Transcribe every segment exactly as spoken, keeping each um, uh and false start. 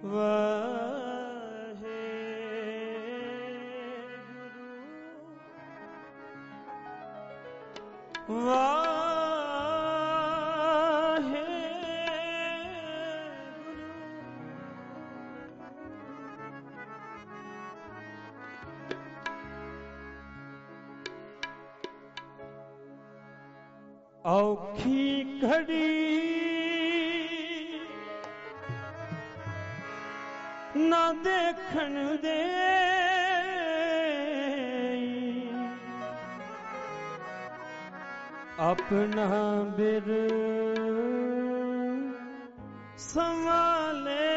औखी घड़ी ना देखण दे अपना बिर संभाले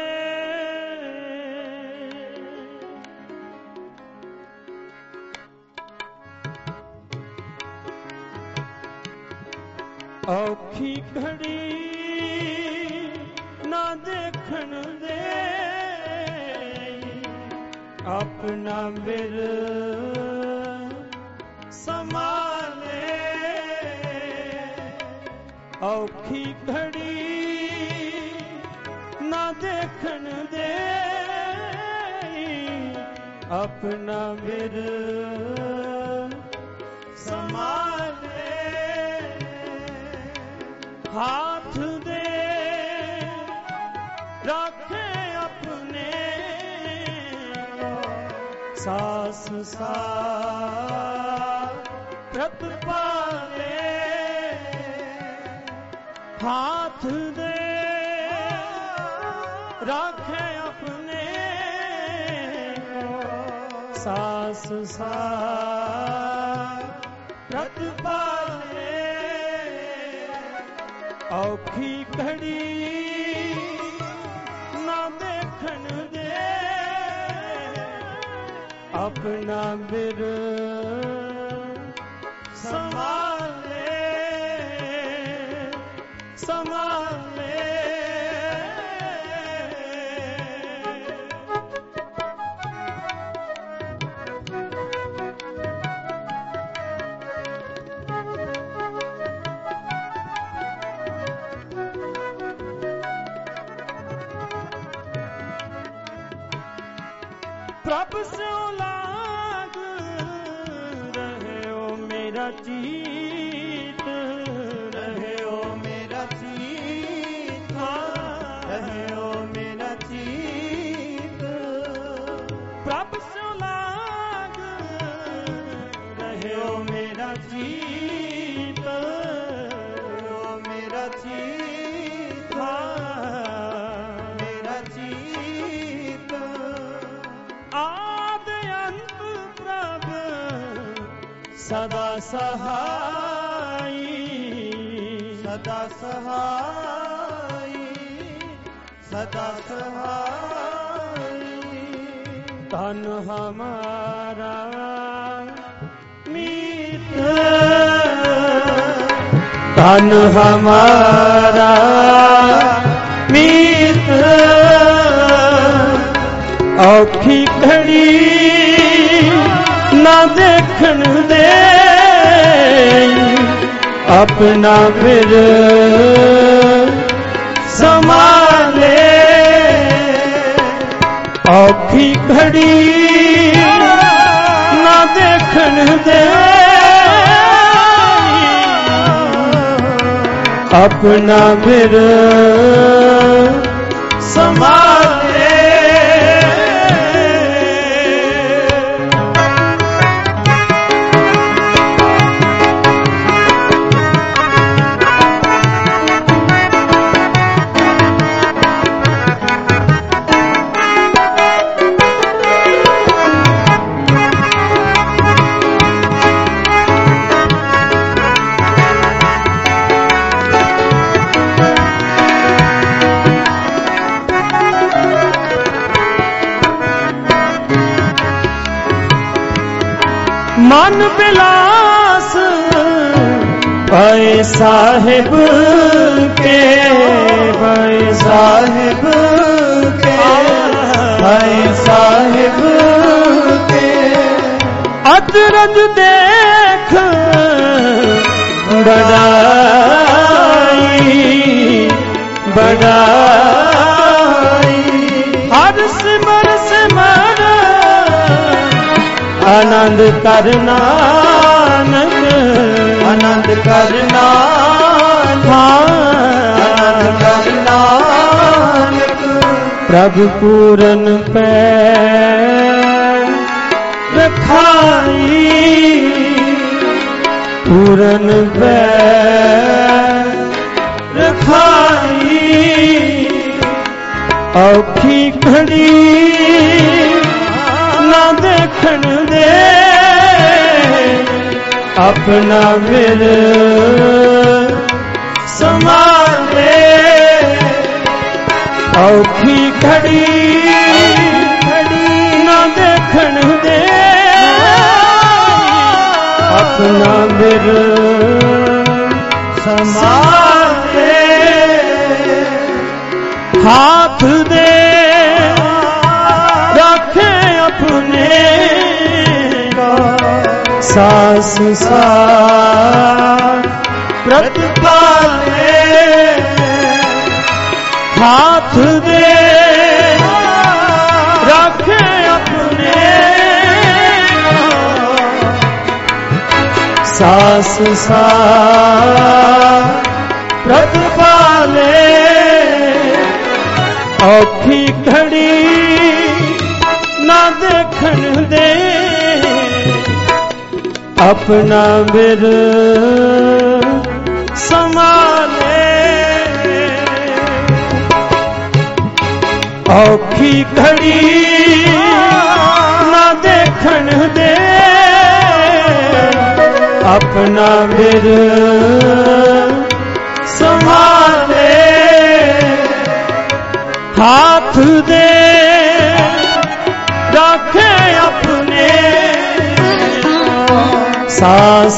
औखी घड़ी ना देखण दे अपना बिर संभाले औखी घड़ी ना देखण दे अपना बिर संभाले हाथ दे रखे अपने सास सा व्रत पाले हाथ दे रखे अपने सास सा व्रत पाले औखी घड़ी ना देखण दे अपना बिर संभाले संभाले प्रभ से लाग रहे हो मेरा चीत रहे हो मेरा चीत रहे हो मेरा चीत प्रभ से लाग रहे हो मेरा चीत हो मेरा चीत मेरा चीत आद अंत प्रभ सदा सहाई सदा सहाई सदा सहाई धन हमारा मीत धन हमारा मीत औखी घड़ी ना देखण दे अपना बिर संभाले औखी घड़ी ना देखण दे अपना बिर संभाले मन बिलास भाई साहिब के भाई साहिब के भाई साहिब के अदरज देख बड़ाई बड़ाई ਆਨੰਦ ਕਰ ਨਾਨਕ, ਆਨੰਦ ਕਰ ਨਾਨਕ, ਆਨੰਦ ਕਰ ਨਾਨਕ। ਪ੍ਰਭ ਪੂਰਨ ਪੈ ਰਖਾਈ, ਪੂਰਨ ਪੈ ਰਖਾਈ। ਔਖੀ ਘੜੀ ਨਾ ਦੇਖਣ ਦੇ, ਆਪਣਾ ਮਿਲ ਸਮਾਲੇ। ਔਖੀ ਘੜੀ ਘੜੀ ਨਾ ਦੇਖਣ ਦੇ, ਆਪਣਾ ਮਿਲ ਸਮਾਲੇ। ਹਾਥ ਦੇ ਰੱਖੇ ਆਪਣੇ, ਸਾਸ ਸਾਰ ਪ੍ਰਤਪਾਲੇ। ਹਾਥ ਦੇ ਰੱਖੇ ਆਪਣੇ, ਸਾਸ ਸਾਰ ਪ੍ਰਤਪਾਲੇ। ਔਖੀ ਘੜੀ ਨਾ ਦੇਖਣ ਦੇ, ਆਪਣਾ ਬਿਰ ਸਮਾਲੇ। ਔਖੀ ਘੜੀ ਨਾ ਦੇਖਣ ਦੇ, ਆਪਣਾ ਬਿਰ ਸਮਾਲੇ। ਹਾਥ ਦੇ ਰੱਖੇ ਆਪਣੇ, ਸਾਸ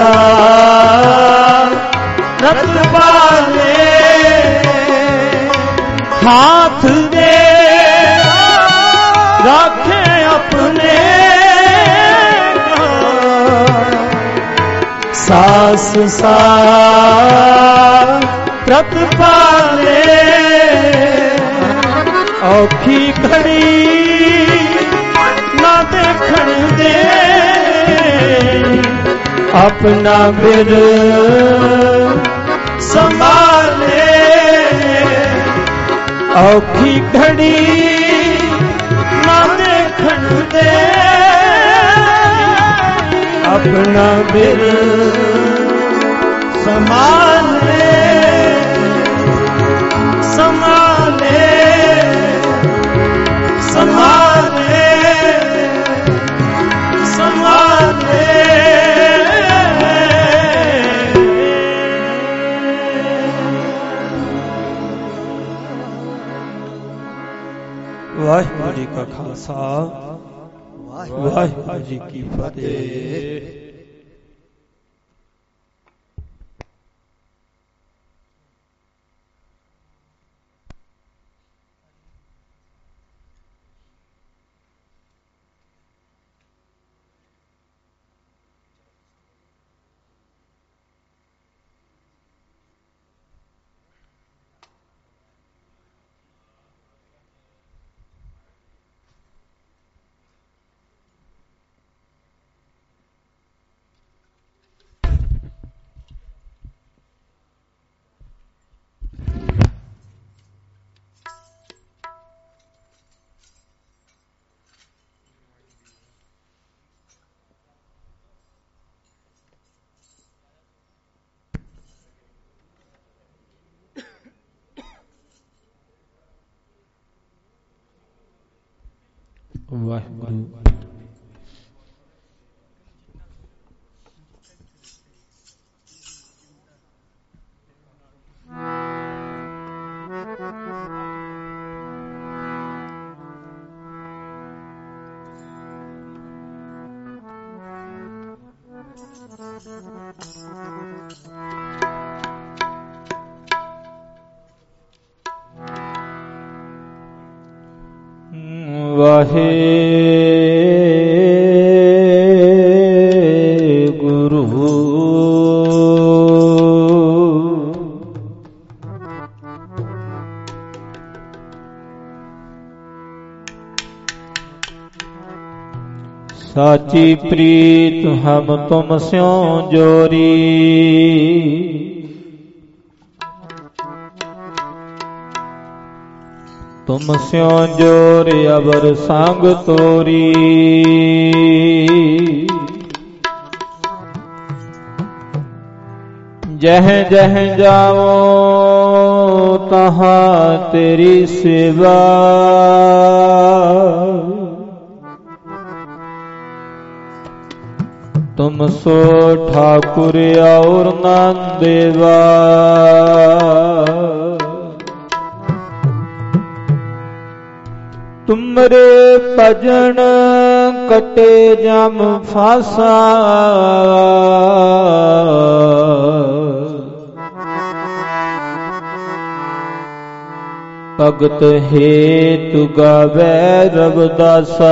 ਸਾਰ ਪ੍ਰਤਪਾਲੇ। ਹਾਥ ਦੇ ਰੱਖੇ ਆਪਣੇ, ਸਾਸ ਸਾਰ ਪ੍ਰਤਪਾਲੇ। ਔਖੀ ਘੜੀ ਨਾ ਦੇਖਣ ਦੇ, ਆਪਣਾ ਬਿਰ ਸੰਭਾਲੇ। ਔਖੀ ਘੜੀ ਨਾ ਦੇਖਣ ਦੇ, ਆਪਣਾ ਬਿਰ ਸੰਭਾਲੇ। ਸੰਭਾਲੇ ਸੰਭਾਲੇ ਸੰਭਾਲੇ। ਵਾਹਿਗੁਰੂ ਜੀ ਕਾ ਖਾਲਸਾ, ਵਾਹਿਗੁਰੂ ਜੀ ਕੀ ਫਤਿਹ। ਵਾਹਿਗੁਰੂ। ਵਾਹਿਗੁਰੂ साची प्रीत हम तुम स्यों जोरी, तुम स्यों जोर अबर सांग तोरी। जह जह जाओ तहाँ तेरी सेवा, तुम सो ठाकुर और नाम देवा। तुमरे भजन कटे जम फासा, भगत हेतु गावे रविदासा।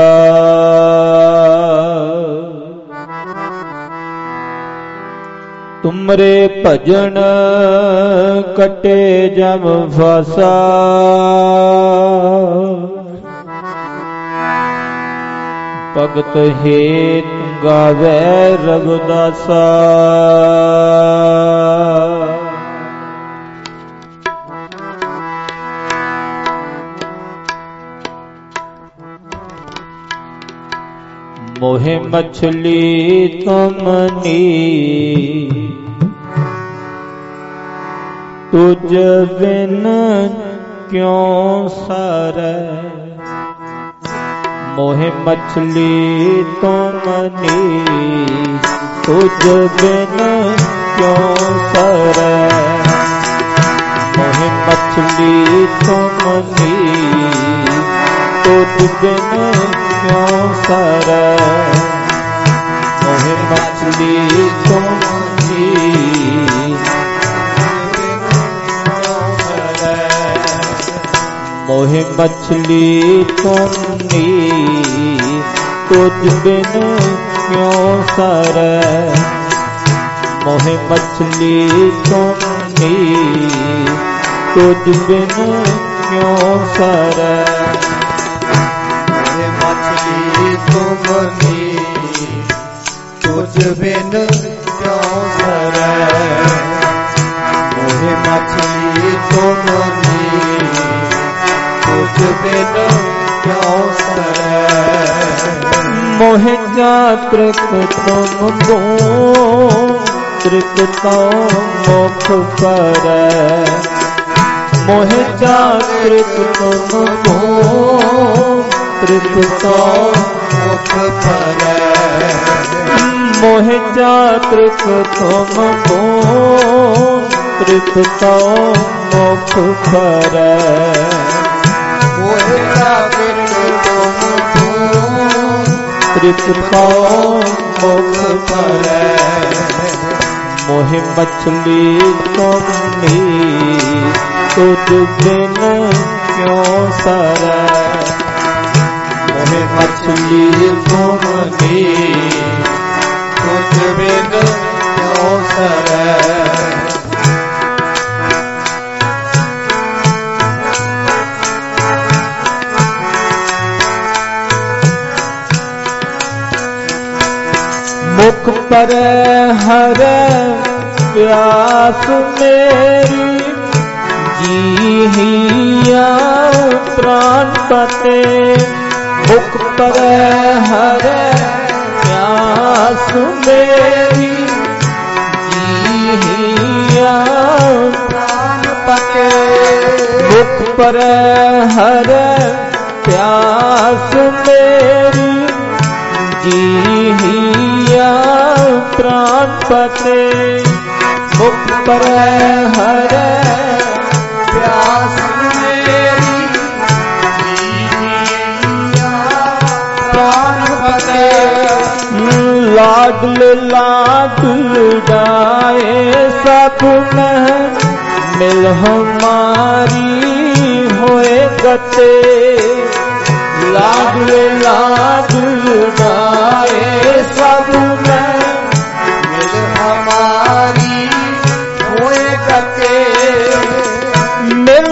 तुमरे भजन कटे जम फासा, भगत हेतु गावे रविदासा। मोहे मछली तुमनी तुझ बिन क्यों सरै, मोहे मछली तुमनी तुझ बिन क्यों सरै, मोहे मछली तुमनी तुझ बिन क्यों सरै, मोहे मछली तुमनी मोहे मछली तुमनी तुझ बिन क्यों सरै, मोहे मछली तुमनी तुझ बिन क्यों सरै, मोहे मछली तुमनी तुझ बिन क्यों सरै, मोहे मछली तुमनी तुझ बिन क्यों सरै, मोहे जातृक तुम गो तृप्तो मुख परै, मोहे जातृक तुम गो तृप्तो मुख परै, मोहे जातृक तुम गो तृप्तो मुख परै, मोहे जातृक तुम तृप्तो मुख परै, मोहे मछली तुमनी तुझ बिन क्यों सरै, मोहे मछली तुमनी तुझ बिन क्यों सरै, मुख पर हर प्यास मेरी जी हिया प्राण पते, मुख पर हर प्यास मेरी जी हिया प्राण पते, मुख पर हर प्यास मेरी जी हिया प्राण पते, मुख पर हर प्यास मेरी प्राण पते, लाडल लाडल जाए सब में मिल हमारी होए गते, लाडल लाडल जाए सब में मिल हमारी होए गते, मिल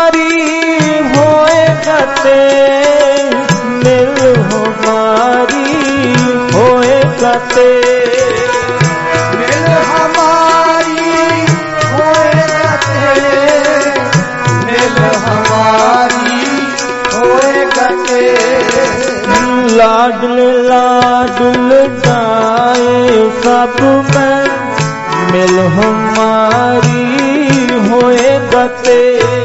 हमारी होए गते, मिल हमारी गते मिल हमारी होए गते मिल हमारी होए गते लाडल लाडल जाए सब में मिल हमारी होए गते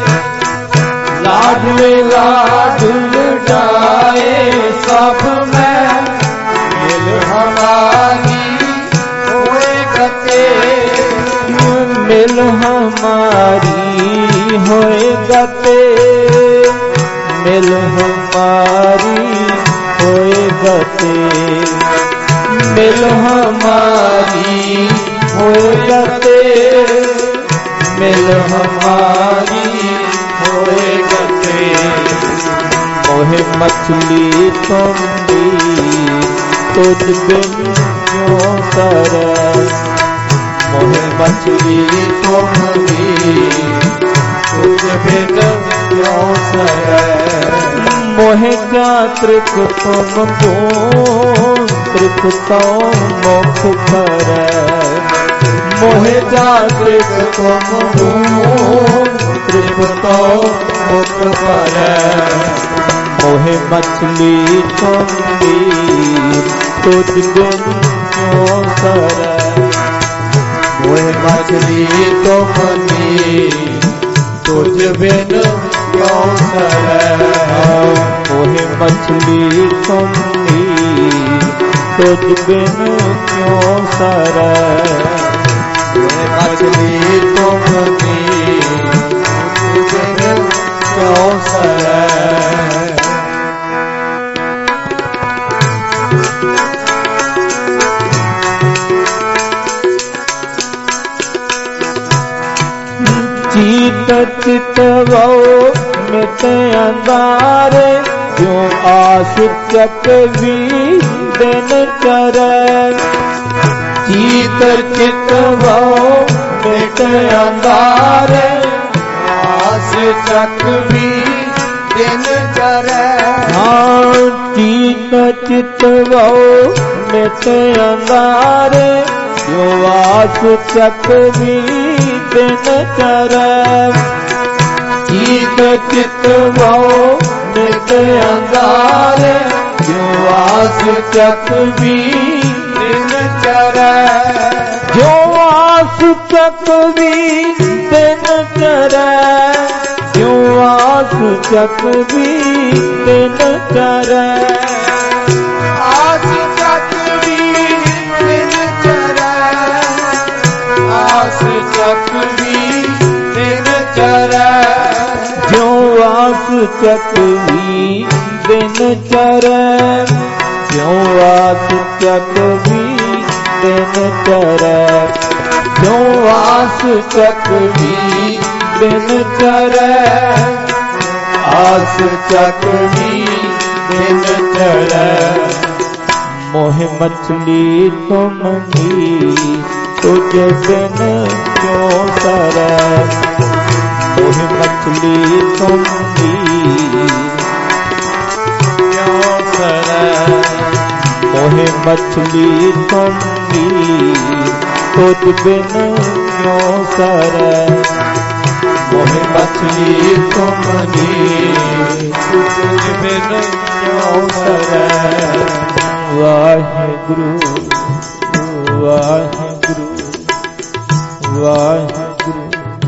लाडल लाडल जाए सब में मिल हमारी होए गते मिल हमारी होए गते मिल हमारी होए गते मिल हमारी होए गते मिल हमारी होए गते मोहे मछली तुम तुझ बिन क्यों करे मोहे मछली तुम तुझ बिन क्यों सरे मोहे क्या तृप तुम को तृप तो मुख करे मोहे क्या तृप तुम को तृप तो मुख करे मोहे मछली तुम तुझ बिन क्यों सरे मोहे मछली तुम तुझ बिन क्यों सरे मोहे मछली तुम तुझ बिन क्यों सरे मोहे मछली तुम तुझ बिन क्यों सरे चीत चितवो मिट अंधारे क्यों आस चकवी दिन चरे चीत चितवो मिट अंधारे आस चकवी दिन चरे हाँ चीत चितवो मिट अंधारे क्यों आस चकवी दिन चरे चीत चितवो मिट अंधारे क्यों आस चकवी दिन चरे जो आस चकवी दिन चरे जो आस चकवी दिन चरे आस चकवी दिन चरे आस चकवी दिन चरे जो आस चकवी दिन चरे जो आस चकवी दिन चरे जो आस चकवी दिन चरे आस चकवी दिन चरे मोहे मछली तुम तुझ बिन क्यों सरे मोहे मछली तुम क्यों सरे मोहे मछली तुम तुझ बिन क्यों सरे मोहे मछली तुम तुझ बिन क्यों सरे वाहेगुरु वाहेगुरु वाहेगुरु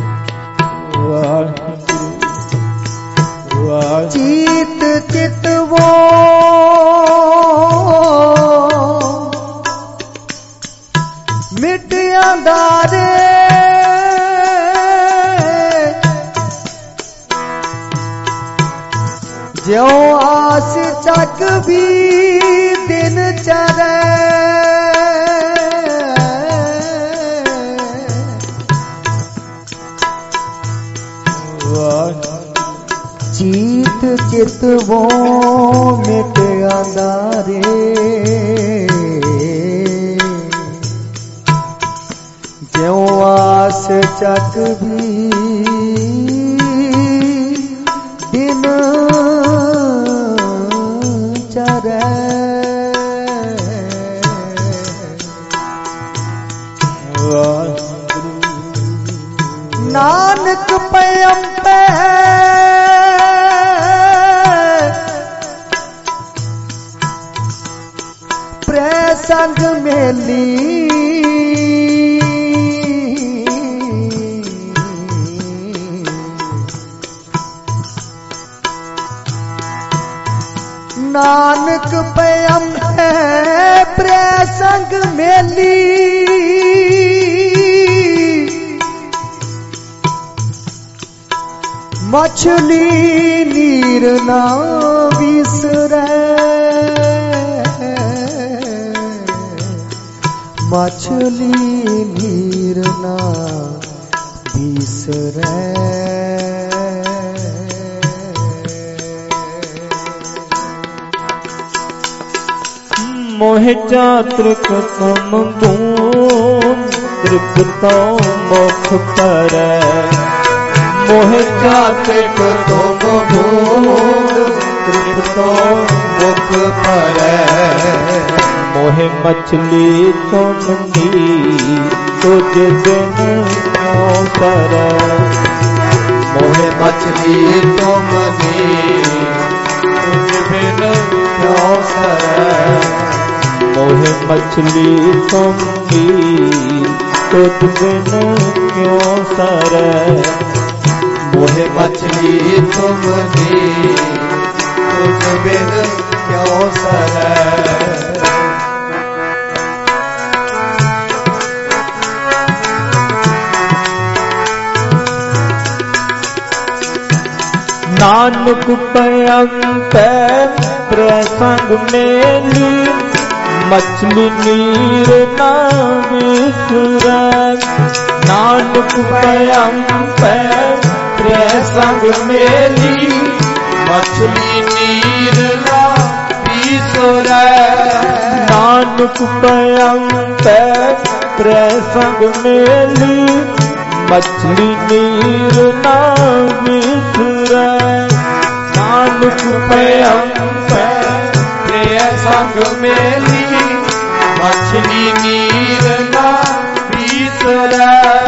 वाहेगुरु वाहेगुरु चीत चितवो मिट अंधारे जो आस चक भी दिन चरे चीत चितवो मिट अंधारे जो आस चक भी दिन चरे संग मेली नानक पयम है प्रसंग मेली मछली नीर ना बिसरे मछली नीर ना बिसरे मोहे चातृक तुम बूंद तृप्तो मुख पर मोहे चातृक तुम बूंद तृप्तो मुख पर मोहे मछली तुम नीर तुझ बिन क्यों कर मोहे मछली तुम नीर तुझ बिन क्यों कर मोहे मछली तुम नीर तुझ बिन क्यों सर मोहे मछली तुम नीर तुझ बिन क्यों सर नानक पयंत प्रसंग मेली मछली नीर ना बिसरे नानक पयंत प्रसंग मेली मछली नीर ना बिसरे नानक पयंत प्रसंग मेली मछली नीर ना बिसरे नानक पयंत संग मेली मछली नीर ना बिसरे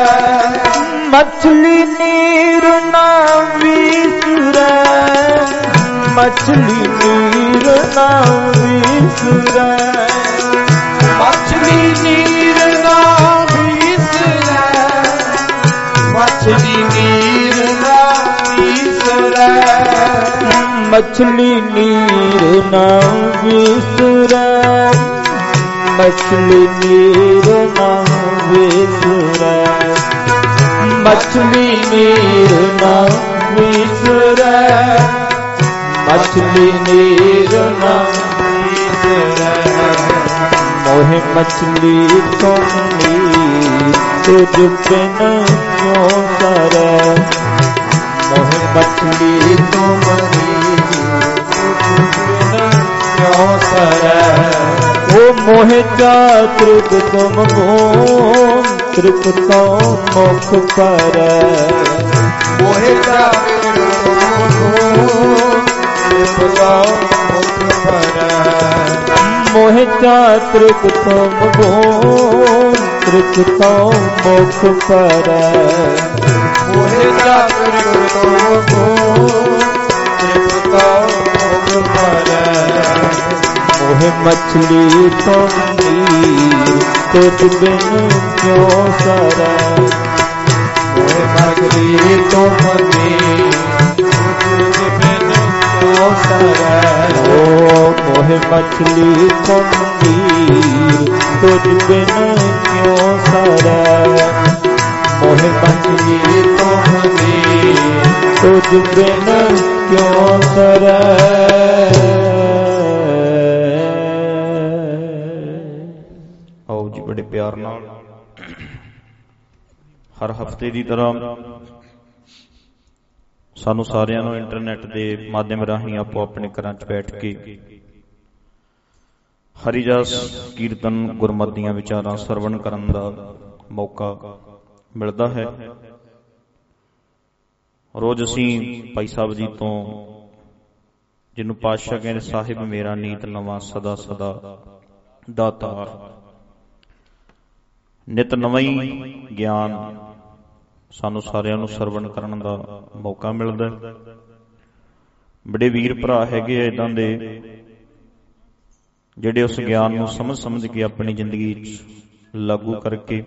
मछली नीर ना बिसरे मछली नीर ना बिसरे मछली नीर ना बिसरे मछली नीर ना बिसरे मछली नीर ना बिसरे मछली नीर ना बिसरे मछली नीर ना बिसरे मछली नीर ना बिसरे मोहे मछली तुम नीर तुझ बिन क्यों सरे मोहे मछली तुम क्यों सरे ओ मोहे चातृक तुम घूम तृप्तो मुख पर मोहे चातृक तुम घूम तृप्तो मुख पर मोहे चातृक तुम घूम तृप्तो मुख पर मोहे चातृक तुम घूम तृप्तो मुख पर मोहे मछली तुम नीर तुझ बिन क्यों सर मोहे मछली तुम नीर तुझ बिन क्यों सर ओ मोहे मछली तुम नीर तुझ बिन क्यों सर मोहे मछली तुम नीर तुझ बिन क्यों सर ਜੀ ਬੜੇ ਪਿਆਰ ਨਾਲ ਹਰ ਹਫਤੇ ਦੀ ਤਰ੍ਹਾਂ ਸਾਨੂੰ ਸਾਰਿਆਂ ਨੂੰ ਇੰਟਰਨੈਟ ਦੇ ਮਾਧਿਅਮ ਰਾਹੀਂ ਆਪੋ ਆਪਣੇ ਘਰਾਂ 'ਚ ਬੈਠ ਕੇ ਹਰੀ ਜਸ ਕੀਰਤਨ ਗੁਰਮਤਿ ਦੀਆਂ ਵਿਚਾਰਾਂ ਸਰਵਣ ਕਰਨ ਦਾ ਮੌਕਾ ਮਿਲਦਾ ਹੈ। ਰੋਜ਼ ਅਸੀਂ ਭਾਈ ਸਾਹਿਬ ਜੀ ਤੋਂ, ਜਿਹਨੂੰ ਪਾਤਸ਼ਾਹ ਕਹਿੰਦੇ ਸਾਹਿਬ ਮੇਰਾ ਨੀਤ ਨਵਾਂ ਸਦਾ ਸਦਾ ਦਾਤਾਰ, ਨਿਤ ਨਵਾਂ ਹੀ ਗਿਆਨ ਸਾਨੂੰ ਸਾਰਿਆਂ ਨੂੰ ਸਰਵਣ ਕਰਨ ਦਾ ਮੌਕਾ ਮਿਲਦਾ। ਬੜੇ ਵੀਰ ਭਰਾ ਹੈਗੇ ਆ ਇੱਦਾਂ ਦੇ ਜਿਹੜੇ ਉਸ ਗਿਆਨ ਨੂੰ ਸਮਝ ਸਮਝ ਕੇ ਆਪਣੀ ਜ਼ਿੰਦਗੀ 'ਚ ਲਾਗੂ ਕਰਕੇ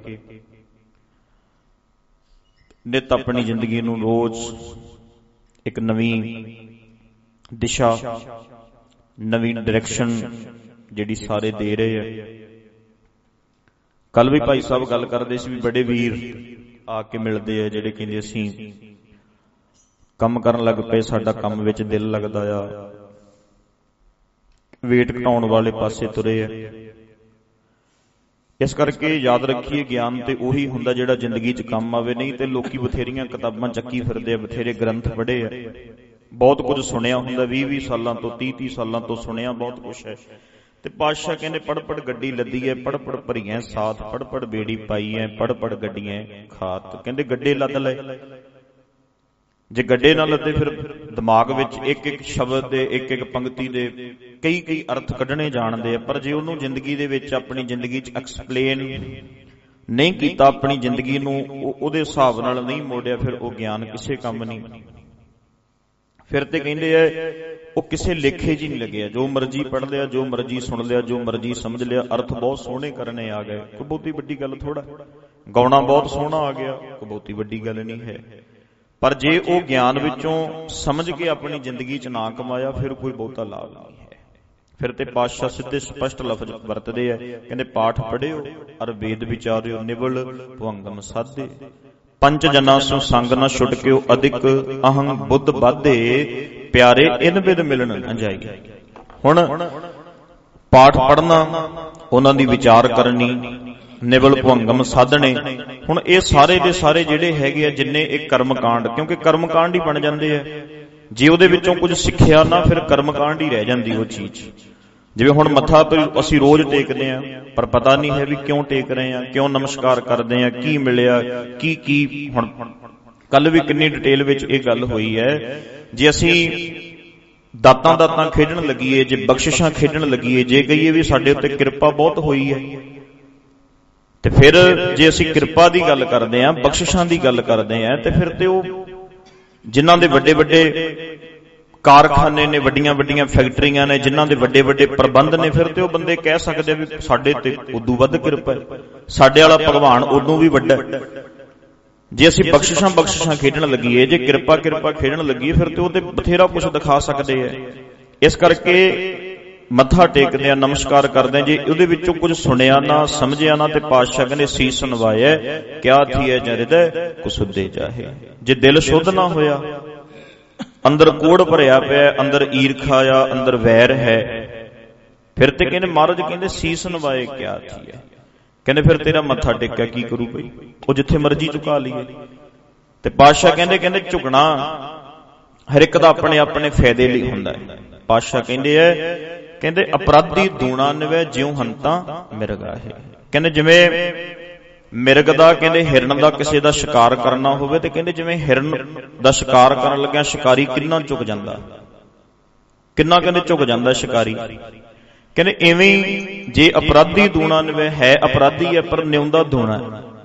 ਨਿਤ ਆਪਣੀ ਜ਼ਿੰਦਗੀ ਨੂੰ ਰੋਜ਼ ਇੱਕ ਨਵੀਂ ਦਿਸ਼ਾ, ਨਵੀਂ ਡਾਇਰੈਕਸ਼ਨ ਜਿਹੜੀ ਸਾਰੇ ਦੇ ਰਹੇ ਆ। ਕੱਲ ਵੀ ਭਾਈ ਸਾਹਿਬ ਗੱਲ ਕਰਦੇ ਸੀ ਵੀ ਬੜੇ ਵੀਰ ਆ ਕੇ ਮਿਲਦੇ ਆ ਜਿਹੜੇ ਕਹਿੰਦੇ ਅਸੀਂ ਕੰਮ ਕਰਨ ਲੱਗ ਪਏ, ਸਾਡਾ ਕੰਮ ਵਿੱਚ ਦਿਲ ਲੱਗਦਾ ਆ, ਵੇਟ ਘਟਾਉਣ ਵਾਲੇ ਪਾਸੇ ਤੁਰੇ ਆ। ਇਸ ਕਰਕੇ ਯਾਦ ਰੱਖੀਏ ਗਿਆਨ ਤੇ ਉਹੀ ਹੁੰਦਾ ਜਿਹੜਾ ਜ਼ਿੰਦਗੀ 'ਚ ਕੰਮ ਆਵੇ। ਨਹੀਂ ਤੇ ਲੋਕੀ ਬਥੇਰੀਆਂ ਕਿਤਾਬਾਂ ਚੱਕੀ ਫਿਰਦੇ ਆ, ਬਥੇਰੇ ਗ੍ਰੰਥ ਪੜ੍ਹੇ ਆ, ਬਹੁਤ ਕੁਝ ਸੁਣਿਆ ਹੁੰਦਾ, ਵੀਹ ਵੀਹ ਸਾਲਾਂ ਤੋਂ ਤੀਹ ਤੀਹ ਸਾਲਾਂ ਤੋਂ ਸੁਣਿਆ ਬਹੁਤ ਕੁਛ ਹੈ। ਤੇ ਪਾਤਸ਼ਾਹ ਕਹਿੰਦੇ ਪੜ ਪੜ ਗੱਡੀ ਲੱਦੀ ਐ, ਪੜ ਪੜ ਭਰੀਆਂ ਸਾਥ, ਪੜ ਪੜ ਬੇੜੀ ਪਾਈ ਐ, ਪੜ ਪੜ ਗੱਡੀਆਂ ਖਾਤ। ਕਹਿੰਦੇ ਗੱਡੇ ਲੱਦ ਲਏ, ਜੇ ਗੱਡੇ ਨਾ ਲੱਦੇ ਫਿਰ ਦਿਮਾਗ ਵਿੱਚ ਇੱਕ ਇੱਕ ਸ਼ਬਦ ਦੇ, ਇੱਕ ਇੱਕ ਪੰਕਤੀ ਦੇ ਕਈ ਕਈ ਅਰਥ ਕੱਢਣੇ ਜਾਣਦੇ ਆ, ਪਰ ਜੇ ਉਹਨੂੰ ਜ਼ਿੰਦਗੀ ਦੇ ਵਿੱਚ ਆਪਣੀ ਜ਼ਿੰਦਗੀ 'ਚ ਐਕਸਪਲੇਨ ਨਹੀਂ ਕੀਤਾ, ਆਪਣੀ ਜ਼ਿੰਦਗੀ ਨੂੰ ਉਹਦੇ ਹਿਸਾਬ ਨਾਲ ਨਹੀਂ ਮੋੜਿਆ, ਫਿਰ ਉਹ ਗਿਆਨ ਕਿਸੇ ਕੰਮ ਨਹੀਂ। ਫਿਰ ਤੇ ਕਹਿੰਦੇ ਆ ਉਹ ਕਿਸੇ ਲੇਖੇ 'ਚ ਹੀ ਨਹੀਂ ਲੱਗਿਆ। ਜੋ ਮਰਜ਼ੀ ਪੜ੍ਹ ਲਿਆ, ਜੋ ਮਰਜ਼ੀ ਸੁਣ ਲਿਆ, ਜੋ ਮਰਜ਼ੀ ਸਮਝ ਲਿਆ, ਅਰਥ ਬਹੁਤ ਸੋਹਣੇ ਕਰਨੇ ਆ ਗਏ, ਕੋਈ ਬਹੁਤੀ ਵੱਡੀ ਗੱਲ ਥੋੜਾ। ਗਾਉਣਾ ਬਹੁਤ ਸੋਹਣਾ ਆ ਗਿਆ, ਕੋਈ ਬਹੁਤੀ ਵੱਡੀ ਗੱਲ ਨਹੀਂ ਹੈ। ਪਰ ਜੇ ਉਹ ਗਿਆਨ ਵਿੱਚੋਂ ਸਮਝ ਕੇ ਆਪਣੀ ਜ਼ਿੰਦਗੀ 'ਚ ਨਾ ਕਮਾਇਆ, ਫਿਰ ਕੋਈ ਬਹੁਤਾ ਲਾਭ ਨਹੀਂ ਹੈ। ਫਿਰ ਤੇ ਪਾਤਸ਼ਾਹ ਸਿੱਧੇ ਸਪਸ਼ਟ ਲਫ਼ਜ਼ ਵਰਤਦੇ ਆ, ਕਹਿੰਦੇ ਪਾਠ ਪੜ੍ਹਿਓ ਅਰ ਵੇਦ ਵਿਚਾਰਿਓ, ਨਿਵਲ ਭਵੰਗਮ ਸਾਧੇ, ਪੰਜ ਜਨਾਂ ਸੋ ਸੰਗ ਨਾ ਛੁੱਟ ਕਿਓ, ਅਧਿਕ ਅਹੰ ਬੁੱਧ ਬਾਧੇ, ਪਿਆਰੇ ਇਨ ਬਿਦ ਮਿਲਣ ਨਾ ਜਾਈ। ਹੁਣ ਪਾਠ ਪੜ੍ਹਨਾ, ਉਹਨਾਂ ਦੀ ਵਿਚਾਰ ਕਰਨੀ, ਨਿਵਲ ਭਵੰਗਮ ਸਾਧਣੇ, ਹੁਣ ਇਹ ਸਾਰੇ ਦੇ ਸਾਰੇ ਜਿਹੜੇ ਹੈਗੇ ਆ ਜਿੰਨੇ ਇਹ ਕਰਮਕਾਂਡ, ਕਿਉਂਕਿ ਕਰਮਕਾਂਡ ਹੀ ਬਣ ਜਾਂਦੇ ਆ। ਜੇ ਉਹਦੇ ਵਿੱਚੋਂ ਕੁਝ ਸਿੱਖਿਆ ਨਾ, ਫਿਰ ਕਰਮਕਾਂਡ ਹੀ ਰਹਿ ਜਾਂਦੀ ਉਹ ਚੀਜ਼। ਜਿਵੇਂ ਹੁਣ ਮੱਥਾ ਅਸੀਂ ਰੋਜ਼ ਟੇਕਦੇ ਆ, ਪਰ ਪਤਾ ਨਹੀਂ ਹੈ ਵੀ ਕਿਉਂ ਟੇਕ ਰਹੇ ਆ, ਕਿਉਂ ਨਮਸਕਾਰ ਕਰਦੇ ਆ, ਕੀ ਮਿਲਿਆ, ਕੀ ਕੀ। ਹੁਣ ਕੱਲ ਵੀ ਕਿੰਨੀ ਡਿਟੇਲ ਵਿੱਚ ਇਹ ਗੱਲ ਹੋਈ ਹੈ। ਜੇ ਅਸੀਂ ਦਾਤਾਂ ਦਾਤਾਂ ਖੇਡਣ ਲੱਗੀਏ, ਜੇ ਬਖਸ਼ਿਸ਼ਾਂ ਖੇਡਣ ਲੱਗੀਏ, ਜੇ ਕਹੀਏ ਵੀ ਸਾਡੇ ਉੱਤੇ ਕਿਰਪਾ ਬਹੁਤ ਹੋਈ ਹੈ, ਤੇ ਫਿਰ ਜੇ ਅਸੀਂ ਕਿਰਪਾ ਦੀ ਗੱਲ ਕਰਦੇ ਆਂ, ਬਖਸ਼ਿਸ਼ਾਂ ਦੀ ਗੱਲ ਕਰਦੇ ਆਂ, ਤੇ ਫਿਰ ਤੇ ਉਹ ਜਿਨ੍ਹਾਂ ਦੇ ਵੱਡੇ ਵੱਡੇ ਕਾਰਖਾਨੇ ਨੇ, ਵੱਡੀਆਂ ਵੱਡੀਆਂ ਫੈਕਟਰੀਆਂ ਨੇ, ਜਿਨ੍ਹਾਂ ਦੇ ਵੱਡੇ ਵੱਡੇ ਪ੍ਰਬੰਧ ਨੇ, ਫਿਰ ਤੇ ਉਹ ਬੰਦੇ ਕਹਿ ਸਕਦੇ ਵੀ ਸਾਡੇ ਤੇ ਉਦੋਂ ਵੱਧ ਕਿਰਪਾ ਹੈ, ਸਾਡੇ ਵਾਲਾ ਭਗਵਾਨ ਉਦੋਂ ਵੀ ਵੱਡਾ। ਜੇ ਅਸੀਂ ਬਖਸ਼ਿਸ਼ਾਂ ਬਖਸ਼ਿਸ਼ਾਂ ਖੇਡਣ ਲੱਗੀਏ, ਜੇ ਕਿਰਪਾ ਕਿਰਪਾ ਖੇਡਣ ਲੱਗੀਏ, ਫਿਰ ਤੇ ਉਹ ਤੇ ਬਥੇਰਾ ਕੁਝ ਦਿਖਾ ਸਕਦੇ ਆ। ਇਸ ਕਰਕੇ ਮੱਥਾ ਟੇਕਦੇ ਆ, ਨਮਸਕਾਰ ਕਰਦੇ ਆ, ਜੇ ਉਹਦੇ ਵਿੱਚੋਂ ਕੁਝ ਸੁਣਿਆ ਨਾ, ਸਮਝਿਆ ਨਾ, ਤੇ ਪਾਤਸ਼ਾਹ ਕਹਿੰਦੇ ਸੀਸ ਨਵਾਇਆ ਕਿਆ ਥੀਏ ਜਰਿਦੈ ਕੁਸੁਦੇ ਜਾਹੇ। ਜੇ ਦਿਲ ਸ਼ੁੱਧ ਨਾ ਹੋਇਆ, ਅੰਦਰ ਕੋੜ ਭਰਿਆ ਪਿਆ, ਅੰਦਰ ਈਰਖਾ ਆ, ਅੰਦਰ ਵੈਰ ਹੈ, ਫਿਰ ਤੇ ਕਹਿੰਦੇ ਮਹਾਰਾਜ ਕਹਿੰਦੇ ਸੀਸ ਨਵਾਏ ਕਿਆ ਥੀਏ। ਕਹਿੰਦੇ ਫਿਰ ਤੇਰਾ ਮੱਥਾ ਟੇਕਿਆ ਕੀ ਕਰੂ ਬਈ, ਉਹ ਜਿੱਥੇ ਮਰਜ਼ੀ ਝੁਕਾ ਲਈਏ। ਤੇ ਪਾਤਸ਼ਾਹ ਕਹਿੰਦੇ ਕਹਿੰਦੇ ਝੁਕਣਾ ਹਰ ਇੱਕ ਦਾ ਆਪਣੇ ਆਪਣੇ ਫਾਇਦੇ ਲਈ ਹੁੰਦਾ ਹੈ। ਪਾਤਸ਼ਾਹ ਕਹਿੰਦੇ ਐ, ਕਹਿੰਦੇ ਅਪਰਾਧੀ ਦੂਣਾ ਨਿਵੈ ਜਿਉ ਹੰਤਾ ਮਿਰਗਾ ਹੈ। ਕਹਿੰਦੇ ਜਿਵੇਂ ਮਿਰਗ ਦਾ, ਕਹਿੰਦੇ ਹਿਰਨ ਦਾ ਕਿਸੇ ਦਾ ਸ਼ਿਕਾਰ ਕਰਨਾ ਹੋਵੇ, ਤੇ ਕਹਿੰਦੇ ਜਿਵੇਂ ਹਿਰਨ ਦਾ ਸ਼ਿਕਾਰ ਕਰਨ ਲੱਗਿਆ ਸ਼ਿਕਾਰੀ ਕਿੰਨਾ ਝੁਕ ਜਾਂਦਾ, ਕਿੰਨਾ ਕਹਿੰਦੇ ਝੁਕ ਜਾਂਦਾ ਸ਼ਿਕਾਰੀ। ਕਹਿੰਦੇ ਐਵੇਂ ਜੇ ਅਪਰਾਧੀ ਦੂਣਾ ਨਿਵੈ, ਹੈ ਅਪਰਾਧੀ ਹੈ ਪਰ ਨਿਉਂਦਾ ਦੂਣਾ,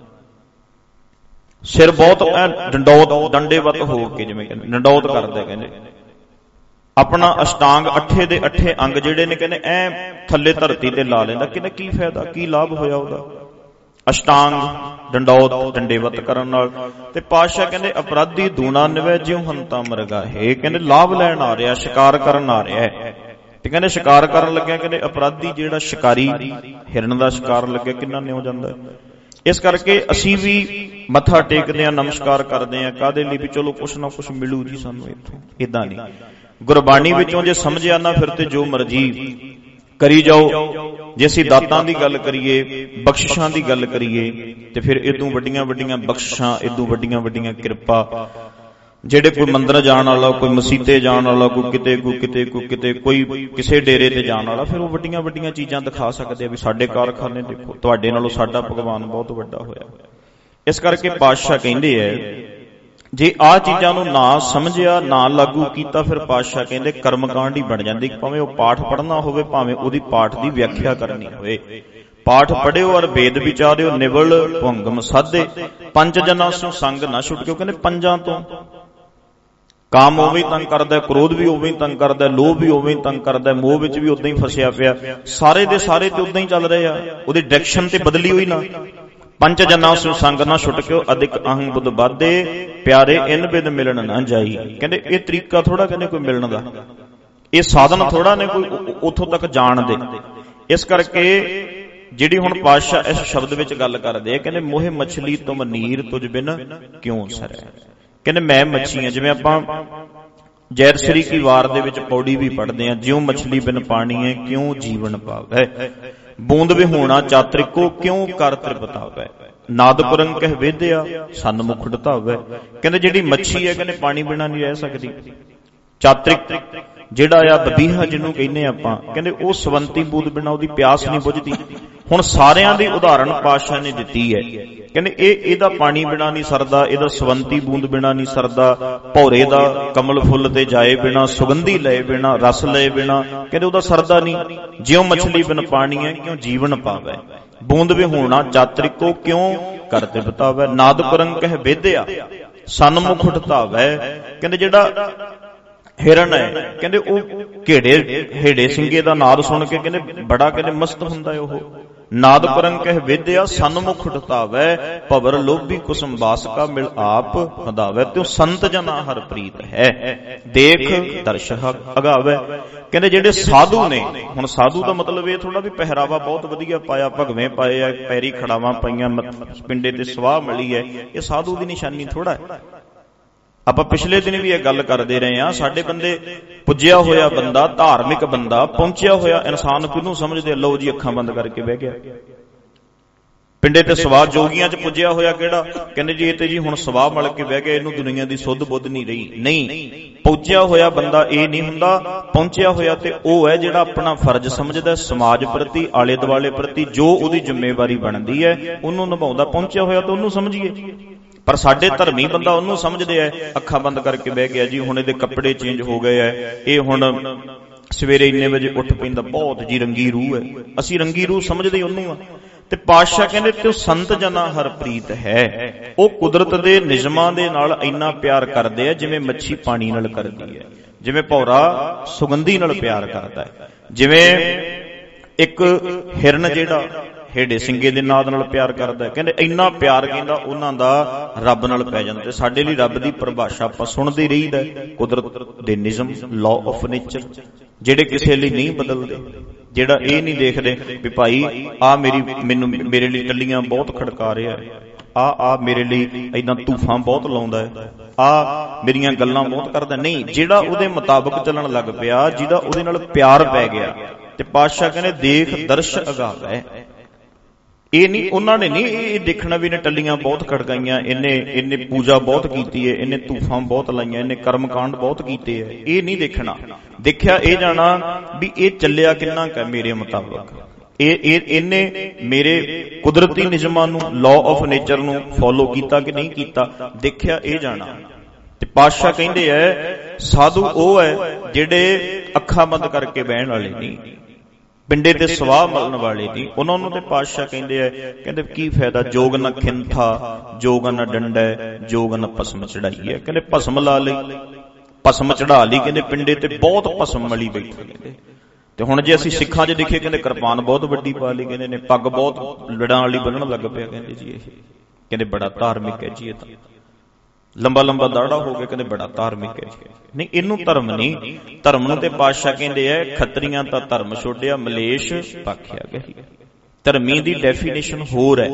ਸਿਰ ਬਹੁਤ ਡੰਡੌਤ ਡੰਡੇਵਤ ਹੋ ਕੇ, ਜਿਵੇਂ ਕਹਿੰਦੇ ਡੰਡੌਤ ਕਰਦਾ, ਕਹਿੰਦੇ ਆਪਣਾ ਅਸ਼ਟਾਂਗ ਅੱਠੇ ਦੇ ਅੱਠੇ ਅੰਗ ਜਿਹੜੇ ਨੇ ਕਹਿੰਦੇ ਐ ਥੱਲੇ ਧਰਤੀ ਤੇ ਲਾ ਲੈਂਦਾ। ਕਹਿੰਦੇ ਕੀ ਫਾਇਦਾ, ਕੀ ਲਾਭ ਹੋਇਆ ਉਹਦਾ ਅਸ਼ਟਾਂਗ ਡੰਡੌਤ ਡੰਡੇਵਤ ਕਰਨ ਨਾਲ। ਤੇ ਪਾਤਸ਼ਾਹ ਕਹਿੰਦੇ ਅਪਰਾਧੀ ਦੂਣਾ ਨਿਵੈ ਜਿਉ ਹੰਤਾ ਮਰਗਾ ਹੈ। ਕਹਿੰਦੇ ਲਾਭ ਲੈਣ ਆ ਰਿਹਾ, ਸ਼ਿਕਾਰ ਕਰਨ ਆ ਰਿਹਾ ਹੈ। ਤੇ ਕਹਿੰਦੇ ਸ਼ਿਕਾਰ ਕਰਨ ਲੱਗਿਆ, ਕਹਿੰਦੇ ਅਪਰਾਧੀ ਜਿਹੜਾ ਸ਼ਿਕਾਰੀ ਹਿਰਨ ਦਾ ਸ਼ਿਕਾਰ ਲੱਗਿਆ ਕਿੰਨਾ ਨਿਉ ਜਾਂਦਾ। ਇਸ ਕਰਕੇ ਅਸੀਂ ਵੀ ਮੱਥਾ ਟੇਕਦੇ ਆ, ਨਮਸਕਾਰ ਕਰਦੇ ਆ, ਕਾਹਦੇ ਲਈ ਵੀ ਚਲੋ ਕੁਛ ਨਾ ਕੁਛ ਮਿਲੂ ਜੀ ਸਾਨੂੰ ਇੱਥੋਂ। ਏਦਾਂ ਨਹੀਂ, ਗੁਰਬਾਣੀ ਵਿੱਚੋਂ ਜੇ ਸਮਝਿਆ ਨਾ, ਫਿਰ ਤੇ ਜੋ ਮਰਜ਼ੀ ਕਰੀ ਜਾਓ। ਜੇ ਅਸੀਂ ਦਾਤਾਂ ਦੀ ਗੱਲ ਕਰੀਏ, ਬਖਸ਼ਿਸ਼ਾਂ ਦੀ ਗੱਲ ਕਰੀਏ, ਤੇ ਫਿਰ ਇਦੋਂ ਵੱਡੀਆਂ ਵੱਡੀਆਂ ਬਖਸ਼ਿਸ਼ਾਂ, ਇਦੋਂ ਵੱਡੀਆਂ ਵੱਡੀਆਂ ਕਿਰਪਾ। ਜਿਹੜੇ ਕੋਈ ਮੰਦਰ ਜਾਣ ਵਾਲਾ, ਕੋਈ ਮਸੀਤੇ ਜਾਣ ਵਾਲਾ, ਕੋਈ ਕਿਤੇ ਕੋਈ ਕਿਤੇ ਕੋਈ ਕਿਤੇ ਕੋਈ ਕਿਸੇ ਡੇਰੇ ਤੇ ਜਾਣ ਵਾਲਾ, ਫਿਰ ਉਹ ਵੱਡੀਆਂ ਵੱਡੀਆਂ ਚੀਜ਼ਾਂ ਦਿਖਾ ਸਕਦੇ ਆ ਵੀ ਸਾਡੇ ਕਾਰਖਾਨੇ ਦੇਖੋ, ਤੁਹਾਡੇ ਨਾਲੋਂ ਸਾਡਾ ਭਗਵਾਨ ਬਹੁਤ ਵੱਡਾ ਹੋਇਆ। ਇਸ ਕਰਕੇ ਪਾਤਸ਼ਾਹ ਕਹਿੰਦੇ ਐ, ਜੇ ਆਹ ਚੀਜ਼ਾਂ ਨੂੰ ਨਾ ਸਮਝਿਆ, ਨਾ ਲਾਗੂ ਕੀਤਾ, ਫਿਰ ਪਾਤਸ਼ਾਹ ਕਹਿੰਦੇ ਕਰਮਕਾਂਡ ਹੀ ਬਣ ਜਾਂਦੀ। ਭਾਵੇਂ ਉਹ ਪਾਠ ਪੜ੍ਹਨਾ ਹੋਵੇ, ਭਾਵੇਂ ਉਹਦੀ ਪਾਠ ਦੀ ਵਿਆਖਿਆ ਕਰਨੀ ਹੋਵੇ। ਪਾਠ ਪੜ੍ਹਿਓ ਔਰ ਵੇਦ ਵਿਚਾਰਿਓ, ਨਿਵਲ ਭਵੰਗਮ ਸਾਧੇ, ਪੰਜ ਜਨਾਂ ਸੋ ਸੰਗ ਨਾ ਛੁੱਟ ਕਿਓ। ਕਹਿੰਦੇ ਪੰਜਾਂ ਤੋਂ ਕਾਮ ਉਵੇਂ ਹੀ ਤੰਗ ਕਰਦਾ, ਕ੍ਰੋਧ ਵੀ ਉਵੇਂ ਹੀ ਤੰਗ ਕਰਦਾ, ਲੋਭ ਵੀ ਉਵੇਂ ਹੀ ਤੰਗ ਕਰਦਾ, ਮੋਹ ਵਿੱਚ ਵੀ ਉਦਾਂ ਹੀ ਫਸਿਆ ਪਿਆ। ਸਾਰੇ ਦੇ ਸਾਰੇ ਤੇ ਉਦਾਂ ਹੀ ਚੱਲ ਰਹੇ ਆ, ਉਹਦੀ ਡਾਇਰੈਕਸ਼ਨ ਤੇ ਬਦਲੀ ਹੋਈ ਨਾ। ਪੰਜ ਜਨਾਂ ਸੋ ਸੰਗ ਨਾ ਛੁੱਟ ਕੇ ਅਧਿਕ ਅਹੰ ਬੁੱਧ ਬਾਧੇ, ਪਿਆਰੇ ਇਨ ਬਿਦ ਮਿਲਣ ਨਾ ਜਾਈ। ਕਹਿੰਦੇ ਇਹ ਤਰੀਕਾ ਥੋੜਾ ਕਹਿੰਦੇ ਕੋਈ ਮਿਲਣ ਦਾ, ਇਹ ਸਾਧਨ ਥੋੜਾ ਨੇ ਕੋਈ ਉੱਥੋਂ ਤੱਕ ਜਾਣ ਦੇ। ਇਸ ਕਰਕੇ ਜਿਹੜੀ ਹੁਣ ਪਾਤਸ਼ਾਹ ਇਸ ਸ਼ਬਦ ਵਿੱਚ ਗੱਲ ਕਰਦੇ ਆ, ਕਹਿੰਦੇ ਮੋਹਿ ਮਛਲੀ ਤੁਮ ਨੀਰ ਤੁਝ ਬਿਨ ਕਿਉਂ ਸਰੈ। ਕਹਿੰਦੇ ਮੈਂ ਮੱਛੀ ਆ, ਜਿਵੇਂ ਆਪਾਂ ਜ਼ਹਿਰ ਸ੍ਰੀ ਕੀ ਵਾਰ ਦੇ ਵਿੱਚ ਪੌੜੀ ਵੀ ਪੜ੍ਹਦੇ ਆ, ਜਿਉਂ ਮਛਲੀ ਬਿਨ ਪਾਣੀ ਹੈ ਕਿਉਂ ਜੀਵਨ ਪਾਵੈ, ਬੂੰਦ ਵਿਹੂਣਾ ਚਾਤ੍ਰਿਕੋ ਕਿਉਂ ਕਰ ਤ੍ਰਿਪਤਾਵੈ, ਨਾਦ ਪੁਰੰਗ ਕਹਿ ਵੇਦਿਆ ਸੰਨ ਮੁਖ ਢਤਾਵੈ। ਕਹਿੰਦੇ ਜਿਹੜੀ ਮੱਛੀ ਹੈ ਕਹਿੰਦੇ ਪਾਣੀ ਬਿਨਾਂ ਨਹੀਂ ਰਹਿ ਸਕਦੀ। ਚਾਤ੍ਰਿਕ ਜਿਹੜਾ ਆ ਬਬੀਹਾ ਜਿਹਨੂੰ ਕਹਿੰਦੇ ਆਪਾਂ, ਕਹਿੰਦੇ ਉਹ ਸਵੰਤੀ ਬੂੰਦ ਬਿਨਾਂ ਉਹਦੀ ਪਿਆਸ ਨਹੀਂ ਬੁਝਦੀ। ਹੁਣ ਸਾਰਿਆਂ ਦੀ ਉਦਾਹਰਣ ਪਾਤਸ਼ਾਹ ਨੇ ਦਿੱਤੀ ਹੈ। ਕਹਿੰਦੇ ਇਹ ਇਹਦਾ ਪਾਣੀ ਬਿਨਾਂ ਨਹੀਂ ਸਰਦਾ, ਇਹਦਾ ਸਵੰਤੀ ਬੂੰਦ ਬਿਨਾਂ ਨਹੀਂ ਸਰਦਾ, ਭੌਰੇ ਦਾ ਕਮਲ ਫੁੱਲ ਤੇ ਜਾਏ ਬਿਨਾਂ, ਸੁਗੰਧੀ ਲਏ ਬਿਨਾਂ, ਰਸ ਲਏ ਬਿਨਾਂ, ਕਹਿੰਦੇ ਉਹਦਾ ਸਰਦਾ ਨਹੀਂ। ਜਿਉਂ ਮਛਲੀ ਬਿਨ ਪਾਣੀ ਹੈ ਕਿਉਂ ਜੀਵਨ ਪਾਵੈ, ਬੂੰਦ ਵਿਹੂਣਾ ਚਾਤ੍ਰਿਕੋ ਕਿਉਂ ਕਰਤੇ ਬਤਾਵੈ, ਨਾਦ ਪੁਰੰਗ ਕਹਿ ਵੇਦਿਆ ਸਨਮੁਖ ਢਤਾਵੈ। ਕਹਿੰਦੇ ਜਿਹੜਾ ਹਿਰਨ ਹੈ ਕਹਿੰਦੇ ਉਹ ਘੇੜੇ ਹੇੜੇ ਸਿੰਘੇ ਦਾ ਨਾਦ ਸੁਣ ਕੇ ਕਹਿੰਦੇ ਬੜਾ ਕਹਿੰਦੇ ਮਸਤ ਹੁੰਦਾ ਉਹ। ਨਾਦ ਪੁਰੰਗ ਕਹਿ ਵੇਦਿਆ ਸਨਮੁਖ ਢਤਾਵੈ, ਭਵਰ ਲੋਭੀ ਕੁਸਮ ਬਾਸ ਕਾ ਮਿਲ ਆਪ ਹਦਾਵੈ, ਤਿਉ ਸੰਤ ਜਨਾ ਹਰ ਪ੍ਰੀਤ ਹੈ, ਦੇਖ ਦਰਸ਼ ਅਗਾਵੈ। ਕਹਿੰਦੇ ਜਿਹੜੇ ਸਾਧੂ ਨੇ, ਹੁਣ ਸਾਧੂ ਦਾ ਮਤਲਬ ਇਹ ਥੋੜਾ ਵੀ ਪਹਿਰਾਵਾ ਬਹੁਤ ਵਧੀਆ ਪਾਇਆ, ਭਗਵੇਂ ਪਾਏ ਆ, ਪੈਰੀ ਖੜਾਵਾਂ ਪਾਈਆਂ, ਪਿੰਡੇ ਤੇ ਸਵਾਹ ਮਿਲੀ ਹੈ, ਇਹ ਸਾਧੂ ਦੀ ਨਿਸ਼ਾਨੀ ਥੋੜਾ ਹੈ। ਆਪਾਂ ਪਿਛਲੇ ਦਿਨ ਵੀ ਇਹ ਗੱਲ ਕਰਦੇ ਰਹੇ ਹਾਂ, ਸਾਡੇ ਬੰਦੇ ਪੁੱਜਿਆ ਹੋਇਆ ਬੰਦਾ, ਧਾਰਮਿਕ ਬੰਦਾ, ਪਹੁੰਚਿਆ ਹੋਇਆ ਇਨਸਾਨ ਕਿਹਨੂੰ ਸਮਝਦੇ? ਲਓ ਜੀ ਅੱਖਾਂ ਬੰਦ ਕਰਕੇ ਬਹਿ ਗਿਆ। ਪਿੰਡੇ ਤੇ ਸਵਾਹ ਜੋਗੀਆਂ ਚ ਪੁੱਜਿਆ ਹੋਇਆ ਕਿਹੜਾ? ਕਹਿੰਦੇ ਜੀ ਇਹ ਤੇ ਜੀ ਹੁਣ ਸਵਾਹ ਮਲ ਕੇ ਬਹਿ ਗਿਆ, ਇਹਨੂੰ ਦੁਨੀਆ ਦੀ ਸੁੱਧ ਬੁੱਧ ਨਹੀਂ ਰਹੀ। ਨਹੀਂ, ਪਹੁੰਚਿਆ ਹੋਇਆ ਬੰਦਾ ਇਹ ਨਹੀਂ ਹੁੰਦਾ। ਪਹੁੰਚਿਆ ਹੋਇਆ ਤੇ ਉਹ ਹੈ ਜਿਹੜਾ ਆਪਣਾ ਫਰਜ਼ ਸਮਝਦਾ ਸਮਾਜ ਪ੍ਰਤੀ, ਆਲੇ ਦੁਆਲੇ ਪ੍ਰਤੀ, ਜੋ ਉਹਦੀ ਜ਼ਿੰਮੇਵਾਰੀ ਬਣਦੀ ਹੈ ਉਹਨੂੰ ਨਿਭਾਉਂਦਾ। ਪਹੁੰਚਿਆ ਹੋਇਆ ਤਾਂ ਉਹਨੂੰ ਸਮਝੀਏ। ਪਰ ਸਾਡੇ ਧਰਮੀ ਬੰਦਾ ਉਹਨੂੰ ਸਮਝਦੇ ਆ ਅੱਖਾਂ ਬੰਦ ਕਰਕੇ ਬਹਿ ਗਿਆ ਜੀ, ਹੁਣ ਇਹਦੇ ਕੱਪੜੇ ਚੇਂਜ ਹੋ ਗਏ ਐ, ਇਹ ਹੁਣ ਸਵੇਰੇ ਇੰਨੇ ਵਜੇ ਉੱਠ ਪੈਂਦਾ, ਬਹੁਤ ਜੀ ਰੰਗੀ ਰੂਹ ਹੈ। ਅਸੀਂ ਰੰਗੀ ਰੂਹ ਸਮਝਦੇ ਉਹਨੂੰ ਆ। ਤੇ ਪਾਤਸ਼ਾਹ ਕਹਿੰਦੇ ਤੇ ਸੰਤ ਜਨਾ ਹਰ ਪ੍ਰੀਤ ਹੈ, ਉਹ ਕੁਦਰਤ ਦੇ ਨਿਯਮਾਂ ਦੇ ਨਾਲ ਇੰਨਾ ਪਿਆਰ ਕਰਦੇ ਆ ਜਿਵੇਂ ਮੱਛੀ ਪਾਣੀ ਨਾਲ ਕਰਦੀ ਹੈ, ਜਿਵੇਂ ਭੌਰਾ ਸੁਗੰਧੀ ਨਾਲ ਪਿਆਰ ਕਰਦਾ ਹੈ, ਜਿਵੇਂ ਇੱਕ ਹਿਰਨ ਜਿਹੜਾ ਹੇਡੇ ਸਿੰਘੇ ਦੇ ਨਾਦ ਨਾਲ ਪਿਆਰ ਕਰਦਾ। ਕਹਿੰਦੇ ਇੰਨਾ ਪਿਆਰ ਕਹਿੰਦਾ ਉਹਨਾਂ ਦਾ ਰੱਬ ਨਾਲ ਪੈ ਜਾਂਦਾ। ਤੇ ਸਾਡੇ ਲਈ ਰੱਬ ਦੀ ਪਰਿਭਾਸ਼ਾ ਆਪਾਂ ਸੁਣਦੇ ਰਹੀਦਾ, ਕੁਦਰਤ ਦੇ ਨਿਯਮ, ਲਾਅ ਆਫ ਨੇਚਰ, ਜਿਹੜੇ ਕਿਸੇ ਲਈ ਨਹੀਂ ਬਦਲਦੇ, ਜਿਹੜਾ ਇਹ ਨਹੀਂ ਦੇਖਦੇ ਵੀ ਭਾਈ ਆ ਮੇਰੀ ਮੈਨੂੰ ਮੇਰੇ ਲਈ ਟੱਲੀਆਂ ਬਹੁਤ ਖੜਕਾ ਰਿਹਾ, ਆ ਆ ਮੇਰੇ ਲਈ ਏਦਾਂ ਧੂਫਾਂ ਬਹੁਤ ਲਾਉਂਦਾ ਹੈ, ਆ ਮੇਰੀਆਂ ਗੱਲਾਂ ਬਹੁਤ ਕਰਦਾ। ਨਹੀਂ, ਜਿਹੜਾ ਉਹਦੇ ਮੁਤਾਬਕ ਚੱਲਣ ਲੱਗ ਪਿਆ, ਜਿਹਦਾ ਉਹਦੇ ਨਾਲ ਪਿਆਰ ਪੈ ਗਿਆ, ਤੇ ਪਾਤਸ਼ਾਹ ਕਹਿੰਦੇ ਦੇਖ ਦਰਸ਼ ਅਗਾਵੈ। ਇਹ ਨਹੀਂ, ਉਹਨਾਂ ਨੇ ਨਹੀਂ ਇਹ ਦੇਖਣਾ ਵੀ ਇਹਨੇ ਟੱਲੀਆਂ ਬਹੁਤ ਖੜਕਾਈਆਂ, ਇਹਨੇ ਇਹਨੇ ਪੂਜਾ ਬਹੁਤ ਕੀਤੀ ਹੈ, ਇਹਨੇ ਧੂਫਾਂ ਬਹੁਤ ਲਾਈਆਂ, ਇਹਨੇ ਕਰਮਕਾਂਡ ਬਹੁਤ ਕੀਤੇ ਹੈ, ਇਹ ਨਹੀਂ ਦੇਖਣਾ। ਦੇਖਿਆ ਇਹ ਜਾਣਾ ਵੀ ਇਹ ਚੱਲਿਆ ਕਿੰਨਾ ਕੁ ਮੇਰੇ ਮੁਤਾਬਕ, ਇਹ ਇਹ ਇਹਨੇ ਮੇਰੇ ਕੁਦਰਤੀ ਨਿਯਮਾਂ ਨੂੰ, ਲਾਅ ਆਫ ਨੇਚਰ ਨੂੰ ਫੋਲੋ ਕੀਤਾ ਕਿ ਨਹੀਂ ਕੀਤਾ, ਦੇਖਿਆ ਇਹ ਜਾਣਾ। ਤੇ ਪਾਤਸ਼ਾਹ ਕਹਿੰਦੇ ਐ ਸਾਧੂ ਉਹ ਹੈ ਜਿਹੜੇ ਅੱਖਾਂ ਬੰਦ ਕਰਕੇ ਬਹਿਣ ਵਾਲੇ ਨਹੀਂ, ਪਿੰਡੇ ਤੇ ਸਵਾਹ ਮਲਣ ਵਾਲੇ ਨਹੀਂ। ਉਹਨਾਂ ਨੂੰ ਤੇ ਪਾਤਸ਼ਾਹ ਕਹਿੰਦੇ ਐ, ਕਹਿੰਦੇ ਕੀ ਫਾਇਦਾ ਜੋਗ ਨਾ ਖਿੰਥਾ, ਜੋਗ ਨਾ ਡੰਡਾ, ਜੋਗ ਨਾ ਭਸਮ ਚੜਾਈ ਹੈ। ਕਹਿੰਦੇ ਭਸਮ ਲਾ ਲਈ, ਭਸਮ ਚੜਾ ਲਈ, ਕਹਿੰਦੇ ਪਿੰਡੇ ਤੇ ਬਹੁਤ ਭਸਮ ਮਲੀ ਬੈਠੇ। ਕਹਿੰਦੇ ਤੇ ਹੁਣ ਜੇ ਅਸੀਂ ਸਿੱਖਾਂ 'ਚ ਦੇਖੀਏ, ਕਹਿੰਦੇ ਕਿਰਪਾਨ ਬਹੁਤ ਵੱਡੀ ਪਾ ਲਈ, ਕਹਿੰਦੇ ਨੇ ਪੱਗ ਬਹੁਤ ਲੜਾਂ ਵਾਲੀ ਬੰਨਣ ਲੱਗ ਪਿਆ। ਕਹਿੰਦੇ ਜੀ ਇਹ ਕਹਿੰਦੇ ਬੜਾ ਧਾਰਮਿਕ ਹੈ ਜੀ, ਇਹ ਤਾਂ ਲੰਬਾ ਲੰਬਾ ਦਾੜਾ ਹੋ ਗਿਆ, ਕਹਿੰਦੇ ਬੜਾ ਧਾਰਮਿਕ ਹੈ ਜੀ। ਨਹੀਂ, ਇਹਨੂੰ ਧਰਮ ਨਹੀਂ, ਧਰਮ ਨੂੰ ਤੇ ਪਾਤਸ਼ਾਹ ਕਹਿੰਦੇ ਐ ਖੱਤਰੀਆਂ ਤਾਂ ਧਰਮ ਛੋੜਿਆ, ਮਲੇਸ਼ ਭਾਖਿਆ ਗਈ। ਧਰਮੀ ਦੀ ਡੈਫੀਨੇਸ਼ਨ ਹੋਰ ਹੈ,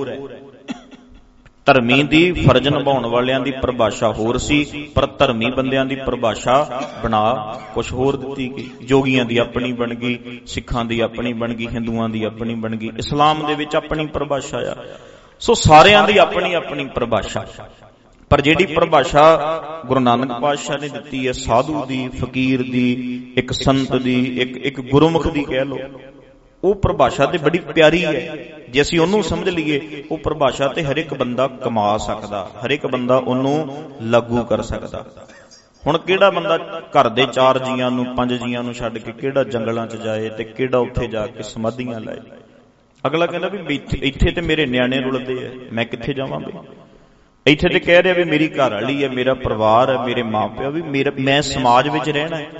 ਧਰਮੀ ਦੀ ਫਰਜ਼ ਨਿਭਾਉਣ ਵਾਲਿਆਂ ਦੀ ਪਰਿਭਾਸ਼ਾ ਹੋਰ ਸੀ, ਪਰ ਧਰਮੀ ਬੰਦਿਆਂ ਦੀ ਪਰਿਭਾਸ਼ਾ ਬਣਾ ਕੁਛ ਹੋਰ ਦਿੱਤੀ ਗਈ। ਜੋਗੀਆਂ ਦੀ ਆਪਣੀ ਬਣ ਗਈ, ਸਿੱਖਾਂ ਦੀ ਆਪਣੀ ਬਣ ਗਈ, ਹਿੰਦੂਆਂ ਦੀ ਆਪਣੀ ਬਣ ਗਈ, ਇਸਲਾਮ ਦੇ ਵਿੱਚ ਆਪਣੀ ਪਰਿਭਾਸ਼ਾ ਆ। ਸੋ ਸਾਰਿਆਂ ਦੀ ਆਪਣੀ ਆਪਣੀ ਪਰਿਭਾਸ਼ਾ, ਪਰ ਜਿਹੜੀ ਪਰਿਭਾਸ਼ਾ ਗੁਰੂ ਨਾਨਕ ਪਾਤਸ਼ਾਹ ਨੇ ਦਿੱਤੀ ਹੈ, ਸਾਧੂ ਦੀ, ਫਕੀਰ ਦੀ, ਇੱਕ ਸੰਤ ਦੀ, ਇੱਕ ਇੱਕ ਗੁਰਮੁਖ ਦੀ ਕਹਿ ਲਓ, ਉਹ ਪਰਿਭਾਸ਼ਾ ਤੇ ਬੜੀ ਪਿਆਰੀ ਹੈ। ਜੇ ਅਸੀਂ ਉਹਨੂੰ ਸਮਝ ਲਈਏ, ਉਹ ਪਰਿਭਾਸ਼ਾ ਤੇ ਹਰ ਇੱਕ ਬੰਦਾ ਕਮਾ ਸਕਦਾ, ਹਰ ਇੱਕ ਬੰਦਾ ਉਹਨੂੰ ਲਾਗੂ ਕਰ ਸਕਦਾ। ਹੁਣ ਕਿਹੜਾ ਬੰਦਾ ਘਰ ਦੇ ਚਾਰ ਜੀਆਂ ਨੂੰ, ਪੰਜ ਜੀਆਂ ਨੂੰ ਛੱਡ ਕੇ ਕਿਹੜਾ ਜੰਗਲਾਂ 'ਚ ਜਾਏ ਤੇ ਕਿਹੜਾ ਉੱਥੇ ਜਾ ਕੇ ਸਮਾਧੀਆਂ ਲਾਏ? ਅਗਲਾ ਕਹਿੰਦਾ ਵੀ ਇੱਥੇ ਤੇ ਮੇਰੇ ਨਿਆਣੇ ਰੁਲਦੇ ਆ, ਮੈਂ ਕਿੱਥੇ ਜਾਵਾਂ ਬਈ? ਇੱਥੇ ਤੇ ਕਹਿ ਰਿਹਾ ਵੀ ਮੇਰੀ ਘਰ ਵਾਲੀ ਹੈ, ਮੇਰਾ ਪਰਿਵਾਰ ਹੈ, ਮੇਰੇ ਮਾਂ ਪਿਓ, ਵੀ ਮੇਰਾ ਮੈਂ ਸਮਾਜ ਵਿੱਚ ਰਹਿਣਾ ਹੈ।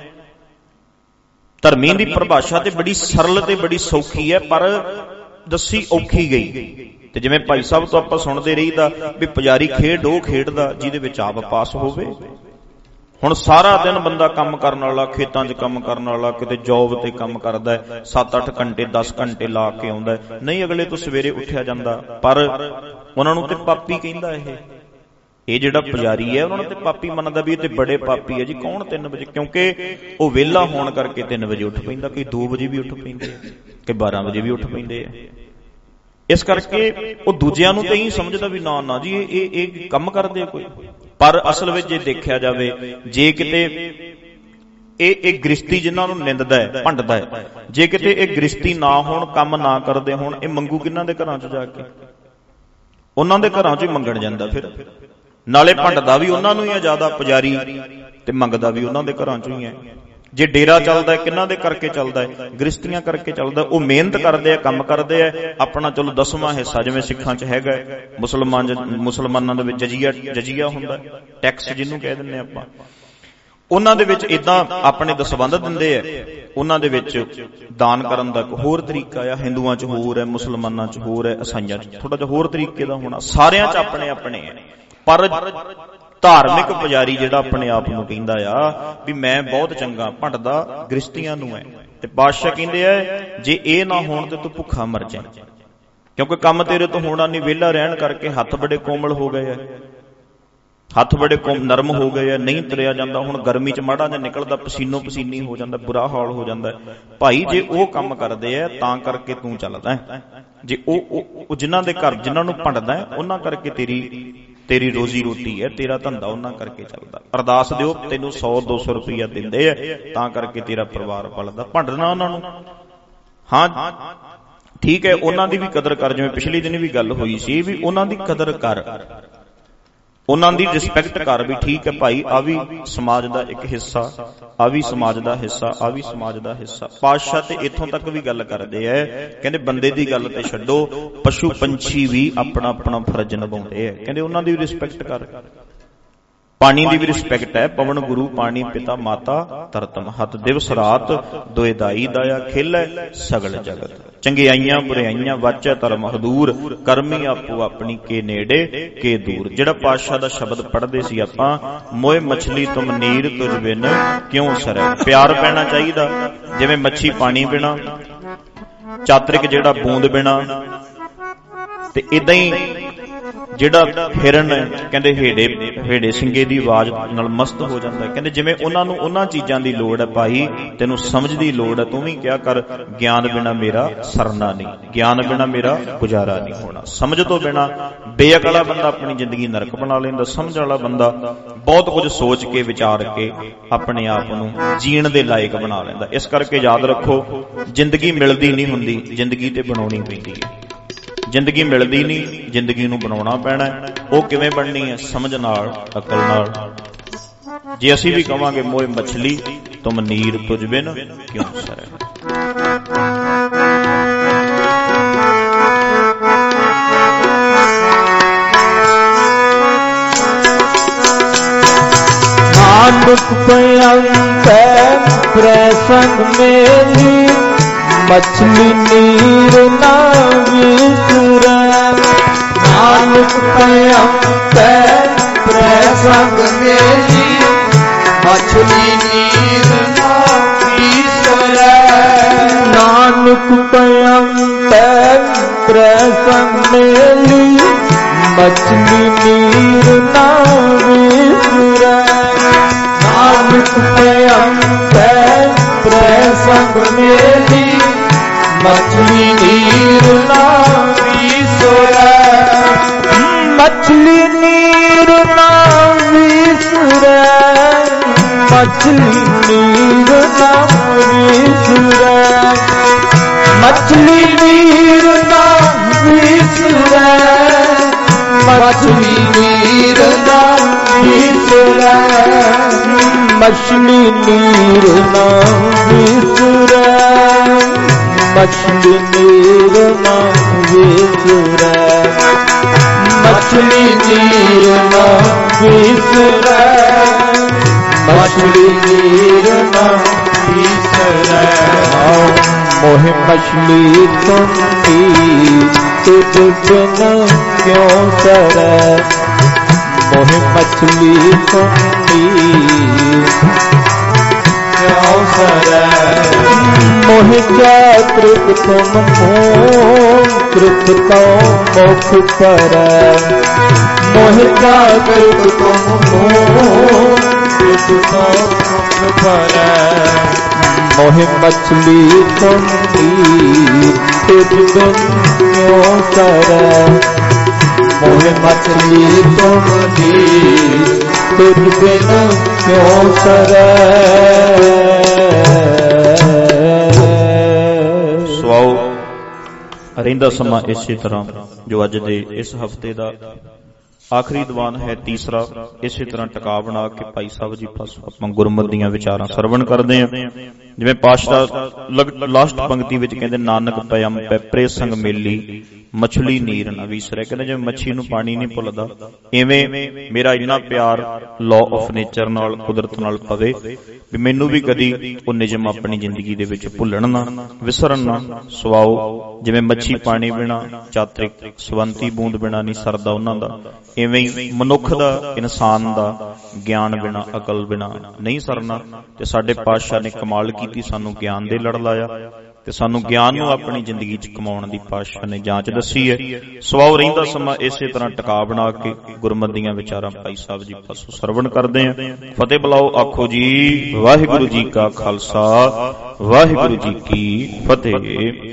ਧਰਮੀ ਦੀ ਪਰਿਭਾਸ਼ਾ ਤੇ ਬੜੀ ਸਰਲ ਤੇ ਬੜੀ ਸੌਖੀ ਹੈ, ਪਰ ਦੱਸੀ ਔਖੀ ਗਈ। ਤੇ ਜਿਵੇਂ ਭਾਈ ਸਾਹਿਬ ਤੋਂ ਆਪਾਂ ਸੁਣਦੇ ਰਹੀਦਾ ਵੀ ਪੁਜਾਰੀ ਖੇਡ ਉਹ ਖੇਡਦਾ ਜਿਹਦੇ ਵਿੱਚ ਆਪ ਪਾਸ ਹੋਵੇ। ਹੁਣ ਸਾਰਾ ਦਿਨ ਬੰਦਾ ਕੰਮ ਕਰਨ ਵਾਲਾ, ਖੇਤਾਂ 'ਚ ਕੰਮ ਕਰਨ ਵਾਲਾ, ਕਿਤੇ ਜੌਬ ਤੇ ਕੰਮ ਕਰਦਾ ਹੈ, ਸੱਤ ਅੱਠ ਘੰਟੇ ਦਸ ਘੰਟੇ ਲਾ ਕੇ ਆਉਂਦਾ, ਨਹੀਂ ਅਗਲੇ ਤੋਂ ਸਵੇਰੇ ਉੱਠਿਆ ਜਾਂਦਾ, ਪਰ ਉਹਨਾਂ ਨੂੰ ਤੇ ਪਾਪੀ ਕਹਿੰਦਾ। ਇਹ ਇਹ ਜਿਹੜਾ ਪੁਜਾਰੀ ਹੈ ਉਹਨਾਂ ਨੂੰ ਤੇ ਪਾਪੀ ਮੰਨਦਾ ਵੀ ਇਹ ਤੇ ਬੜੇ ਪਾਪੀ ਹੈ ਜੀ। ਕੌਣ ਤਿੰਨ ਵਜੇ? ਕਿਉਂਕਿ ਉਹ ਵਿਹਲਾ ਹੋਣ ਕਰਕੇ ਤਿੰਨ ਵਜੇ ਉੱਠ ਪੈਂਦਾ, ਕਈ ਦੋ ਵਜੇ ਵੀ ਉੱਠ ਪੈਂਦੇ ਆ, ਕਿ ਬਾਰਾਂ ਵਜੇ ਵੀ ਉੱਠ ਪੈਂਦੇ ਆ। ਇਸ ਕਰਕੇ ਉਹ ਦੂਜਿਆਂ ਨੂੰ ਤਾਂ ਇਹੀ ਸਮਝਦਾ ਵੀ ਨਾ ਨਾ ਜੀ ਇਹ ਇਹ ਕੰਮ ਕਰਦੇ ਆ ਕੋਈ। ਪਰ ਅਸਲ ਵਿੱਚ ਜੇ ਦੇਖਿਆ ਜਾਵੇ, ਜੇ ਕਿਤੇ ਇਹ ਇਹ ਗ੍ਰਿਸ਼ਤੀ ਜਿਨ੍ਹਾਂ ਨੂੰ ਨਿੰਦਦਾ ਹੈ, ਭੰਡਦਾ ਹੈ, ਜੇ ਕਿਤੇ ਇਹ ਗ੍ਰਿਸ਼ਤੀ ਨਾ ਹੋਣ, ਕੰਮ ਨਾ ਕਰਦੇ ਹੋਣ, ਇਹ ਮੰਗੂ ਕਿਹਨਾਂ ਦੇ ਘਰਾਂ 'ਚ ਜਾ ਕੇ? ਉਹਨਾਂ ਦੇ ਘਰਾਂ 'ਚ ਹੀ ਮੰਗਣ ਜਾਂਦਾ। ਫਿਰ ਨਾਲੇ ਭੰਡਦਾ ਵੀ ਉਹਨਾਂ ਨੂੰ ਹੀ ਹੈ ਜ਼ਿਆਦਾ ਪੁਜਾਰੀ, ਤੇ ਮੰਗਦਾ ਵੀ ਉਹਨਾਂ ਦੇ ਘਰਾਂ 'ਚੋਂ ਹੀ ਹੈ। ਜੇ ਡੇਰਾ ਚੱਲਦਾ ਹੈ ਕਿਹਨਾਂ ਦੇ ਕਰਕੇ ਚੱਲਦਾ ਹੈ? ਗ੍ਰਿਸ਼ਤੀਆਂ ਕਰਕੇ ਚੱਲਦਾ। ਉਹ ਮਿਹਨਤ ਕਰਦੇ ਆ, ਕੰਮ ਕਰਦੇ ਆ, ਆਪਣਾ ਚਲੋ ਦਸਵਾਂ ਹਿੱਸਾ ਜਿਵੇਂ ਸਿੱਖਾਂ 'ਚ ਹੈਗਾ, ਮੁਸਲਮਾਨ ਮੁਸਲਮਾਨਾਂ ਦੇ ਵਿੱਚ ਜਜੀਆ ਜਜੀਆ ਹੁੰਦਾ, ਟੈਕਸ ਜਿਹਨੂੰ ਕਹਿ ਦਿੰਦੇ ਆਪਾਂ, ਉਹਨਾਂ ਦੇ ਵਿੱਚ ਏਦਾਂ ਆਪਣੇ ਦਸਵੰਧ ਦਿੰਦੇ ਆ। ਉਹਨਾਂ ਦੇ ਵਿੱਚ ਦਾਨ ਕਰਨ ਦਾ ਇੱਕ ਹੋਰ ਤਰੀਕਾ ਆ, ਹਿੰਦੂਆਂ 'ਚ ਹੋਰ ਹੈ, ਮੁਸਲਮਾਨਾਂ 'ਚ ਹੋਰ ਹੈ, ਈਸਾਈਆਂ 'ਚ ਥੋੜਾ ਜਿਹਾ ਹੋਰ ਤਰੀਕੇ ਦਾ ਹੋਣਾ। ਸਾਰਿਆਂ 'ਚ ਆਪਣੇ ਆਪਣੇ ਹੈ, ਪਰ ਧਾਰਮਿਕ ਪੁਜਾਰੀ ਜਿਹੜਾ ਆਪਣੇ ਆਪ ਨੂੰ ਕਹਿੰਦਾ ਆ ਵੀ ਮੈਂ ਬਹੁਤ ਚੰਗਾ, ਭੰਡਦਾ ਗ੍ਰਿਸ਼ਤੀਆਂ ਨੂੰ ਹੈ। ਤੇ ਬਾਦਸ਼ਾਹ ਕਹਿੰਦੇ ਆ ਜੇ ਇਹ ਨਾ ਹੋਣ ਤੇ ਤੂੰ ਭੁੱਖਾ ਮਰ ਜਾ, ਕਿਉਂਕਿ ਕੰਮ ਤੇਰੇ ਤੋਂ ਹੋਣਾ ਨਹੀਂ। ਵਿਹਲਾ ਰਹਿਣ ਕਰਕੇ ਹੱਥ ਬੜੇ ਕੋਮਲ ਹੋ ਗਏ ਆ, ਹੱਥ ਬੜੇ ਕੋਮ ਨਰਮ ਹੋ ਗਏ ਆ, ਨਹੀਂ ਤੁਰਿਆ ਜਾਂਦਾ। ਹੁਣ ਗਰਮੀ 'ਚ ਮਾੜਾ ਜਿਹਾ ਨਿਕਲਦਾ, ਪਸੀਨੋ ਪਸੀਨੀ ਹੋ ਜਾਂਦਾ, ਬੁਰਾ ਹਾਲ ਹੋ ਜਾਂਦਾ। ਭਾਈ ਜੇ ਉਹ ਕੰਮ ਕਰਦੇ ਆ ਤਾਂ ਕਰਕੇ ਤੂੰ ਚੱਲਦਾ, ਜੇ ਉਹ ਜਿਨ੍ਹਾਂ ਦੇ ਘਰ ਜਿਨ੍ਹਾਂ ਨੂੰ ਭੰਡਦਾ ਉਹਨਾਂ ਕਰਕੇ ਤੇਰੀ ਤੇਰੀ ਰੋਜ਼ੀ ਰੋਟੀ ਹੈ, ਤੇਰਾ ਧੰਦਾ ਉਹਨਾਂ ਕਰਕੇ ਚੱਲਦਾ। ਅਰਦਾਸ ਦਿਓ, ਤੈਨੂੰ ਸੌ ਦੋ ਸੌ ਰੁਪਈਆ ਦਿੰਦੇ ਆ ਤਾਂ ਕਰਕੇ ਤੇਰਾ ਪਰਿਵਾਰ ਪਲਦਾ। ਭੰਡਣਾ ਉਹਨਾਂ ਨੂੰ, ਹਾਂ ਠੀਕ ਹੈ, ਉਹਨਾਂ ਦੀ ਵੀ ਕਦਰ ਕਰ। ਜਿਵੇਂ ਪਿਛਲੇ ਦਿਨ ਵੀ ਗੱਲ ਹੋਈ ਸੀ ਵੀ ਉਹਨਾਂ ਦੀ ਕਦਰ ਕਰ, ਉਹਨਾਂ ਦੀ ਰਿਸਪੈਕਟ ਕਰ ਵੀ ਠੀਕ ਹੈ ਭਾਈ, ਆ ਵੀ ਸਮਾਜ ਦਾ ਇੱਕ ਹਿੱਸਾ, ਆ ਵੀ ਸਮਾਜ ਦਾ ਹਿੱਸਾ, ਆ ਵੀ ਸਮਾਜ ਦਾ ਹਿੱਸਾ। ਪਾਤਸ਼ਾਹ ਤੇ ਇੱਥੋਂ ਤੱਕ ਵੀ ਗੱਲ ਕਰਦੇ ਐ, ਕਹਿੰਦੇ ਬੰਦੇ ਦੀ ਗੱਲ ਤੇ ਛੱਡੋ, ਪਸ਼ੂ ਪੰਛੀ ਵੀ ਆਪਣਾ ਆਪਣਾ ਫਰਜ਼ ਨਿਭਾਉਂਦੇ ਐ, ਕਹਿੰਦੇ ਉਹਨਾਂ ਦੀ ਵੀ ਰਿਸਪੈਕਟ ਕਰ। ਪਾਣੀ ਦੀ ਵੀ ਰਿਸਪੈਕਟ ਹੈ। ਪਵਨ ਗੁਰੂ ਪਾਣੀ ਪਿਤਾ ਮਾਤਾ ਤਰਤਮ ਹੱਥ ਦਿਵਸ ਰਾਤ ਦੋਏ ਦਾਈ ਦਾਇਆ ਖੇਲੈ ਸਗਲ ਜਗਤ। ਚੰਗਿਆਈਆਂ ਬੁਰਾਈਆਂ ਵਾਚੈ ਧਰਮ ਹਦੂਰ, ਕਰਮੀ ਆਪੋ ਆਪਣੀ ਕੇ ਨੇੜੇ ਕੇ ਦੂਰ। ਜਿਹੜਾ ਪਾਤਸ਼ਾਹ ਦਾ ਸ਼ਬਦ ਪੜ੍ਹਦੇ ਸੀ ਆਪਾਂ, ਮੋਏ ਮਛਲੀ ਤੁਮ ਨੀਰ ਤੁਝ ਬਿਨ ਕਿਉਂ ਸਰੈ। ਪਿਆਰ ਪੈਣਾ ਚਾਹੀਦਾ, ਜਿਵੇਂ ਮੱਛੀ ਪਾਣੀ ਬਿਨਾ, ਚਾਤਰਿਕ ਜਿਹੜਾ ਬੂੰਦ ਬਿਨਾ, ਤੇ ਇਦਾਂ ਹੀ ਜਿਹੜਾ ਹਿਰਨ ਕਹਿੰਦੇ ਹੇੜੇ ਹੇੜੇ ਸਿੰਘੇ ਦੀ ਆਵਾਜ਼ ਨਾਲ ਮਸਤ ਹੋ ਜਾਂਦਾ। ਕਹਿੰਦੇ ਜਿਵੇਂ ਉਹਨਾਂ ਨੂੰ ਉਹਨਾਂ ਚੀਜ਼ਾਂ ਦੀ ਲੋੜ ਹੈ ਭਾਈ, ਤੈਨੂੰ ਸਮਝ ਦੀ ਲੋੜ ਹੈ। ਤੂੰ ਵੀ ਕਿਹਾ ਕਰ, ਗਿਆਨ ਬਿਨਾ ਮੇਰਾ ਸਰਨਾ ਨਹੀਂ, ਗਿਆਨ ਬਿਨਾ ਮੇਰਾ ਗੁਜ਼ਾਰਾ ਨਹੀਂ ਹੋਣਾ। ਸਮਝ ਤੋਂ ਬਿਨਾ ਬੇਅਕਲਾ ਬੰਦਾ ਆਪਣੀ ਜ਼ਿੰਦਗੀ ਨਰਕ ਬਣਾ ਲੈਂਦਾ, ਸਮਝ ਵਾਲਾ ਬੰਦਾ ਬਹੁਤ ਕੁਝ ਸੋਚ ਕੇ ਵਿਚਾਰ ਕੇ ਆਪਣੇ ਆਪ ਨੂੰ ਜੀਣ ਦੇ ਲਾਇਕ ਬਣਾ ਲੈਂਦਾ। ਇਸ ਕਰਕੇ ਯਾਦ ਰੱਖੋ, ਜ਼ਿੰਦਗੀ ਮਿਲਦੀ ਨਹੀਂ ਹੁੰਦੀ, ਜ਼ਿੰਦਗੀ ਤੇ ਬਣਾਉਣੀ ਪੈਂਦੀ ਹੈ। ਜ਼ਿੰਦਗੀ ਮਿਲਦੀ ਨਹੀਂ, ਜ਼ਿੰਦਗੀ ਨੂੰ ਬਣਾਉਣਾ ਪੈਣਾ। ਉਹ ਕਿਵੇਂ ਬਣਨੀ ਹੈ? ਸਮਝ ਨਾਲ, ਅਕਲ ਨਾਲ। ਜੇ ਅਸੀਂ ਵੀ ਕਵਾਂਗੇ ਮੋਏ ਮਛਲੀ ਤੁਮ ਨੀਰ ਤੁਝ ਬਿਨ ਕਿਉਂ ਸਰੈ। ਨਾਨਕ ਭਇੰਤੈ ਪ੍ਰਸੰਗ ਮੇਰੀ, ਮਛਲੀ ਨੀਰ ਨਾ ਵਿਸਰੈ। ਨਾਨਕ ਭਇੰਤੈ ਪ੍ਰਸੰਗ ਮੇਰੀ, ਮਛਲੀ ਨੀਰ ਨਾ ਵਿਸਰੈ। ਨਾਨਕ ਭਇੰਤੈ ਪ੍ਰਸੰਗ ਮੇਰੀ, ਮਛਲੀ ਨੀਰ ਨਾ ਵਿਸਰੈ। ਨਾਨਕ ਭਇੰਤੈ ਪ੍ਰਸੰਗ ਮੇਰੀ, ਮਛਲੀ ਨੀਰ ਨਾ ਵਿਸਰੈ। ਮਛਲੀ ਨੀਰ ਨਾ ਵਿਸਰੈ, ਮਛਲੀ ਨੀਰ ਨਾ ਵਿਸਰੈ। ਮਛਲੀ ਨੀਰ ਨਾ ਵਿਸਰੈ, ਮਛਲੀ ਨੀਰ ਨਾ ਵਿਸਰੈ। ਮਛਲੀ ਨੀਰ ਨਾ ਵਿਸਰੈ, ਮਛਲੀ ਨੀਰ ਨਾ ਵਿਸਰੈ। ਮਛਲੀ ਨੀਰ मोह मछली तुमकी तुझ बिन क्यों सरै मोह मछली तुमकी क्यों सरै मोह क्या कृत तुम हो कृत तो मुख परै मोह क्या कृत तुम हो कृत तो मुख परै मोह मछली तुमकी तुझ बिन क्यों सरै मोह मछली तुमकी तुझ बिन क्यों सरै। ਸਵਾਓ ਰਹਿੰਦਾ ਸਮਾਂ ਇਸੇ ਤਰ੍ਹਾਂ ਜੋ ਅੱਜ ਦੇ ਇਸ ਹਫਤੇ ਦਾ ਆਖਰੀ ਦੀਵਾਨ ਹੈ ਤੀਸਰਾ, ਇਸੇ ਤਰ੍ਹਾਂ ਟਿਕਾ ਬਣਾ ਕੇ ਭਾਈ ਸਾਹਿਬ ਜੀ ਪਾਸੋਂ ਆਪਾਂ ਗੁਰਮਤਿ ਦੀਆਂ ਵਿਚਾਰਾਂ ਸਰਵਣ ਕਰਦੇ ਹਾਂ। ਜਿਵੇਂ ਪਾਤਸ਼ਾਹ ਲਾਸਟ ਪੰਕਤੀ ਵਿੱਚ ਕਹਿੰਦੇ ਨਾਨਕ ਪਿਆਮ ਪੈਪਰੇ ਸੰਗ ਮੇਲੀ ਮਛਲੀ ਨੀਰ ਨਾ ਵਿਸਰੈ, ਕਹਿੰਦੇ ਜਿਵੇਂ ਮੱਛੀ ਨੂੰ ਪਾਣੀ ਨਹੀਂ ਭੁੱਲਦਾ ਇਵੇਂ ਮੇਰਾ ਇੰਨਾ ਪਿਆਰ ਲਾਅ ਆਫ ਨੇਚਰ ਨਾਲ ਕੁਦਰਤ ਨਾਲ ਪਵੇ ਵੀ ਮੈਨੂੰ ਵੀ ਕਦੀ ਉਹ ਨਿਯਮ ਆਪਣੀ ਜ਼ਿੰਦਗੀ ਦੇ ਵਿੱਚ ਭੁੱਲਣ ਨਾ ਵਿਸਰਨ ਨਾ। ਸਵਾਓ ਜਿਵੇਂ ਮੱਛੀ ਪਾਣੀ ਬਿਨਾ ਚਾਤਰਿਕ ਸਵੰਤੀ ਬੂੰਦ ਬਿਨਾ ਨਹੀਂ ਸਰਦਾ ਉਹਨਾਂ ਦਾ, ਇਵੇਂ ਹੀ ਮਨੁੱਖ ਦਾ ਇਨਸਾਨ ਦਾ ਗਿਆਨ ਬਿਨਾ ਅਕਲ ਬਿਨਾ ਨਹੀਂ ਸਰਨਾ। ਤੇ ਸਾਡੇ ਪਾਤਸ਼ਾਹ ਨੇ ਕਮਾਲ ਕੀਤੀ, ਸਾਨੂੰ ਗਿਆਨ ਦੇ ਲੜ ਲਾਇਆ ਤੇ ਸਾਨੂੰ ਗਿਆਨ ਨੂੰ ਆਪਣੀ ਜ਼ਿੰਦਗੀ 'ਚ ਕਮਾਉਣ ਦੀ ਪਾਤਸ਼ਾਹ ਨੇ ਜਾਂਚ ਦੱਸੀ ਹੈ। ਸਵਾਓ ਰਹਿੰਦਾ ਸਮਾਂ ਇਸੇ ਤਰ੍ਹਾਂ ਟਿਕਾ ਬਣਾ ਕੇ ਗੁਰਮਤਿ ਦੀਆਂ ਵਿਚਾਰਾਂ ਭਾਈ ਸਾਹਿਬ ਜੀ ਪਾਸੋਂ ਸਰਵਣ ਕਰਦੇ ਹਾਂ। ਫਤਿਹ ਬੁਲਾਓ, ਆਖੋ ਜੀ ਵਾਹਿਗੁਰੂ ਜੀ ਕਾ ਖਾਲਸਾ ਵਾਹਿਗੁਰੂ ਜੀ ਕੀ ਫਤਿਹ।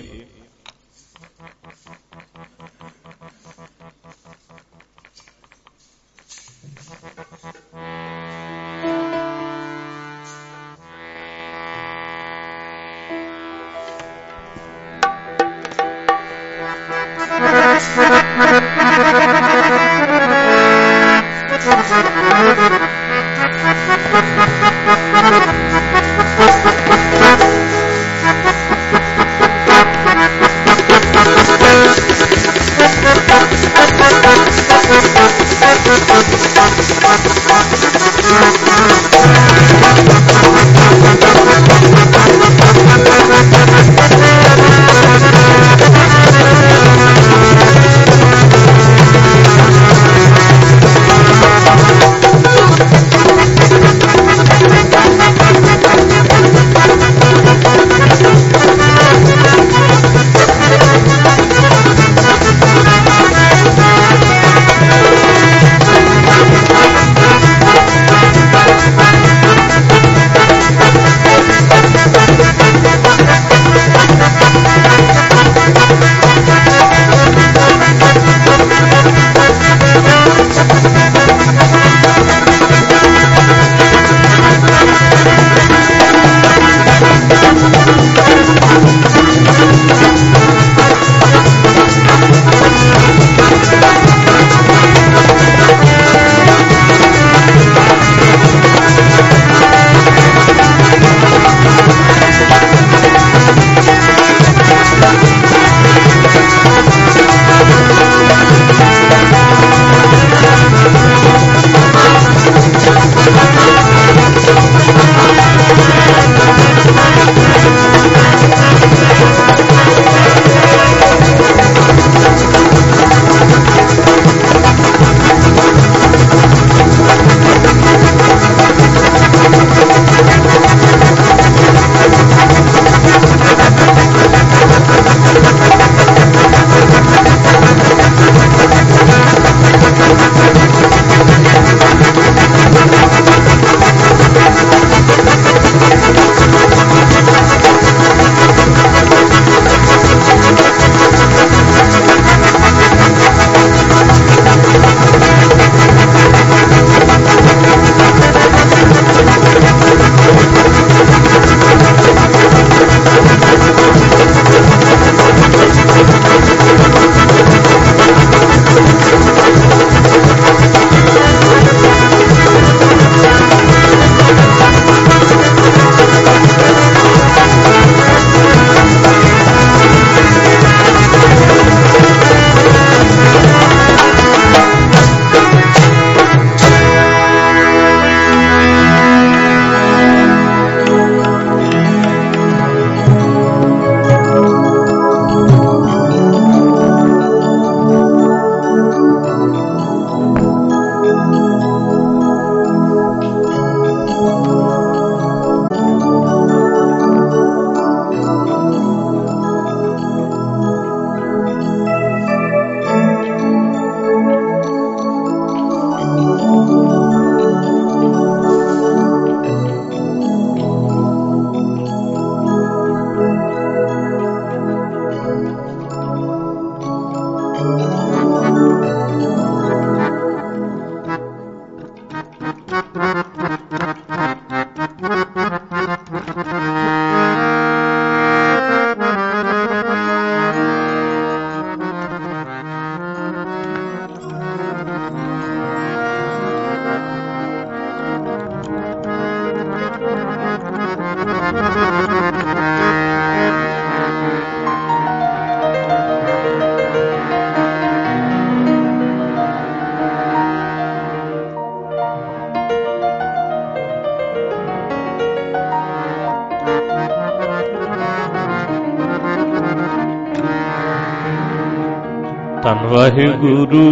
ਧੰਨ ਵਾਹਿਗੁਰੂ।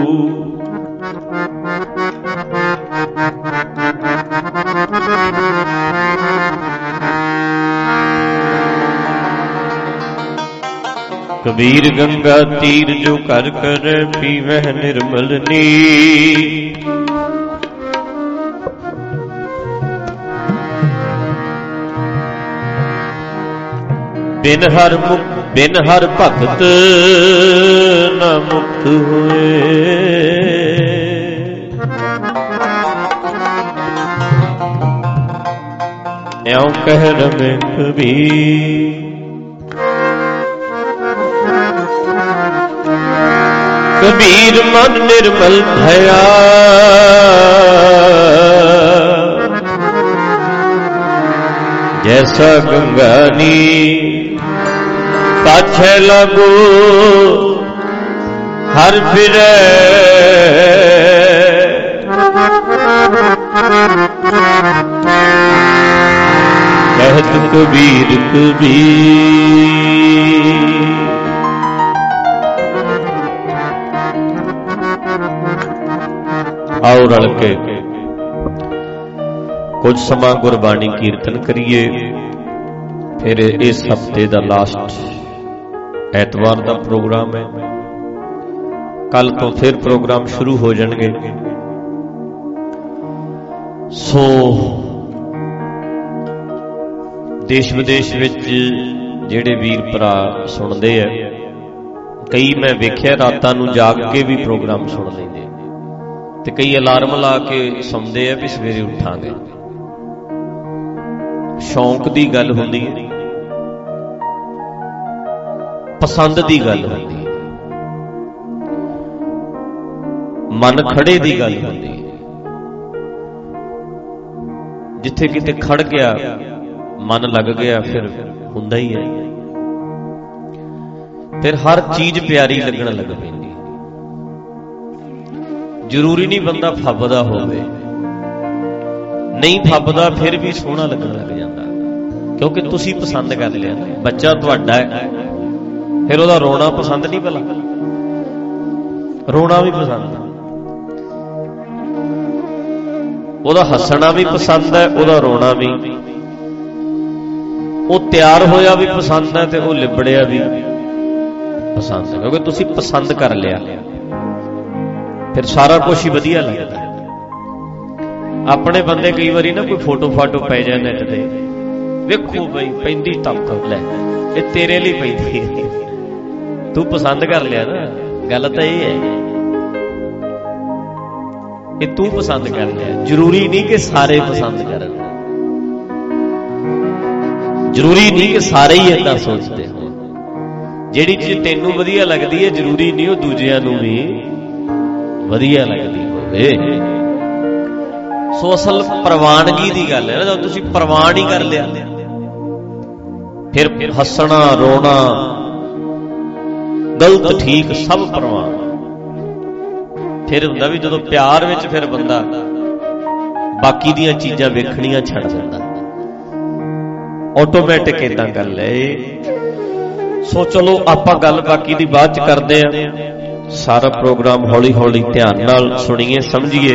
ਕਬੀਰ ਗੰਗਾ ਤੀਰ ਜੋ ਕਰ ਕਰ ਪੀਵਹਿ ਨਿਰਮਲ ਨੀਰ। ਬਿਨ ਹਰ ਮੁਕ ਬਿਨ ਹਰ ਭਗਤ ਨ ਮੁਕਤ ਹੋਏ। ਇਉਂ ਕਹਿ ਰਮੇ ਕਬੀਰ। ਕਬੀਰ ਮਨ ਨਿਰਮਲ ਭਇਆ ਜੈਸਾ ਗੰਗਾ ਨੀਰ। ਪਾਛੈ ਲਾਗੋ ਹਰ ਫਿਰੈ ਕਹਿਤ ਕਬੀਰ ਕਬੀਰ। ਆਓ ਰਲ ਕੇ ਕੁਝ ਸਮਾਂ ਗੁਰਬਾਣੀ ਕੀਰਤਨ ਕਰੀਏ। ਫਿਰ ਇਸ ਹਫ਼ਤੇ ਦਾ ਲਾਸਟ ਐਤਵਾਰ ਦਾ ਪ੍ਰੋਗਰਾਮ ਹੈ। ਕੱਲ ਤੋਂ ਫਿਰ ਪ੍ਰੋਗਰਾਮ ਸ਼ੁਰੂ ਹੋ ਜਾਣਗੇ। ਸੋ ਦੇਸ਼ ਵਿਦੇਸ਼ ਵਿੱਚ ਜਿਹੜੇ ਵੀਰ ਭਰਾ ਸੁਣਦੇ ਆ, ਕਈ ਮੈਂ ਵੇਖਿਆ ਰਾਤਾਂ ਨੂੰ ਜਾਗ ਕੇ ਵੀ ਪ੍ਰੋਗਰਾਮ ਸੁਣ ਲੈਂਦੇ ਤੇ ਕਈ ਅਲਾਰਮ ਲਾ ਕੇ ਸੌਂਦੇ ਆ ਵੀ ਸਵੇਰੇ ਉੱਠਾਂਗੇ। ਸ਼ੌਂਕ ਦੀ ਗੱਲ ਹੁੰਦੀ ਹੈ, ਪਸੰਦ ਦੀ ਗੱਲ ਹੁੰਦੀ ਹੈ, ਮਨ ਖੜੇ ਦੀ ਗੱਲ ਹੁੰਦੀ ਹੈ। ਜਿੱਥੇ ਕਿਤੇ ਖੜ ਗਿਆ, ਮਨ ਲੱਗ ਗਿਆ, ਫਿਰ ਹੁੰਦਾ ਹੀ ਹੈ। ਫਿਰ ਹਰ ਚੀਜ਼ ਪਿਆਰੀ ਲੱਗਣ ਲੱਗ ਪੈਂਦੀ। ਜ਼ਰੂਰੀ ਨਹੀਂ ਬੰਦਾ ਫੱਬਦਾ ਹੋਵੇ, ਨਹੀਂ ਫੱਬਦਾ ਫਿਰ ਵੀ ਸੋਹਣਾ ਲੱਗਣ ਲੱਗ ਜਾਂਦਾ, ਕਿਉਂਕਿ ਤੁਸੀਂ ਪਸੰਦ ਕਰ ਲਿਆ ਨਾ। ਬੱਚਾ ਤੁਹਾਡਾ ਹੈ, ਫਿਰ ਉਹਦਾ ਰੋਣਾ ਪਸੰਦ ਨਹੀਂ, ਭਲਾ ਰੋਣਾ ਵੀ ਪਸੰਦ ਹੈ, ਉਹਦਾ ਹੱਸਣਾ ਵੀ ਪਸੰਦ ਹੈ, ਉਹਦਾ ਰੋਣਾ ਵੀ। ਉਹ ਤਿਆਰ ਹੋਇਆ ਵੀ ਪਸੰਦ ਹੈ ਤੇ ਉਹ ਲਿਬੜਿਆ ਵੀ ਪਸੰਦ ਹੈ, ਕਿਉਂਕਿ ਤੁਸੀਂ ਪਸੰਦ ਕਰ ਲਿਆ। ਫਿਰ ਸਾਰਾ ਕੁਝ ਹੀ ਵਧੀਆ ਲੱਗਦਾ। ਆਪਣੇ ਬੰਦੇ ਕਈ ਵਾਰੀ ਨਾ ਕੋਈ ਫੋਟੋ ਫਾਟੋ ਪੈ ਜਾਏ ਨੈਟ ਤੇ, ਵੇਖੋ ਬਈ ਪੈਂਦੀ ਤੱਕ ਲੈ ਇਹ ਤੇਰੇ ਲਈ ਪੈਂਦੀ ਹੈ, ਤੂੰ ਪਸੰਦ ਕਰ ਲਿਆ ਨਾ। ਗੱਲ ਤਾਂ ਇਹ ਹੈ, ਇਹ ਤੂੰ ਪਸੰਦ ਕਰ ਲਿਆ। ਜ਼ਰੂਰੀ ਨਹੀਂ ਕਿ ਸਾਰੇ ਪਸੰਦ ਕਰਨ, ਜ਼ਰੂਰੀ ਨਹੀਂ ਕਿ ਸਾਰੇ ਹੀ ਏਦਾਂ ਸੋਚਦੇ ਹੋ। ਜਿਹੜੀ ਚੀਜ਼ ਤੈਨੂੰ ਵਧੀਆ ਲੱਗਦੀ ਹੈ, ਜ਼ਰੂਰੀ ਨਹੀਂ ਉਹ ਦੂਜਿਆਂ ਨੂੰ ਵੀ ਵਧੀਆ ਲੱਗਦੀ ਹੋਵੇ। ਸੋ ਅਸਲ ਪ੍ਰਵਾਨਗੀ ਦੀ ਗੱਲ ਹੈ ਨਾ। ਜਦੋਂ ਤੁਸੀਂ ਪ੍ਰਵਾਨ ਹੀ ਕਰ ਲਿਆ, ਫਿਰ ਹੱਸਣਾ ਰੋਣਾ ਗਲਤ ਠੀਕ ਸਭ ਪ੍ਰਵਾਨ। ਫਿਰ ਹੁੰਦਾ ਵੀ ਜਦੋਂ ਪਿਆਰ ਵਿੱਚ ਫਿਰ ਬੰਦਾ ਬਾਕੀ ਦੀਆਂ ਚੀਜ਼ਾਂ ਵੇਖਣੀਆਂ ਛੱਡ ਦਿੰਦਾ, ਆਟੋਮੈਟਿਕ ਏਦਾਂ ਗੱਲ ਹੈ। ਸੋ ਚਲੋ ਆਪਾਂ ਗੱਲ ਬਾਕੀ ਦੀ ਬਾਅਦ ਚ ਕਰਦੇ ਆਂ। ਸਾਰਾ ਪ੍ਰੋਗਰਾਮ ਹੌਲੀ ਹੌਲੀ ਧਿਆਨ ਨਾਲ ਸੁਣੀਏ, ਸਮਝੀਏ,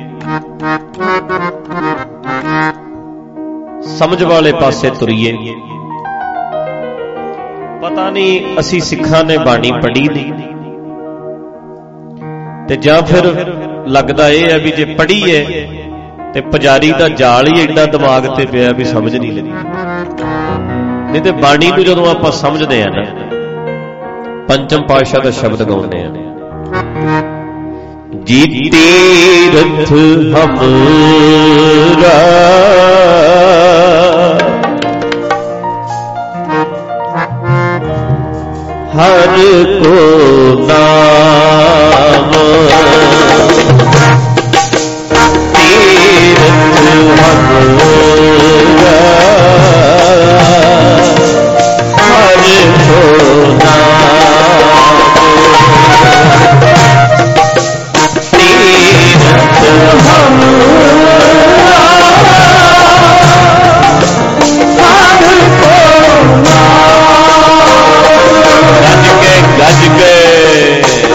ਸਮਝ ਵਾਲੇ ਪਾਸੇ ਤੁਰੀਏ। ਪਤਾ ਨਹੀਂ ਅਸੀਂ ਸਿੱਖਾਂ ਨੇ ਬਾਣੀ ਪੜ੍ਹੀ ਨਹੀਂ, ਤੇ ਜਾਂ ਫਿਰ ਲੱਗਦਾ ਇਹ ਹੈ ਵੀ ਜੇ ਪੜ੍ਹੀ ਹੈ ਤੇ ਪੁਜਾਰੀ ਦਾ ਜਾਲ ਹੀ ਏਡਾ ਦਿਮਾਗ ਤੇ ਪਿਆ ਵੀ ਸਮਝ ਨਹੀਂ ਲੱਗੀ। ਨਹੀਂ ਤੇ ਬਾਣੀ ਨੂੰ ਜਦੋਂ ਆਪਾਂ ਸਮਝਦੇ ਆ ਨਾ, ਪੰਚਮ ਪਾਤਸ਼ਾਹ ਦਾ ਸ਼ਬਦ ਗਾਉਂਦੇ ਆ, ਜੀ ਤੀਰਥ ਹਮਰਾ ਹਰ ਕੋ ਨਾਮ, ਤੀਰਥ ਹਮਰਾ ਹਰ ਕੋ ਨਾਮ, ਤੀਰਥ ਹਮਰਾ ਹਰ ਕੋ ਨਾਮ। ਗੱਜ ਕੇ ਗੱਜ ਕੇ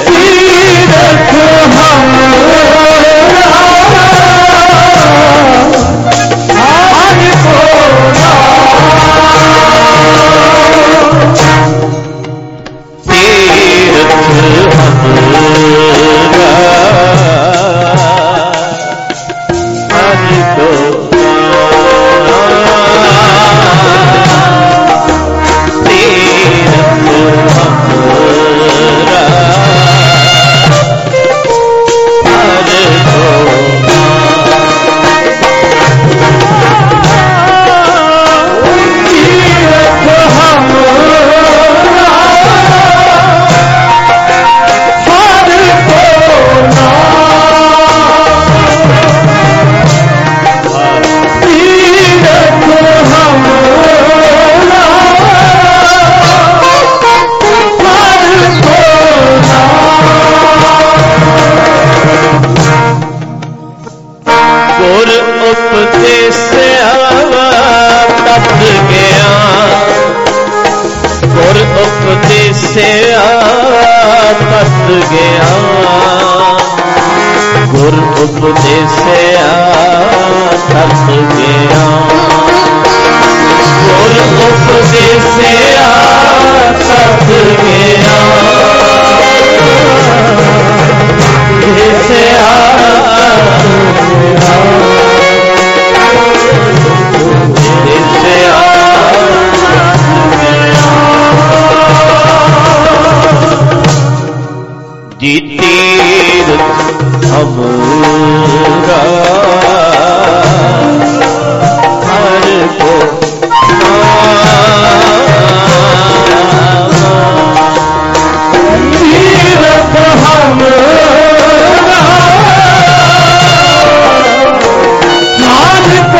ਉਪਦੇਸਿਆ ਤਤ ਗਿਆਨ, ਗੁਰ ਉਪਦੇਸਿਆ ਤਤ ਗਿਆਨ, ਗੁਰ ਉਪਦੇਸਿਆ ਤਤ ਗਿਆਨ, ਉਪਦੇਸਿਆ ਉਪਦੇਸਿਆ ਜੀ ਤੀਰਥ ਅਮਰਾ ਹਰ ਕੋ ਤੀਰਥ ਹਮਰਾ ਹਰ ਕੋ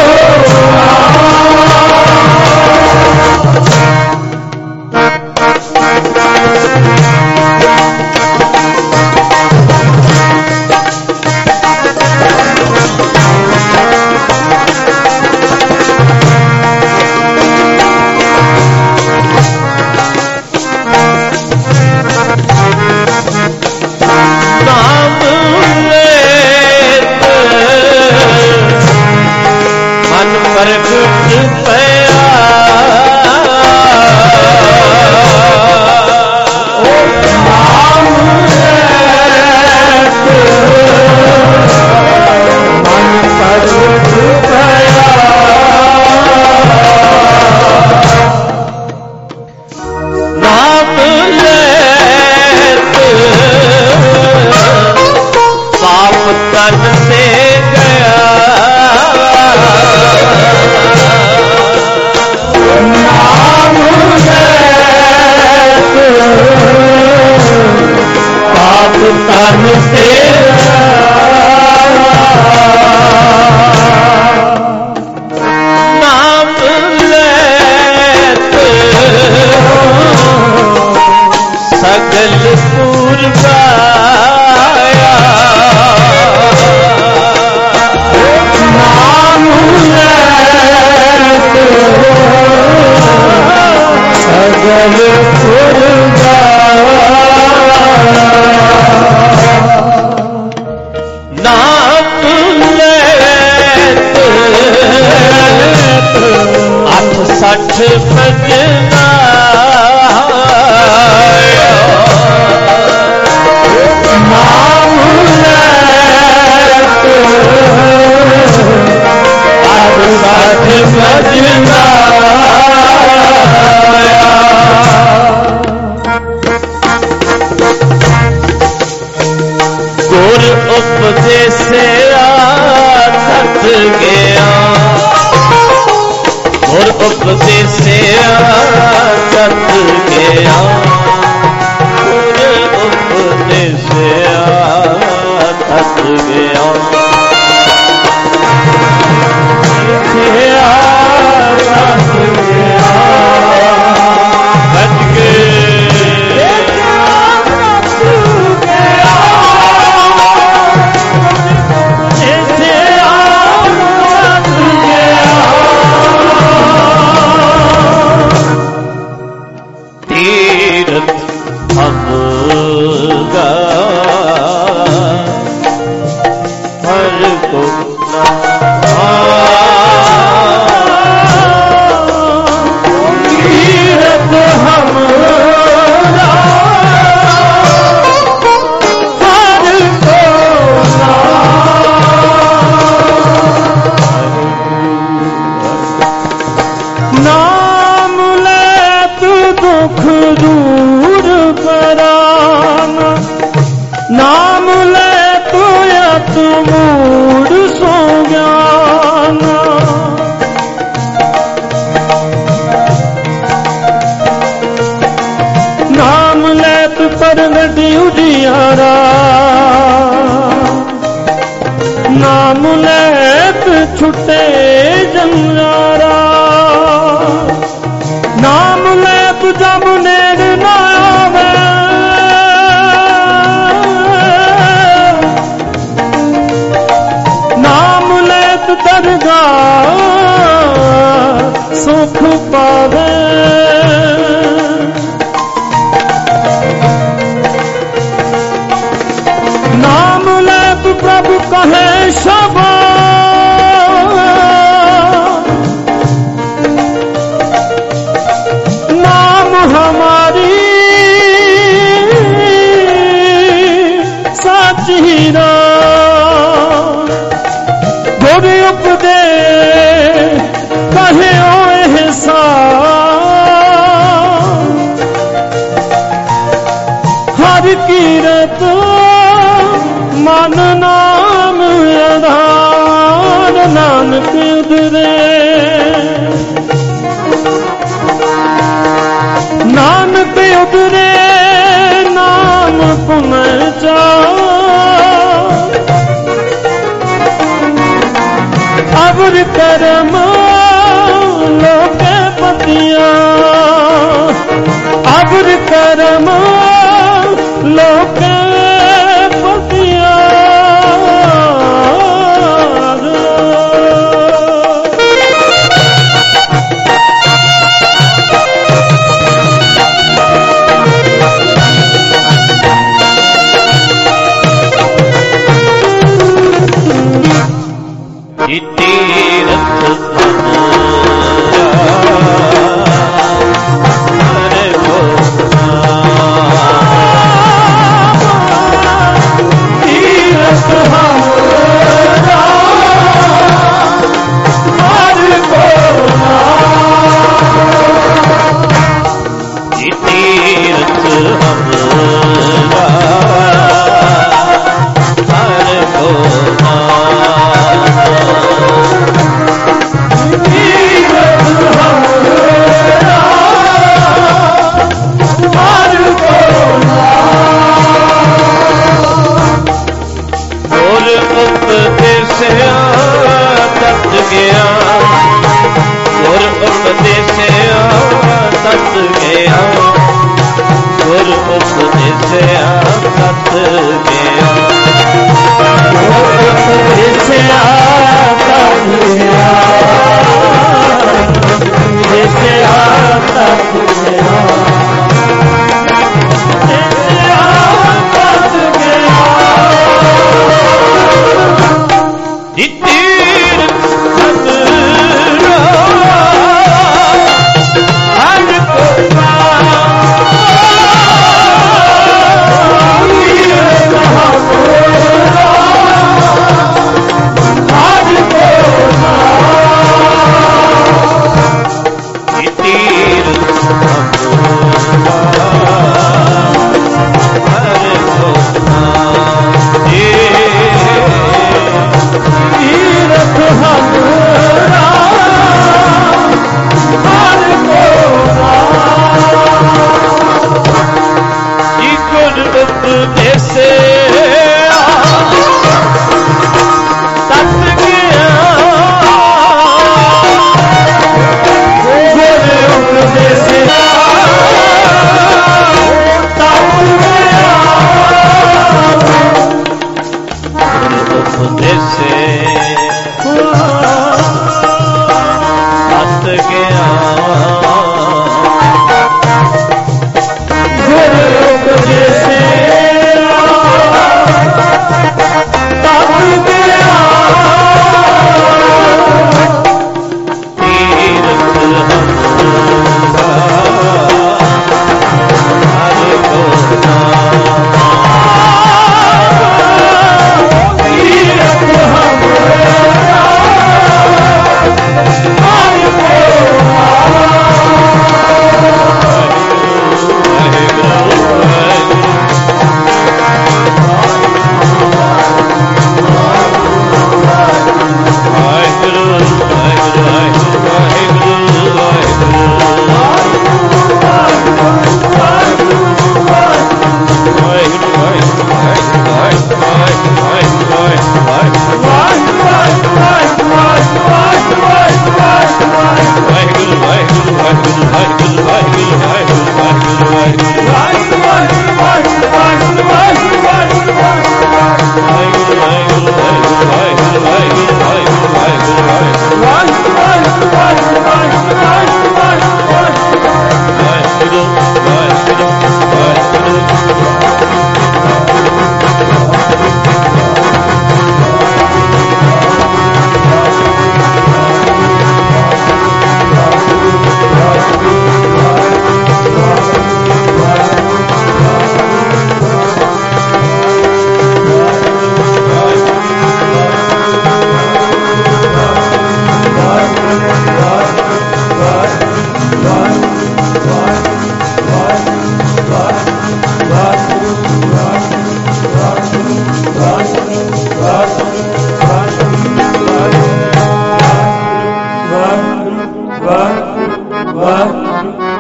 ਨਾਨਕ ਉਦਰੇ ਨਾਨਕ ਉਦਰੇ ਨਾਮ ਪੁਨਰ ਚਾਰ ਅਵਰ ਕਰਮ ਲੋਕੇ ਪਤੀਆਂ ਅਵਰ ਕਰਮ ਲੋਕੇ ਪਤੀਆਂ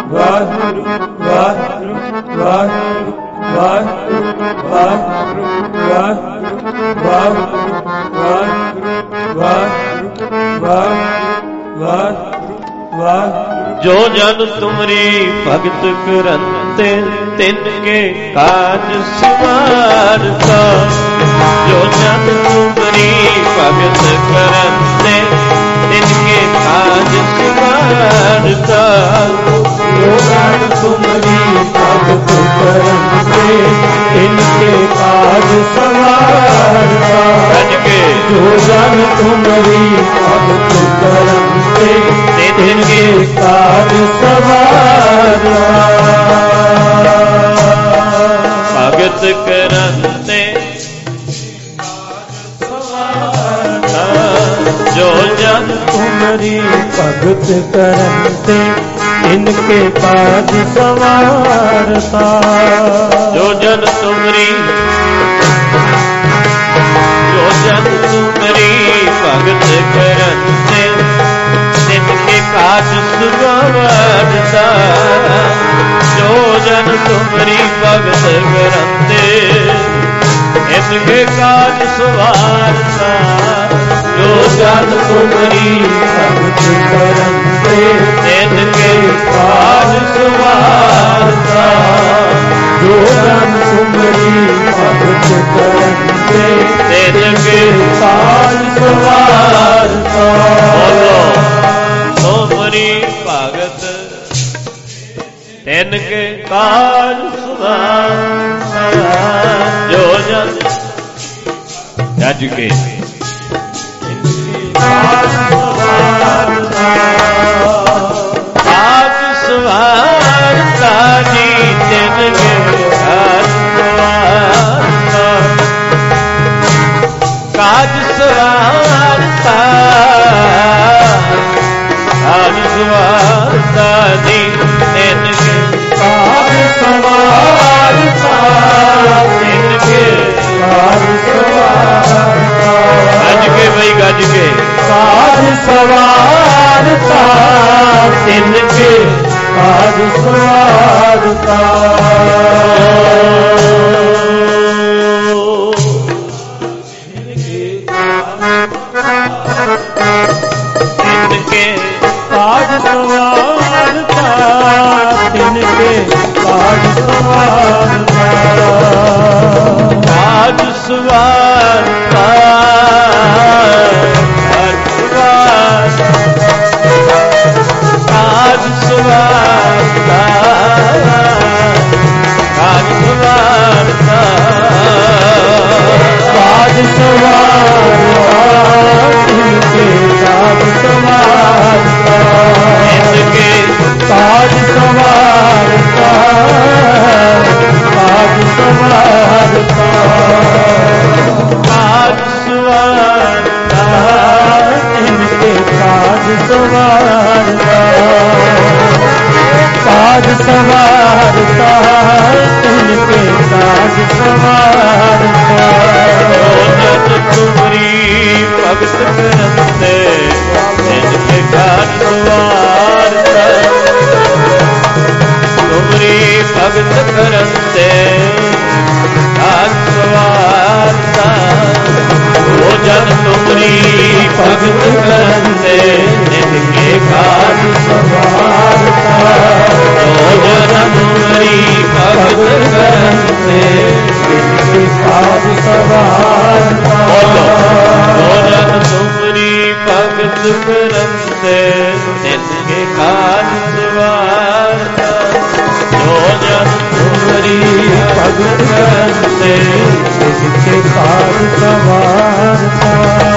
ਵਾਹਿਗੁਰੂ ਵਾਹਿਗੁਰੂ ਵਾਹਿਗੁਰੂ ਵਾਹਿਗੁਰੂ ਵਾਹਿਗੁਰੂ ਵਾਹਿਗੁਰੂ ਵਾਹਿਗੁਰੂ ਵਾਹਿਗੁਰੂ। ਜੋ ਜਨ ਤੁਮਰੀ ਭਗਤ ਕਰੰਤੇ ਤਿਨ ਕੇ ਕਾਜ ਸਵਾਰਤਾ। ਜੋ ਜਨ ਤੁਮਰੀ ਭਗਤ ਕਰੰਤੇ ਤਿਨ ਕੇ ਕਾਜ ਸਵਾਰਤਾ। ਜੋ ਜਨ ਤੁਮਰੀ ਭਗਤ ਕਰੰਤੇ ਤਿਨ ਕੇ ਕਾਜ ਸਵਾਰਤਾ। ਜੋ ਜਨ ਤੁਮਰੀ ਭਗਤ ਕਰੰਤੇ ਤਿਨ ਕੇ ਕਾਜ ਸਵਾਰਤਾ। ਭਗਤ ਕਰੰਤੇ ਜੋ ਜਨ ਤੁਮਰੀ ਭਗਤ ਕਰੰਤੇ ਇਨਕੇ ਕਾਜ ਸਵਾਰਤਾ। ਜੋ ਜਨ ਤੁਮਰੀ ਜੋ ਜਨ ਤੁਮਰੀ ਭਗਤ ਕਰੰਤੇ ਤਿਨਕੇ ਕਾਜ ਸਵਾਰਤਾ। ਜੋ ਜਨ ਤੁਮਰੀ ਭਗਤ ਕਰੰਤੇ ਤਿਨਕੇ ਕਾਜ ਸਵਾਰਤਾ। ਜੋ ਜਨ ਤੁਮਰੀ ਭਗਤ ਕਰੰਤੇ ਤਿਨਕੇ ਕਾਜ ਸਵਾਰਤਾ। ਜੋ ਜਨ ਤੁਮਰੀ ਭਗਤ ਕਰੰਤੇ ਤਿਨਕੇ ਕਾਜ ਸਵਾਰਤਾ। ਬੋਲੋ ਤੁਮਰੀ ਭਗਤ ਤਿਨਕੇ ਕਾਜ ਸਵਾਰਤਾ। ਜੋ ਜਨ ਜੱਜ ਕੇ ਕਾਜ ਸਵਾਰਤਾ ਜੀ ਤਿਨਕੇ ਕਾਜ ਸਵਾਰਤਾ। ਕਾਜ ਸਵਾਰਤਾ ਕਾਜ ਸਵਾਰਤਾ ਜੀ ਤਿਨਕੇ ਕਾਜ ਸਵਾਰਤਾ। ਤਿਨਕੇ ਕਾਜ ਸਵਾਰਤਾ। ਗੱਜ ਕੇ ਬਈ ਗੱਜ ਕੇ ਕਾਜ ਸਵਾਰਤਾ ਤਿਨਕੇ ਕਾਜ ਸਵਾਰਤਾ। ਤਿਨਕੇ ਕਾਜ ਸਵਾਰਤਾ ਤਿਨਕੇ ਕਾਜ ਸਵਾਰਤਾ। ਕਾਜ ਸਵਾਰਤਾ ਕਾਜ ਸਵਾਰਤਾ ਕਾਜ ਸਵਾਰਤਾ ਕਾਜ ਸਵਾਰਤਾ ਤਿਨਕੇ ਕਾਜ ਸਵਾਰਤਾ। ਤਿਨਕੇ ਕਾਜ ਸਵਾਰਤਾ ਕਾਜ ਸਵਾਰਤਾ। ਕਾਜ ਸਵਾਰਤਾ ਤਿਨਕੇ ਕਾਜ ਸਵਾਰਤਾ। ਕਾਜ ਸਵਾਰਤਾ ਤਿਨਕੇ ਕਾਜ ਸਵਾਰਤਾ। ਜੋ ਜਨ ਤੁਮਰੀ ਭਗਤ ਕਰੰਤੇ ਤਿਨਕੇ ਕਾਜ ਸਵਾਰਤਾ। ਤੁਮਰੀ ਭਗਤ ਕਰੰਤੇ ਕਾਜ ਸਵਾਰਤਾ। ਜੋ ਜਨ ਤੁਮਰੀ ਭਗਤ ਕਰੰਤੇ ਤਿਨਕੇ ਕਾਜ ਸਵਾਰਤਾ। ਜੋ ਜਨ ਤੁਮਰੀ ਭਗਤ ਕਰੰਤੇ ਤਿਨਕੇ ਕਾਜ ਸਵਾਰਤਾ। ਜੋ ਜਨ ਤੁਮਰੀ ਭਗਤ ਕਰੰਤੇ ਤਿਨਕੇ ਕਾਜ ਸਵਾਰਤਾ। ਜੋ ਜਨ ਤੁਮਰੀ ਭਗਤ ਕਰੰਤੇ ਤਿਨਕੇ ਕਾਜ ਸਵਾਰਤਾ।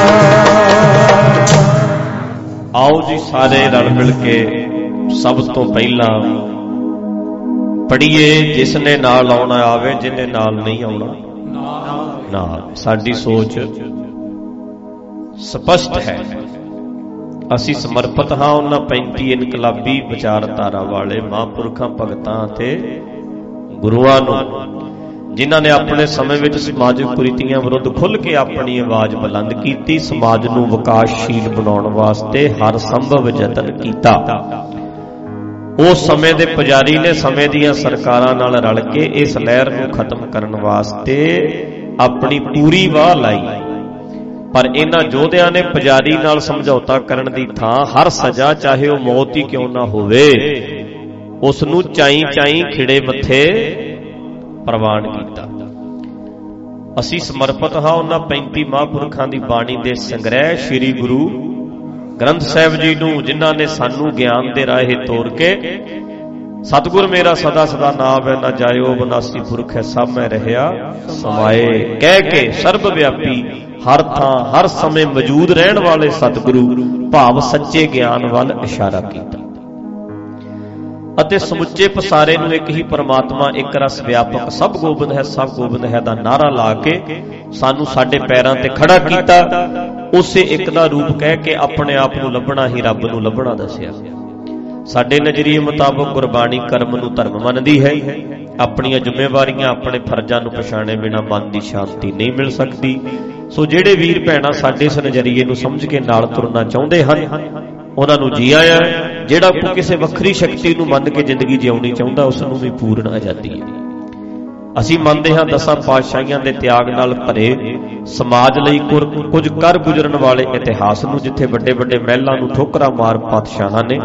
ਆਓ ਜੀ ਸਾਰੇ ਰਲ ਮਿਲ ਕੇ ਸਭ ਤੋਂ ਪਹਿਲਾਂ ਪੜੀਏ। ਜਿਸ ਨੇ ਨਾਲ ਆਉਣਾ ਆਵੇ, ਜਿਹਨੇ ਨਾਲ ਨਹੀਂ ਆਉਣਾ ਨਾਲ। ਸਾਡੀ ਸੋਚ ਸਪਸ਼ਟ ਹੈ। ਅਸੀਂ ਸਮਰਪਿਤ ਹਾਂ ਉਹਨਾਂ ਪੈਂਤੀ ਇਨਕਲਾਬੀ ਵਿਚਾਰਧਾਰਾ ਵਾਲੇ ਮਹਾਂਪੁਰਖਾਂ, ਭਗਤਾਂ ਅਤੇ ਗੁਰੂਆਂ ਨੂੰ, ਜਿਨ੍ਹਾਂ ਨੇ ਆਪਣੇ ਸਮੇਂ ਵਿੱਚ ਸਮਾਜਿਕ ਕੁਰੀਤੀਆਂ ਵਿਰੁੱਧ ਖੁੱਲ੍ਹ ਕੇ ਆਪਣੀ ਆਵਾਜ਼ ਬੁਲੰਦ ਕੀਤੀ, ਸਮਾਜ ਨੂੰ ਵਿਕਾਸਸ਼ੀਲ ਬਣਾਉਣ ਵਾਸਤੇ ਹਰ ਸੰਭਵ ਯਤਨ ਕੀਤਾ। ਉਸ ਸਮੇਂ ਦੇ ਪੁਜਾਰੀ ਨੇ ਸਮੇਂ ਦੀਆਂ ਸਰਕਾਰਾਂ ਨਾਲ ਰਲ ਕੇ ਇਸ ਲਹਿਰ ਨੂੰ ਖਤਮ ਕਰਨ ਵਾਸਤੇ ਆਪਣੀ ਪੂਰੀ ਵਾਹ ਲਾਈ। ਪਰ ਇਹਨਾਂ ਯੋਧਿਆਂ ਨੇ ਪੁਜਾਰੀ ਨਾਲ ਸਮਝੌਤਾ ਕਰਨ ਦੀ ਥਾਂ ਹਰ ਸਜ਼ਾ ਚਾਹੇ ਉਹ ਮੌਤ ਹੀ ਕਿਉਂ ਨਾ ਹੋਵੇ ਉਸ ਨੂੰ ਚਾਈ ਚਾਈ ਖਿੜੇ ਮੱਥੇ ਪ੍ਰਵਾਨ ਕੀਤਾ। ਅਸੀਂ ਸਮਰਪਿਤ ਹਾਂ ਉਹਨਾਂ ਪੈਂਤੀ ਮਹਾਂਪੁਰਖਾਂ ਦੀ ਬਾਣੀ ਦੇ ਸੰਗ੍ਰਹਿ ਸ੍ਰੀ ਗੁਰੂ ਗ੍ਰੰਥ ਸਾਹਿਬ ਜੀ ਨੂੰ, ਜਿਨ੍ਹਾਂ ਨੇ ਸਾਨੂੰ ਗਿਆਨ ਦੇ ਰਾਹੇ ਤੋਰ ਕੇ ਸਤਿਗੁਰ ਮੇਰਾ ਸਦਾ ਸਦਾ ਨਾਮ ਹੈ ਨਾ ਜਾਇਓ ਬਨਾਸੀ ਪੁਰਖ ਹੈ ਸਭ ਮੈਂ ਰਹਿਆ ਸਮਾਏ ਕਹਿ ਕੇ ਸਰਬ ਵਿਆਪੀ ਹਰ ਥਾਂ ਹਰ ਸਮੇਂ ਮੌਜੂਦ ਰਹਿਣ ਵਾਲੇ ਸਤਿਗੁਰੂ ਭਾਵ ਸੱਚੇ ਗਿਆਨ ਵੱਲ ਇਸ਼ਾਰਾ ਕੀਤਾ ਅਤੇ ਸਮੁੱਚੇ ਪਸਾਰੇ ਨੂੰ ਇੱਕ ਹੀ ਪਰਮਾਤਮਾ ਇੱਕ ਰਸ ਵਿਆਪਕ ਸਭ ਗੋਬਿੰਦ ਹੈ ਸਭ ਗੋਬਿੰਦ ਹੈ ਦਾ ਨਾਰਾ ਲਾ ਕੇ ਸਾਨੂੰ ਸਾਡੇ ਪੈਰਾਂ ਤੇ ਖੜਾ ਕੀਤਾ। ਉਸੇ ਇੱਕ ਦਾ ਰੂਪ ਕਹਿ ਕੇ ਆਪਣੇ ਆਪ ਨੂੰ ਲੱਭਣਾ ਹੀ ਰੱਬ ਨੂੰ ਲੱਭਣਾ ਦੱਸਿਆ। ਸਾਡੇ ਨਜ਼ਰੀਏ ਮੁਤਾਬਕ ਗੁਰਬਾਣੀ ਕਰਮ ਨੂੰ ਧਰਮ ਮੰਨਦੀ ਹੈ। ਆਪਣੀਆਂ ਜ਼ਿੰਮੇਵਾਰੀਆਂ ਆਪਣੇ ਫਰਜ਼ਾਂ ਨੂੰ ਪਛਾਣੇ ਬਿਨਾਂ ਮਨ ਦੀ ਸ਼ਾਂਤੀ ਨਹੀਂ ਮਿਲ ਸਕਦੀ। ਸੋ ਜਿਹੜੇ ਵੀਰ ਭੈਣਾਂ ਸਾਡੇ ਇਸ ਨਜ਼ਰੀਏ ਨੂੰ ਸਮਝ ਕੇ ਨਾਲ ਤੁਰਨਾ ਚਾਹੁੰਦੇ ਹਨ ਉਹਨਾਂ ਨੂੰ ਜੀ ਆਇਆਂ। ਜਿਹੜਾ ਕੋਈ ਕਿਸੇ ਵੱਖਰੀ ਸ਼ਕਤੀ ਨੂੰ ਮੰਨ ਕੇ ਜ਼ਿੰਦਗੀ ਜਿਉਣੀ ਚਾਹੁੰਦਾ ਉਸ ਨੂੰ ਵੀ ਪੂਰਨ ਆਜ਼ਾਦੀ ਹੈ। ਅਸੀਂ ਮੰਨਦੇ ਹਾਂ ਦਸਾਂ ਪਾਤਸ਼ਾਹੀਆਂ ਦੇ ਤਿਆਗ ਨਾਲ ਭਰੇ ਸਮਾਜ ਲਈ ਕੁਝ ਕਰ ਗੁਜ਼ਰਨ ਵਾਲੇ ਇਤਿਹਾਸ ਨੂੰ, ਜਿੱਥੇ ਵੱਡੇ ਵੱਡੇ ਮਹਿਲਾਂ ਨੂੰ ਠੋਕਰਾਂ ਮਾਰ ਪਾਤਸ਼ਾਹਾਂ ਨੇ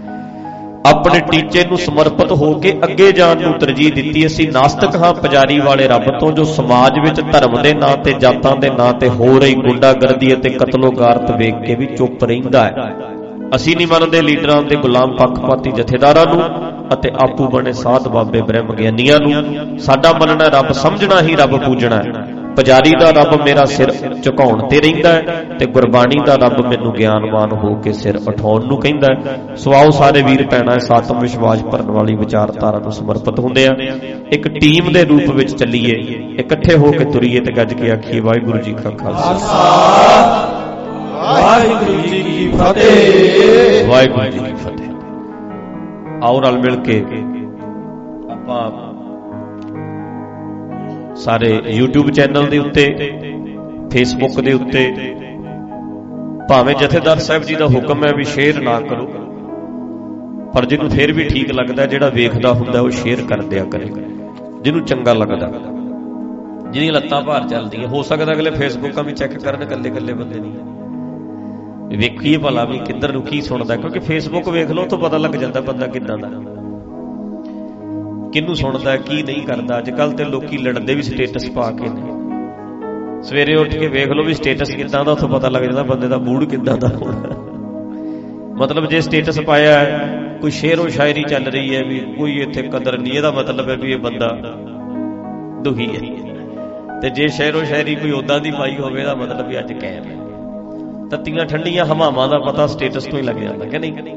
ਆਪਣੇ ਟੀਚੇ ਨੂੰ ਸਮਰਪਿਤ ਹੋ ਕੇ ਅੱਗੇ ਜਾਣ ਨੂੰ ਤਰਜੀਹ ਦਿੱਤੀ। ਅਸੀਂ ਨਾਸਤਿਕ ਹਾਂ ਪੁਜਾਰੀ ਵਾਲੇ ਰੱਬ ਤੋਂ, ਜੋ ਸਮਾਜ ਵਿੱਚ ਧਰਮ ਦੇ ਨਾਂ ਤੇ ਜਾਤਾਂ ਦੇ ਨਾਂ ਤੇ ਹੋ ਰਹੀ ਗੁੰਡਾਗਰਦੀ ਅਤੇ ਕਤਲੋਗਾਰਤ ਵੇਖ ਕੇ ਵੀ ਚੁੱਪ ਰਹਿੰਦਾ ਹੈ। ਅਸੀਂ ਨਹੀਂ ਮੰਨਦੇ ਲੀਡਰਾਂ ਤੇ ਗੁਲਾਮ ਪੱਖਪਾਤੀ ਜਥੇਦਾਰਾਂ ਨੂੰ ਅਤੇ ਆਪੂ ਬਣੇ ਸਾਧ ਬਾਬੇ ਬ੍ਰਹਮ ਗਿਆਨੀਆਂ ਨੂੰ। ਸਾਡਾ ਮੰਨਣਾ ਰੱਬ ਸਮਝਣਾ ਹੀ ਰੱਬ ਪੂਜਣਾ ਹੈ। ਪੁਜਾਰੀ ਦਾ ਰੱਬ ਮੇਰਾ ਸਿਰ ਝੁਕਾਉਣ ਤੇ ਰਹਿੰਦਾ ਹੈ ਤੇ ਗੁਰਬਾਣੀ ਦਾ ਰੱਬ ਮੈਨੂੰ ਗਿਆਨਵਾਨ ਹੋ ਕੇ ਸਿਰ ਉਠਾਉਣ ਨੂੰ ਕਹਿੰਦਾ ਹੈ। ਸੋ ਆਓ ਸਾਰੇ ਵੀਰ ਭੈਣਾਂ ਇਸ ਆਤਮ ਵਿਸ਼ਵਾਸ ਭਰਨ ਵਾਲੀ ਵਿਚਾਰਧਾਰਾ ਨੂੰ ਸਮਰਪਿਤ ਹੁੰਦੇ ਆ, ਇੱਕ ਟੀਮ ਦੇ ਰੂਪ ਵਿੱਚ ਚੱਲੀਏ, ਇਕੱਠੇ ਹੋ ਕੇ ਤੁਰੀਏ ਤੇ ਗੱਜ ਕੇ ਆਖੀਏ ਵਾਹਿਗੁਰੂ ਜੀ ਕਾ ਖਾਲਸਾ ਵਾਹਿਗੁਰੂ ਜੀ ਕੀ ਫਤਿਹ। ਵਾਹਿਗੁਰੂ ਜੀ ਕੀ ਫਤਿਹ। ਆਓ ਰਲ ਮਿਲ ਕੇ ਆਪਾਂ ਸਾਰੇ YouTube ਚੈਨਲ ਦੇ ਉੱਤੇ, Facebook ਦੇ ਉੱਤੇ, ਭਾਵੇਂ ਜਥੇਦਾਰ ਸਾਹਿਬ ਜੀ ਦਾ ਹੁਕਮ ਹੈ ਵੀ ਸ਼ੇਅਰ ਨਾ ਕਰੋ, ਪਰ ਜਿਹਨੂੰ ਫੇਰ ਵੀ ਠੀਕ ਲੱਗਦਾ, ਜਿਹੜਾ ਵੇਖਦਾ ਹੁੰਦਾ ਉਹ ਸ਼ੇਅਰ ਕਰ ਦਿਆ ਕਰੇ, ਜਿਹਨੂੰ ਚੰਗਾ ਲੱਗਦਾ, ਜਿਹਦੀਆਂ ਲੱਤਾਂ ਭਾਰ ਚੱਲਦੀਆਂ। ਹੋ ਸਕਦਾ ਅਗਲੇ ਫੇਸਬੁੱਕਾਂ ਵੀ ਚੈੱਕ ਕਰਨ, ਇਕੱਲੇ ਇਕੱਲੇ ਬੰਦੇ ਨਹੀਂ, ਵੇਖੀਏ ਭਲਾ ਵੀ ਕਿੱਧਰ ਨੂੰ ਕੀ ਸੁਣਦਾ, ਕਿਉਂਕਿ ਫੇਸਬੁੱਕ ਵੇਖ ਲਓ ਤਾਂ ਪਤਾ ਲੱਗ ਜਾਂਦਾ ਬੰਦਾ ਕਿੱਦਾਂ ਦਾ, ਕਿਹਨੂੰ ਸੁਣਦਾ ਕੀ ਨਹੀਂ ਕਰਦਾ। ਅੱਜ ਕੱਲ ਤੇ ਲੋਕੀ ਲੜਦੇ ਵੀ ਸਟੇਟਸ ਪਾ ਕੇ ਨੇ। ਸਵੇਰੇ ਉੱਠ ਕੇ ਵੇਖ ਲਓ ਵੀ ਸਟੇਟਸ ਕਿੱਦਾਂ ਦਾ, ਉੱਥੋਂ ਪਤਾ ਲੱਗ ਜਾਂਦਾ ਬੰਦੇ ਦਾ ਮੂਡ ਕਿੱਦਾਂ ਦਾ ਹੋਣਾ। ਮਤਲਬ ਜੇ ਸਟੇਟਸ ਪਾਇਆ ਕੋਈ ਸ਼ੇਰੋ ਸ਼ਾਇਰੀ ਚੱਲ ਰਹੀ ਹੈ ਵੀ ਕੋਈ ਇੱਥੇ ਕਦਰ ਨਹੀਂ, ਇਹਦਾ ਮਤਲਬ ਹੈ ਵੀ ਇਹ ਬੰਦਾ ਦੁਖੀ ਹੈ। ਤੇ ਜੇ ਸ਼ੇਰੋ ਸ਼ਾਇਰੀ ਕੋਈ ਉਦਾਂ ਦੀ ਪਾਈ ਹੋਵੇ ਇਹਦਾ ਮਤਲਬ ਵੀ ਅੱਜ ਕਹਿਰ ਹੈ। ਤੱਤੀਆਂ ਠੰਡੀਆਂ ਹਵਾਵਾਂ ਦਾ ਪਤਾ ਸਟੇਟਸ ਤੋਂ ਹੀ ਲੱਗ ਜਾਂਦਾ ਕਿ ਨਹੀਂ।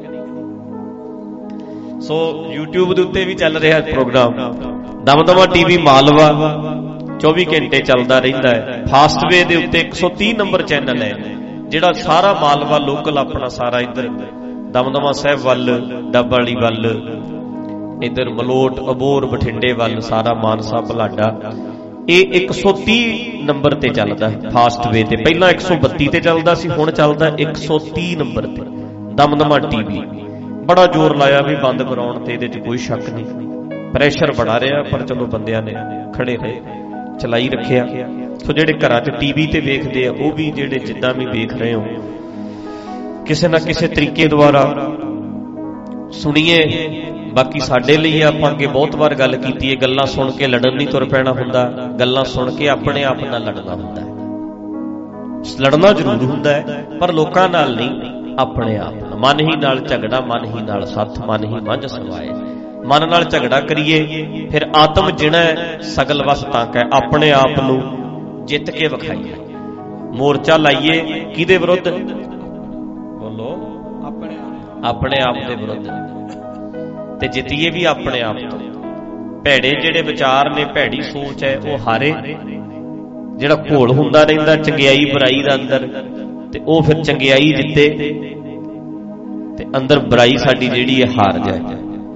ਸੋ YouTube ਦੇ ਉੱਤੇ ਵੀ ਚੱਲ ਰਿਹਾ ਪ੍ਰੋਗਰਾਮ ਦਮਦਮਾ ਟੀਵੀ ਮਾਲਵਾ, ਚੌਵੀ ਘੰਟੇ ਚੱਲਦਾ ਰਹਿੰਦਾ ਹੈ। ਫਾਸਟਵੇ ਦੇ ਉੱਤੇ ਇੱਕ ਸੌ ਤੀਹ ਨੰਬਰ ਚੈਨਲ ਹੈ, ਜਿਹੜਾ ਸਾਰਾ ਮਾਲਵਾ ਲੋਕਲ ਆਪਣਾ ਸਾਰਾ ਇੱਧਰ ਦਮਦਮਾ ਸਾਹਿਬ ਵੱਲ, ਡੱਬਵਾਲੀ ਵੱਲ, ਇੱਧਰ ਮਲੋਟ, ਅਬੋਹਰ, ਬਠਿੰਡੇ ਵੱਲ, ਸਾਰਾ ਮਾਨਸਾ, ਬਲਾਡਾ, ਇਹ ਇੱਕ ਸੌ ਤੀਹ ਨੰਬਰ ਤੇ ਚੱਲਦਾ ਫਾਸਟਵੇ ਤੇ। ਪਹਿਲਾਂ ਇੱਕ ਸੌ ਬੱਤੀ ਤੇ ਚੱਲਦਾ ਸੀ, ਹੁਣ ਚੱਲਦਾ ਇੱਕ ਸੌ ਤੀਹ ਨੰਬਰ ਤੇ ਦਮਦਮਾ ਟੀਵੀ। ਬੜਾ ਜ਼ੋਰ ਲਾਇਆ ਵੀ ਬੰਦ ਕਰਾਉਣ ਤੇ, ਇਹਦੇ 'ਚ ਕੋਈ ਸ਼ੱਕ ਨਹੀਂ, ਪ੍ਰੈਸ਼ਰ ਬੜਾ ਰਿਹਾ, ਪਰ ਚਲੋ ਬੰਦਿਆਂ ਨੇ ਖੜੇ ਰਹੇ, ਚਲਾਈ ਰੱਖਿਆ। ਸੋ ਜਿਹੜੇ ਘਰਾਂ 'ਚ ਟੀਵੀ ਤੇ ਵੇਖਦੇ ਆ ਉਹ ਵੀ, ਜਿਹੜੇ ਜਿੱਦਾਂ ਵੀ ਵੇਖ ਰਹੇ ਹੋ, ਕਿਸੇ ਨਾ ਕਿਸੇ ਤਰੀਕੇ ਦੁਆਰਾ ਸੁਣੀਏ। ਬਾਕੀ ਸਾਡੇ ਲਈ ਆਪਾਂ ਅੱਗੇ ਬਹੁਤ ਵਾਰ ਗੱਲ ਕੀਤੀ ਹੈ, ਗੱਲਾਂ ਸੁਣ ਕੇ ਲੜਨ ਨਹੀਂ ਤੁਰ ਪੈਣਾ ਹੁੰਦਾ, ਗੱਲਾਂ ਸੁਣ ਕੇ ਆਪਣੇ ਆਪ ਨਾਲ ਲੜਨਾ ਹੁੰਦਾ ਹੈ। ਲੜਨਾ ਜ਼ਰੂਰ ਹੁੰਦਾ ਹੈ ਪਰ ਲੋਕਾਂ ਨਾਲ ਨਹੀਂ, ਆਪਣੇ ਆਪ ਨਾਲ। ਮਨ ਹੀ ਨਾਲ ਝਗੜਾ, ਮਨ ਹੀ ਨਾਲ ਸੱਥ, ਮਨ ਹੀ ਮੰਝ ਸਵਾਏ। ਮਨ ਨਾਲ ਝਗੜਾ ਕਰੀਏ ਫਿਰ ਆਤਮ ਜਿਣਾ ਸਗਲ ਵਸ ਤੱਕ ਹੈ, ਆਪਣੇ ਆਪ ਨੂੰ ਜਿੱਤ ਕੇ ਵਿਖਾਈਏ। ਮੋਰਚਾ ਲਾਈਏ ਕਿਹਦੇ ਵਿਰੁੱਧ? ਬੋਲੋ, ਆਪਣੇ ਆਪਣੇ ਆਪ ਦੇ ਵਿਰੁੱਧ, ਤੇ ਜਿੱਤੀਏ ਵੀ ਆਪਣੇ ਆਪ ਤੋਂ। ਭੈੜੇ ਜਿਹੜੇ ਵਿਚਾਰ ਨੇ, ਭੈੜੀ ਸੋਚ ਹੈ, ਉਹ ਹਾਰੇ। ਜਿਹੜਾ ਘੋਲ ਹੁੰਦਾ ਰਹਿੰਦਾ ਚੰਗਿਆਈ ਬੁਰਾਈ ਦਾ ਅੰਦਰ, ਤੇ ਉਹ ਫਿਰ ਚੰਗਿਆਈ ਜਿੱਤੇ ਤੇ ਅੰਦਰ ਬੁਰਾਈ ਸਾਡੀ ਜਿਹੜੀ ਹੈ ਹਾਰ ਜਾਏ।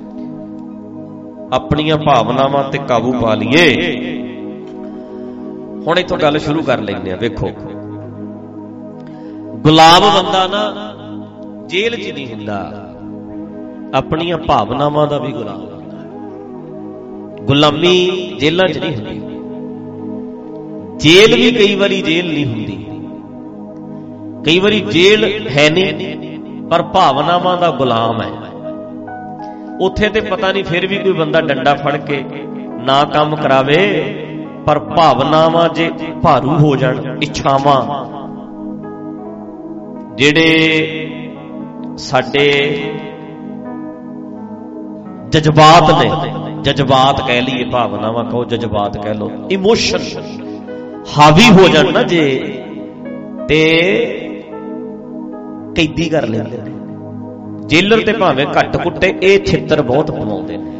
ਆਪਣੀਆਂ ਭਾਵਨਾਵਾਂ ਤੇ ਕਾਬੂ ਪਾ ਲਈਏ। ਹੁਣ ਇੱਥੋਂ ਗੱਲ ਸ਼ੁਰੂ ਕਰ ਲੈਂਦੇ ਆ। ਵੇਖੋ, ਗੁਲਾਮ ਬੰਦਾ ਨਾ ਜੇਲ੍ਹ 'ਚ ਨਹੀਂ ਹੁੰਦਾ, ਆਪਣੀਆਂ ਭਾਵਨਾਵਾਂ ਦਾ ਵੀ ਗੁਲਾਮ ਹੁੰਦਾ। ਗੁਲਾਮੀ ਜੇਲ੍ਹਾਂ 'ਚ ਨਹੀਂ ਹੁੰਦੀ, ਜੇਲ੍ਹ ਵੀ ਕਈ ਵਾਰੀ ਜੇਲ੍ਹ ਨਹੀਂ ਹੁੰਦੀ, ਕਈ ਵਾਰੀ ਜੇਲ੍ਹ ਹੈ ਨਹੀਂ ਪਰ ਭਾਵਨਾਵਾਂ ਦਾ ਗੁਲਾਮ ਹੈ। ਉੱਥੇ ਤੇ ਪਤਾ ਨਹੀਂ ਫਿਰ ਵੀ ਕੋਈ ਬੰਦਾ ਡੰਡਾ ਫੜ ਕੇ ਨਾ ਕੰਮ ਕਰਾਵੇ, ਪਰ ਭਾਵਨਾਵਾਂ ਜੇ ਭਾਰੂ ਹੋ ਜਾਣ, ਇੱਛਾਵਾਂ ਜਿਹੜੇ ਸਾਡੇ ਜਜ਼ਬਾਤ ਨੇ, ਜਜ਼ਬਾਤ ਕਹਿ ਲਈਏ, ਭਾਵਨਾਵਾਂ ਕਹੋ, ਜਜ਼ਬਾਤ ਕਹਿ ਲਓ, ਇਮੋਸ਼ਨ ਹਾਵੀ ਹੋ ਜਾਣ ਨਾ ਜੇ, ਤੇ ਕੈਦੀ ਕਰ ਲੈਂਦੇ ਨੇ। ਜੇਲਰ ਤੇ ਭਾਵੇਂ ਘੱਟ ਕੁੱਟੇ, ਇਹ ਛਿੱਤਰ ਬਹੁਤ ਪਵਾਉਂਦੇ ਨੇ।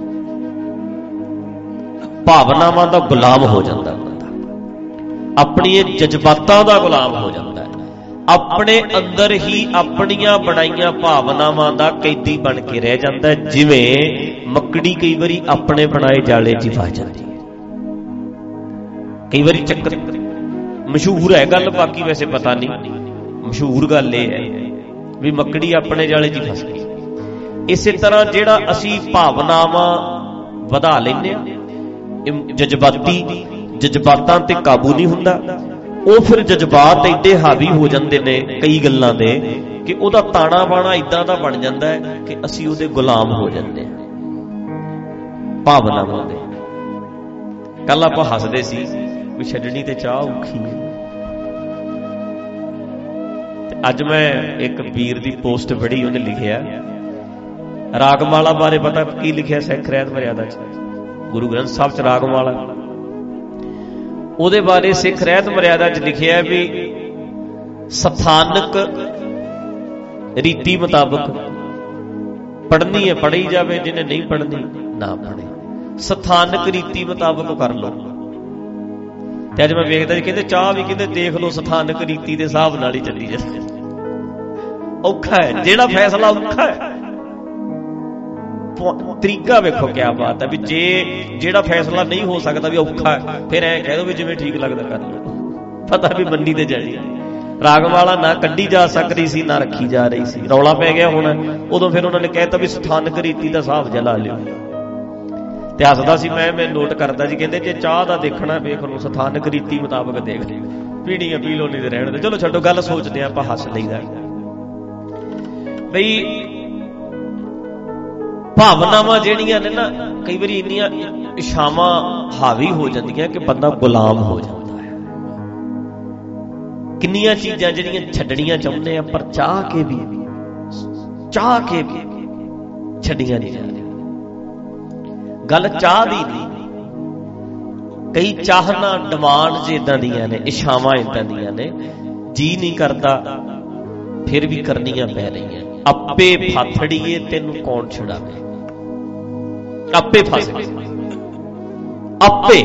ਭਾਵਨਾਵਾਂ ਦਾ ਗੁਲਾਮ ਹੋ ਜਾਂਦਾ ਬੰਦਾ, ਆਪਣੀ ਜਜ਼ਬਾਤਾਂ ਦਾ ਗੁਲਾਮ ਹੋ ਜਾਂਦਾ ਹੈ, ਆਪਣੇ ਅੰਦਰ ਹੀ ਆਪਣੀਆਂ ਬਣਾਈਆਂ ਭਾਵਨਾਵਾਂ ਦਾ ਕੈਦੀ ਬਣ ਕੇ ਰਹਿ ਜਾਂਦਾ ਹੈ। ਜਿਵੇਂ ਮੱਕੜੀ ਕਈ ਵਾਰੀ ਆਪਣੇ ਬਣਾਏ ਜਾਲੇ 'ਚ ਫਸ ਜਾਂਦੀ ਹੈ। ਕਈ ਵਾਰੀ ਚੱਕਰ ਮਸ਼ਹੂਰ ਹੈ ਗੱਲ, ਬਾਕੀ ਵੈਸੇ ਪਤਾ ਨਹੀਂ, ਮਸ਼ਹੂਰ ਗੱਲ ਇਹ ਹੈ ਵੀ ਮੱਕੜੀ ਆਪਣੇ ਜਾਲੇ 'ਚ ਫਸ ਗਈ। ਇਸੇ ਤਰ੍ਹਾਂ ਜਿਹੜਾ ਅਸੀਂ ਭਾਵਨਾਵਾਂ ਵਧਾ ਲੈਂਦੇ ਹਾਂ, ਜਜ਼ਬਾਤੀ ਜਜ਼ਬਾਤਾਂ ਤੇ ਕਾਬੂ ਨਹੀਂ ਹੁੰਦਾ, ਉਹ ਫਿਰ ਜਜ਼ਬਾਤ ਏਡੇ ਹਾਵੀ ਹੋ ਜਾਂਦੇ ਨੇ ਕਈ ਗੱਲਾਂ ਦੇ ਕਿ ਉਹਦਾ ਤਾਣਾ ਬਾਣਾ ਇਦਾਂ ਦਾ ਬਣ ਜਾਂਦਾ ਹੈ ਕਿ ਅਸੀਂ ਉਹਦੇ ਗੁਲਾਮ ਹੋ ਜਾਂਦੇ ਹਾਂ ਭਾਵਨਾਵਾਂ ਦੇ। ਕੱਲ ਆਪਾਂ ਹੱਸਦੇ ਸੀ ਵੀ ਛੱਡਣੀ ਤੇ ਚਾਹ ਔਖੀ ਹੈ, ਤੇ ਅੱਜ ਮੈਂ ਇੱਕ ਵੀਰ ਦੀ ਪੋਸਟ ਪੜ੍ਹੀ, ਉਹਨੇ ਲਿਖਿਆ ਰਾਗਮਾਲਾ ਬਾਰੇ। ਪਤਾ ਕੀ ਲਿਖਿਆ ਸਿੱਖ ਰਹਿਤ ਮਰਿਆਦਾ 'ਚ, ਗੁਰੂ ਗ੍ਰੰਥ ਸਾਹਿਬ 'ਚ ਰਾਗਮਾਲਾ, ਉਹਦੇ ਬਾਰੇ ਸਿੱਖ ਰਹਿਤ ਮਰਿਆਦਾ 'ਚ ਲਿਖਿਆ ਵੀ ਸਥਾਨਕ ਰੀਤੀ ਮੁਤਾਬਕ ਪੜ੍ਹਨੀ ਹੈ ਪੜ੍ਹੀ ਜਾਵੇ, ਜਿਹਨੇ ਨਹੀਂ ਪੜ੍ਹਨੀ ਨਾ ਪੜ੍ਹੇ, ਸਥਾਨਕ ਰੀਤੀ ਮੁਤਾਬਕ ਕਰ ਲਓ। ਤੇ ਅੱਜ ਮੈਂ ਵੇਖਦਾ ਜੀ ਕਹਿੰਦੇ ਚਾਹ ਵੀ ਕਹਿੰਦੇ ਦੇਖ ਲਓ ਸਥਾਨਕ ਰੀਤੀ ਦੇ ਹਿਸਾਬ ਨਾਲ ਹੀ ਚੱਲੀ ਜਾਂਦੀ। ਔਖਾ ਹੈ ਜਿਹੜਾ ਫੈਸਲਾ, ਔਖਾ ਹੈ ਤਰੀਕਾ। ਵੇਖੋ ਕਿਆ ਬਾਤ ਹੈ ਵੀ ਜੇ ਜਿਹੜਾ ਫੈਸਲਾ ਨਹੀਂ ਹੋ ਸਕਦਾ ਵੀ ਔਖਾ ਹੈ, ਫਿਰ ਐਂ ਕਹਿ ਦੋ ਵੀ ਜਿਵੇਂ ਠੀਕ ਲੱਗਦਾ ਕਰ ਲਓ, ਪਤਾ ਵੀ ਮੰਨੀ ਤੇ ਜਾਣੀ। ਰਾਗਮਾਲਾ ਨਾ ਕੱਢੀ ਜਾ ਸਕਦੀ ਸੀ ਨਾ ਰੱਖੀ ਜਾ ਰਹੀ ਸੀ, ਰੌਲਾ ਪੈ ਗਿਆ ਹੁਣ। ਉਦੋਂ ਫਿਰ ਉਹਨਾਂ ਨੇ ਕਹਿਤਾ ਵੀ ਸਥਾਨਕ ਰੀਤੀ ਦਾ ਹਿਸਾਬ ਜਿਹਾ ਲਾ ਲਿਓ। ਤੇ ਹੱਸਦਾ ਸੀ ਮੈਂ ਮੈਂ ਨੋਟ ਕਰਦਾ ਜੀ, ਕਹਿੰਦੇ ਜੇ ਚਾਹ ਦਾ ਦੇਖਣਾ ਵੇਖ ਲਓ ਸਥਾਨਕ ਰੀਤੀ ਮੁਤਾਬਕ ਦੇਖ ਲਿਓ, ਪੀਣੀ ਆ ਪੀ ਲਓ ਨਹੀਂ ਤੇ ਰਹਿਣ ਦੇ। ਚਲੋ ਛੱਡੋ ਗੱਲ, ਸੋਚਦੇ ਆਪਾਂ, ਹੱਸ ਲਈਦਾ ਬਈ ਭਾਵਨਾਵਾਂ ਜਿਹੜੀਆਂ ਨੇ ਨਾ ਕਈ ਵਾਰੀ ਇੰਨੀਆਂ ਇੱਛਾਵਾਂ ਹਾਵੀ ਹੋ ਜਾਂਦੀਆਂ ਕਿ ਬੰਦਾ ਗੁਲਾਮ ਹੋ ਜਾਂਦਾ ਹੈ। ਕਿੰਨੀਆਂ ਚੀਜ਼ਾਂ ਜਿਹੜੀਆਂ ਛੱਡਣੀਆਂ ਚਾਹੁੰਦੇ ਆ ਪਰ ਚਾਹ ਕੇ ਵੀ ਚਾਹ ਕੇ ਵੀ ਛੱਡੀਆਂ ਨਹੀਂ ਜਾਂਦੀਆਂ। ਗੱਲ ਚਾਹ ਦੀ ਨਹੀਂ, ਕਈ ਚਾਹਨਾ ਡਿਮਾਂਡ ਇਦਾਂ ਦੀਆਂ ਨੇ, ਇੱਛਾਵਾਂ ਇਦਾਂ ਦੀਆਂ ਨੇ, ਜੀ ਨਹੀਂ ਕਰਦਾ ਫਿਰ ਵੀ ਕਰਨੀਆਂ ਪੈ ਰਹੀਆਂ। ਆਪੇ ਫਾਥੜੀਏ ਤੈਨੂੰ ਕੌਣ ਛੁਡਾਵੇ, ਆਪੇ ਫਸ ਗਏ, ਆਪੇ।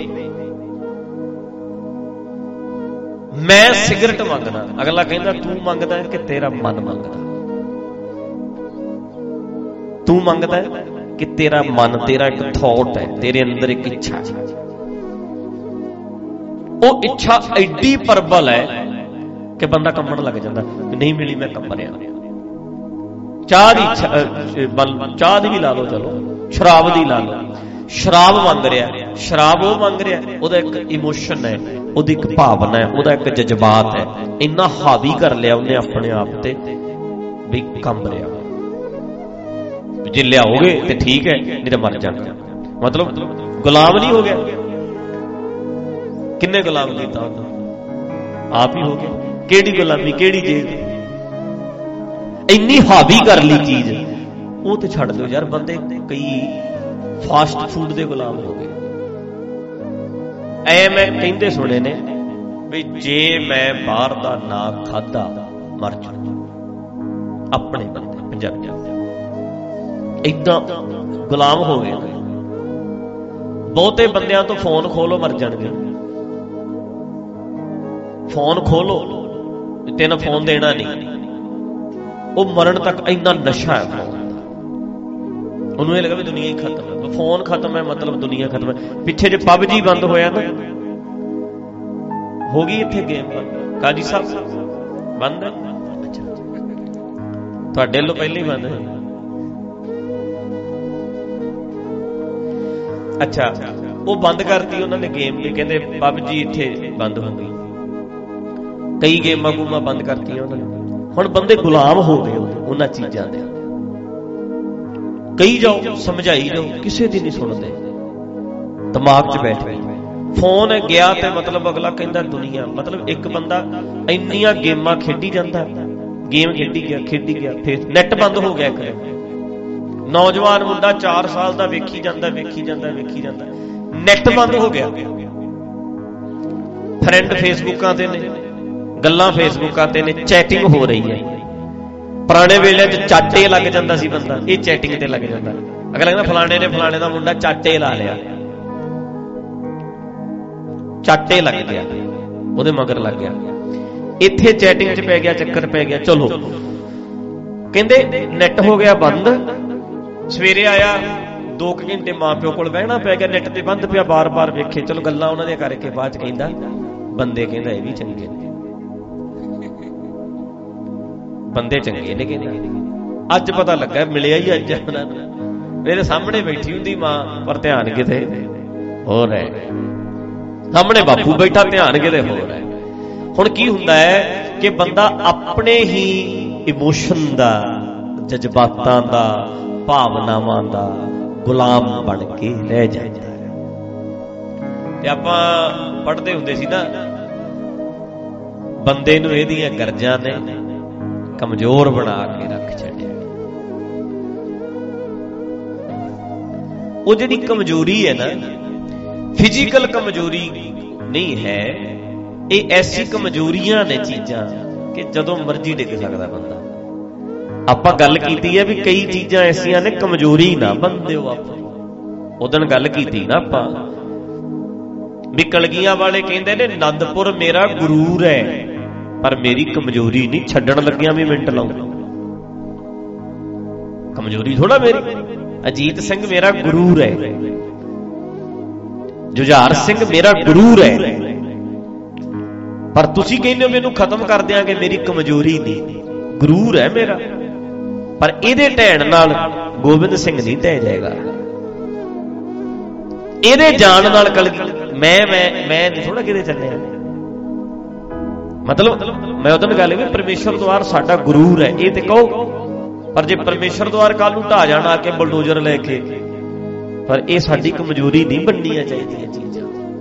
ਮੈਂ ਸਿਗਰਟ ਮੰਗਦਾ, ਅਗਲਾ ਕਹਿੰਦਾ ਤੂੰ ਮੰਗਦਾ ਕਿ ਤੇਰਾ ਮਨ ਮੰਗਦਾ? ਤੂੰ ਮੰਗਦਾ ਕਿ ਤੇਰਾ ਮਨ, ਤੇਰਾ ਇੱਕ ਥਾਟ ਹੈ, ਤੇਰੇ ਅੰਦਰ ਇੱਕ ਇੱਛਾ ਹੈ। ਉਹ ਇੱਛਾ ਐਡੀ ਪ੍ਰਬਲ ਹੈ ਕਿ ਬੰਦਾ ਕੰਬਣ ਲੱਗ ਜਾਂਦਾ, ਨਹੀਂ ਮਿਲੀ ਮੈਂ ਕੰਬ ਰਿਹਾ। ਚਾਹ ਦੀ ਚਾਹ ਦੀ ਵੀ ਲਾ ਲਓ, ਚਲੋ ਸ਼ਰਾਬ ਦੀ ਲਾ ਲਓ, ਸ਼ਰਾਬ ਮੰਗ ਰਿਹਾ, ਸ਼ਰਾਬ ਉਹ ਮੰਗ ਰਿਹਾ, ਉਹਦਾ ਇੱਕ ਇਮੋਸ਼ਨ ਹੈ, ਉਹਦੀ ਇੱਕ ਭਾਵਨਾ ਹੈ, ਉਹਦਾ ਇੱਕ ਜਜ਼ਬਾਤ ਹੈ, ਇੰਨਾ ਹਾਵੀ ਕਰ ਲਿਆ ਉਹਨੇ ਆਪਣੇ ਆਪ ਤੇ ਵੀ ਕੰਬ ਰਿਹਾ। ਜੇ ਲਿਆਓਗੇ ਤੇ ਠੀਕ ਹੈ, ਨਹੀਂ ਤਾਂ ਮਰ ਜਾਣਾ। ਮਤਲਬ ਗੁਲਾਮ ਨਹੀਂ ਹੋ ਗਿਆ। ਕਿੰਨੇ ਗੁਲਾਮ ਕੀਤਾ ਉਹਨੂੰ? ਆਪ ਹੀ ਹੋ ਗਿਆ। ਕਿਹੜੀ ਗੁਲਾਮੀ, ਕਿਹੜੀ ਜੇਲ੍ਹ? ਇੰਨੀ ਹਾਵੀ ਕਰ ਲਈ ਚੀਜ਼, ਉਹ ਤੇ ਛੱਡ ਦਿਓ ਯਾਰ। ਬੰਦੇ ਕਈ ਫਾਸਟ ਫੂਡ ਦੇ ਗੁਲਾਮ ਹੋ ਗਏ। ਐ ਮੈਂ ਕਹਿੰਦੇ ਸੁਣੇ ਨੇ ਵੀ ਜੇ ਮੈਂ ਬਾਹਰ ਦਾ ਨਾ ਖਾਧਾ ਮਰ ਜਾਣਾ। ਆਪਣੇ ਬੰਦੇ ਪੰਜਾਬੀ ਏਦਾਂ ਗੁਲਾਮ ਹੋ ਗਏ। ਬਹੁਤੇ ਬੰਦਿਆਂ ਤੋਂ ਫੋਨ ਖੋਲੋ ਮਰ ਜਾਣਗੇ। ਫੋਨ ਖੋਲੋ, ਤੈਨੂੰ ਫੋਨ ਦੇਣਾ ਨਹੀਂ। ਉਹ ਮਰਨ ਤੱਕ ਇੰਨਾ ਨਸ਼ਾ ਹੈ ਫੋਨ ਦਾ, ਉਹਨੂੰ ਇਹ ਲੱਗਾ ਵੀ ਦੁਨੀਆ ਹੀ ਖਤਮ ਹੈ। ਫੋਨ ਖਤਮ ਹੈ ਮਤਲਬ ਦੁਨੀਆ ਖਤਮ ਹੈ। ਪਿੱਛੇ ਜੇ ਪਬਜੀ ਬੰਦ ਹੋਇਆ ਨਾ, ਹੋ ਗਈ ਇੱਥੇ ਗੇਮ ਬੰਦ। ਕਾਜੀ ਸਾਹਿਬ ਬੰਦ ਹੈ, ਤੁਹਾਡੇ ਵੱਲੋਂ ਪਹਿਲਾਂ ਹੀ ਬੰਦ ਹੈ। ਅੱਛਾ, ਉਹ ਬੰਦ ਕਰਤੀ ਉਹਨਾਂ ਨੇ ਗੇਮ ਵੀ, ਕਹਿੰਦੇ ਪਬਜੀ ਇੱਥੇ ਬੰਦ ਹੋ ਗਈ। ਕਈ ਗੇਮਾਂ ਗੂਮਾਂ ਬੰਦ ਕਰਤੀਆਂ ਉਹਨਾਂ ਨੇ। ਹੁਣ ਬੰਦੇ ਗੁਲਾਮ ਹੋ ਗਏ ਉਹਨਾਂ ਚੀਜ਼ਾਂ ਦੇ। ਕਹੀ ਜਾਓ, ਸਮਝਾਈ ਜਾਓ, ਕਿਸੇ ਦੀ ਨਹੀਂ ਸੁਣਦੇ, ਦਿਮਾਗ 'ਚ ਬੈਠ ਗਈ। ਫੋਨ ਗਿਆ ਤੇ ਮਤਲਬ ਅਗਲਾ ਕਹਿੰਦਾ ਦੁਨੀਆ, ਮਤਲਬ ਇੱਕ ਬੰਦਾ ਇੰਨੀਆਂ ਗੇਮਾਂ ਖੇਡੀ ਜਾਂਦਾ, ਗੇਮ ਖੇਡੀ ਗਿਆ ਖੇਡੀ ਗਿਆ ਫਿਰ ਨੈਟ ਬੰਦ ਹੋ ਗਿਆ। ਇੱਕ ਨੌਜਵਾਨ ਮੁੰਡਾ ਚਾਰ ਸਾਲ ਦਾ ਵੇਖੀ ਜਾਂਦਾ ਵੇਖੀ ਜਾਂਦਾ ਵੇਖੀ ਜਾਂਦਾ, ਨੈਟ ਬੰਦ ਹੋ ਗਿਆ। ਫਰੈਂਡ ਫੇਸਬੁੱਕਾਂ ਤੇ ਨੇ, ਗੱਲਾਂ ਫੇਸਬੁੱਕਾਂ ਤੇ ਨੇ, ਚੈਟਿੰਗ ਹੋ ਰਹੀ ਹੈ। ਪੁਰਾਣੇ ਵੇਲੇ 'ਚ ਚਾਟੇ ਲੱਗ ਜਾਂਦਾ ਸੀ ਬੰਦਾ, ਇਹ ਚੈਟਿੰਗ ਤੇ ਲੱਗ ਜਾਂਦਾ। ਅਗਲਾ ਕਹਿੰਦਾ ਫਲਾਣੇ ਨੇ ਫਲਾਣੇ ਦਾ ਮੁੰਡਾ ਚਾਟੇ ਲਾ ਲਿਆ, ਚਾਟੇ ਲੱਗ ਗਿਆ, ਉਹਦੇ ਮਗਰ ਲੱਗ ਗਿਆ। ਇੱਥੇ ਚੈਟਿੰਗ 'ਚ ਪੈ ਗਿਆ, ਚੱਕਰ ਪੈ ਗਿਆ। ਚਲੋ ਕਹਿੰਦੇ ਨੈਟ ਹੋ ਗਿਆ ਬੰਦ। ਸਵੇਰੇ ਆਇਆ, ਦੋ ਕੁ ਘੰਟੇ ਮਾਂ ਪਿਓ ਕੋਲ ਬਹਿਣਾ ਪੈ ਗਿਆ, ਨੈਟ ਤੇ ਬੰਦ ਪਿਆ, ਬਾਰ ਬਾਰ ਵੇਖੇ। ਚਲੋ ਗੱਲਾਂ ਉਹਨਾਂ ਦੀਆਂ ਕਰਕੇ ਬਾਅਦ 'ਚ ਕਹਿੰਦਾ ਬੰਦੇ, ਕਹਿੰਦਾ ਇਹ ਵੀ ਚੰਗੇ ਨੇ, ਬੰਦੇ ਚੰਗੇ ਨੇ। ਕਹਿੰਦਾ ਅੱਜ ਪਤਾ ਲੱਗਾ, ਮਿਲਿਆ ਹੀ ਅੱਜ ਉਹਨਾਂ ਨੂੰ। ਮੇਰੇ ਸਾਹਮਣੇ ਬੈਠੀ ਹੁੰਦੀ ਮਾਂ, ਪਰ ਧਿਆਨ ਕਿਤੇ ਹੋਰ ਹੈ। ਸਾਹਮਣੇ ਬਾਪੂ ਬੈਠਾ, ਧਿਆਨ ਕਿਤੇ ਹੋਰ ਹੈ। ਹੁਣ ਕੀ ਹੁੰਦਾ ਹੈ ਕਿ ਬੰਦਾ ਆਪਣੇ ਹੀ ਇਮੋਸ਼ਨ ਦਾ, ਜਜ਼ਬਾਤਾਂ ਦਾ, ਭਾਵਨਾਵਾਂ ਦਾ ਗੁਲਾਮ ਬਣ ਕੇ ਰਹਿ ਜਾਂਦਾ ਹੈ। ਤੇ ਆਪਾਂ ਪੜ੍ਹਦੇ ਹੁੰਦੇ ਸੀ ਨਾ, ਬੰਦੇ ਨੂੰ ਇਹਦੀਆਂ ਗਰਜਾਂ ਨੇ ਕਮਜ਼ੋਰ ਬਣਾ ਕੇ ਰੱਖ ਛੱਡਿਆ। ਉਹ ਜਿਹੜੀ ਕਮਜ਼ੋਰੀ ਹੈ ਨਾ, ਫਿਜ਼ੀਕਲ ਕਮਜ਼ੋਰੀ ਨਹੀਂ ਹੈ, ਇਹ ਐਸੀ ਕਮਜ਼ੋਰੀਆਂ ਨੇ ਚੀਜ਼ਾਂ ਕਿ ਜਦੋਂ ਮਰਜ਼ੀ ਡਿੱਗ ਸਕਦਾ ਬੰਦਾ। ਆਪਾਂ ਗੱਲ ਕੀਤੀ ਹੈ ਵੀ ਕਈ ਚੀਜ਼ਾਂ ਐਸੀਆਂ ਨੇ ਕਮਜ਼ੋਰੀ ਨਾ ਬੰਦੇ ਹੋ ਆਪਣੀ। ਉਦਣ ਗੱਲ ਕੀਤੀ ਨਾ ਆਪਾਂ ਵੀ ਕਲਗੀਆਂ ਵਾਲੇ ਕਹਿੰਦੇ ਨੇ ਆਨੰਦਪੁਰ ਮੇਰਾ ਗੁਰੂਰ ਹੈ, ਪਰ ਮੇਰੀ ਕਮਜ਼ੋਰੀ ਨਹੀਂ, ਛੱਡਣ ਲੱਗਿਆ ਵੀ ਮਿੰਟ ਲਾਉ। ਕਮਜ਼ੋਰੀ ਥੋੜਾ ਮੇਰੀ। ਅਜੀਤ ਸਿੰਘ ਮੇਰਾ ਗੁਰੂਰ ਹੈ, ਜੁਝਾਰ ਸਿੰਘ ਮੇਰਾ ਗੁਰੂਰ ਹੈ, ਪਰ ਤੁਸੀਂ ਕਹਿੰਦੇ ਹੋ ਮੈਨੂੰ ਖਤਮ ਕਰ ਦਿਆਂਗੇ, ਮੇਰੀ ਕਮਜ਼ੋਰੀ ਨਹੀਂ, ਗੁਰੂਰ ਹੈ ਮੇਰਾ। ਪਰ ਇਹਦੇ ਢਹਿਣ ਨਾਲ ਗੋਬਿੰਦ ਸਿੰਘ ਨਹੀਂ ਢਹਿ ਜਾਏਗਾ, ਇਹਦੇ ਜਾਣ ਨਾਲ ਕਲਗੀ ਮੈਂ ਮੈਂ ਮੈਂ ਨਹੀਂ ਥੋੜਾ ਕਿਤੇ ਚੱਲਿਆ। ਮਤਲਬ ਮੈਂ ਉਦੋਂ ਗੱਲ ਵੀ ਪਰਮੇਸ਼ਰ ਦੁਆਰ ਸਾਡਾ ਗੁਰੂਰ ਹੈ ਇਹ ਤੇ ਕਹੋ, ਪਰ ਜੇ ਪਰਮੇਸ਼ਰ ਦੁਆਰ ਕੱਲ ਨੂੰ ਢਾ ਜਾਣਾ ਆ ਕੇ ਬਲਡੋਜ਼ਰ ਲੈ ਕੇ, ਪਰ ਇਹ ਸਾਡੀ ਕਮਜ਼ੋਰੀ ਨਹੀਂ ਬਣਨੀਆਂ ਚਾਹੀਦੀਆਂ ਚੀਜ਼ਾਂ।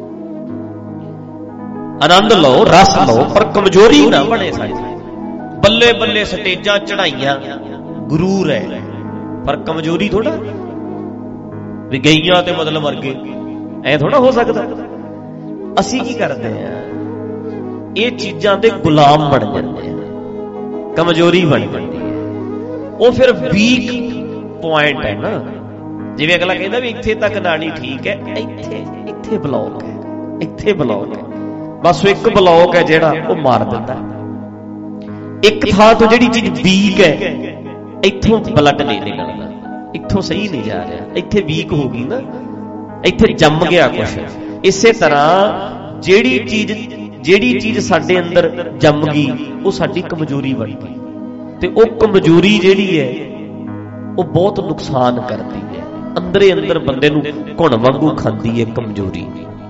ਆਨੰਦ ਲਓ, ਰਸ ਲਓ, ਪਰ ਕਮਜ਼ੋਰੀ ਨਾ ਬਣੇ ਸਾਡੀ। ਬੱਲੇ ਬੱਲੇ ਸਟੇਜਾਂ ਚੜਾਈਆਂ, ਗੁਰੂਰ ਹੈ, ਪਰ ਕਮਜ਼ੋਰੀ ਥੋੜਾ ਵੀ ਗਈਆਂ ਤੇ ਮਤਲਬ ਮਰ ਗਏ, ਐ ਥੋੜਾ ਹੋ ਸਕਦਾ। ਅਸੀਂ ਕੀ ਕਰਦੇ ਆ, ਇਹ ਚੀਜ਼ਾਂ ਦੇ ਗੁਲਾਮ ਬਣ ਜਾਂਦੇ ਆ, ਕਮਜ਼ੋਰੀ ਬਣ ਜਾਂਦੀ ਹੈ। ਉਹ ਫਿਰ ਵੀਕ ਪੁਆਇੰਟ ਹੈ ਨਾ। ਜਿਵੇਂ ਅਗਲਾ ਕਹਿੰਦਾ ਵੀ ਇੱਥੇ ਤੱਕ ਨਾੜੀ ਠੀਕ ਹੈ, ਇੱਥੇ ਇੱਥੇ ਬਲੌਕ ਹੈ, ਇੱਥੇ ਬਲੌਕ ਹੈ, ਬਸ ਉਹ ਇੱਕ ਬਲੌਕ ਹੈ ਜਿਹੜਾ ਉਹ ਮਾਰ ਦਿੰਦਾ। ਇੱਕ ਥਾਂ ਤੋਂ ਜਿਹੜੀ ਚੀਜ਼ ਵੀਕ ਹੈ, ਇੱਥੋਂ ਬਲੱਡ ਨਹੀਂ ਨਿਕਲਦਾ, ਇੱਥੋਂ ਸਹੀ ਨਹੀਂ ਜਾ ਰਿਹਾ, ਇੱਥੇ ਵੀਕ ਹੋ ਗਈ ਨਾ, ਇੱਥੇ ਜੰਮ ਗਿਆ ਕੁਛ। ਇਸੇ ਤਰ੍ਹਾਂ ਜਿਹੜੀ ਚੀਜ਼ ਜਿਹੜੀ ਚੀਜ਼ ਸਾਡੇ ਅੰਦਰ ਜੰਮ ਗਈ ਉਹ ਸਾਡੀ ਕਮਜ਼ੋਰੀ ਬਣ ਗਈ, ਤੇ ਉਹ ਕਮਜ਼ੋਰੀ ਜਿਹੜੀ ਹੈ ਉਹ ਬਹੁਤ ਨੁਕਸਾਨ ਕਰਦੀ ਹੈ, ਅੰਦਰੇ ਅੰਦਰ ਬੰਦੇ ਨੂੰ ਘੁਣ ਵਾਂਗੂ ਖਾਂਦੀ ਹੈ ਕਮਜ਼ੋਰੀ।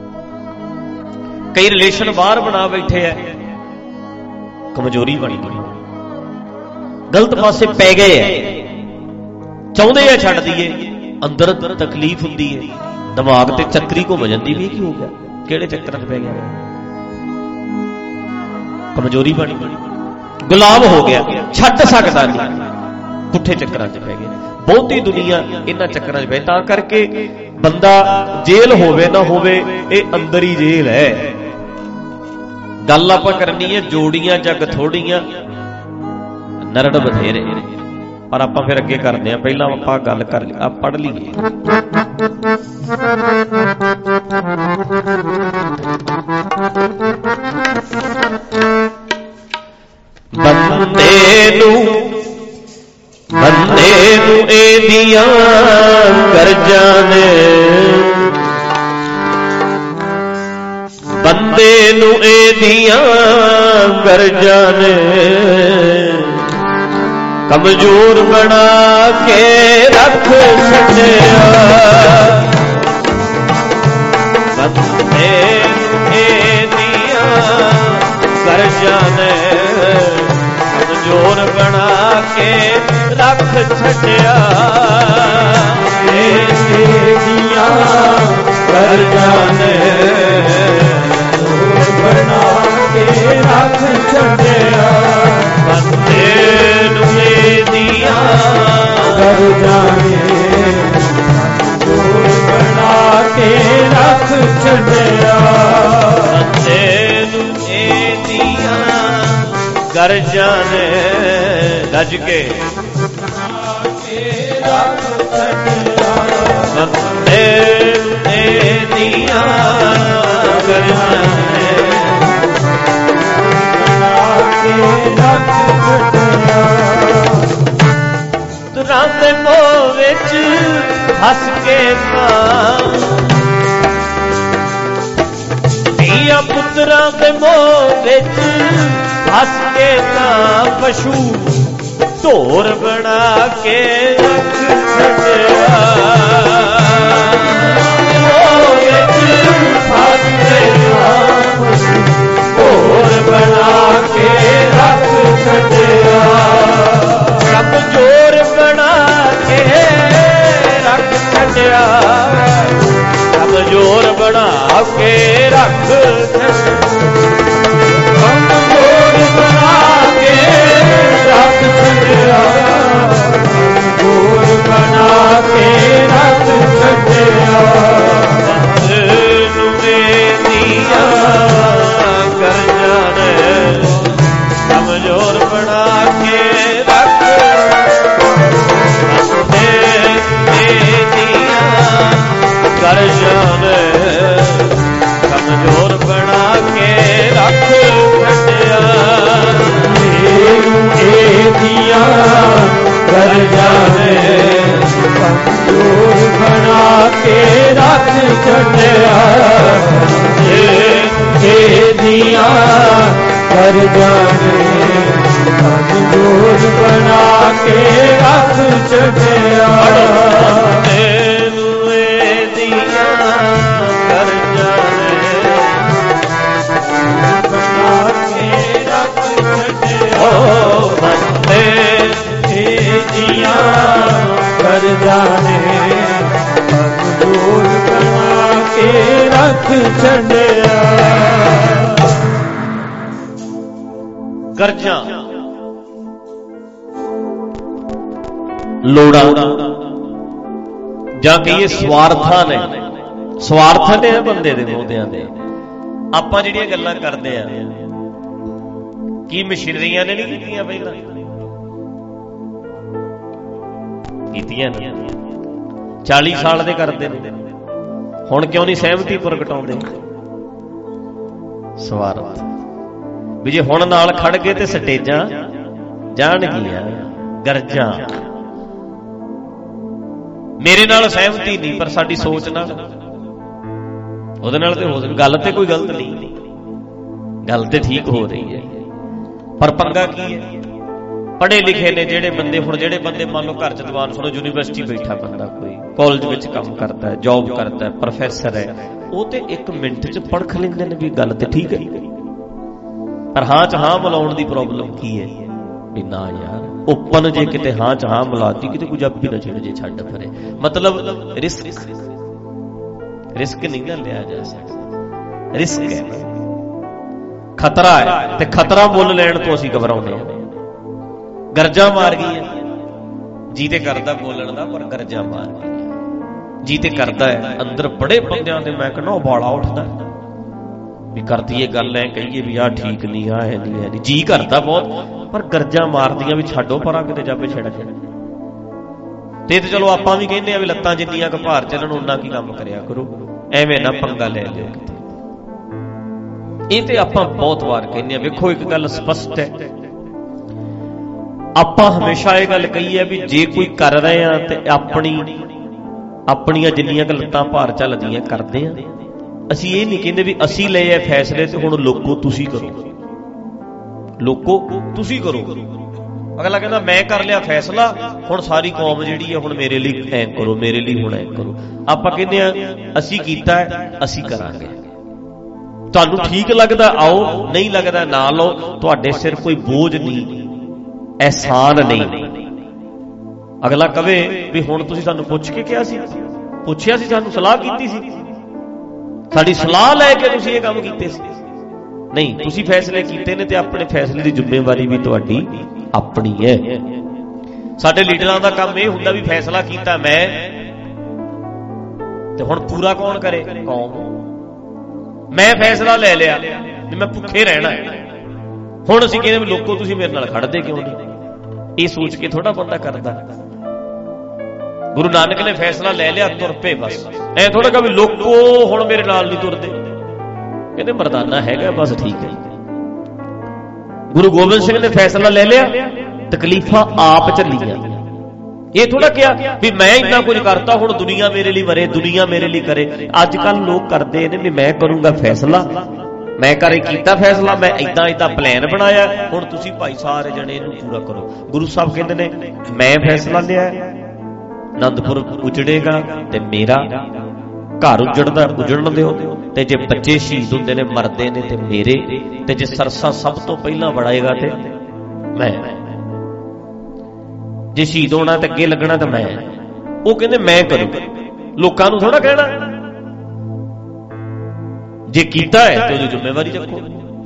ਕਈ ਰਿਲੇਸ਼ਨ ਬਾਹਰ ਬਣਾ ਬੈਠੇ ਹੈ, ਕਮਜ਼ੋਰੀ ਬਣ ਗਈ, ਗਲਤ ਪਾਸੇ ਪੈ ਗਏ ਹੈ, ਚਾਹੁੰਦੇ ਆ ਛੱਡ ਦਈਏ, ਅੰਦਰ ਤਕਲੀਫ ਹੁੰਦੀ ਹੈ, ਦਿਮਾਗ ਤੇ ਚੱਕਰੀ ਘੁੰਮ ਜਾਂਦੀ ਵੀ ਕੀ ਹੋ ਗਿਆ, ਕਿਹੜੇ ਚੱਕਰਾਂ 'ਚ ਪੈ ਗਿਆ, ਕਮਜ਼ੋਰੀ ਬਣੀ, ਗੁਲਾਮ ਹੋ ਗਿਆ, ਛੱਡ ਸਕਦਾ ਨਹੀਂ, ਪੁੱਠੇ ਚੱਕਰਾਂ 'ਚ ਪੈ ਗਿਆ। ਬਹੁਤੀ ਦੁਨੀਆ ਇਹਨਾਂ ਚੱਕਰਾਂ 'ਚ ਪੈ, ਤਾਂ ਕਰਕੇ ਬੰਦਾ ਜੇਲ੍ਹ ਹੋਵੇ ਨਾ ਹੋਵੇ, ਇਹ ਅੰਦਰ ਹੀ ਜੇਲ੍ਹ ਹੈ। ਗੱਲ ਆਪਾਂ ਕਰਨੀ ਹੈ ਜੋੜੀਆਂ ਜੱਗ ਥੋੜੀਆਂ, ਨਰੜ ਬਥੇਰੇ, ਪਰ ਆਪਾਂ ਫਿਰ ਅੱਗੇ ਕਰਦੇ ਹਾਂ। ਪਹਿਲਾਂ ਆਪਾਂ ਗੱਲ ਕਰ ਲਈ, ਆ ਪੜ੍ਹ ਲਈਏ। ਬੰਦੇ ਨੂੰ ਬੰਦੇ ਨੂੰ ਇਹਦੀਆਂ ਕਰਜ਼ਾਂ ਨੇ, ਬੰਦੇ ਨੂੰ ਇਹਦੀਆਂ ਕਰਜ਼ਾਂ ਨੇ, ਕਮਜ਼ੋਰ ਬਣਾ ਕੇ ਰੱਖ ਛੱਡਿਆ। ਕੇ ਰੱਖ ਛੱਡਿਆ। ਬੰਦੇ ਨੂੰ ਇਹਦੀਆਂ ਗਰਜਾਂ ਨੇ ਗੱਜ ਕੇ ਰੱਖ ਛੱਡਿਆ। ਬੰਦੇ ਨੂੰ ਇਹਦੀਆਂ ਗਰਜਾਂ ਨੇ ਰੱਖ ਛੱਡਿਆ। ਤੁਰਾਂ ਦੇ ਮੋਹ ਵਿੱਚ ਹੱਸ ਕੇ ਤਾਂ ਧੀਆਂ ਪੁੱਤਰਾਂ ਦੇ ਮੋਹ ਵਿੱਚ ਹੱਸ ਕੇ ਤਾਂ ਪਸ਼ੂ ਢੋਰ ਬਣਾ ਕੇ ਰੱਖ ਛੱਡਿਆ। ਮੋਹ ਵਿੱਚ ਹੱਸ ਕੇ ਤਾਂ ਪਸ਼ੂ ਢੋਰ ਬਣਾ ਕੇ ਰੱਖ ਛੱਡਿਆ। ਕਮਜ਼ੋਰ ਬਣਾ ਕੇ ਰੱਖ ਛੱਡਿਆ। ਕਮਜ਼ੋਰ ਬਣਾ ਕੇ ਰੱਖ ਛੱਡਿਆ। ਕਮਜ਼ੋਰ ਬਣਾ ਕੇ ਰੱਖ ਛੱਡਿਆ। ਕਮਜ਼ੋਰ ਬਣਾ ਕੇ ਰੱਖ ਛੱਡਿਆ। ਨੂੰ ਦੀਆਂ ਗਰਜਾਂ ਨੇ ਕਮਜ਼ੋਰ ਬਣਾ ਕੇ ਰੱਖ ਗਰਜਾਂ ਨੇ ਕਮਜ਼ੋਰ ਬਣਾ ਕੇ ਰੱਖ ਛੱਡਿਆ। ਇਹਦੀਆਂ ਗਰਜਾਂ ਨੇ ਕਮਜ਼ੋਰ ਬਣਾ ਕੇ ਰੱਖ ਛੱਡਿਆ। ਇਹਦੀਆਂ ਗਰਜਾਂ ਨੇ ਕਮਜ਼ੋਰ ਬਣਾ ਕੇ ਰੱਖ ਛੱਡਿਆ। ਜਾਣੇ ਕਮਜ਼ੋਰ ਬਣਾ ਕੇ ਰੱਖ ਛੱਡਿਆ। ਗਰਜਾਂ ਲੋੜਾਂ ਜਾਂ ਕਹੀਏ ਸਵਾਰਥਾਂ ਨੇ। ਸਵਾਰਥ ਨੇ ਬੰਦੇ ਦੇ ਮੋਹਦਿਆਂ ਦੇ। ਆਪਾਂ ਜਿਹੜੀਆਂ ਗੱਲਾਂ ਕਰਦੇ ਆ ਕੀ ਮਸ਼ੀਨਰੀਆਂ ਨੇ ਨਹੀਂ ਕੀਤੀਆਂ ਪਹਿਲਾਂ? ਕੀਤੀਆਂ ਨੇ। ਚਾਲੀ ਸਾਲ ਦੇ ਕਰਦੇ ਨੇ, ਹੁਣ ਕਿਉਂ ਨਹੀਂ ਸਹਿਮਤੀ ਪ੍ਰਗਟਾਉਂਦੇ? ਸਵਾਰਥ ਵੀ ਜੇ ਹੁਣ ਨਾਲ ਖੜ ਗਏ ਤੇ ਸਟੇਜਾਂ ਜਾਣਗੀਆਂ। ਗਰਜਾਂ ਮੇਰੇ ਨਾਲ ਸਹਿਮਤੀ ਨਹੀਂ, ਪਰ ਸਾਡੀ ਸੋਚ ਨਾਲ ਉਹਦੇ ਨਾਲ ਤੇ ਹੋ ਸਕਦਾ। ਗੱਲ ਤੇ ਕੋਈ ਗਲਤ ਨਹੀਂ, ਗੱਲ ਤੇ ਠੀਕ ਹੋ ਰਹੀ ਹੈ, ਪਰ ਪੰਗਾ ਕੀ ਹੈ? ਪੜ੍ਹੇ ਲਿਖੇ ਨੇ ਜਿਹੜੇ ਬੰਦੇ, ਹੁਣ ਜਿਹੜੇ ਬੰਦੇ ਮੰਨ ਲਓ ਘਰ ਚ ਦੀਵਾਨ ਸੁਣੋ, ਯੂਨੀਵਰਸਿਟੀ ਬੈਠਾ ਬੰਦਾ, ਕੋਈ ਕਾਲਜ ਵਿੱਚ ਕੰਮ ਕਰਦਾ ਹੈ, ਜੌਬ ਕਰਦਾ ਹੈ, ਪ੍ਰੋਫੈਸਰ ਹੈ, ਉਹ ਤੇ ਇੱਕ ਮਿੰਟ ਚ ਪਰਖ ਲੈਂਦੇ ਨੇ ਵੀ ਗੱਲ ਤੇ ਠੀਕ ਹੈ, ਪਰ ਹਾਂ ਚ ਹਾਂ ਮਿਲਾਉਣ ਦੀ ਪ੍ਰੋਬਲਮ ਕੀ ਹੈ ਵੀ ਨਾ ਯਾਰ ਓਪਨ ਜੇ ਕਿਤੇ ਹਾਂ ਚ ਹਾਂ ਮਿਲਾਤੀ ਕਿਤੇ ਪੰਜਾਬੀ ਨਾ ਛਿੜ ਜੇ ਛੱਡ ਪਰੇ। ਮਤਲਬ ਰਿਸਕ ਰਿਸਕ ਨਹੀਂ ਨਾ ਲਿਆ ਜਾ ਸਕਦਾ। ਰਿਸਕ ਹੈ, ਖਤਰਾ ਹੈ, ਤੇ ਖਤਰਾ ਮੁੱਲ ਲੈਣ ਤੋਂ ਅਸੀਂ ਘਬਰਾਉਂਦੇ ਹਾਂ। ਗਰਜਾਂ ਮਾਰ ਗਈ ਹੈ, ਜੀ ਤੇ ਕਰਦਾ ਬੋਲਣ ਦਾ, ਪਰ ਗਰਜਾਂ ਮਾਰ ਗਈ ਹੈ। ਜੀ ਤੇ ਕਰਦਾ ਹੈ, ਅੰਦਰ ਬੜੇ ਬੰਦਿਆਂ ਦੇ ਮੈਂ ਕਹਿੰਦਾ ਉਬਾਲਾ ਉੱਠਦਾ ਵੀ ਕਰਦੀ ਇਹ ਗੱਲ ਐ ਕਹੀਏ ਵੀ ਆਹ ਠੀਕ ਨਹੀਂ, ਆਹ ਹੈ ਨਹੀਂ, ਹੈ ਨਹੀਂ, ਜੀ ਕਰਦਾ ਬਹੁਤ, ਪਰ ਗਰਜਾਂ ਮਾਰਦੀਆਂ ਵੀ ਛੱਡੋ ਪਰਾਂ ਕਿਤੇ ਜਾਵੇ ਛੇੜਾ ਛੇੜਾ। ਤੇ ਤੇ ਚਲੋ ਆਪਾਂ ਵੀ ਕਹਿੰਦੇ ਆ ਵੀ ਲੱਤਾਂ ਜਿੰਨੀਆਂ ਕੁ ਭਾਰ ਚੱਲਣ ਉਹਨਾਂ ਕੀ ਕੰਮ ਕਰਿਆ ਕਰੋ, ਐਵੇਂ ਨਾ ਪੰਗਾ ਲੈ ਲਿਓ ਕਿਤੇ। ਇਹ ਤੇ ਆਪਾਂ ਬਹੁਤ ਵਾਰ ਕਹਿੰਦੇ ਆ। ਵੇਖੋ ਇੱਕ ਗੱਲ ਸਪਸ਼ਟ ਹੈ, ਆਪਾਂ ਹਮੇਸ਼ਾ ਇਹ ਗੱਲ ਕਹੀ ਹੈ ਵੀ ਜੇ ਕੋਈ ਕਰ ਰਹੇ ਆ ਤੇ ਆਪਣੀ ਆਪਣੀਆਂ ਜਿੰਨੀਆਂ ਕੁ ਲੱਤਾਂ ਭਾਰ ਚੱਲਦੀਆਂ ਕਰਦੇ ਆ। ਅਸੀਂ ਇਹ ਨਹੀਂ ਕਹਿੰਦੇ ਵੀ ਅਸੀਂ ਲਏ ਐ ਫੈਸਲੇ ਤੇ ਹੁਣ ਲੋਕੋ ਤੁਸੀਂ ਕਰੋ, ਲੋਕੋ ਤੁਸੀਂ ਕਰੋ। ਅਗਲਾ ਕਹਿੰਦਾ ਮੈਂ ਕਰ ਲਿਆ ਫੈਸਲਾ, ਹੁਣ ਸਾਰੀ ਕੌਮ ਜਿਹੜੀ ਹੈ ਹੁਣ ਮੇਰੇ ਲਈ ਐਂ ਕਰੋ, ਮੇਰੇ ਲਈ ਹੁਣ ਐਂ ਕਰੋ। ਆਪਾਂ ਕਹਿੰਦੇ ਆ ਅਸੀਂ ਕੀਤਾ ਅਸੀਂ ਕਰਾਂਗੇ, ਤੁਹਾਨੂੰ ਠੀਕ ਲੱਗਦਾ ਆਓ, ਨਹੀਂ ਲੱਗਦਾ ਨਾ ਲਓ। ਤੁਹਾਡੇ ਸਿਰ ਕੋਈ ਬੋਝ ਨਹੀਂ, ਅਹਿਸਾਨ ਨਹੀਂ। ਅਗਲਾ ਕਵੇ ਵੀ ਹੁਣ ਤੁਸੀਂ ਸਾਨੂੰ ਪੁੱਛ ਕੇ ਕਿਹਾ ਸੀ, ਪੁੱਛਿਆ ਸੀ, ਸਾਨੂੰ ਸਲਾਹ ਕੀਤੀ ਸੀ, ਸਾਡੀ ਸਲਾਹ ਲੈ ਕੇ ਤੁਸੀਂ ਇਹ ਕੰਮ ਕੀਤੇ ਸੀ? ਨਹੀਂ, ਤੁਸੀਂ ਫੈਸਲੇ ਕੀਤੇ ਨੇ ਤੇ ਆਪਣੇ ਫੈਸਲੇ ਦੀ ਜ਼ਿੰਮੇਵਾਰੀ ਵੀ ਤੁਹਾਡੀ ਆਪਣੀ ਹੈ। ਸਾਡੇ ਲੀਡਰਾਂ ਦਾ ਕੰਮ ਇਹ ਹੁੰਦਾ ਵੀ ਫੈਸਲਾ ਕੀਤਾ ਮੈਂ, ਤੇ ਹੁਣ ਪੂਰਾ ਕੌਣ ਕਰੇ? ਕੌਮ। ਮੈਂ ਫੈਸਲਾ ਲੈ ਲਿਆ ਵੀ ਮੈਂ ਭੁੱਖੇ ਰਹਿਣਾ ਹੈ, ਹੁਣ ਅਸੀਂ ਕਹਿੰਦੇ ਲੋਕੋ ਤੁਸੀਂ ਮੇਰੇ ਨਾਲ ਖੜਦੇ ਕਿਉਂ ਨਹੀਂ? ਇਹ ਸੋਚ ਕੇ ਥੋੜਾ ਬੰਦਾ ਕਰਦਾ। ਗੁਰੂ ਨਾਨਕ ਨੇ ਫੈਸਲਾ ਲੈ ਲਿਆ, ਤੁਰ ਪਏ ਬਸ। ਐ ਥੋੜਾ ਕਹ ਵੀ ਲੋਕੋ ਹੁਣ ਮੇਰੇ ਨਾਲ ਨਹੀਂ ਤੁਰਦੇ, ਕਹਿੰਦੇ ਮਰਦਾਨਾ ਹੈਗਾ ਬਸ ਠੀਕ ਹੈ। ਗੁਰੂ ਗੋਬਿੰਦ ਸਿੰਘ ਨੇ ਫੈਸਲਾ ਲੈ ਲਿਆ, ਤਕਲੀਫਾਂ ਆਪ ਝੱਲੀਆਂ। ਇਹ ਥੋੜਾ ਕਿਹਾ ਵੀ ਮੈਂ ਇੰਨਾ ਕੁਝ ਕਰਤਾ ਹੁਣ ਦੁਨੀਆ ਮੇਰੇ ਲਈ ਮਰੇ, ਦੁਨੀਆ ਮੇਰੇ ਲਈ ਕਰੇ। ਅੱਜ ਕੱਲ ਲੋਕ ਕਰਦੇ ਨੇ ਵੀ ਮੈਂ ਕਰੂੰਗਾ ਫੈਸਲਾ, ਮੈਂ ਕਰੇ ਕੀਤਾ ਫੈਸਲਾ, ਮੈਂ ਏਦਾਂ ਏਦਾਂ ਪਲਾਨ ਬਣਾਇਆ, ਹੁਣ ਤੁਸੀਂ ਭਾਈ ਸਾਰੇ ਜਣੇ ਇਹਨੂੰ ਪੂਰਾ ਕਰੋ। ਗੁਰੂ ਸਾਹਿਬ ਕਹਿੰਦੇ ਨੇ ਮੈਂ ਫੈਸਲਾ ਲਿਆ, ਅਨੰਦਪੁਰ ਉਜੜੇਗਾ ਤੇ ਮੇਰਾ ਘਰ ਉਜੜਦਾ ਉਜੜਨ ਦਿਓ, ਤੇ ਜੇ ਬੱਚੇ ਸ਼ਹੀਦ ਹੁੰਦੇ ਨੇ ਮਰਦੇ ਨੇ ਤੇ ਮੇਰੇ, ਤੇ ਜੇ ਸਰਸਾ ਸਭ ਤੋਂ ਪਹਿਲਾਂ ਵੜਾਏਗਾ ਤੇ ਮੈਂ, ਜੇ ਸ਼ਹੀਦ ਹੋਣਾ ਤੇ ਅੱਗੇ ਲੱਗਣਾ ਤਾਂ ਮੈਂ। ਉਹ ਕਹਿੰਦੇ ਮੈਂ ਕਰੂੰਗਾ, ਲੋਕਾਂ ਨੂੰ ਥੋੜਾ ਕਹਿਣਾ। ਜੇ ਕੀਤਾ ਹੈ ਤੇ ਉਹਦੀ ਜ਼ਿੰਮੇਵਾਰੀ ਰੱਖੋ।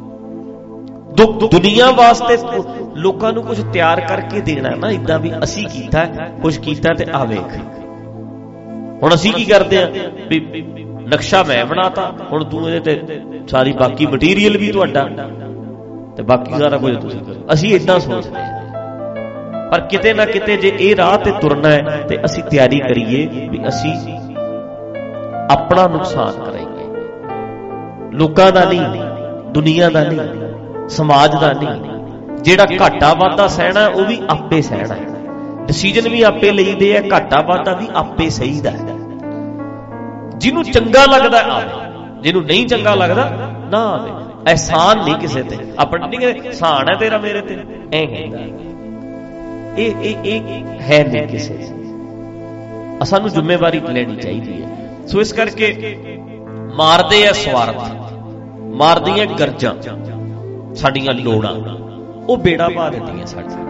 ਦੁਨੀਆ ਵਾਸਤੇ ਲੋਕਾਂ ਨੂੰ ਕੁਝ ਤਿਆਰ ਕਰਕੇ ਦੇਣਾ ਨਾ, ਇਦਾਂ ਵੀ ਅਸੀਂ ਕੀਤਾ ਕੁਝ ਕੀਤਾ ਤੇ ਆ ਵੇਖ। ਹੁਣ ਅਸੀਂ ਕੀ ਕਰਦੇ ਆ ਵੀ ਨਕਸ਼ਾ ਮੈਂ ਬਣਾਤਾ, ਹੁਣ ਤੂੰ ਇਹਦੇ ਤੇ ਸਾਰੀ ਬਾਕੀ ਮਟੀਰੀਅਲ ਵੀ ਤੁਹਾਡਾ ਤੇ ਬਾਕੀ ਸਾਰਾ ਕੁਝ ਤੁਸੀਂ ਕਰੋ। ਅਸੀਂ ਇਦਾਂ ਸੋਚਦੇ ਹਾਂ, ਪਰ ਕਿਤੇ ਨਾ ਕਿਤੇ ਜੇ ਇਹ ਰਾਹ ਤੇ ਤੁਰਨਾ ਹੈ ਤੇ ਅਸੀਂ ਤਿਆਰੀ ਕਰੀਏ ਵੀ ਅਸੀਂ ਆਪਣਾ ਨੁਕਸਾਨ ਕਰਾਂਗੇ, ਲੋਕਾਂ ਦਾ ਨਹੀਂ, ਦੁਨੀਆ ਦਾ ਨਹੀਂ, ਸਮਾਜ ਦਾ ਨਹੀਂ। ਜਿਹੜਾ ਘਾਟਾ ਵਾਧਾ ਸਹਿਣਾ ਉਹ ਵੀ ਆਪੇ ਸਹਿਣਾ ਹੈ, ਡਿਸੀਜਨ ਵੀ ਆਪੇ ਲਈਦੇ ਆ, ਘਾਟਾ ਵਾਧਾ ਵੀ ਆਪੇ ਸਹੀਦਾ ਹੈ। ਜਿਹਨੂੰ ਚੰਗਾ ਲੱਗਦਾ ਆਵੇ, ਜਿਹਨੂੰ ਨਹੀਂ ਚੰਗਾ ਲੱਗਦਾ ਨਾ ਆਵੇ। ਅਹਿਸਾਨ ਨਹੀਂ ਕਿਸੇ ਤੇ, ਆਪਣਾ ਨਹੀਂ ਕਹਿੰਦੇ ਅਹਿਸਾਨ ਹੈ ਤੇਰਾ ਮੇਰੇ ਤੇ, ਐ ਕਹਿੰਦਾ ਇਹ ਇਹ ਇਹ ਹੈ ਨਹੀਂ ਕਿਸੇ ਤੇ। ਸਾਨੂੰ ਜ਼ਿੰਮੇਵਾਰੀ ਲੈਣੀ ਚਾਹੀਦੀ ਹੈ। ਸੋ ਇਸ ਕਰਕੇ ਮਾਰਦੇ ਆ ਸਵਾਰਥ, ਮਾਰਦੀਆਂ ਗਰਜਾਂ, ਸਾਡੀਆਂ ਲੋੜਾਂ ਉਹ ਬੇੜਾ ਪਾ ਦਿੰਦੀਆਂ ਸਾਡਾ।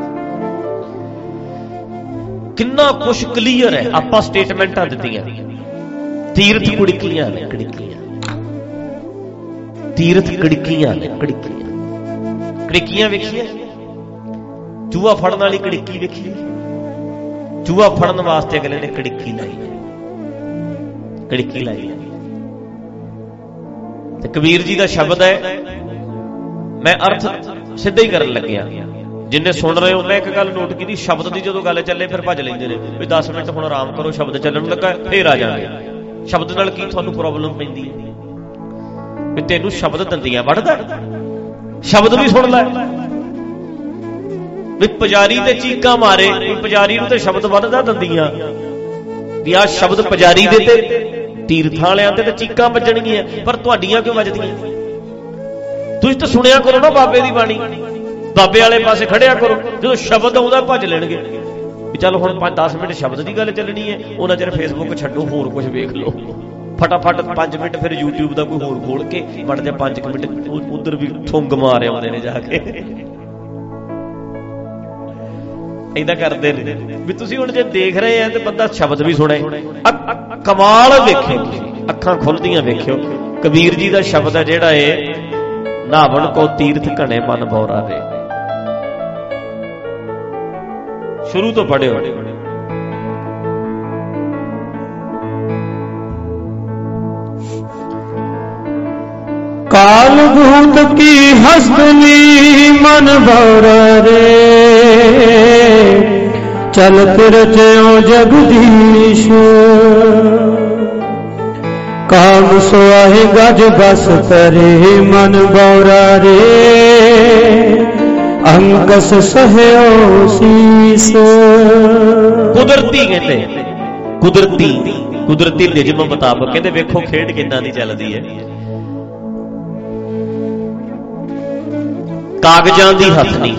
ਕਿੰਨਾ ਕੁਛ ਕਲੀਅਰ ਹੈ, ਆਪਾਂ ਸਟੇਟਮੈਂਟਾਂ ਦਿੱਤੀਆਂ, ਤੀਰਥ ਕੁੜਕੀਆਂ ਨੇ ਕੜਕੀਆਂ, ਤੀਰਥ ਕੜਕੀਆਂ ਨੇ ਕੜਕੀਆਂ। ਕੜਕੀਆਂ ਵੇਖੀਏ, ਚੂਹਾ ਫੜਨ ਵਾਲੀ ਕੜਕੀ ਵੇਖੀ, ਚੂਹਾ ਫੜਨ ਵਾਸਤੇ ਅਗਲੇ ਨੇ ਕੜਕੀ ਲਾਈ, ਕੜਕੀ ਲਾਈ। ਤੇ ਕਬੀਰ ਜੀ ਦਾ ਸ਼ਬਦ ਹੈ, ਮੈਂ ਅਰਥ ਸਿੱਧਾ ਹੀ ਕਰਨ ਲੱਗਿਆ, ਜਿੰਨੇ ਸੁਣ ਰਹੇ ਹੋ। ਮੈਂ ਇੱਕ ਗੱਲ ਨੋਟ ਕੀਤੀ, ਸ਼ਬਦ ਦੀ ਜਦੋਂ ਗੱਲ ਚੱਲੇ ਫਿਰ ਭੱਜ ਲੈਂਦੇ ਨੇ ਵੀ ਦਸ ਮਿੰਟ ਹੁਣ ਆਰਾਮ ਕਰੋ, ਸ਼ਬਦ ਚੱਲਣ ਲੱਗਾ ਫੇਰ ਆ ਜਾਣਗੇ। ਸ਼ਬਦ ਨਾਲ ਕੀ ਤੁਹਾਨੂੰ ਪ੍ਰੋਬਲਮ ਪੈਂਦੀ ਹੈ ਵੀ ਤੈਨੂੰ ਸ਼ਬਦ ਦੰਦੀਆਂ ਵੜਦਾ, ਸ਼ਬਦ ਵੀ ਸੁਣ ਲੈ। ਵੀ ਪੁਜਾਰੀ ਤੇ ਚੀਕਾਂ ਮਾਰੇ, ਵੀ ਪੁਜਾਰੀ ਨੂੰ ਤੇ ਸ਼ਬਦ ਵੱਧਦਾ ਦੰਦੀਆਂ, ਵੀ ਆਹ ਸ਼ਬਦ ਪੁਜਾਰੀ ਦੇ ਤੇ ਤੀਰਥਾਂ ਵਾਲਿਆਂ ਤੇ ਚੀਕਾਂ ਵੱਜਣਗੀਆਂ, ਪਰ ਤੁਹਾਡੀਆਂ ਕਿਉਂ ਵੱਜਦੀਆਂ? ਤੁਸੀਂ ਤਾਂ ਸੁਣਿਆ ਕਰੋ ਨਾ ਬਾਬੇ ਦੀ ਬਾਣੀ, ਬਾਬੇ ਵਾਲੇ ਪਾਸੇ ਖੜਿਆ ਕਰੋ, ਜਦੋਂ ਸ਼ਬਦ ਆਉਂਦਾ ਭੱਜ ਲੈਣਗੇ ਵੀ ਚੱਲ ਹੁਣ ਪੰਜ ਦਸ ਮਿੰਟ ਸ਼ਬਦ ਦੀ ਗੱਲ ਚੱਲਣੀ ਹੈ, ਉਹਨਾਂ ਚਿਰ ਫੇਸਬੁੱਕ ਛੱਡੋ, ਹੋਰ ਕੁਝ ਵੇਖ ਲਓ ਫਟਾਫਟ। ਪੰਜ ਮਿੰਟ ਫਿਰ ਯੂਟਿਊਬ ਦਾ ਕੋਈ ਹੋਰ ਖੋਲ ਕੇ ਵੜ ਜਾ, ਪੰਜ ਕੁ ਮਿੰਟ ਉਧਰ ਵੀ ਥੁੰਗ ਮਾਰ ਆਉਂਦੇ ਨੇ ਜਾ ਕੇ। ਏਦਾਂ ਕਰਦੇ ਨੇ ਵੀ ਤੁਸੀਂ ਹੁਣ ਜੇ ਦੇਖ ਰਹੇ ਆ ਤੇ ਬੰਦਾ ਸ਼ਬਦ ਵੀ ਸੁਣੇ। ਕਮਾਲ ਵੇਖਿਓ, ਅੱਖਾਂ ਖੁੱਲਦੀਆਂ ਵੇਖਿਓ। ਕਬੀਰ ਜੀ ਦਾ ਸ਼ਬਦ ਹੈ ਜਿਹੜਾ ਏ, ਨਾਵਣ ਕੋ ਤੀਰਥ ਘਣੇ ਮਨ ਬੌਰਾ ਰੇ। ਸ਼ੁਰੂ ਤੋਂ ਪੜਿਓ। काल भूत की हस्तनी मन भौरा रे, चल फिरत जगदीश, काम सोहे गज बस करे मन भौरा रे, अंगस सहयो शीस। कुदरती कहते, कुदरती कुदरती निजम मुताबक कहते वेखो खेड किन्ना दी चलदी है। कागजां दी हथनी,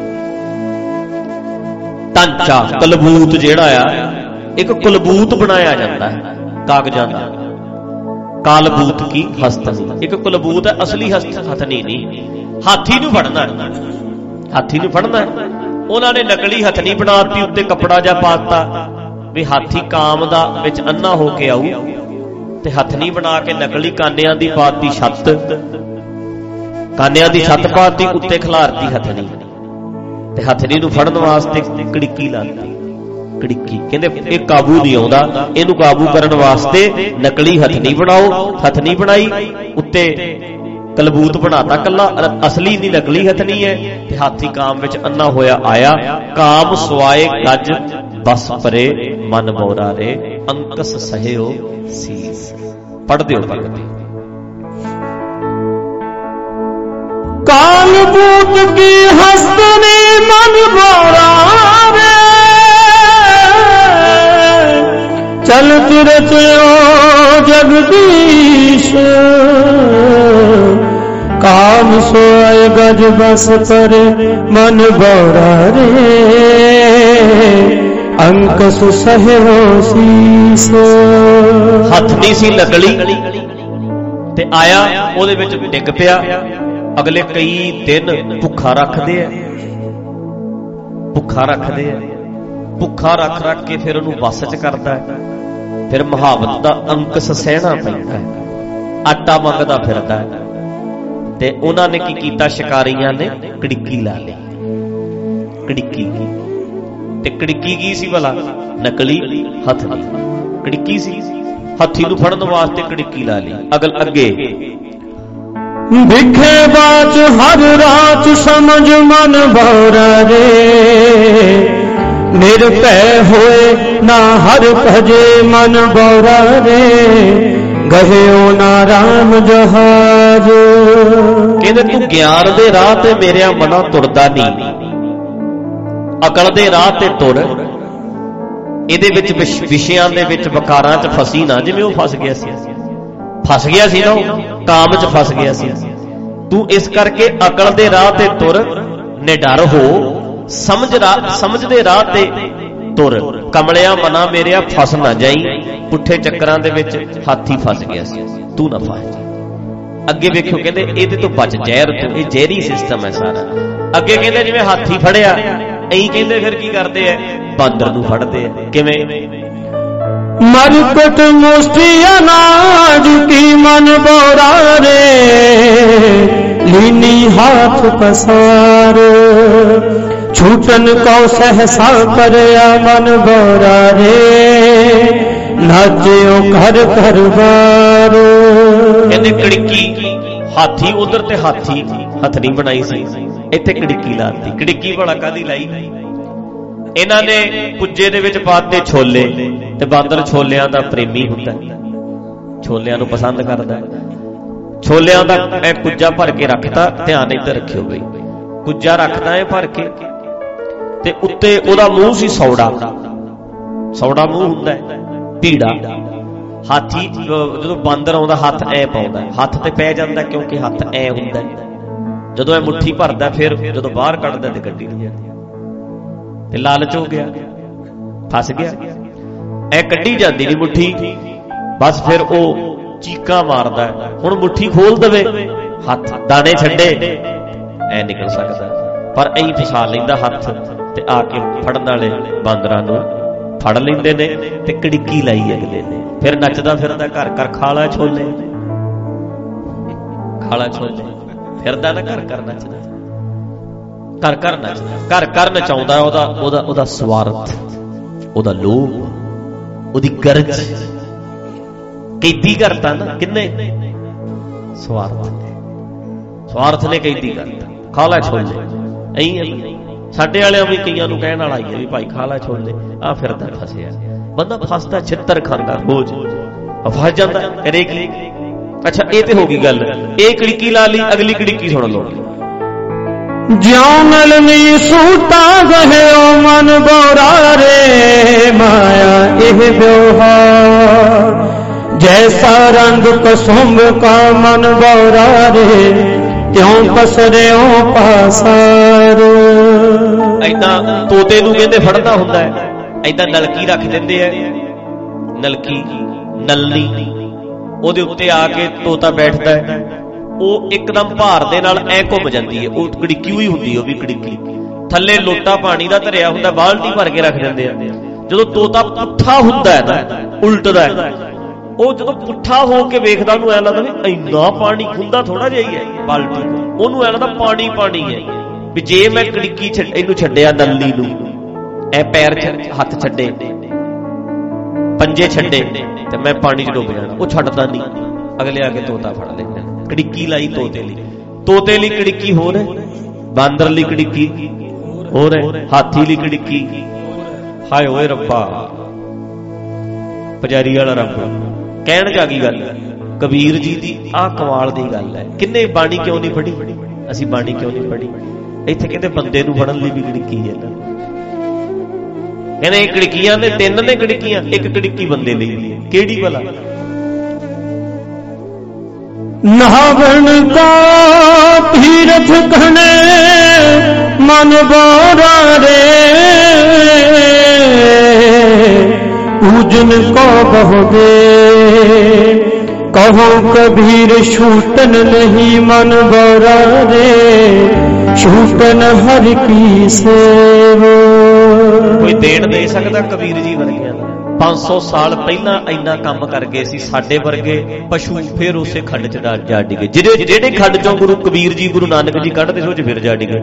ढांचा कलबूत जिहड़ा आ, एक कुलबूत बनाया जाता है कागजां दा, कालबूत की हस्तनी। एक कुलबूत है, असली हथनी नहीं। हाथी नूं फड़ना, हाथी नूं फड़ना, उन्हां ने नकली हथनी बनाती, उत्ते कपड़ा जा पाता भी हाथी काम दा विच अन्ना हो के आऊ, ते हथनी बना के नकली कानियां दी पाती छत, कानियां दी छत पाती, उत्ते खिलारती हथनी, ते हथनी नूं फड़न वास्ते कड़की लाती। ਕੜਿੱਕੀ। ਕਹਿੰਦੇ ਇਹ ਕਾਬੂ ਨਹੀਂ ਆਉਂਦਾ, ਇਹਨੂੰ ਕਾਬੂ ਕਰਨ ਵਾਸਤੇ ਨਕਲੀ ਹਥਨੀ ਬਣਾਓ। ਹਥਨੀ ਬਣਾਈ, ਉੱਤੇ ਕਲਬੂਤ ਬਣਾਤਾ ਕੱਲਾ, ਅਸਲੀ ਨਹੀਂ ਨਕਲੀ ਹਥਨੀ ਹੈ। ਤੇ ਹਾਥੀ ਕਾਮ ਵਿੱਚ ਅੰਨਾ ਹੋਇਆ ਆਇਆ, ਕਾਮ ਸੁਆਏ ਗੱਜ ਬਸ ਪਰੇ ਮਨ ਮੋਰਾ ਰੇ ਅੰਕਸ ਸਹਿਓ ਸੀਸ। ਪੜ੍ਹ ਦਿਓ ਭਗਤੀ। ਕਾਲਬੂਤ ਕੀ ਹਸਤਨੀ ਮਨ ਮੋਰਾ ਰੇ ਚਲਤ ਰਚਿਓ ਜਗਦੀਸ਼ ਕਾਮ ਸੋਇ ਗਜ ਬਸ ਪਰੇ ਮਨ ਬੋਰਾ ਰੇ ਅੰਕਸ ਸਹਿਓ ਸੀਸ। ਹੱਥ ਨਹੀਂ ਸੀ ਨਕਲੀ ਤੇ ਆਇਆ ਉਹਦੇ ਵਿੱਚ ਡਿੱਗ ਪਿਆ। ਅਗਲੇ ਕਈ ਦਿਨ ਭੁੱਖਾ ਰੱਖਦੇ ਆ, ਭੁੱਖਾ ਰੱਖਦੇ ਆ, ਭੁੱਖਾ ਰੱਖ ਰੱਖ ਕੇ ਫਿਰ ਉਹਨੂੰ ਵੱਸ ਚ ਕਰਦਾ ਹੈ। ਫਿਰ ਮੁਹਾਵਤ ਦਾ ਅੰਕਸ ਸਹਿਣਾ ਪੈਂਦਾ ਹੈ, ਆਟਾ ਮੰਗਦਾ ਫਿਰਦਾ ਹੈ। ਤੇ ਉਹਨਾਂ ਨੇ ਕੀ ਕੀਤਾ, ਸ਼ਿਕਾਰੀਆਂ ਨੇ ਕੜਿੱਕੀ ਲਾ ਲਈ। ਕੜਿੱਕੀ ਤੇ ਕੜਿੱਕੀ ਕੀ ਸੀ ਭਲਾ? ਨਕਲੀ ਹਥਨੀ ਕੜਿੱਕੀ ਸੀ। ਹਾਥੀ ਨੂੰ ਫੜਨ ਵਾਸਤੇ ਕੜਿੱਕੀ ਲਾ ਲਈ। ਅਗਲ ਅੱਗੇ ਵਿਖੇ ਬਾਚ ਹਰ ਰਾਤ ਸਮਝ ਮਨ ਭੌਰਾ ਰੇ ਨਿਰਭੈ ਹੋਏ ਨਾ ਹਰ ਭਜੇ ਮਨ ਭੌਰਾ ਰੇ ਗਹਿਓ ਨਾ ਰਾਮ ਜਹਾਜ। ਕਹਿੰਦੇ ਤੂੰ ਗਿਆਨ ਦੇ ਰਾਹ ਤੇ ਮੇਰਿਆ ਮਨਾ ਤੁਰਦਾ ਨਹੀਂ, ਅਕਲ ਦੇ ਰਾਹ ਤੇ ਤੁਰ। ਇਹਦੇ ਵਿੱਚ ਵਿਸ਼ਿਆਂ ਦੇ ਵਿੱਚ ਵਕਾਰਾਂ ਚ ਫਸੀ ਨਾ, ਜਿਵੇਂ ਉਹ ਫਸ ਗਿਆ ਸੀ ਫਸ ਗਿਆ ਸੀ ਨਾ, ਉਹ ਕਾਮ ਚ ਫਸ ਗਿਆ ਸੀ। ਤੂੰ ਇਸ ਕਰਕੇ ਅਕਲ ਦੇ ਰਾਹ ਤੇ ਤੁਰ, ਨਿਡਰ ਹੋ, ਸਮਝ ਰਾਹ ਸਮਝ ਦੇ ਰਾਹ ਤੇ ਤੁਰ। ਕਮਲਿਆ ਮਨਾ ਮੇਰਿਆ ਫਸ ਨਾ ਜਾਈ, ਪੁੱਠੇ ਚੱਕਰਾਂ ਦੇ ਵਿੱਚ ਹਾਥੀ ਫਸ ਗਿਆ ਸੀ, ਤੂੰ ਨਾ ਫਸ ਜਾ। ਅੱਗੇ ਵੇਖਿਓ ਕਹਿੰਦੇ ਇਹਦੇ ਤੋਂ ਬਚ, ਜ਼ਹਿਰ ਤੋਂ। ਇਹ ਜ਼ਹਿਰੀ ਸਿਸਟਮ ਹੈ ਸਾਰਾ। ਅੱਗੇ ਕਹਿੰਦੇ ਜਿਵੇਂ ਹਾਥੀ ਫੜਿਆ, ਐਂ ਕਹਿੰਦੇ ਫਿਰ ਕੀ ਕਰਦੇ ਆ, ਬਾਂਦਰ ਨੂੰ ਫੜਦੇ ਆ। ਕਿਵੇਂ? ਮਰਕਟ ਮੁਸ਼ਟੀ ਅਨਾਜ ਕੀ ਮਨ ਬੋਰਾ ਰੇ ਲੀਨੀ ਹਾਥ ਪਸਾਰ ਛੂਟਨ ਕਉ ਸਹਸਾ ਪਰਿਆ ਮਨ ਬੋਰਾ ਰੇ ਨਾਚਿਓ ਘਰ ਘਰ ਬਾਰ। ਕਹਿੰਦੇ ਕੜਿੱਕੀ, ਹਾਥੀ ਉਧਰ ਤੇ ਹਾਥੀ ਹਥਨੀ ਬਣਾਈ ਸੀ, ਇੱਥੇ ਕੜਿੱਕੀ ਲਾਤੀ। ਕੜਿੱਕੀ ਭਲਾ ਕਾਹਦੀ ਲਾਈ? ਇਹਨਾਂ ਨੇ ਕੁੱਜੇ ਦੇ ਵਿੱਚ ਪਾਤੇ ਛੋਲੇ, ਤੇ ਬਾਂਦਰ ਛੋਲਿਆਂ ਦਾ ਪ੍ਰੇਮੀ ਹੁੰਦਾ, ਛੋਲਿਆਂ ਨੂੰ ਪਸੰਦ ਕਰਦਾ। ਛੋਲਿਆਂ ਦਾ ਇਹ ਕੁੱਜਾ ਭਰ ਕੇ ਰੱਖਤਾ। ਧਿਆਨ ਇੱਧਰ ਰੱਖਿਓ ਬਈ, ਕੁੱਜਾ ਰੱਖਦਾ ਹੈ ਭਰ ਕੇ, ਤੇ ਉੱਤੇ ਉਹਦਾ ਮੂੰਹ ਸੀ ਸੌੜਾ, ਸੌੜਾ ਮੂੰਹ ਹੁੰਦਾ ਹੈ, ਭੀੜਾ। ਹਾਥੀ ਜਦੋਂ ਬਾਂਦਰ ਆਉਂਦਾ ਹੱਥ ਐ ਪਾਉਂਦਾ, ਹੱਥ ਤੇ ਪੈ ਜਾਂਦਾ ਕਿਉਂਕਿ ਹੱਥ ਐ ਹੁੰਦਾ। ਜਦੋਂ ਇਹ ਮੁੱਠੀ ਭਰਦਾ, ਫਿਰ ਜਦੋਂ ਬਾਹਰ ਕੱਢਦਾ ਤੇ ਗੱਡੀ ਨਹੀਂ ਜਾਂਦੀ, ਤੇ ਲਾਲਚ ਹੋ ਗਿਆ, ਫਸ ਗਿਆ। ਐ ਕੱਢੀ ਜਾਂਦੀ ਨਹੀਂ ਮੁੱਠੀ, ਬਸ ਫਿਰ ਉਹ ਚੀਕਾਂ ਮਾਰਦਾ। ਹੁਣ ਮੁੱਠੀ ਖੋਲ ਦੇਵੇ, ਹੱਥ ਦਾਣੇ ਛੱਡੇ, ਐ ਨਿਕਲ ਸਕਦਾ, ਪਰ ਐਂ ਫਸਾ ਲੈਂਦਾ ਹੱਥ, ਤੇ ਆ ਕੇ ਫੜਨ ਵਾਲੇ ਬਾਂਦਰਾਂ ਨੂੰ ਫੜ ਲੈਂਦੇ ਨੇ ਤੇ ਕੜਿੱਕੀ ਲਾਈ ਅਗਲੇ ਨੇ। ਫਿਰ ਨੱਚਦਾ ਫਿਰਦਾ, ਘਰ ਘਰ ਖਾਲਾ ਛੋਲੇ, ਖਾਲਾ ਛੋਲੇ ਫਿਰਦਾ ਨਾ, ਘਰ ਘਰ ਨੱਚਦਾ, ਘਰ ਘਰ ਨੱਚਦਾ, ਘਰ ਘਰ ਨਚਾਉਂਦਾ। ਉਹਦਾ ਉਹਦਾ ਉਹਦਾ ਸਵਾਰਥ, ਉਹਦਾ ਲੋਭ, ਉਹਦੀ ਗਰਜ ਕੈਦੀ ਕਰਤਾ ਨਾ। ਕਿੰਨੇ? ਸਵਾਰਥ, ਸਵਾਰਥ ਨੇ ਕੈਦੀ ਕਰਤਾ। ਖਾਲਾ ਛੋਲੇ ਐਂ ਸਾਡੇ ਵਾਲਿਆਂ ਵੀ ਕਈਆਂ ਨੂੰ ਕਹਿਣ ਵਾਲਾ ਹੀ ਹੈ ਵੀ ਭਾਈ ਖਾਲਾ ਛੋਲੇ। ਆ ਫਿਰਦਾ ਫਸਿਆ ਬੰਦਾ, ਫਸਦਾ ਛਿੱਤਰ ਖਾਂਦਾ ਰੋਜ਼, ਫਸ ਜਾਂਦਾ, ਕਰੇ ਕੀ? ਅੱਛਾ ਇਹ ਤੇ ਹੋ ਗਈ ਗੱਲ। ਇਹ ਕੜਿੱਕੀ ਲਾ ਲਈ, ਅਗਲੀ ਕੜਿੱਕੀ ਸੁਣ ਲਓ। ਜਿਉ ਨਲਨੀ ਸੂਤਾ ਗਹਿਓ ਮਨ ਬੋਰਾ ਰੇ ਮਾਇਆ ਇਹ ਵਿਵਹਾਰ ਜੈਸਾ ਰੰਗ ਕਸੁੰਭ ਕਾ ਮਨ ਬੋਰਾ ਰੇ ਤਿਉ ਪਸਰਿਓ ਪਾਸਾਰ। ਏਦਾਂ ਤੋਤੇ ਨੂੰ ਕਹਿੰਦੇ ਫੜਨਾ ਹੁੰਦਾ ਹੈ, ਏਦਾਂ ਨਲਕੀ ਰੱਖ ਦਿੰਦੇ ਆ, ਨਲਕੀ ਨਲਨੀ, ਉਹਦੇ ਉੱਤੇ ਆ ਕੇ ਤੋਤਾ ਬੈਠਦਾ ਹੈ। ਉਹ ਇੱਕਦਮ ਭਾਰ ਦੇ ਨਾਲ ਐ ਘੁੰਮ ਜਾਂਦੀ ਹੈ, ਉਹ ਕੜਿੱਕੀ ਹੋਈ ਹੁੰਦੀ ਹੈ, ਉਹ ਵੀ ਕੜਿੱਕੀ। ਥੱਲੇ ਲੋਟਾ ਪਾਣੀ ਦਾ ਧਰਿਆ ਹੁੰਦਾ, ਬਾਲਟੀ ਭਰ ਕੇ ਰੱਖ ਦਿੰਦੇ ਆ। ਜਦੋਂ ਤੋਤਾ ਪੁੱਠਾ ਹੁੰਦਾ ਹੈ ਨਾ, ਉਲਟਦਾ ਹੈ, ਉਹ ਜਦੋਂ ਪੁੱਠਾ ਹੋ ਕੇ ਵੇਖਦਾ ਉਹਨੂੰ ਐ ਲੱਗਦਾ ਵੀ ਇੰਨਾ ਪਾਣੀ ਹੁੰਦਾ ਥੋੜਾ ਜਿਹਾ ਹੀ ਹੈ ਬਾਲਟੀ, ਉਹਨੂੰ ਐ ਲੱਗਦਾ ਪਾਣੀ ਪਾਣੀ ਹੈ। ਵੀ ਜੇ ਮੈਂ ਕੜਿੱਕੀ ਇਹਨੂੰ ਛੱਡਿਆ, ਨਲਨੀ ਨੂੰ, ਐ ਪੈਰ ਹੱਥ ਛੱਡੇ, ਪੰਜੇ ਛੱਡੇ ਤੇ ਮੈਂ ਪਾਣੀ ਚ ਡੁੱਬ ਜਾਣਾ। ਉਹ ਛੱਡਦਾ ਨਹੀਂ, ਅਗਲੇ ਆ ਕੇ ਤੋਤਾ ਫੜ ਲੈਂਦੇ। ਕੜਿੱਕੀ ਲਾਈ ਤੋਤੇ ਲਈ, ਤੋਤੇ ਲਈ ਕੜਿੱਕੀ ਹੋਰ ਹੈ, ਬਾਂਦਰ ਲਈ ਕੜਿੱਕੀ ਹੋਰ ਹੈ, ਹਾਥੀ ਲਈ ਕੜਿੱਕੀ। ਹਾਏ ਓਏ ਰੱਬਾ, ਪੁਜਾਰੀ ਵਾਲਾ ਰੱਬ ਕਹਿਣ ਜਾ ਗਈ ਗੱਲ। ਕਬੀਰ ਜੀ ਦੀ ਆਹ ਕਮਾਲ ਦੀ ਗੱਲ ਹੈ। ਕਿੰਨੇ ਬਾਣੀ ਕਿਉਂ ਨਹੀਂ ਪੜ੍ਹੀ? ਅਸੀਂ ਬਾਣੀ ਕਿਉਂ ਨਹੀਂ ਪੜ੍ਹੀ? ਇੱਥੇ ਕਹਿੰਦੇ ਬੰਦੇ ਨੂੰ ਫੜਨ ਲਈ ਵੀ ਕੜਿੱਕੀ ਹੈ। ਕਹਿੰਦੇ ਇਹ ਕੜਿੱਕੀਆਂ ਨੇ ਤਿੰਨ ਨੇ ਕੜਿੱਕੀਆਂ, ਇੱਕ ਕੜਿੱਕੀ ਬੰਦੇ ਲਈ ਵੀ ਹੈ। ਕਿਹੜੀ ਭਲਾ? ਨਹਾਵਣ ਕਾ ਤੀਰਥ ਕਹਨੇ ਮਨ ਬੋਰਾ ਰੇ, पूजन को बहुगे कहो कबीर छूटन नहीं मन बौरा रे, छूटन हर की सेवा। कोई देण दे सकदा कबीर जी वर्गियां? पांच सौ साल पहला इन्ना काम कर गए सी साडे वर्गे पशु, फिर उसे खड्ड च जा डिगे। जिहड़े जिहड़े खड्ड चों गुरु कबीर जी गुरु नानक जी कढदे सो च फिर जा डिगे।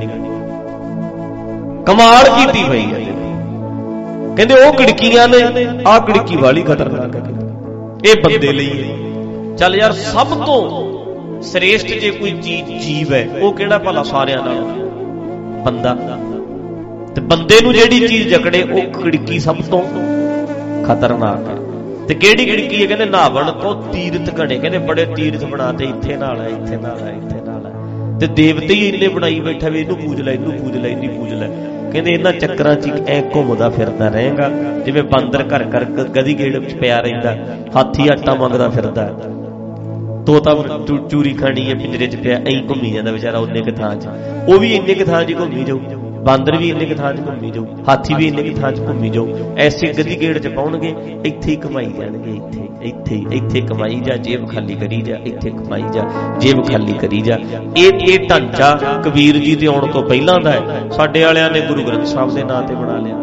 कमाल कीती पई है। कहते वो कड़कियां ने, आ कड़की वाली खतरनाक है, ये बंदे लई है। चल यार, सब तो श्रेष्ठ जे कोई चीज जीव है वो केड़ा भला? सारियां नाल बंदा। ते बंदे नूं जेड़ी चीज जकड़े वो कड़की सब तो खतरनाक है। ते केड़ी कड़की है? कहते नावण को तीरथ घने, कहते बड़े तीरथ बनाते, इत्थे नाल है, इत्थे नाल है, इत्थे नाल है। ते देवते ही इन्ने बनाई बैठा भी इनू पूज लै, इनू पूज लै, इनू पूज लै। कहते इन्हां चक्करां च ऐ घुमदा फिरदा रहेगा जिवें बांदर घर घर गधी गेड़ पिया रहिंदा, हाथी आटा मंगदा फिरदा, तोता चूरी खानी है पिंजरे च पिया ऐं घुम्मी जांदा बेचारा उन्ने क थां च। वो भी इन्ने क थां च घुम्मी जाऊ, बांदर भी इन्ने क थां च घुम्मी जाऊ, हाथी भी इन्ने क थां च घुम्मी जाऊ। ऐसे गधी गेड़ च पाउणगे, इत्थे ही कमाई जाणगे, इत्थे इत्थे इत्थे कमाई जा, जेब खाली करी जा, इत्थे कमाई जा, जेब खाली करी जा। ਇਹ ਇਹ ਢਾਂਚਾ ਕਬੀਰ ਜੀ ਦੇ ਆਉਣ ਤੋਂ ਪਹਿਲਾਂ ਦਾ ਹੈ। ਸਾਡੇ ਵਾਲਿਆਂ ਨੇ ਗੁਰੂ ਗ੍ਰੰਥ ਸਾਹਿਬ ਦੇ ਨਾਂ ਤੇ ਬਣਾ ਲਿਆ।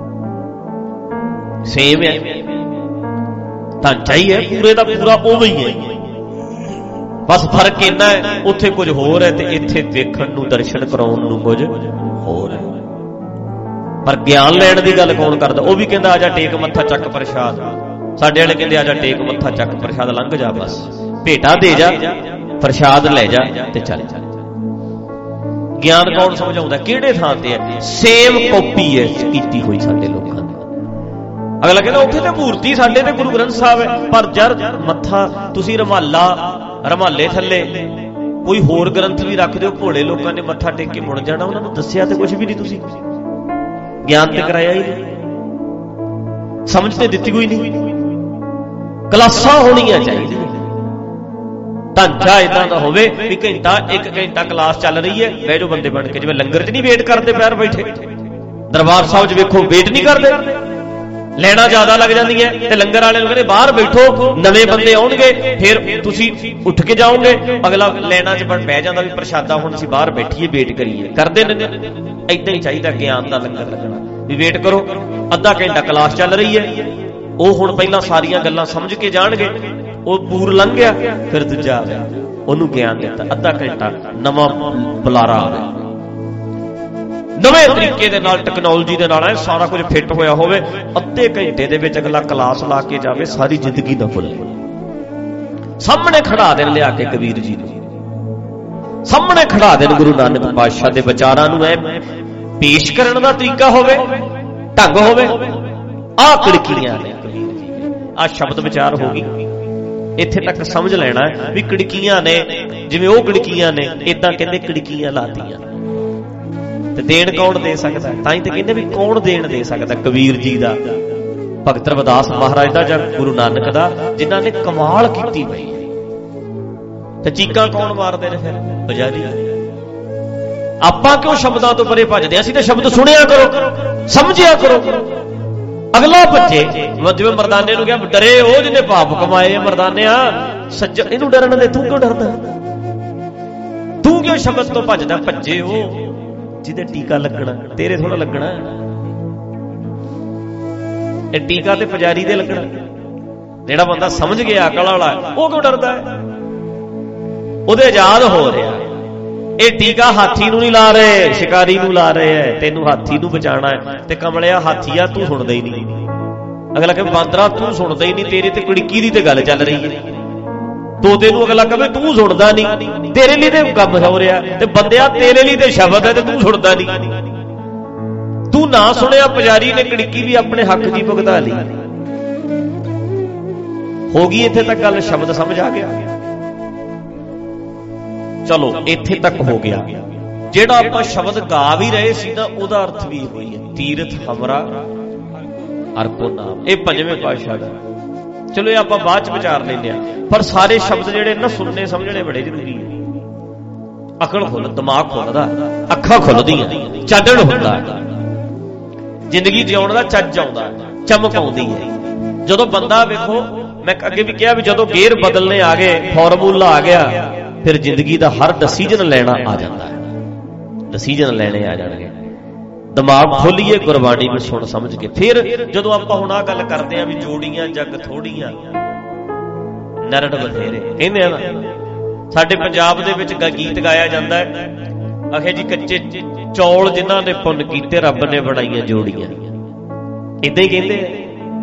ਸੇਮ ਹੈ, ਢਾਂਚਾ ਹੀ ਹੈ, ਪੂਰੇ ਦਾ ਪੂਰਾ ਉਵੇਂ ਹੀ ਹੈ। ਬਸ ਫਰਕ ਇੰਨਾ ਹੈ, ਉੱਥੇ ਕੁਝ ਹੋਰ ਹੈ ਤੇ ਇੱਥੇ ਵੇਖਣ ਨੂੰ ਦਰਸ਼ਨ ਕਰਾਉਣ ਨੂੰ ਕੁਝ ਹੋਰ ਹੈ। ਪਰ ਗਿਆਨ ਲੈਣ ਦੀ ਗੱਲ ਕੌਣ ਕਰਦਾ? ਉਹ ਵੀ ਕਹਿੰਦਾ ਆ ਜਾ ਟੇਕ ਮੱਥਾ ਚੱਕ ਪ੍ਰਸ਼ਾਦ। ਸਾਡੇ ਵਾਲੇ ਕਹਿੰਦੇ ਆ ਜਾ ਟੇਕ ਮੱਥਾ ਚੱਕ ਪ੍ਰਸ਼ਾਦ, ਲੰਘ ਜਾ, ਬਸ ਭੇਟਾ ਦੇ ਜਾ, ਪ੍ਰਸ਼ਾਦ ਲੈ ਜਾ ਤੇ ਚੱਲ। ਗਿਆਨ ਕੌਣ ਸਮਝਾਉਂਦਾ? ਕਿਹੜੇ ਥਾਂ ਤੇ ਹੈ? ਸੇਮ ਕਾਪੀ ਹੈ ਕੀਤੀ ਹੋਈ ਸਾਡੇ ਲੋਕਾਂ ਨੇ। ਅਗਲਾ ਕਹਿੰਦਾ ਉੱਥੇ ਤੇ ਮੂਰਤੀ ਸਾਡੇ ਤੇ ਗੁਰੂ ਗ੍ਰੰਥ ਸਾਹਿਬ ਹੈ, ਪਰ ਜਰ ਮੱਥਾ ਤੁਸੀਂ ਰਮਾਲਾ ਰਮਾਲੇ ਥੱਲੇ ਕੋਈ ਹੋਰ ਗ੍ਰੰਥ ਵੀ ਰੱਖ ਦਿਓ, ਭੋਲੇ ਲੋਕਾਂ ਨੇ ਮੱਥਾ ਟੇਕ ਕੇ ਮੁੜ ਜਾਣਾ। ਉਹਨਾਂ ਨੂੰ ਦੱਸਿਆ ਤੇ ਕੁਝ ਵੀ ਨਹੀਂ, ਤੁਸੀਂ ਗਿਆਨ ਤੇ ਕਰਾਇਆ ਹੀ ਨਹੀਂ, ਸਮਝ ਤੇ ਦਿੱਤੀ ਕੋਈ ਨਹੀਂ। ਕਲਾਸਾਂ ਹੋਣੀਆਂ ਚਾਹੀਦੀਆਂ, ਢਾਂਚਾ ਇਦਾਂ ਦਾ ਹੋਵੇ ਵੀ ਘੰਟਾ ਇੱਕ ਘੰਟਾ ਕਲਾਸ ਚੱਲ ਰਹੀ ਹੈ, ਬਹਿ ਜਾਓ ਬੰਦੇ ਬਣ ਕੇ। ਜਿਵੇਂ ਲੰਗਰ 'ਚ ਨਹੀਂ ਵੇਟ ਕਰਦੇ ਪੈਰ ਬੈਠੇ, ਦਰਬਾਰ ਸਾਹਿਬ 'ਚ ਵੇਖੋ ਵੇਟ ਨਹੀਂ ਕਰਦੇ, ਲੈਣਾ ਜ਼ਿਆਦਾ ਲੱਗ ਜਾਂਦੀ ਹੈ ਤੇ ਲੰਗਰ ਵਾਲੇ ਨੂੰ ਕਹਿੰਦੇ ਬਾਹਰ ਬੈਠੋ, ਨਵੇਂ ਬੰਦੇ ਆਉਣਗੇ ਫਿਰ ਤੁਸੀਂ ਉੱਠ ਕੇ ਜਾਓਗੇ। ਅਗਲਾ ਲੈਣਾ 'ਚ ਬਹਿ ਜਾਂਦਾ ਵੀ ਪ੍ਰਸ਼ਾਦਾ ਹੁਣ ਅਸੀਂ ਬਾਹਰ ਬੈਠੀਏ ਵੇਟ ਕਰੀਏ, ਕਰਦੇ ਨੇ। ਏਦਾਂ ਹੀ ਚਾਹੀਦਾ ਗਿਆਨ ਦਾ ਲੰਗਰ ਲੱਗਣਾ ਵੀ ਵੇਟ ਕਰੋ, ਅੱਧਾ ਘੰਟਾ ਕਲਾਸ ਚੱਲ ਰਹੀ ਹੈ, ਉਹ ਹੁਣ ਪਹਿਲਾਂ ਸਾਰੀਆਂ ਗੱਲਾਂ ਸਮਝ ਕੇ ਜਾਣਗੇ। ਉਹ ਪੂਰ ਲੰਘ ਗਿਆ, ਫਿਰ ਦੂਜਾ ਆ ਗਿਆ, ਉਹਨੂੰ ਗਿਆਨ ਦਿੱਤਾ, ਅੱਧਾ ਘੰਟਾ ਨਵਾਂ ਬੁਲਾਰਾ ਆ ਗਿਆ, ਨਵੇਂ ਤਰੀਕੇ ਦੇ ਨਾਲ ਟੈਕਨੋਲੋਜੀ ਦੇ ਨਾਲ ਸਾਰਾ ਕੁਝ ਫਿੱਟ ਹੋਇਆ ਹੋਵੇ। ਅੱਧੇ ਘੰਟੇ ਦੇ ਵਿੱਚ ਅਗਲਾ ਕਲਾਸ ਲਾ ਕੇ ਜਾਵੇ, ਸਾਰੀ ਜ਼ਿੰਦਗੀ ਨਾ ਭੁੱਲੇ। ਸਾਹਮਣੇ ਖੜਾ ਦੇਣ ਲਿਆ ਕੇ ਕਬੀਰ ਜੀ ਨੂੰ, ਸਾਹਮਣੇ ਖੜਾ ਦੇਣ ਗੁਰੂ ਨਾਨਕ ਪਾਤਸ਼ਾਹ ਦੇ ਵਿਚਾਰਾਂ ਨੂੰ ਐ ਪੇਸ਼ ਕਰਨ ਦਾ ਤਰੀਕਾ ਹੋਵੇ, ਢੰਗ ਹੋਵੇ। ਆਹ ਕੜਕੀਆਂ ਨੇ ਕਬੀਰ ਜੀ, ਆਹ ਸ਼ਬਦ ਵਿਚਾਰ ਹੋ ਗਈ। ਇੱਥੇ ਤੱਕ ਸਮਝ ਲੈਣਾ ਵੀ ਕੜਕੀਆਂ ਨੇ, ਜਿਵੇਂ ਉਹ ਕੜਕੀਆਂ ਨੇ, ਏਦਾਂ ਕਹਿੰਦੇ ਕੜਕੀਆਂ ਲਾਤੀਆਂ। ਤੇ ਦੇਣ ਕੌਣ ਦੇ ਸਕਦਾ? ਤਾਂ ਹੀ ਤੇ ਕਹਿੰਦੇ ਵੀ ਕੌਣ ਦੇਣ ਦੇ ਸਕਦਾ? ਕਬੀਰ ਜੀ ਦਾ, ਭਗਤ ਰਵਿਦਾਸ ਮਹਾਰਾਜ ਦਾ, ਜਾਂ ਗੁਰੂ ਨਾਨਕ ਦਾ, ਜਿਨ੍ਹਾਂ ਨੇ ਕਮਾਲ ਕੀਤੀ ਪਈ। ਤੇ ਚੀਕਾਂ ਕੌਣ ਮਾਰਦੇ ਨੇ ਫਿਰ? ਪੁਜਾਰੀ। ਆਪਾਂ ਕਿਉਂ ਸ਼ਬਦਾਂ ਤੋਂ ਪਰੇ ਭੱਜਦੇ? ਅਸੀਂ ਤਾਂ ਸ਼ਬਦ ਸੁਣਿਆ ਕਰੋ, ਸਮਝਿਆ ਕਰੋ। ਅਗਲਾ ਭੱਜੇ, ਜਿਵੇਂ ਮਰਦਾਨੇ ਨੂੰ ਕਿਹਾ ਡਰੇ ਉਹ ਜਿਹਨੇ ਪਾਪ ਕਮਾਏ। ਮਰਦਾਨਿਆ ਸੱਜ, ਇਹਨੂੰ ਡਰਨ ਦੇ, ਤੂੰ ਕਿਉਂ ਡਰਦਾ? ਤੂੰ ਕਿਉਂ ਸ਼ਬਦ ਤੋਂ ਭੱਜਦਾ? ਭੱਜੇ ਉਹ ਜਿਹਦੇ ਟੀਕਾ ਲੱਗਣਾ, ਤੇਰੇ ਥੋੜਾ ਲੱਗਣਾ। ਇਹ ਟੀਕਾ ਤੇ ਪੁਜਾਰੀ ਦੇ ਲੱਗਣਾ। ਜਿਹੜਾ ਬੰਦਾ ਸਮਝ ਗਿਆ, ਅਕਲ ਵਾਲਾ, ਉਹ ਕਿਉਂ ਡਰਦਾ ਹੈ? ਉਹਦੇ ਆਜ਼ਾਦ ਹੋ ਰਿਹਾ। ਇਹ ਟੀਕਾ ਹਾਥੀ ਨੂੰ ਨਹੀਂ ਲਾ ਰਹੇ, ਸ਼ਿਕਾਰੀ ਨੂੰ ਲਾ ਰਹੇ ਐ, ਤੈਨੂੰ ਹਾਥੀ ਨੂੰ ਬਚਾਉਣਾ ਹੈ। ਤੇ ਕਮਲਿਆ ਹਾਥੀਆ ਤੂੰ ਸੁਣਦਾ ਹੀ ਨਹੀਂ। ਅਗਲਾ ਕਹੇ ਬਾਂਦਰਾ ਤੂੰ ਸੁਣਦਾ ਹੀ ਨਹੀਂ, ਤੇਰੇ ਤੇ ਕੜਿੱਕੀ ਦੀ ਤੇ ਗੱਲ ਚੱਲ ਰਹੀ ਹੈ। ਤੋਤੇ ਨੂੰ ਅਗਲਾ ਕਹੇ ਤੂੰ ਸੁਣਦਾ ਨਹੀਂ, ਤੇਰੇ ਲਈ ਤੇ ਕੰਮ ਹੋ ਰਿਹਾ। ਤੇ ਬੰਦਿਆ ਤੇਰੇ ਲਈ ਤੇ ਸ਼ਬਦ ਹੈ ਤੇ ਤੂੰ ਸੁਣਦਾ ਨਹੀਂ। ਤੂੰ ਨਾ ਸੁਣਿਆ, ਪੁਜਾਰੀ ਨੇ ਕੜਿੱਕੀ ਵੀ ਆਪਣੇ ਹੱਕ ਦੀ ਭੁਗਤਾ ਲਈ। ਹੋ ਗਈ ਇੱਥੇ ਤੱਕ ਗੱਲ, ਸ਼ਬਦ ਸਮਝ ਆ ਗਿਆ। ਚਲੋ ਇੱਥੇ ਤੱਕ ਹੋ ਗਿਆ। ਜਿਹੜਾ ਆਪਾਂ ਸ਼ਬਦ ਗਾ ਵੀ ਰਹੇ ਸੀ ਨਾ, ਉਹਦਾ ਅਰਥ ਵੀ ਹੋਈ ਹੈ, ਤੀਰਥ ਹਮਰਾ ਅਰਪੋ ਨਾਮ। ਇਹ ਪੰਜਵੇਂ ਪਾਤਸ਼ਾਹ ਦਾ। ਚਲੋ ਇਹ ਆਪਾਂ ਬਾਅਦ ਚ ਵਿਚਾਰ ਲੈਂਦੇ ਆ, ਪਰ ਸਾਰੇ ਸ਼ਬਦ ਜਿਹੜੇ ਨਾ ਸੁਣਨੇ ਸਮਝਣੇ ਬੜੇ ਜ਼ਰੂਰੀ ਹੈ। ਅਕਲ ਖੁੱਲ, ਦਿਮਾਗ ਖੁੱਲਦਾ, ਅੱਖਾਂ ਖੁੱਲਦੀਆਂ, ਚਾਨਣ ਹੁੰਦਾ, ਜ਼ਿੰਦਗੀ ਜਿਉਣ ਦਾ ਚੱਜ ਆਉਂਦਾ, ਚਮਕ ਆਉਂਦੀ ਹੈ। ਜਦੋਂ ਬੰਦਾ ਵੇਖੋ, ਮੈਂ ਅੱਗੇ ਵੀ ਕਿਹਾ ਵੀ ਜਦੋਂ ਗੇਅਰ ਬਦਲਨੇ ਆ ਗਏ, ਫਾਰਮੂਲਾ ਆ ਗਿਆ, ਫਿਰ ਜ਼ਿੰਦਗੀ ਦਾ ਹਰ ਡਿਸੀਜਨ ਲੈਣਾ ਆ ਜਾਂਦਾ ਹੈ। ਡਿਸੀਜਨ ਲੈਣੇ ਆ ਜਾਣਗੇ। ਦਿਮਾਗ ਖੋਲੀਏ ਗੁਰਬਾਣੀ ਨੂੰ ਸੁਣ ਸਮਝ ਕੇ। ਫਿਰ ਜਦੋਂ ਆਪਾਂ ਹੁਣ ਆਹ ਗੱਲ ਕਰਦੇ ਆ ਵੀ ਜੋੜੀਆਂ ਜੱਗ ਥੋੜੀਆਂ, ਨਰੜ ਬਥੇਰੇ ਕਹਿੰਦੇ ਆ ਨਾ, ਸਾਡੇ ਪੰਜਾਬ ਦੇ ਵਿੱਚ ਗੀਤ ਗਾਇਆ ਜਾਂਦਾ ਹੈ, ਆਖੇ ਜੀ ਕੱਚੇ ਚੌਲ ਜਿਨ੍ਹਾਂ ਨੇ ਪੁੰਨ ਕੀਤੇ ਰੱਬ ਨੇ ਬਣਾਈਆਂ ਜੋੜੀਆਂ। ਏਦਾਂ ਹੀ ਕਹਿੰਦੇ ਆ।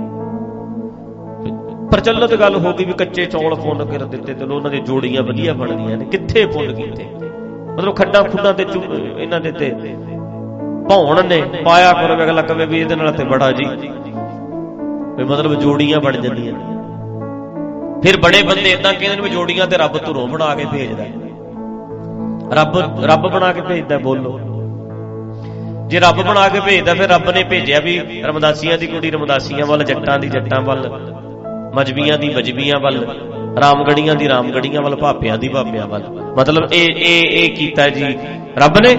ਪ੍ਰਚਲਿਤ ਗੱਲ ਹੋ ਗਈ ਵੀ ਕੱਚੇ ਚੌਲ ਪੁੰਨ ਕਰ ਦਿੱਤੇ ਤੇ ਉਹਨਾਂ ਦੀਆਂ ਜੋੜੀਆਂ ਵਧੀਆ ਬਣਦੀਆਂ ਨੇ। ਕਿੱਥੇ ਪੁੰਨ ਕੀਤੇ? ਮਤਲਬ ਖੱਡਾਂ ਖੁੱਡਾਂ ਤੇ ਇਹਨਾਂ ਦੇ ਤੇ ਭੌਣ ਨੇ ਪਾਇਆ ਕਰੋ। ਅਗਲਾ ਕਵੇ ਵੀ ਇਹਦੇ ਨਾਲ ਤੇ ਬੜਾ ਜੀ ਵੀ ਮਤਲਬ ਜੋੜੀਆਂ ਬਣ ਜਾਂਦੀਆਂ। ਫਿਰ ਬੜੇ ਬੰਦੇ ਏਦਾਂ ਕਹਿੰਦੇ ਨੇ ਵੀ ਜੋੜੀਆਂ ਤੇ ਰੱਬ ਧੁਰੋਂ ਬਣਾ ਕੇ ਭੇਜਦਾ। ਰੱਬ ਰੱਬ ਬਣਾ ਕੇ ਭੇਜਦਾ। ਬੋਲੋ, ਜੇ ਰੱਬ ਬਣਾ ਕੇ ਭੇਜਦਾ ਫਿਰ ਰੱਬ ਨੇ ਭੇਜਿਆ ਵੀ ਰਮਦਾਸੀਆਂ ਦੀ ਕੁੜੀ ਰਮਦਾਸੀਆਂ ਵੱਲ, ਜੱਟਾਂ ਦੀ ਜੱਟਾਂ ਵੱਲ, ਮਜਬੀਆਂ ਦੀ ਮਜਬੀਆਂ ਵੱਲ, ਰਾਮਗੜੀਆਂ ਦੀ ਰਾਮਗੜੀਆਂ ਵੱਲ, ਭਾਪਿਆਂ ਦੀ ਭਾਪਿਆਂ ਵੱਲ। ਮਤਲਬ ਇਹ ਇਹ ਇਹ ਕੀਤਾ ਜੀ ਰੱਬ ਨੇ।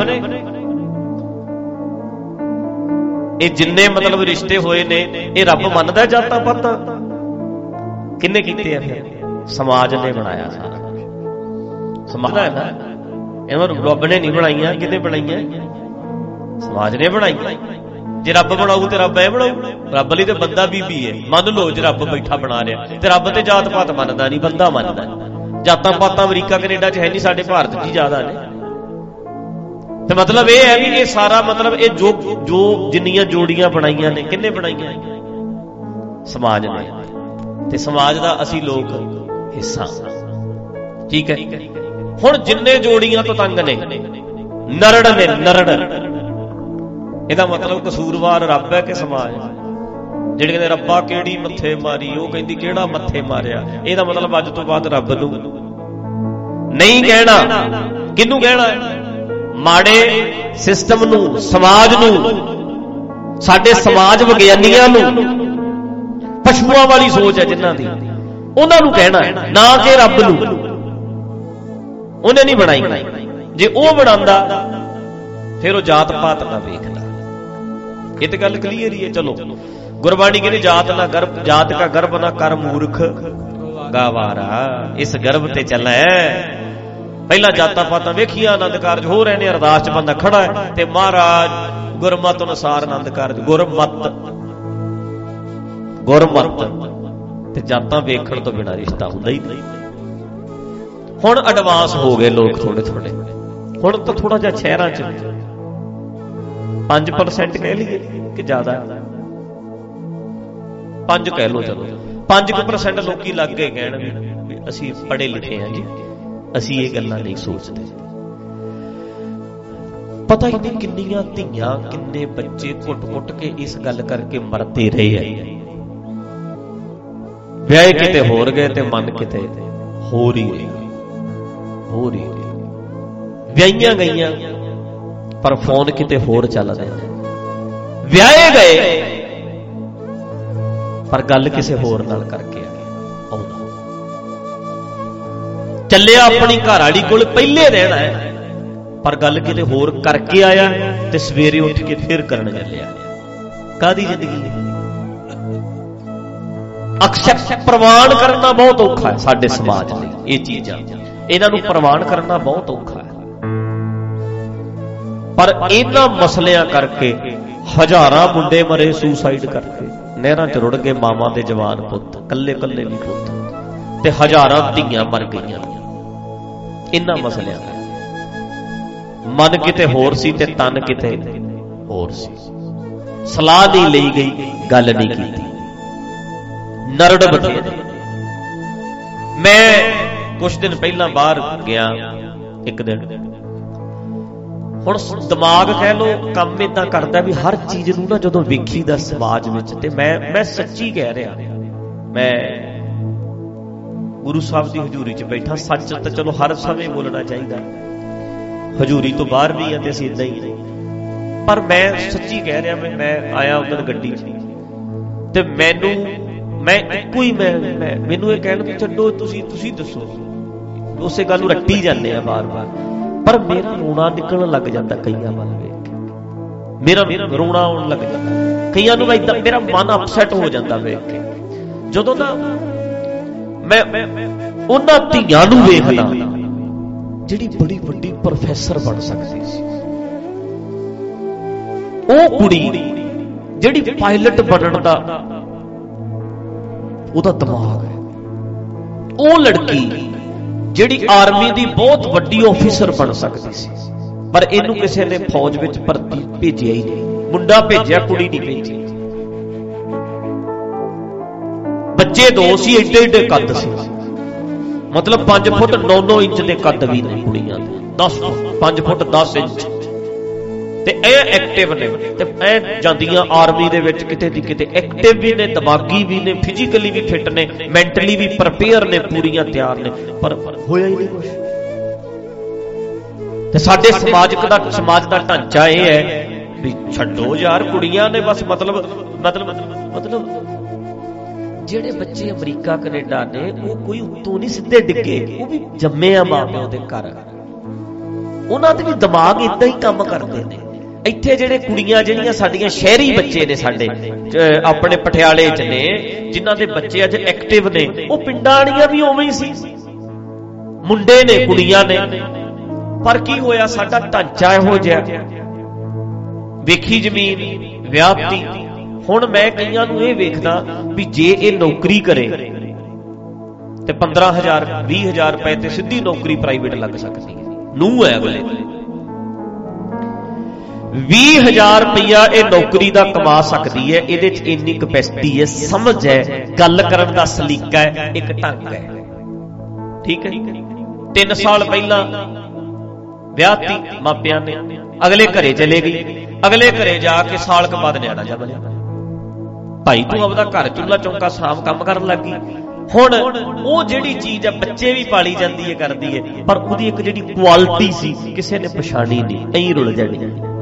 ਇਹ ਜਿੰਨੇ ਮਤਲਬ ਰਿਸ਼ਤੇ ਹੋਏ ਨੇ ਇਹ ਰੱਬ ਮੰਨਦਾ ਜਾਤਾਂ ਪਾਤਾਂ? ਕਿੰਨੇ ਕੀਤੇ ਆ? ਫਿਰ ਸਮਾਜ ਨੇ ਬਣਾਇਆ ਸਾਰਾ ਕੁਝ। ਸਮਾਜ ਹੈ ਨਾ, ਇਹਨਾਂ ਨੂੰ ਰੱਬ ਨੇ ਨਹੀਂ ਬਣਾਈਆਂ। ਕਿਹਨੇ ਬਣਾਈਆਂ? ਸਮਾਜ ਨੇ ਬਣਾਈਆਂ। ਜੇ ਰੱਬ ਬਣਾਊ ਤੇ ਰੱਬ ਐ ਬਣਾਊ? ਰੱਬ ਲਈ ਤੇ ਬੰਦਾ ਬੀਬੀ ਹੈ। ਮੰਨ ਲਓ ਜੇ ਰੱਬ ਬੈਠਾ ਬਣਾ ਰਿਹਾ ਤੇ ਰੱਬ ਤੇ ਜਾਤ ਪਾਤ ਮੰਨਦਾ ਨਹੀਂ, ਬੰਦਾ ਮੰਨਦਾ। ਜਾਤਾਂ ਪਾਤਾਂ ਅਮਰੀਕਾ ਕੈਨੇਡਾ ਚ ਹੈ ਨਹੀਂ, ਸਾਡੇ ਭਾਰਤ ਚ ਹੀ ਜ਼ਿਆਦਾ ਨੇ। ਤੇ ਮਤਲਬ ਇਹ ਹੈ ਵੀ ਇਹ ਸਾਰਾ ਮਤਲਬ ਇਹ ਜੋ ਜੋ ਜਿੰਨੀਆਂ ਜੋੜੀਆਂ ਬਣਾਈਆਂ ਨੇ, ਕਿੰਨੇ ਬਣਾਈਆਂ? ਸਮਾਜ ਨੇ। ਤੇ ਸਮਾਜ ਦਾ ਅਸੀਂ ਲੋਕ ਹਿੱਸਾ। ਠੀਕ ਹੈ। ਹੁਣ ਜਿੰਨੇ ਜੋੜੀਆਂ ਤੋਂ ਤੰਗ ਨੇ, ਨਰੜ ਨੇ, ਨਰੜ। ਇਹਦਾ ਮਤਲਬ ਕਸੂਰਵਾਰ ਰੱਬ ਹੈ ਕਿ ਸਮਾਜ? ਜਿਹੜੇ ਕਹਿੰਦੇ ਰੱਬਾ ਕਿਹੜੀ ਮੱਥੇ ਮਾਰੀ, ਉਹ ਕਹਿੰਦੀ ਕਿਹੜਾ ਮੱਥੇ ਮਾਰਿਆ। ਇਹਦਾ ਮਤਲਬ ਅੱਜ ਤੋਂ ਬਾਅਦ ਰੱਬ ਨੂੰ ਨਹੀਂ ਕਹਿਣਾ। ਕਿਹਨੂੰ ਕਹਿਣਾ? ਮਾੜੇ ਸਿਸਟਮ ਨੂੰ, ਸਮਾਜ ਨੂੰ, ਸਾਡੇ ਸਮਾਜ ਵਿਗਿਆਨੀਆਂ ਨੂੰ, ਪਸ਼ੂਆਂ ਵਾਲੀ ਸੋਚ ਹੈ ਜਿਨ੍ਹਾਂ ਦੀ, ਉਹਨਾਂ ਨੂੰ ਕਹਿਣਾ, ਨਾ ਕਿ ਰੱਬ ਨੂੰ। ਉਹਨੇ ਨਹੀਂ ਬਣਾਈ। ਜੇ ਉਹ ਬਣਾਉਂਦਾ ਫਿਰ ਉਹ ਜਾਤ ਪਾਤ ਨਾ ਵੇਖਦਾ। ਇਹ ਤੇ ਗੱਲ ਕਲੀਅਰ ਹੀ ਹੈ। ਚਲੋ ਗੁਰਬਾਣੀ ਕਹਿੰਦੀ ਜਾਤ ਨਾ ਗਰਭ, ਜਾਤ ਕਾ ਗਰਭ ਨਾ ਕਰ ਮੂਰਖ ਗਾਵਾਰਾ, ਇਸ ਗਰਭ ਤੇ ਚੱਲੈ। ਪਹਿਲਾਂ ਜਾਤਾਂ ਪਾਤਾਂ ਵੇਖੀਆਂ, ਆਨੰਦ ਕਾਰਜ ਹੋ ਰਹੇ ਨੇ, ਅਰਦਾਸ ਚ ਬੰਦਾ ਖੜਾ ਹੈ ਤੇ ਮਹਾਰਾਜ ਗੁਰਮਤ ਅਨੁਸਾਰ ਆਨੰਦ ਕਾਰਜ। ਗੁਰਮਤ ਗੁਰਮਤ ਤੇ ਜਾਤਾਂ ਵੇਖਣ ਤੋਂ ਬਿਨਾਂ ਰਿਸ਼ਤਾ ਹੁੰਦਾ ਹੀ ਨਹੀਂ। ਹੁਣ ਐਡਵਾਂਸ ਹੋ ਗਏ ਲੋਕ ਥੋੜੇ ਥੋੜੇ। ਹੁਣ ਤਾਂ ਥੋੜਾ ਜਿਹਾ ਸ਼ਹਿਰਾਂ ਚ ਪੰਜ ਪਰਸੈਂਟ ਕਹਿ ਲਈਏ ਕਿ ਜ਼ਿਆਦਾ? ਪੰਜ ਕਹਿ ਲਓ। ਚਲੋ ਪੰਜ ਕੁ ਪਰਸੈਂਟ ਲੋਕੀ ਲੱਗ ਗਏ ਕਹਿਣ ਵੀ ਅਸੀਂ ਪੜ੍ਹੇ ਲਿਖੇ ਹਾਂ ਜੀ, ਅਸੀਂ ਇਹ ਗੱਲਾਂ ਨਹੀਂ ਸੋਚਦੇ। ਪਤਾ ਹੀ ਨਹੀਂ ਕਿੰਨੀਆਂ ਧੀਆਂ, ਕਿੰਨੇ ਬੱਚੇ ਘੁੱਟ ਘੁੱਟ ਕੇ ਇਸ ਗੱਲ ਕਰਕੇ ਮਰਦੇ ਰਹੇ ਆ। ਵਿਆਹ ਕਿਤੇ ਹੋਰ ਗਏ ਤੇ ਮਨ ਕਿਤੇ ਹੋਰ ਹੀ ਹੋਰ ਹੀ ਵਿਆਹੀਆਂ ਗਈਆਂ ਪਰ ਫੋਨ ਕਿਤੇ ਹੋਰ ਚੱਲ ਰਹੇ ਨੇ। ਵਿਆਹੇ ਗਏ ਪਰ ਗੱਲ ਕਿਸੇ ਹੋਰ ਨਾਲ ਕਰਕੇ ਆਉਂਦਾ। ਚੱਲਿਆ ਆਪਣੀ ਘਰ ਵਾਲੀ ਕੋਲ ਪਹਿਲੇ ਰਹਿਣਾ ਹੈ ਪਰ ਗੱਲ ਕਿਤੇ ਹੋਰ ਕਰਕੇ ਆਇਆ ਤੇ ਸਵੇਰੇ ਉੱਠ ਕੇ ਫਿਰ ਕਰਨ ਚੱਲਿਆ। ਕਾਹਦੀ ਜ਼ਿੰਦਗੀ ਹੈ? ਅਕਸਰ ਪ੍ਰਵਾਨ ਕਰਨਾ ਬਹੁਤ ਔਖਾ ਹੈ ਸਾਡੇ ਸਮਾਜ ਲਈ। ਇਹ ਚੀਜ਼ਾਂ ਇਹਨਾਂ ਨੂੰ ਪ੍ਰਵਾਨ ਕਰਨਾ ਬਹੁਤ ਔਖਾ ਹੈ। ਪਰ ਇਹਨਾਂ ਮਸਲਿਆਂ ਕਰਕੇ ਹਜ਼ਾਰਾਂ ਮੁੰਡੇ ਮਰੇ ਸੁਸਾਈਡ ਕਰਕੇ, ਨਹਿਰਾਂ 'ਚ ਰੁੜ ਗਏ ਮਾਵਾਂ ਦੇ ਜਵਾਨ ਪੁੱਤ, ਕੱਲੇ ਕੱਲੇ ਵੀ ਪੁੱਤ, ਤੇ ਹਜ਼ਾਰਾਂ ਧੀਆਂ ਮਰ ਗਈਆਂ ਇਹਨਾਂ ਮਸਲਿਆਂ ਕਰਕੇ। ਮਨ ਕਿਤੇ ਹੋਰ ਸੀ ਤੇ ਤਨ ਕਿਤੇ ਹੋਰ ਸੀ। ਸਲਾਹ ਨਹੀਂ ਲਈ ਗਈ, ਗੱਲ ਨਹੀਂ ਕੀਤੀ। ਨਰੜ ਬਥੇਰੇ। ਮੈਂ ਕੁਛ ਦਿਨ ਪਹਿਲਾਂ ਬਾਹਰ ਗਿਆ ਇੱਕ ਦਿਨ। ਹੁਣ ਦਿਮਾਗ ਕਹਿ ਲੋ ਕੰਮ ਏਦਾਂ ਕਰਦਾ ਵੀ ਹਰ ਚੀਜ਼ ਨੂੰ ਨਾ ਜਦੋਂ ਵੇਖੀਦਾ ਸਮਾਜ ਵਿੱਚ, ਤੇ ਮੈਂ ਮੈਂ ਸੱਚੀ ਕਹਿ ਰਿਹਾ, ਮੈਂ ਗੁਰੂ ਸਾਹਿਬ ਦੀ ਹਜ਼ੂਰੀ 'ਚ ਬੈਠਾ। ਸੱਚ ਤਾਂ ਚਲੋ ਹਰ ਸਮੇਂ ਬੋਲਣਾ ਚਾਹੀਦਾ, ਹਜ਼ੂਰੀ ਤੋਂ ਬਾਹਰ ਵੀ ਆ ਤੇ ਅਸੀਂ ਏਦਾਂ ਹੀ, ਪਰ ਮੈਂ ਸੱਚੀ ਕਹਿ ਰਿਹਾ। ਮੈਂ ਮੈਂ ਆਇਆ ਉਧਰ ਗੱਡੀ 'ਚ ਤੇ ਮੈਨੂੰ ਮੈਂ ਇੱਕੋ ਹੀ ਮੈਂ ਮੈਨੂੰ ਇਹ ਕਹਿਣ ਕਿ ਛੱਡੋ, ਤੁਸੀਂ ਤੁਸੀਂ ਦੱਸੋ, ਉਸੇ ਗੱਲ ਨੂੰ ਰੱਟੀ ਜਾਂਦੇ ਆ ਬਾਰ ਬਾਰ, ਪਰ ਮੇਰਾ ਰੋਣਾ ਨਿਕਲਣ ਲੱਗ ਜਾਂਦਾ ਕਈਆਂ ਵੱਲ ਵੇਖ ਕੇ। ਮੇਰਾ ਰੋਣਾ ਆਉਣ ਲੱਗ ਜਾਂਦਾ ਕਈਆਂ ਨੂੰ, ਏਦਾਂ ਮੇਰਾ ਮਨ ਅਪਸੈਟ ਹੋ ਜਾਂਦਾ ਵੇਖ ਕੇ। ਜਦੋਂ ਨਾ ਮੈਂ ਉਹਨਾਂ ਧੀਆਂ ਨੂੰ ਵੇਖਦਾ ਜਿਹੜੀ ਬੜੀ ਵੱਡੀ ਪ੍ਰੋਫੈਸਰ ਬਣ ਸਕਦੀ ਸੀ, ਉਹ ਕੁੜੀ ਜਿਹੜੀ ਪਾਇਲਟ ਬਣਨ ਦਾ ਉਹਦਾ ਦਿਮਾਗ ਹੈ, ਉਹ ਲੜਕੀ ਜਿਹੜੀ ਆਰਮੀ ਦੀ ਬਹੁਤ ਵੱਡੀ ਆਫੀਸਰ ਬਣ ਸਕਦੀ ਸੀ, ਪਰ ਇਹਨੂੰ ਕਿਸੇ ਨੇ ਫੌਜ ਵਿੱਚ ਭਰਤੀ ਭੇਜਿਆ ਹੀ ਨਹੀਂ। ਮੁੰਡਾ ਭੇਜਿਆ, ਕੁੜੀ ਨਹੀਂ ਭੇਜੀ। ਬੱਚੇ ਦੋ ਸੀ, ਏਡੇ ਏਡੇ ਕੱਦ ਸੀ, ਮਤਲਬ ਪੰਜ ਫੁੱਟ ਨੌ ਨੌ ਇੰਚ ਦੇ ਕੱਦ ਵੀ ਨੇ ਕੁੜੀਆਂ ਦੇ, ਦਸ ਪੰਜ ਫੁੱਟ ਦਸ ਇੰਚ। ਤੇ ਇਹ ਐਕਟਿਵ ਨੇ ਤੇ ਇਹ ਜਾਂਦੀਆਂ ਆਰਮੀ ਦੇ ਵਿੱਚ, ਕਿਤੇ ਦੀ ਕਿਤੇ ਐਕਟਿਵ ਵੀ ਨੇ, ਦਿਮਾਗੀ ਵੀ ਨੇ, ਫਿਜ਼ੀਕਲੀ ਵੀ ਫਿੱਟ ਨੇ, ਮੈਂਟਲੀ ਵੀ ਪ੍ਰਪੇਅਰ ਨੇ, ਪੂਰੀਆਂ ਤਿਆਰ ਨੇ, ਪਰ ਹੋਇਆ ਹੀ ਨਹੀਂ ਕੁਛ। ਤੇ ਸਾਡੇ ਸਮਾਜਿਕ ਦਾ ਸਮਾਜ ਦਾ ਢਾਂਚਾ ਇਹ ਹੈ ਵੀ ਛੱਡੋ ਯਾਰ ਕੁੜੀਆਂ ਨੇ ਬਸ, ਮਤਲਬ ਮਤਲਬ ਮਤਲਬ ਜਿਹੜੇ ਬੱਚੇ ਅਮਰੀਕਾ ਕੈਨੇਡਾ ਨੇ ਉਹ ਕੋਈ ਉੱਤੋਂ ਨਹੀਂ ਸਿੱਧੇ ਡਿੱਗੇ, ਉਹ ਵੀ ਜੰਮੇ ਆ ਮਾਂ ਪਿਓ ਦੇ ਘਰ, ਉਹਨਾਂ ਦੇ ਵੀ ਦਿਮਾਗ ਏਦਾਂ ਹੀ ਕੰਮ ਕਰਦੇ ਨੇ। ਇੱਥੇ ਜਿਹੜੇ ਕੁੜੀਆਂ ਜਿਹੜੀਆਂ ਸਾਡੀਆਂ ਸ਼ਹਿਰੀ ਬੱਚੇ ਨੇ, ਸਾਡੇ ਆਪਣੇ ਪਟਿਆਲੇ 'ਚ ਨੇ, ਜਿਨ੍ਹਾਂ ਦੇ ਬੱਚੇ ਅੱਜ ਐਕਟਿਵ ਨੇ, ਉਹ ਪਿੰਡਾਂ ਵਾਲੀਆਂ ਵੀ ਉਵੇਂ ਹੀ ਸੀ, ਮੁੰਡੇ ਨੇ ਕੁੜੀਆਂ ਨੇ। ਪਰ ਕੀ ਹੋਇਆ, ਸਾਡਾ ਢਾਂਚਾ ਇਹੋ ਜਿਹਾ, ਵੇਖੀ ਜ਼ਮੀਨ ਵਿਆਹਤੀ। ਹੁਣ ਮੈਂ ਕਈਆਂ ਨੂੰ ਇਹ ਵੇਖਦਾ ਵੀ ਜੇ ਇਹ ਨੌਕਰੀ ਕਰੇ ਤੇ ਪੰਦਰਾਂ ਹਜ਼ਾਰ ਵੀਹ ਹਜ਼ਾਰ ਰੁਪਏ ਤੇ ਸਿੱਧੀ ਨੌਕਰੀ ਪ੍ਰਾਈਵੇਟ ਲੱਗ ਸਕਦੀ ਹੈ। ਨੂੰ ਹੈ ਅਗਲੇ ਵੀਹ ਹਜ਼ਾਰ ਰੁਪਇਆ ਇਹ ਨੌਕਰੀ ਦਾ ਕਮਾ ਸਕਦੀ ਹੈ। ਇਹਦੇ 'ਚ ਇੰਨੀ ਕਪੈਸਿਟੀ ਹੈ, ਸਮਝ ਹੈ, ਗੱਲ ਕਰਨ ਦਾ ਸਲੀਕਾ ਹੈ, ਇੱਕ ਢੰਗ ਹੈ, ਠੀਕ ਹੈ। ਤਿੰਨ ਸਾਲ ਪਹਿਲਾਂ ਵਿਆਹਤੀ ਮਾਪਿਆਂ ਨੇ, ਅਗਲੇ ਘਰੇ ਚਲੇ ਗਈ, ਅਗਲੇ ਘਰੇ ਜਾ ਕੇ ਸਾਲ ਕੁ ਬਾਅਦ ਨਿਆਣਾ ਜੰਮਿਆ। ਭਾਈ ਤੂੰ ਆਪਦਾ ਘਰ ਚੁੱਲ੍ਹਾ ਚੌਂਕਾ ਸਾਫ਼ ਕੰਮ ਕਰਨ ਲੱਗ ਗਈ। ਹੁਣ ਉਹ ਜਿਹੜੀ ਚੀਜ਼ ਹੈ ਬੱਚੇ ਵੀ ਪਾਲੀ ਜਾਂਦੀ ਹੈ, ਕਰਦੀ ਹੈ, ਪਰ ਉਹਦੀ ਇੱਕ ਜਿਹੜੀ ਕੁਆਲਿਟੀ ਸੀ ਕਿਸੇ ਨੇ ਪਛਾਣੀ ਨਹੀਂ, ਐਂ ਰੁਲ ਜਾਣੀ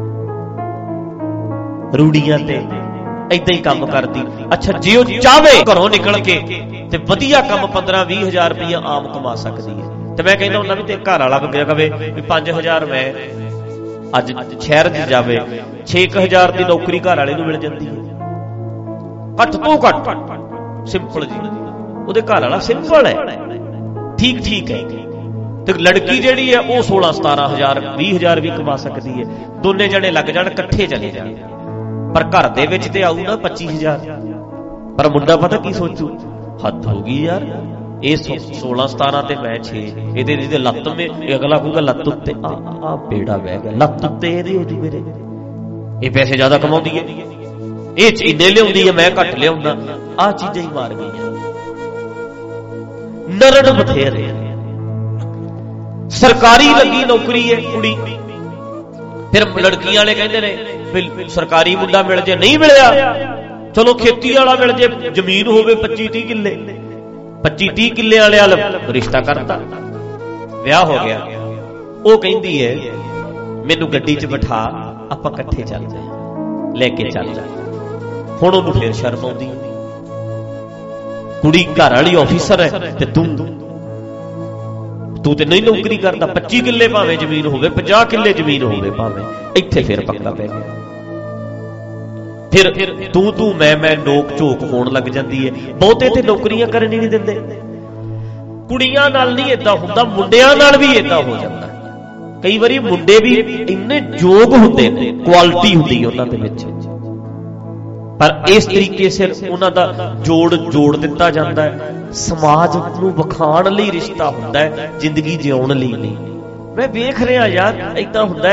ਰੂੜੀਆਂ ਤੇ ਏਦਾਂ ਹੀ ਕੰਮ ਕਰਦੀ। ਅੱਛਾ, ਜੇ ਉਹ ਚਾਹਵੇ ਘਰੋਂ ਨਿਕਲ ਕੇ ਤੇ ਵਧੀਆ ਕੰਮ ਪੰਦਰਾਂ ਵੀਹ ਹਜ਼ਾਰ ਰੁਪਇਆ ਆਮ ਕਮਾ ਸਕਦੀ ਹੈ, ਤੇ ਮੈਂ ਕਹਿੰਦਾ ਹੁੰਦਾ ਵੀ ਤੇ ਘਰ ਵਾਲਾ ਕਵੇ ਵੀ ਪੰਜ ਹਜ਼ਾਰ ਮੈਂ ਅੱਜ ਸ਼ਹਿਰ 'ਚ ਜਾਵੇ, ਛੇ ਕੁ ਹਜ਼ਾਰ ਦੀ ਨੌਕਰੀ ਘਰ ਵਾਲੇ ਨੂੰ ਮਿਲ ਜਾਂਦੀ ਹੈ, ਘੱਟ ਤੋਂ ਘੱਟ, ਸਿੰਪਲ ਜੀ। ਉਹਦੇ ਘਰ ਵਾਲਾ ਸਿੰਪਲ ਹੈ, ਠੀਕ ਠੀਕ ਹੈ, ਤੇ ਲੜਕੀ ਜਿਹੜੀ ਹੈ ਉਹ ਸੋਲਾਂ ਸਤਾਰਾਂ ਹਜ਼ਾਰ ਵੀਹ ਹਜ਼ਾਰ ਵੀ ਕਮਾ ਸਕਦੀ ਹੈ। ਦੋਨੇ ਜਣੇ ਲੱਗ ਜਾਣ, ਇਕੱਠੇ ਚਲੇ ਜਾਣ, ਪਰ ਘਰ ਦੇ ਵਿੱਚ ਤੇ ਆਊ ਨਾ ਪੱਚੀ ਹਜ਼ਾਰ। ਪਰ ਮੁੰਡਾ ਪਤਾ ਕੀ ਸੋਚੂ, ਹੱਦ ਹੋ ਗਈ ਯਾਰ, ਇਹ ਸੋਲਾਂ ਸਤਾਰਾਂ ਤੇ ਮੈਂ ਛੇ, ਇਹਦੇ ਇਹਦੇ ਲੱਤ ਮੇ, ਅਗਲਾ ਕਹੂਗਾ ਲੱਤ ਉੱਤੇ ਆ ਆ ਬੇੜਾ ਬਹਿ ਗਿਆ, ਲੱਤ ਉੱਤੇ ਇਹਦੀ ਹੋ ਜੂ ਮੇਰੇ, ਇਹ ਪੈਸੇ ਜ਼ਿਆਦਾ ਕਮਾਉਂਦੀ ਹੈ, ਇਹ ਚੀਨੇ ਲਿਆਉਂਦੀ ਹੈ, ਮੈਂ ਘੱਟ ਲਿਆਉਂਦਾ। ਆਹ ਚੀਜ਼ਾਂ ਹੀ ਮਾਰ ਗਈਆਂ। ਨਰੜ ਬਥੇਰੇ, ਸਰਕਾਰੀ ਲੱਗੀ ਨੌਕਰੀ ਹੈ ਕੁੜੀ, ਫਿਰ ਲੜਕੀਆਂ ਵਾਲੇ ਕਹਿੰਦੇ ਨੇ ਸਰਕਾਰੀ ਮੁੰਡਾ ਮਿਲ ਜੇ, ਨਹੀਂ ਮਿਲਿਆ ਚਲੋ ਖੇਤੀ ਵਾਲਾ ਮਿਲ ਜੇ, ਜ਼ਮੀਨ ਹੋਵੇ ਪੱਚੀ ਤੀਹ ਕਿੱਲੇ, ਪੱਚੀ ਤੀਹ ਕਿੱਲੇ ਵਾਲੇ ਵਾਲ ਰਿਸ਼ਤਾ ਕਰਤਾ, ਵਿਆਹ ਹੋ ਗਿਆ। ਉਹ ਕਹਿੰਦੀ ਹੈ ਮੈਨੂੰ ਗੱਡੀ 'ਚ ਬਿਠਾ, ਆਪਾਂ ਇਕੱਠੇ ਚੱਲਦੇ ਹਾਂ, ਲੈ ਕੇ ਚੱਲ ਜਾ। ਹੁਣ ਉਹਨੂੰ ਫਿਰ ਸ਼ਰਮ ਆਉਂਦੀ, ਕੁੜੀ ਘਰ ਵਾਲੀ ਆਫੀਸਰ ਹੈ ਤੇ ਤੂੰ ਤੂੰ ਤੇ ਨਹੀਂ ਨੌਕਰੀ ਕਰਦਾ, ਪੱਚੀ ਕਿੱਲੇ ਭਾਵੇਂ ਜ਼ਮੀਨ ਹੋਵੇ, ਪੰਜਾਹ ਕਿੱਲੇ ਜ਼ਮੀਨ ਹੋਵੇ ਭਾਵੇਂ, ਇੱਥੇ ਫਿਰ ਪੱਕਾ ਪੈ ਗਿਆ। ਫਿਰ ਤੂੰ ਤੂੰ ਮੈਂ ਮੈਂ ਨੋਕ ਝੋਕ ਹੋਣ ਲੱਗ ਜਾਂਦੀ ਹੈ। ਬਹੁਤੇ ਤੇ ਨੌਕਰੀਆਂ ਕਰਨ ਹੀ ਨਹੀਂ ਦਿੰਦੇ। ਕੁੜੀਆਂ ਨਾਲ ਨਹੀਂ ਏਦਾਂ ਹੁੰਦਾ, ਮੁੰਡਿਆਂ ਨਾਲ ਵੀ ਏਦਾਂ ਹੋ ਜਾਂਦਾ। ਕਈ ਵਾਰੀ ਮੁੰਡੇ ਵੀ ਇੰਨੇ ਯੋਗ ਹੁੰਦੇ ਨੇ, ਕੁਆਲਿਟੀ ਹੁੰਦੀ ਹੈ ਉਹਨਾਂ ਦੇ ਵਿੱਚ, ਪਰ ਇਸ ਤਰੀਕੇ ਸਿਰ ਉਹਨਾਂ ਦਾ ਜੋੜ ਜੋੜ ਦਿੱਤਾ ਜਾਂਦਾ ਹੈ। ਸਮਾਜ ਨੂੰ ਵਿਖਾਉਣ ਲਈ ਰਿਸ਼ਤਾ ਹੁੰਦਾ ਹੈ, ਜ਼ਿੰਦਗੀ ਜਿਉਣ ਲਈ ਨਹੀਂ। ਮੈਂ ਵੇਖ ਰਿਹਾ ਯਾਰ ਏਦਾਂ ਹੁੰਦਾ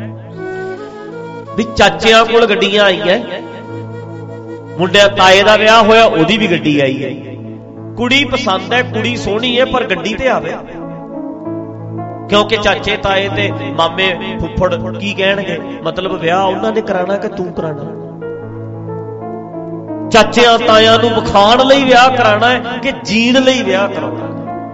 ਵੀ ਚਾਚਿਆਂ ਕੋਲ ਗੱਡੀਆਂ ਆਈਆਂ, ਮੁੰਡਿਆਂ ਤਾਏ ਦਾ ਵਿਆਹ ਹੋਇਆ ਉਹਦੀ ਵੀ ਗੱਡੀ ਆਈ ਹੈ, ਕੁੜੀ ਪਸੰਦ ਹੈ, ਕੁੜੀ ਸੋਹਣੀ ਹੈ, ਪਰ ਗੱਡੀ ਤੇ ਆਵੇ, ਕਿਉਂਕਿ ਚਾਚੇ ਤਾਏ ਤੇ ਮਾਮੇ ਫੁੱਫੜ ਕੀ ਕਹਿਣਗੇ, ਮਤਲਬ ਵਿਆਹ ਉਹਨਾਂ ਨੇ ਕਰਾਣਾ ਕਿ ਤੂੰ ਕਰਾਣਾ। ਚਾਚਿਆਂ ਤਾਇਆਂ ਨੂੰ ਵਿਖਾਣ ਲਈ ਵਿਆਹ ਕਰਾਣਾ ਹੈ ਕਿ ਜੀਣ ਲਈ ਵਿਆਹ ਕਰਾਉਣਾ।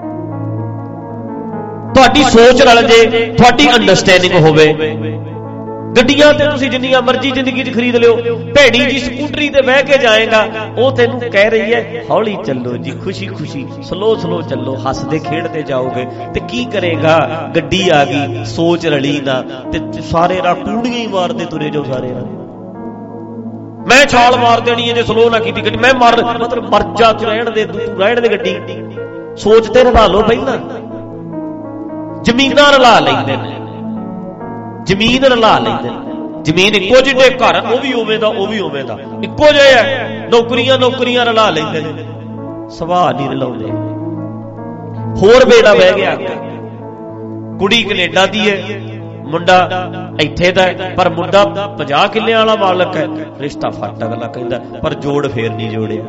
ਤੁਹਾਡੀ ਸੋਚ ਰਲ ਜੇ, ਤੁਹਾਡੀ ਅੰਡਰਸਟੈਂਡਿੰਗ ਹੋਵੇ, ਗੱਡੀਆਂ ਤੇ ਤੁਸੀਂ ਜਿੰਨੀਆਂ ਮਰਜ਼ੀ ਜ਼ਿੰਦਗੀ 'ਚ ਖਰੀਦ ਲਿਓ, ਭੈੜੀ ਜੀ ਸਕੂਟਰੀ ਤੇ ਬਹਿ ਕੇ ਜਾਏਗਾ, ਉਹ ਤੈਨੂੰ ਕਹਿ ਰਹੀ ਹੈ ਹੌਲੀ ਚੱਲੋ ਜੀ, ਖੁਸ਼ੀ ਖੁਸ਼ੀ ਸਲੋ ਸਲੋ ਚੱਲੋ, ਹੱਸਦੇ ਖੇਡਦੇ ਜਾਓਗੇ। ਤੇ ਕੀ ਕਰੇਗਾ, ਗੱਡੀ ਆ ਗਈ, ਸੋਚ ਰਲੀ ਨਾ, ਤੇ ਸਾਰੇ ਰਾਹ ਕੂੜੀਆਂ ਹੀ ਮਾਰਦੇ ਤੁਰੇ ਜਾਓ ਸਾਰੇ ਰਾਹ। ਮੈਂ ਛਾਲ ਮਾਰ ਦੇਣੀ ਹੈ ਜੇ ਸਲੋ ਨਾ ਕੀਤੀ ਗੱਡੀ, ਮੈਂ ਮਰ ਮਤਲਬ ਮਰ ਜਾ, ਤੂੰ ਰਹਿਣ ਦੇ, ਤੂੰ ਰਹਿਣ ਦੇ ਗੱਡੀ। ਸੋਚ ਤੇ ਰਲਾ ਲਓ ਪਹਿਲਾਂ। ਜ਼ਮੀਨਾਂ ਰਲਾ ਲੈਂਦੇ ਨੇ, ਜ਼ਮੀਨ ਰਲਾ ਲੈਂਦੇ ਨੇ, ਜ਼ਮੀਨ ਇੱਕੋ ਜਿਹੇ ਘਰ, ਉਹ ਵੀ ਉਵੇਂ ਦਾ ਉਹ ਵੀ ਉਵੇਂ ਦਾ, ਇੱਕੋ ਜਿਹੇ ਹੈ। ਨੌਕਰੀਆਂ ਨੌਕਰੀਆਂ ਰਲਾ ਲੈਂਦੇ ਨੇ, ਸੁਭਾਅ ਨਹੀਂ ਰਲਾਉਂਦੇ। ਹੋਰ ਬੇੜਾ ਬਹਿ ਗਿਆ, ਕੁੜੀ ਕੈਨੇਡਾ ਦੀ ਹੈ, ਮੁੰਡਾ ਇੱਥੇ ਦਾ, ਪਰ ਮੁੰਡਾ ਪੰਜਾਹ ਕਿੱਲਿਆਂ ਵਾਲਾ ਮਾਲਕ ਹੈ, ਰਿਸ਼ਤਾ ਫੱਟ ਅਗਲਾ ਕਹਿੰਦਾ, ਪਰ ਜੋੜ ਫੇਰ ਨਹੀਂ ਜੋੜਿਆ।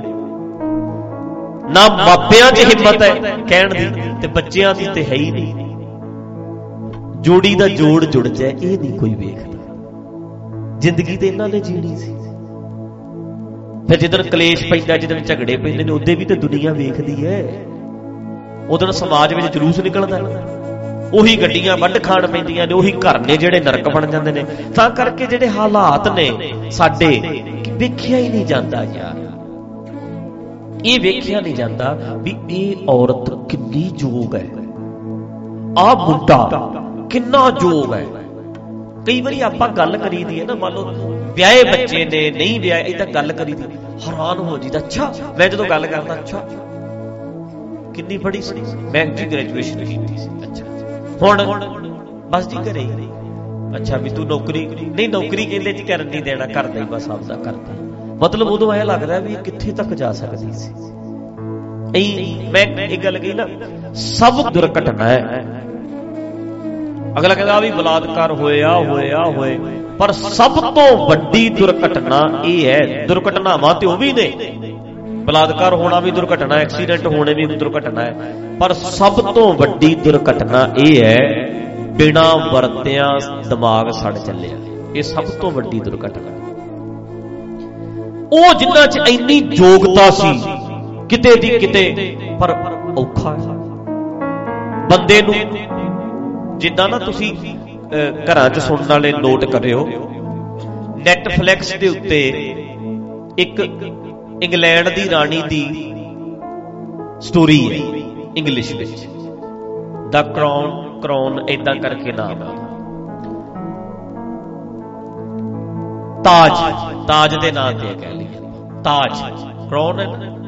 ਨਾ ਮਾਪਿਆਂ 'ਚ ਹਿੰਮਤ ਹੈ ਕਹਿਣ ਦੀ, ਤੇ ਬੱਚਿਆਂ ਦੀ ਤੇ ਹੈ ਹੀ ਨਹੀਂ। ਜੋੜੀ ਦਾ ਜੋੜ ਜੁੜ ਜਾਏ ਇਹ ਨਹੀਂ ਕੋਈ ਵੇਖਦਾ। ਜ਼ਿੰਦਗੀ ਤੇ ਇਹਨਾਂ ਨੇ ਜੀਣੀ ਸੀ। ਫਿਰ ਜਿੱਦਣ ਕਲੇਸ਼ ਪੈਂਦਾ, ਜਿੱਦਣ ਝਗੜੇ ਪੈਂਦੇ ਨੇ, ਉਹਦੇ ਵੀ ਤੇ ਦੁਨੀਆ ਵੇਖਦੀ ਹੈ। ਉਦੋਂ ਸਮਾਜ ਵਿੱਚ ਜਲੂਸ ਨਿਕਲਦਾ, ਉਹੀ ਗੱਡੀਆਂ ਵੱਢ ਖਾਣ ਪੈਂਦੀਆਂ ਨੇ, ਉਹੀ ਘਰ ਨੇ ਜਿਹੜੇ ਨਰਕ ਬਣ ਜਾਂਦੇ ਨੇ। ਤਾਂ ਕਰਕੇ ਜਿਹੜੇ ਹਾਲਾਤ ਨੇ ਸਾਡੇ, ਵੇਖਿਆ ਹੀ ਨਹੀਂ ਜਾਂਦਾ ਯਾਰ, ਇਹ ਵੇਖਿਆ ਨਹੀਂ ਜਾਂਦਾ ਵੀ ਇਹ ਔਰਤ ਕਿੰਨੀ ਯੋਗ ਹੈ, ਆਹ ਮੁੰਡਾ ਕਿੰਨਾ ਯੋਗ ਹੈ। ਕਈ ਵਾਰੀ ਆਪਾਂ ਗੱਲ ਕਰੀਦੀ ਹੈ ਨਾ, ਮੰਨ ਲਓ ਵਿਆਹੇ ਬੱਚੇ ਨੇ, ਨਹੀਂ ਵਿਆਹੇ, ਏਦਾਂ ਗੱਲ ਕਰੀਦੀ, ਹੈਰਾਨ ਹੋ ਜੀਦਾ। ਅੱਛਾ, ਮੈਂ ਜਦੋਂ ਗੱਲ ਕਰਦਾ, ਅੱਛਾ ਕਿੰਨੀ ਪੜ੍ਹੀ ਸੀ, ਮੈਂ ਜੀ ਗ੍ਰੈਜੂਏਸ਼ਨ ਕੀਤੀ ਸੀ। ਅੱਛਾ, ਹੁਣ ਬਸ ਜੀ ਘਰੇ, ਅੱਛਾ ਵੀ ਤੂੰ ਨੌਕਰੀ ਨਹੀਂ, ਨੌਕਰੀ ਕਹਿੰਦੇ ਜੀ ਕਰਨ ਨਹੀਂ ਦੇਣਾ, ਕਰਦਾ ਹੀ ਬਸ ਆਪਦਾ ਕਰਦਾ। ਮਤਲਬ ਉਦੋਂ ਐ ਲੱਗਦਾ ਵੀ ਕਿੱਥੇ ਤੱਕ ਜਾ ਸਕਦੀ ਸੀ। ਮੈਂ ਇਹ ਗੱਲ ਕਹੀ ਨਾ, ਸਭ ਦੁਰਘਟਨਾ ਹੈ। ਅਗਲਾ ਕਹਿੰਦਾ ਵੀ ਬਲਾਤਕਾਰ ਹੋਇਆ ਹੋਇਆ ਹੋਏ, ਪਰ ਸਭ ਤੋਂ ਵੱਡੀ ਦੁਰਘਟਨਾ ਇਹ ਹੈ। ਦੁਰਘਟਨਾਵਾਂ ਤੇ ਉਹ ਵੀ ਨੇ, ਬਲਾਤਕਾਰ ਹੋਣਾ ਵੀ ਦੁਰਘਟਨਾ, ਐਕਸੀਡੈਂਟ ਹੋਣੇ ਵੀ ਦੁਰਘਟਨਾ ਹੈ, ਪਰ ਸਭ ਤੋਂ ਵੱਡੀ ਦੁਰਘਟਨਾ ਇਹ ਹੈ ਬਿਨਾਂ ਵਰਤਿਆਂ ਦਿਮਾਗ ਸੜ ਚੱਲਿਆ। ਇਹ ਸਭ ਤੋਂ ਵੱਡੀ ਦੁਰਘਟਨਾ। ਉਹ ਜਿਨ੍ਹਾਂ 'ਚ ਇੰਨੀ ਯੋਗਤਾ ਸੀ ਕਿਤੇ ਦੀ ਕਿਤੇ, ਪਰ ਔਖਾ ਹੈ ਬੰਦੇ ਨੂੰ। ਜਿੱਦਾਂ ਨਾ ਤੁਸੀਂ ਘਰਾਂ 'ਚ ਸੁਣਨ ਵਾਲੇ ਨੋਟ ਕਰਿਓ, ਨੈਟਫਲਿਕਸ ਦੇ ਉੱਤੇ ਇੱਕ ਇੰਗਲੈਂਡ ਦੀ ਰਾਣੀ ਦੀ ਸਟੋਰੀ ਹੈ, ਇੰਗਲਿਸ਼ ਵਿੱਚ ਦਾ ਕਰਾਊਨ, ਕਰਾਊਨ ਏਦਾਂ ਕਰਕੇ ਨਾਮ ਹੈ। ਤਾਜ, ਤਾਜ ਦੇ ਨਾਂ ਤੇ ਕਹਿ ਲਈਏ, ਤਾਜ ਕਰਾਊਨ।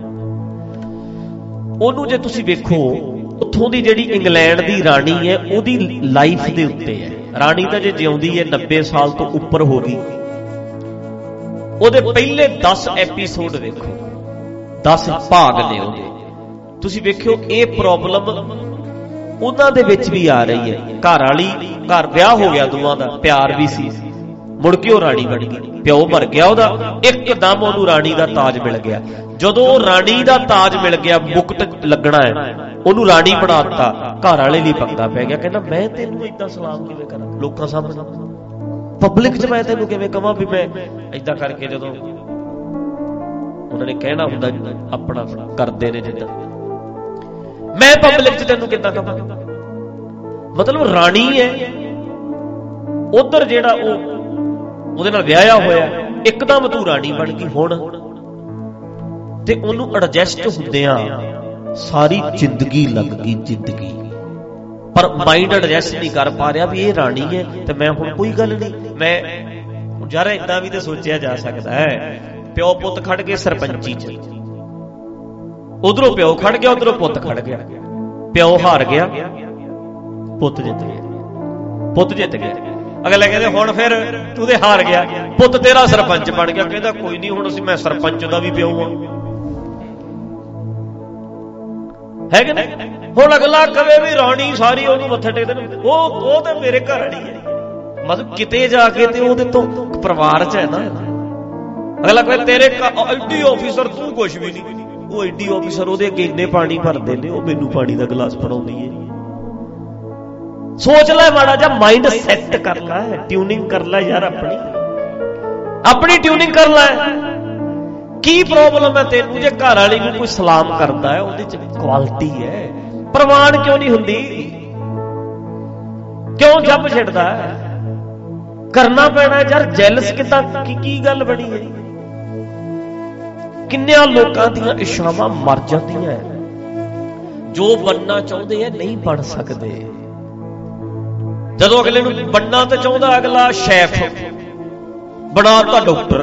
ਉਹਨੂੰ ਜੇ ਤੁਸੀਂ ਵੇਖੋ, ਉੱਥੋਂ ਦੀ ਜਿਹੜੀ ਇੰਗਲੈਂਡ ਦੀ ਰਾਣੀ ਹੈ, ਉਹਦੀ ਲਾਈਫ ਦੇ ਉੱਤੇ ਹੈ। ਰਾਣੀ ਤਾਂ ਜੇ ਜਿਉਂਦੀ ਹੈ ਨੱਬੇ ਸਾਲ ਤੋਂ ਉੱਪਰ ਹੋ ਗਈ। ਉਹਦੇ ਪਹਿਲੇ ਦਸ ਐਪੀਸੋਡ ਵੇਖੋ, ਦਸ ਭਾਗ ਨੇ ਉਹਦੇ, ਤੁਸੀਂ ਵੇਖਿਓ ਇਹ ਪ੍ਰੋਬਲਮ ਉਹਨਾਂ ਦੇ ਵਿੱਚ ਵੀ ਆ ਰਹੀ ਹੈ। ਘਰ ਵਾਲੀ, ਘਰ ਵਿਆਹ ਹੋ ਗਿਆ ਦੋਵਾਂ ਦਾ, ਪਿਆਰ ਵੀ ਸੀ, ਮੁੜ ਕੇ ਉਹ ਰਾਣੀ ਬਣ ਗਈ। ਪਿਓ ਮਰ ਗਿਆ ਉਹਦਾ, ਇੱਕਦਮ ਉਹਨੂੰ ਰਾਣੀ ਦਾ ਤਾਜ ਮਿਲ ਗਿਆ। ਜਦੋਂ ਉਹ ਰਾਣੀ ਦਾ ਤਾਜ ਮਿਲ ਗਿਆ, ਮੁਕਤ ਲੱਗਣਾ ਹੈ, ਉਹਨੂੰ ਰਾਣੀ ਬਣਾ ਦਿੱਤਾ, ਘਰ ਵਾਲੇ ਲਈ ਪੰਗਾ ਪੈ ਗਿਆ। ਕਹਿੰਦਾ ਮੈਂ ਤੈਨੂੰ ਏਦਾਂ ਸਲਾਮ ਕਿਵੇਂ ਕਰਾਂ ਲੋਕਾਂ ਸਾਹਮਣੇ, ਪਬਲਿਕ 'ਚ ਮੈਂ ਤੈਨੂੰ ਕਿਵੇਂ ਕਹਾਂ ਵੀ ਮੈਂ ਏਦਾਂ ਕਰਕੇ। ਜਦੋਂ ਉਹਨਾਂ ਨੇ ਕਹਿਣਾ ਹੁੰਦਾ ਆਪਣਾ ਕਰਦੇ ਨੇ, ਜਿੱਦਾਂ ਮੈਂ ਪਬਲਿਕ 'ਚ ਤੈਨੂੰ ਕਿੱਦਾਂ ਕਹਾਂ। ਮਤਲਬ ਰਾਣੀ ਹੈ, ਉਧਰ ਜਿਹੜਾ ਉਹ ਉਹਦੇ ਨਾਲ ਵਿਆਹਿਆ ਹੋਇਆ, ਇੱਕਦਮ ਤੂੰ ਰਾਣੀ ਬਣ ਗਈ ਹੁਣ। ਤੇ ਉਹਨੂੰ ਐਡਜਸਟ ਹੁੰਦਿਆਂ ਸਾਰੀ ਜ਼ਿੰਦਗੀ ਲੱਗ ਗਈ, ਜ਼ਿੰਦਗੀ। ਪਰ ਮਾਈਂਡ ਐਡਜਸਟ ਨਹੀਂ ਕਰ ਪਾ ਰਿਹਾ ਵੀ ਇਹ ਰਾਣੀ ਹੈ ਤੇ ਮੈਂ ਹੁਣ ਕੋਈ ਗੱਲ ਨਹੀਂ। ਮੈਂ ਯਾਰ ਏਦਾਂ ਵੀ ਤਾਂ ਸੋਚਿਆ ਜਾ ਸਕਦਾ ਹੈ, ਪਿਓ ਪੁੱਤ ਖੜ ਗਏ ਸਰਪੰਚੀ 'ਚ, ਉਧਰੋਂ ਪਿਓ ਖੜ ਗਿਆ, ਉਧਰੋਂ ਪੁੱਤ ਖੜ ਗਿਆ। ਪਿਓ ਹਾਰ ਗਿਆ, ਪੁੱਤ ਜਿੱਤ ਗਿਆ, ਪੁੱਤ ਜਿੱਤ ਗਿਆ। ਅਗਲੇ ਕਹਿੰਦੇ ਹੁਣ ਫਿਰ ਤੂੰ ਤੇ ਹਾਰ ਗਿਆ, ਪੁੱਤ ਤੇਰਾ ਸਰਪੰਚ ਬਣ ਗਿਆ। ਕਹਿੰਦਾ ਕੋਈ ਨਹੀਂ, ਹੁਣ ਅਸੀਂ ਮੈਂ ਸਰਪੰਚ ਦਾ ਵੀ ਪਿਓ ਹਾਂ, ਹੈ ਕਿ ਨਹੀਂ। ਹੁਣ ਅਗਲਾ ਕਵੇ ਵੀ ਰਾਣੀ ਸਾਰੀ ਉਹਨੂੰ ਮੱਥਾ ਟੇਕਦੇ ਨੇ, ਉਹ ਉਹ ਤੇ ਮੇਰੇ ਘਰ ਵਾਲੀ ਹੈ। ਮਤਲਬ ਕਿਤੇ ਜਾ ਕੇ ਤੇ ਉਹਦੇ ਤੋਂ ਪਰਿਵਾਰ ਚ ਹੈ ਨਾ। ਅਗਲਾ ਕਹੇ ਤੇਰੇ ਐਡੀ ਆਫੀਸਰ ਤੂੰ ਕੁਛ ਵੀ ਨਹੀਂ। ਉਹ ਐਡੀ ਆਫੀਸਰ ਉਹਦੇ ਅੱਗੇ ਇੰਨੇ ਪਾਣੀ ਭਰਦੇ ਨੇ, ਉਹ ਮੈਨੂੰ ਪਾਣੀ ਦਾ ਗਲਾਸ ਫੜਾਉਂਦੀ ਹੈ। ਸੋਚ ਲੈ ਮਾੜਾ ਜਿਹਾ, ਮਾਈਂਡ ਸੈੱਟ ਕਰ ਲੈ, ਟਿਊਨਿੰਗ ਕਰ ਲੈ ਯਾਰ, ਆਪਣੀ ਆਪਣੀ ਟਿਊਨਿੰਗ ਕਰ ਲੈ। ਕੀ ਪ੍ਰੋਬਲਮ ਹੈ ਤੈਨੂੰ ਜੇ ਘਰ ਵਾਲੀ ਨੂੰ ਕੋਈ ਸਲਾਮ ਕਰਦਾ ਹੈ, ਉਹਦੇ ਚ ਕੁਆਲਿਟੀ ਹੈ। ਪ੍ਰਵਾਨ ਕਿਉਂ ਨਹੀਂ ਹੁੰਦੀ? ਕਿਉਂ ਜੱਬ ਛਿੜਦਾ ਹੈ? ਕਰਨਾ ਪੈਣਾ ਯਾਰ। ਜੈਲਸ ਕਿੱਦਾਂ? ਕੀ ਕੀ ਗੱਲ ਬਣੀ ਹੈ? ਕਿੰਨਿਆਂ ਲੋਕਾਂ ਦੀਆਂ ਇੱਛਾਵਾਂ ਮਰ ਜਾਂਦੀਆਂ, ਜੋ ਬਣਨਾ ਚਾਹੁੰਦੇ ਆ ਨਹੀਂ ਬਣ ਸਕਦੇ। ਜਦੋਂ ਅਗਲੇ ਨੂੰ ਬਣਨਾ ਤਾਂ ਚਾਹੁੰਦਾ, ਅਗਲਾ ਸ਼ੈਫ ਬਣਾਤਾ ਡਾਕਟਰ।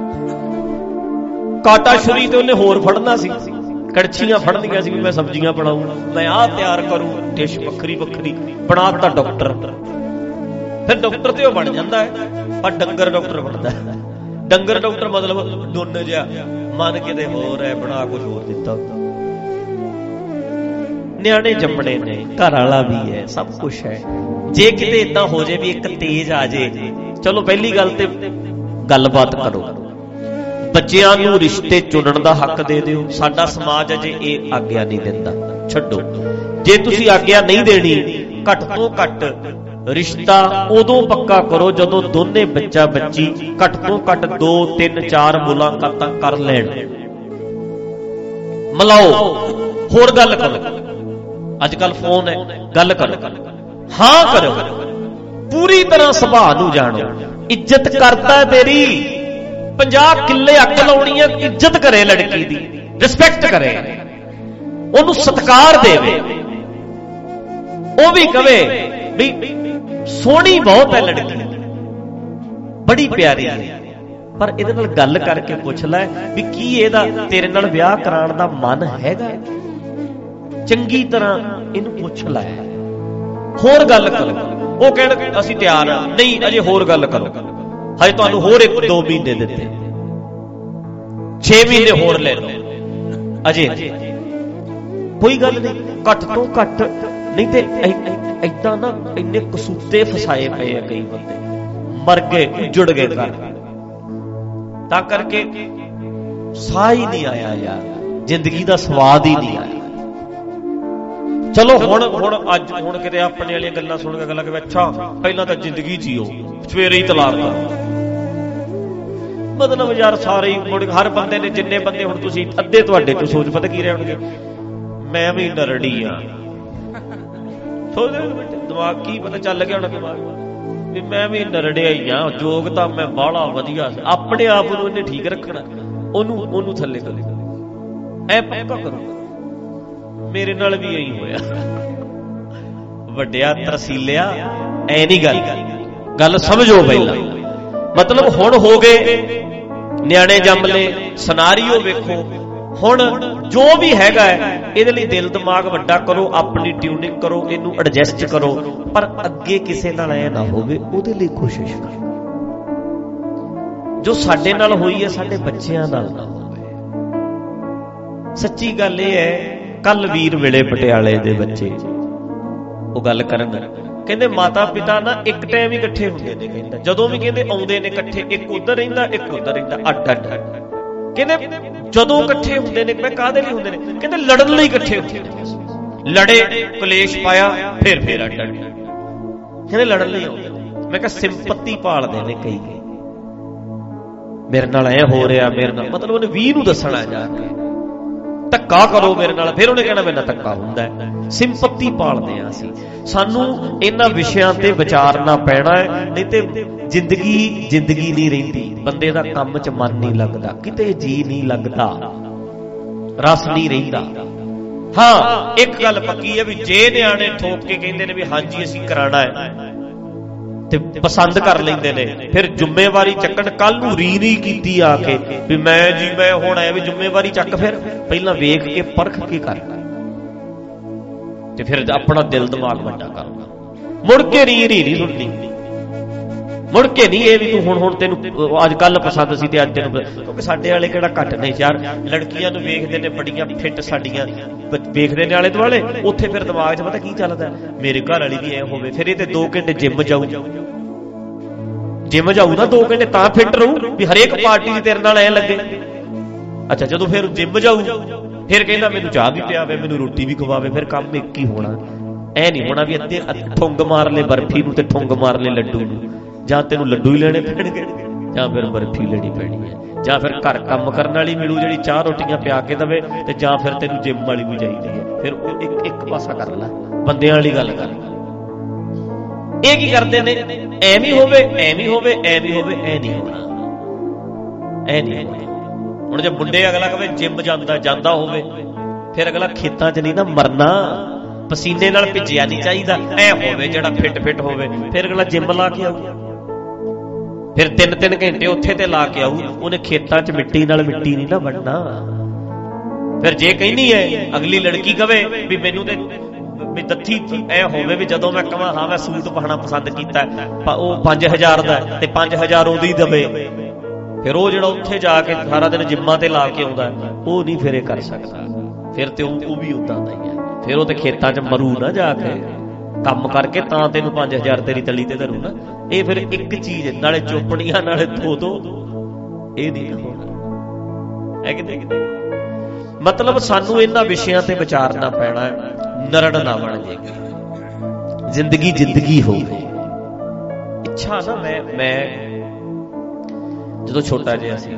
ਕਾਟਾ ਛੁਰੀ ਤੇ ਉਹਨੇ ਹੋਰ ਫੜਨਾ ਸੀ, ਕੜਛੀਆਂ ਫੜਨੀਆਂ ਸੀ ਵੀ ਮੈਂ ਸਬਜ਼ੀਆਂ ਬਣਾਊ, ਮੈਂ ਆਹ ਤਿਆਰ ਕਰੂ, ਡਿਸ਼ ਵੱਖਰੀ ਵੱਖਰੀ, ਬਣਾਤਾ ਡਾਕਟਰ। ਫਿਰ ਡਾਕਟਰ ਤੇ ਉਹ ਬਣ ਜਾਂਦਾ ਹੈ, ਪਰ ਡੰਗਰ ਡਾਕਟਰ ਬਣਦਾ। ਡੰਗਰ ਡਾਕਟਰ ਮਤਲਬ ਦੋਨੇ ਜਿਹਾ ਮਨ ਕਿਤੇ ਹੋਰ ਹੈ, ਬਣਾ ਕੁਝ ਹੋਰ ਦਿੱਤਾ। ਨਿਆਣੇ ਜੰਮਣੇ ਨੇ, ਘਰ ਵਾਲਾ ਵੀ ਹੈ, ਸਭ ਕੁਛ ਹੈ। ਜੇ ਕਿਤੇ ਏਦਾਂ ਹੋ ਜੇ ਵੀ ਇੱਕ ਤੇਜ ਆ ਜੇ, ਚਲੋ ਪਹਿਲੀ ਗੱਲ ਤੇ ਗੱਲਬਾਤ ਕਰੋ, ਬੱਚਿਆਂ ਨੂੰ ਰਿਸ਼ਤੇ ਚੁਣਨ ਦਾ ਹੱਕ ਦੇ ਦਿਓ। ਸਾਡਾ ਸਮਾਜ ਅਜੇ ਇਹ ਆਗਿਆ ਨਹੀਂ ਦਿੰਦਾ, ਛੱਡੋ। ਜੇ ਤੁਸੀਂ ਆਗਿਆ ਨਹੀਂ ਦੇਣੀ, ਘੱਟ ਤੋਂ ਘੱਟ ਰਿਸ਼ਤਾ ਉਦੋਂ ਪੱਕਾ ਕਰੋ ਜਦੋਂ ਦੋਨੇ ਬੱਚਾ ਬੱਚੀ ਘੱਟ ਤੋਂ ਘੱਟ ਦੋ ਤਿੰਨ ਚਾਰ ਮੁਲਾਕਾਤਾਂ ਕਰ ਲੈਣ। ਮਿਲਾਓ, ਹੋਰ ਗੱਲ ਕਰੋ। ਅੱਜ ਕੱਲ ਫੋਨ ਹੈ, ਗੱਲ ਕਰੋ, ਹਾਂ ਕਰੋ, ਪੂਰੀ ਤਰ੍ਹਾਂ ਸੁਭਾਅ ਨੂੰ ਜਾਣੋ। ਇੱਜ਼ਤ ਕਰਦਾ ਹੈ ਤੇਰੀ, ਪੰਜਾਹ ਕਿੱਲੇ ਅੱਗ ਲਾਉਣੀ ਹੈ, ਇੱਜ਼ਤ ਕਰੇ ਲੜਕੀ ਦੀ, ਰਿਸਪੈਕਟ ਕਰੇ, ਉਹਨੂੰ ਸਤਿਕਾਰ ਦੇਵੇ। ਉਹ ਵੀ ਕਵੇ ਵੀ ਸੋਹਣੀ ਬਹੁਤ ਹੈ ਲੜਕੀ, ਬੜੀ ਪਿਆਰੀ ਹੈ, ਪਰ ਇਹਦੇ ਨਾਲ ਗੱਲ ਕਰਕੇ ਪੁੱਛ ਲੈ ਵੀ ਕੀ ਇਹਦਾ ਤੇਰੇ ਨਾਲ ਵਿਆਹ ਕਰਾਉਣ ਦਾ ਮਨ ਹੈਗਾ। ਚੰਗੀ ਤਰ੍ਹਾਂ ਇਹਨੂੰ ਪੁੱਛ ਲੈ, ਹੋਰ ਗੱਲ ਕਰੋ। ਉਹ ਕਹਿਣ ਅਸੀਂ ਤਿਆਰ ਆ, ਨਹੀਂ ਅਜੇ ਹੋਰ ਗੱਲ ਕਰੋ, ਹਜੇ ਤੁਹਾਨੂੰ ਹੋਰ ਇੱਕ ਦੋ ਮਹੀਨੇ ਦਿੱਤੇ, ਛੇ ਮਹੀਨੇ ਹੋਰ ਲੈ ਲਓ, ਅਜੇ ਕੋਈ ਗੱਲ ਨਹੀਂ। ਘੱਟ ਤੋਂ ਘੱਟ ਨਹੀਂ ਤੇ ਏਦਾਂ ਨਾ ਇੰਨੇ ਕਸੂਤੇ ਫਸਾਏ ਪਏ ਆ ਕਈ ਬੰਦੇ, ਮਰ ਗਏ, ਉਜੜ ਗਏ ਘਰ। ਤਾਂ ਕਰਕੇ ਸਾਹ ਹੀ ਨਹੀਂ ਆਇਆ ਯਾਰ, ਜ਼ਿੰਦਗੀ ਦਾ ਸਵਾਦ ਹੀ ਨਹੀਂ ਆਇਆ। ਚਲੋ ਹੁਣ ਹੁਣ ਅੱਜ ਹੁਣ ਕਿਤੇ ਆਪਣੇ ਵਾਲੀਆਂ ਗੱਲਾਂ ਸੁਣ ਕੇ ਗੱਲਾਂ ਕਿ ਅੱਛਾ ਪਹਿਲਾਂ ਤਾਂ ਜ਼ਿੰਦਗੀ ਜੀਓ, ਸਵੇਰੇ ਹੀ ਤਲਾਕ ਕਰੋ। ਮਤਲਬ ਯਾਰ ਸਾਰੇ ਹੀ ਮੁੜ ਹਰ ਬੰਦੇ ਨੇ, ਜਿੰਨੇ ਬੰਦੇ ਹੁਣ ਤੁਸੀਂ ਅੱਧੇ ਤੁਹਾਡੇ ਤੋਂ ਸੋਚ ਪਤਾ ਕੀ ਰਹੇ ਹੋਣਗੇ, ਮੈਂ ਵੀ ਨਰੜੀ ਆ। ਸੋਚਦੇ ਦਿਮਾਗ ਕੀ ਪਤਾ ਚੱਲ ਗਿਆ ਹੋਣਾ ਦਿਮਾਗ ਵੀ ਮੈਂ ਵੀ ਨਰੜਿਆ ਹੀ ਆ, ਜੋਗ ਤਾਂ ਮੈਂ ਬਾਹਲਾ ਵਧੀਆ। ਆਪਣੇ ਆਪ ਨੂੰ ਇਹਨੇ ਠੀਕ ਰੱਖਣਾ, ਉਹਨੂੰ ਉਹਨੂੰ ਥੱਲੇ ਥੱਲੇ ਐ ਪੱਕਾ ਕਰੂਗਾ। ਮੇਰੇ ਨਾਲ ਵੀ ਇਹੀ ਹੋਇਆ, ਵੱਡਿਆ ਤਰਸੀਲਿਆ ਐ ਨਹੀਂ ਗੱਲ, ਗੱਲ ਸਮਝੋ ਪਹਿਲਾਂ। ਮਤਲਬ ਹੁਣ ਹੋ ਗਏ, ਨਿਆਣੇ ਜੰਮ ਲਏ, ਸਿਨਾਰੀਓ ਵੇਖੋ। ਹੁਣ ਜੋ ਵੀ ਹੈਗਾ ਇਹਦੇ ਲਈ ਦਿਲ ਦਿਮਾਗ ਵੱਡਾ ਕਰੋ, ਆਪਣੀ ਟਿਊਨਿੰਗ ਕਰੋ, ਇਹਨੂੰ ਐਡਜਸਟ ਕਰੋ, ਪਰ ਅੱਗੇ ਕਿਸੇ ਨਾਲ ਐ ਨਾ ਹੋਵੇ, ਉਹਦੇ ਲਈ ਕੋਸ਼ਿਸ਼ ਕਰੋ। ਜੋ ਸਾਡੇ ਨਾਲ ਹੋਈ ਹੈ ਸਾਡੇ ਬੱਚਿਆਂ ਨਾਲ ਨਾ ਹੋਵੇ। ਸੱਚੀ ਗੱਲ ਇਹ ਹੈ, ਕੱਲ ਵੀਰ ਮਿਲੇ ਪਟਿਆਲੇ ਦੇ ਬੱਚੇ, ਉਹ ਗੱਲ ਕਰਨ, ਕਹਿੰਦੇ ਮਾਤਾ ਪਿਤਾ ਨਾ ਇੱਕ ਟਾਈਮ ਹੀ ਇਕੱਠੇ ਹੁੰਦੇ ਨੇ। ਕਹਿੰਦਾ ਜਦੋਂ ਵੀ ਕਹਿੰਦੇ ਆਉਂਦੇ ਨੇ ਇਕੱਠੇ, ਇੱਕ ਉੱਧਰ ਰਹਿੰਦਾ ਇੱਕ ਉੱਧਰ ਰਹਿੰਦਾ, ਅੱਡ ਅੱਡ। ਕਹਿੰਦੇ ਜਦੋਂ ਇਕੱਠੇ ਹੁੰਦੇ ਨੇ, ਮੈਂ ਕਾਹਦੇ ਲਈ ਹੁੰਦੇ ਨੇ? ਕਹਿੰਦੇ ਲੜਨ ਲਈ ਇਕੱਠੇ ਹੁੰਦੇ ਨੇ। ਲੜੇ, ਕਲੇਸ਼ ਪਾਇਆ, ਫਿਰ ਫਿਰ ਅੱਡ ਅੱਡ। ਕਹਿੰਦੇ ਲੜਨ ਲਈ ਆਉਂਦੇ ਨੇ। ਮੈਂ ਕਿਹਾ ਸਿੰਪਤੀ ਭਾਲਦੇ ਨੇ ਕਈ, ਮੇਰੇ ਨਾਲ ਐ ਹੋ ਰਿਹਾ, ਮੇਰੇ ਨਾਲ, ਮਤਲਬ ਉਹਨੇ ਵੀਹ ਨੂੰ ਦੱਸਣਾ ਜਾ ਕੇ ਧੱਕਾ ਕਰੋ ਮੇਰੇ ਨਾਲ, ਫਿਰ ਉਹਨੇ ਕਹਿਣਾ ਮੇਰੇ ਨਾਲ ਧੱਕਾ ਹੁੰਦਾ। ਸਿੰਪਤੀ ਭਾਲਦੇ ਆ ਅਸੀਂ। ਸਾਨੂੰ ਇਹਨਾਂ ਵਿਸ਼ਿਆਂ ਤੇ ਵਿਚਾਰਨਾ ਪੈਣਾ ਹੈ, ਨਹੀਂ ਤੇ ਜ਼ਿੰਦਗੀ ਜ਼ਿੰਦਗੀ ਨਹੀਂ ਰਹਿੰਦੀ। ਬੰਦੇ ਦਾ ਕੰਮ 'ਚ ਮਨ ਨਹੀਂ ਲੱਗਦਾ, ਕਿਤੇ ਜੀ ਨਹੀਂ ਲੱਗਦਾ, ਰਸ ਨਹੀਂ ਰਹਿੰਦਾ। ਹਾਂ ਇੱਕ ਗੱਲ ਪੱਕੀ ਹੈ ਵੀ ਜੇ ਨਿਆਣੇ ਠੋਕ ਕੇ ਕਹਿੰਦੇ ਨੇ ਵੀ ਹਾਂਜੀ ਅਸੀਂ ਕਰਾਣਾ ਹੈ ਤੇ ਪਸੰਦ ਕਰ ਲੈਂਦੇ ਨੇ, ਫਿਰ ਜ਼ਿੰਮੇਵਾਰੀ ਚੱਕਣ। ਕੱਲ ਨੂੰ ਰੀ ਰੀ ਕੀਤੀ ਆ ਕੇ ਵੀ ਮੈਂ ਜੀ ਮੈਂ ਹੁਣ ਆਇਆ, ਵੀ ਜ਼ਿੰਮੇਵਾਰੀ ਚੱਕ, ਫਿਰ ਪਹਿਲਾਂ ਵੇਖ ਕੇ ਪਰਖ ਕੇ ਕਰ, ਤੇ ਫਿਰ ਆਪਣਾ ਦਿਲ ਦਿਮਾਗ ਵੱਡਾ ਕਰ। ਮੁੜ ਕੇ ਰੀ ਰੀ ਨਹੀਂ ਸੁਣਨੀ, ਮੁੜ ਕੇ ਨਹੀਂ ਇਹ ਵੀ ਤੂੰ ਹੁਣ ਹੁਣ ਤੈਨੂੰ ਅੱਜ ਕੱਲ ਪਸੰਦ ਸੀ ਤੇ ਅੱਜ ਤੈਨੂੰ, ਕਿਉਂਕਿ ਸਾਡੇ ਵਾਲੇ ਕਿਹੜਾ ਘੱਟ ਨਹੀਂ ਯਾਰ, ਲੜਕੀਆਂ ਨੂੰ ਵੇਖਦੇ ਨੇ ਬੜੀਆਂ ਫਿੱਟ, ਸਾਡੀਆਂ ਵੇਖਦੇ ਨੇ ਆਲੇ ਦੁਆਲੇ, ਉੱਥੇ ਫਿਰ ਦਿਮਾਗ 'ਚ ਪਤਾ ਕੀ ਚੱਲਦਾ, ਮੇਰੇ ਘਰ ਵਾਲੀ ਵੀ ਐ ਹੋਵੇ, ਫਿਰ ਇਹ ਤੇ ਦੋ ਘੰਟੇ ਜਿੰਮ ਜਾਊ, ਜਿੰਮ ਜਾਊ ਨਾ ਦੋ ਘੰਟੇ ਤਾਂ ਫਿੱਟ ਰਹੂ ਵੀ ਹਰੇਕ ਪਾਰਟੀ 'ਚ ਤੇਰੇ ਨਾਲ ਐ ਲੱਗੇ। ਅੱਛਾ ਜਦੋਂ ਫਿਰ ਜਿੰਮ ਜਾਊ ਫਿਰ ਕਹਿੰਦਾ ਮੈਨੂੰ ਚਾਹ ਵੀ ਪਿਆਵੇ, ਮੈਨੂੰ ਰੋਟੀ ਵੀ ਖਵਾਵੇ, ਫਿਰ ਕੰਮ ਇੱਕ ਹੀ ਹੋਣਾ। ਐ ਨਹੀਂ ਹੋਣਾ ਵੀ ਅੱਧੇ ਠੁੰਗ ਮਾਰ ਲੈ ਬਰਫੀ ਨੂੰ ਤੇ ਠੁੰਗ ਮਾਰ ਲੈ ਲੱਡੂ ਨੂੰ, ਜਾਂ ਤੈਨੂੰ ਲੱਡੂ ਹੀ ਲੈਣੇ ਪੈਣਗੇ ਜਾਂ ਫਿਰ ਬਰਫੀ ਲੈਣੀ ਪੈਣੀ ਹੈ, ਜਾਂ ਫਿਰ ਘਰ ਕੰਮ ਕਰਨ ਵਾਲੀ ਮਿਲੂ ਜਿਹੜੀ ਚਾਹ ਰੋਟੀਆਂ ਪਿਆ ਕੇ ਦੇਵੇ, ਤੇ ਜਾਂ ਫਿਰ ਤੈਨੂੰ ਜਿੰਮ ਵਾਲੀ ਵੀ ਚਾਹੀਦੀ ਹੈ। ਫਿਰ ਉਹ ਇੱਕ ਇੱਕ ਪਾਸਾ ਕਰ ਲੈ, ਬੰਦਿਆਂ ਵਾਲੀ ਗੱਲ ਕਰ। ਇਹ ਕੀ ਕਰਦੇ ਨੇ, ਐਵੇਂ ਹੋਵੇ ਐਵੇਂ ਹੋਵੇ ਐਵੇਂ ਹੋਵੇ, ਐ ਨਹੀਂ ਹੋਣਾ, ਐ ਨਹੀਂ ਹੋਣਾ। ਹੁਣ ਜੇ ਮੁੰਡੇ ਅਗਲਾ ਕਹੇ ਜਿੰਮ ਜਾਂਦਾ ਜਾਂਦਾ ਹੋਵੇ, ਫਿਰ ਅਗਲਾ ਖੇਤਾਂ 'ਚ ਨਹੀਂ ਨਾ ਮਰਨਾ, ਪਸੀਨੇ ਨਾਲ ਭਿੱਜਿਆ ਨਹੀਂ ਚਾਹੀਦਾ, ਐ ਹੋਵੇ ਜਿਹੜਾ ਫਿੱਟ ਫਿੱਟ ਹੋਵੇ, ਫਿਰ ਅਗਲਾ ਜਿੰਮ ਲਾ ਕੇ ਆਊ, ਫਿਰ ਤਿੰਨ ਤਿੰਨ ਘੰਟੇ ਉੱਥੇ ਤੇ ਲਾ ਕੇ ਆਊ। ਉਹਨੇ ਖੇਤਾਂ 'ਚ ਮਿੱਟੀ ਨਾਲ ਮਿੱਟੀ ਨਹੀਂ ਨਾ ਬਣਨਾ। ਫਿਰ ਜੇ ਕਹਿੰਦੀ ਹੈ ਅਗਲੀ ਲੜਕੀ ਕਵੇ ਵੀ ਮੈਨੂੰ ਤੇ ਵੀ ਦੱਥੀ ਐ ਹੋਵੇ ਵੀ ਜਦੋਂ ਮੈਂ ਕਹਾਂ ਹਾਂ ਮੈਂ ਸੂਟ ਪਾਉਣਾ ਪਸੰਦ ਕੀਤਾ ਉਹ ਪੰਜ ਹਜ਼ਾਰ ਦਾ ਤੇ ਪੰਜ ਹਜ਼ਾਰ ਉਹਦੀ ਹੀ ਦਵੇ, ਫਿਰ ਉਹ ਜਿਹੜਾ ਉੱਥੇ ਜਾ ਕੇ ਸਾਰਾ ਦਿਨ ਜਿੰਮਾਂ ਤੇ ਲਾ ਕੇ ਆਉਂਦਾ ਉਹ ਨਹੀਂ ਫਿਰ ਇਹ ਕਰ ਸਕਦਾ। ਫਿਰ ਤੇ ਉਹ ਵੀ ਉਦਾਂ ਦਾ ਹੀ ਹੈ, ਫਿਰ ਉਹ ਤੇ ਖੇਤਾਂ 'ਚ ਮਰੂ ਨਾ ਜਾ ਕੇ ਕੰਮ ਕਰਕੇ, ਤਾਂ ਤੈਨੂੰ ਪੰਜ ਹਜ਼ਾਰ ਤੇਰੀ ਤਲੀ ਤੇ ਧਰੂ ਨਾ। ਇਹ ਫਿਰ ਇੱਕ ਚੀਜ਼ ਨਾਲੇ ਚੋਪੜੀਆਂ ਨਾਲੇ ਧੋ ਦੋ, ਇਹ ਨਹੀਂ ਹੋਣਾ ਹੈ ਕਿਤੇ ਕਿਤੇ। ਮਤਲਬ ਸਾਨੂੰ ਇਹਨਾਂ ਵਿਸ਼ਿਆਂ ਤੇ ਵਿਚਾਰਨਾ ਪੈਣਾ ਹੈ, ਨਰੜ ਨਾ ਬਣ ਜਾਏਗੀ ਜ਼ਿੰਦਗੀ, ਜ਼ਿੰਦਗੀ ਹੋਵੇ। ਇੱਛਾ ਨਾ ਮੈਂ ਮੈਂ ਜਦੋਂ ਛੋਟਾ ਜਿਹਾ ਸੀ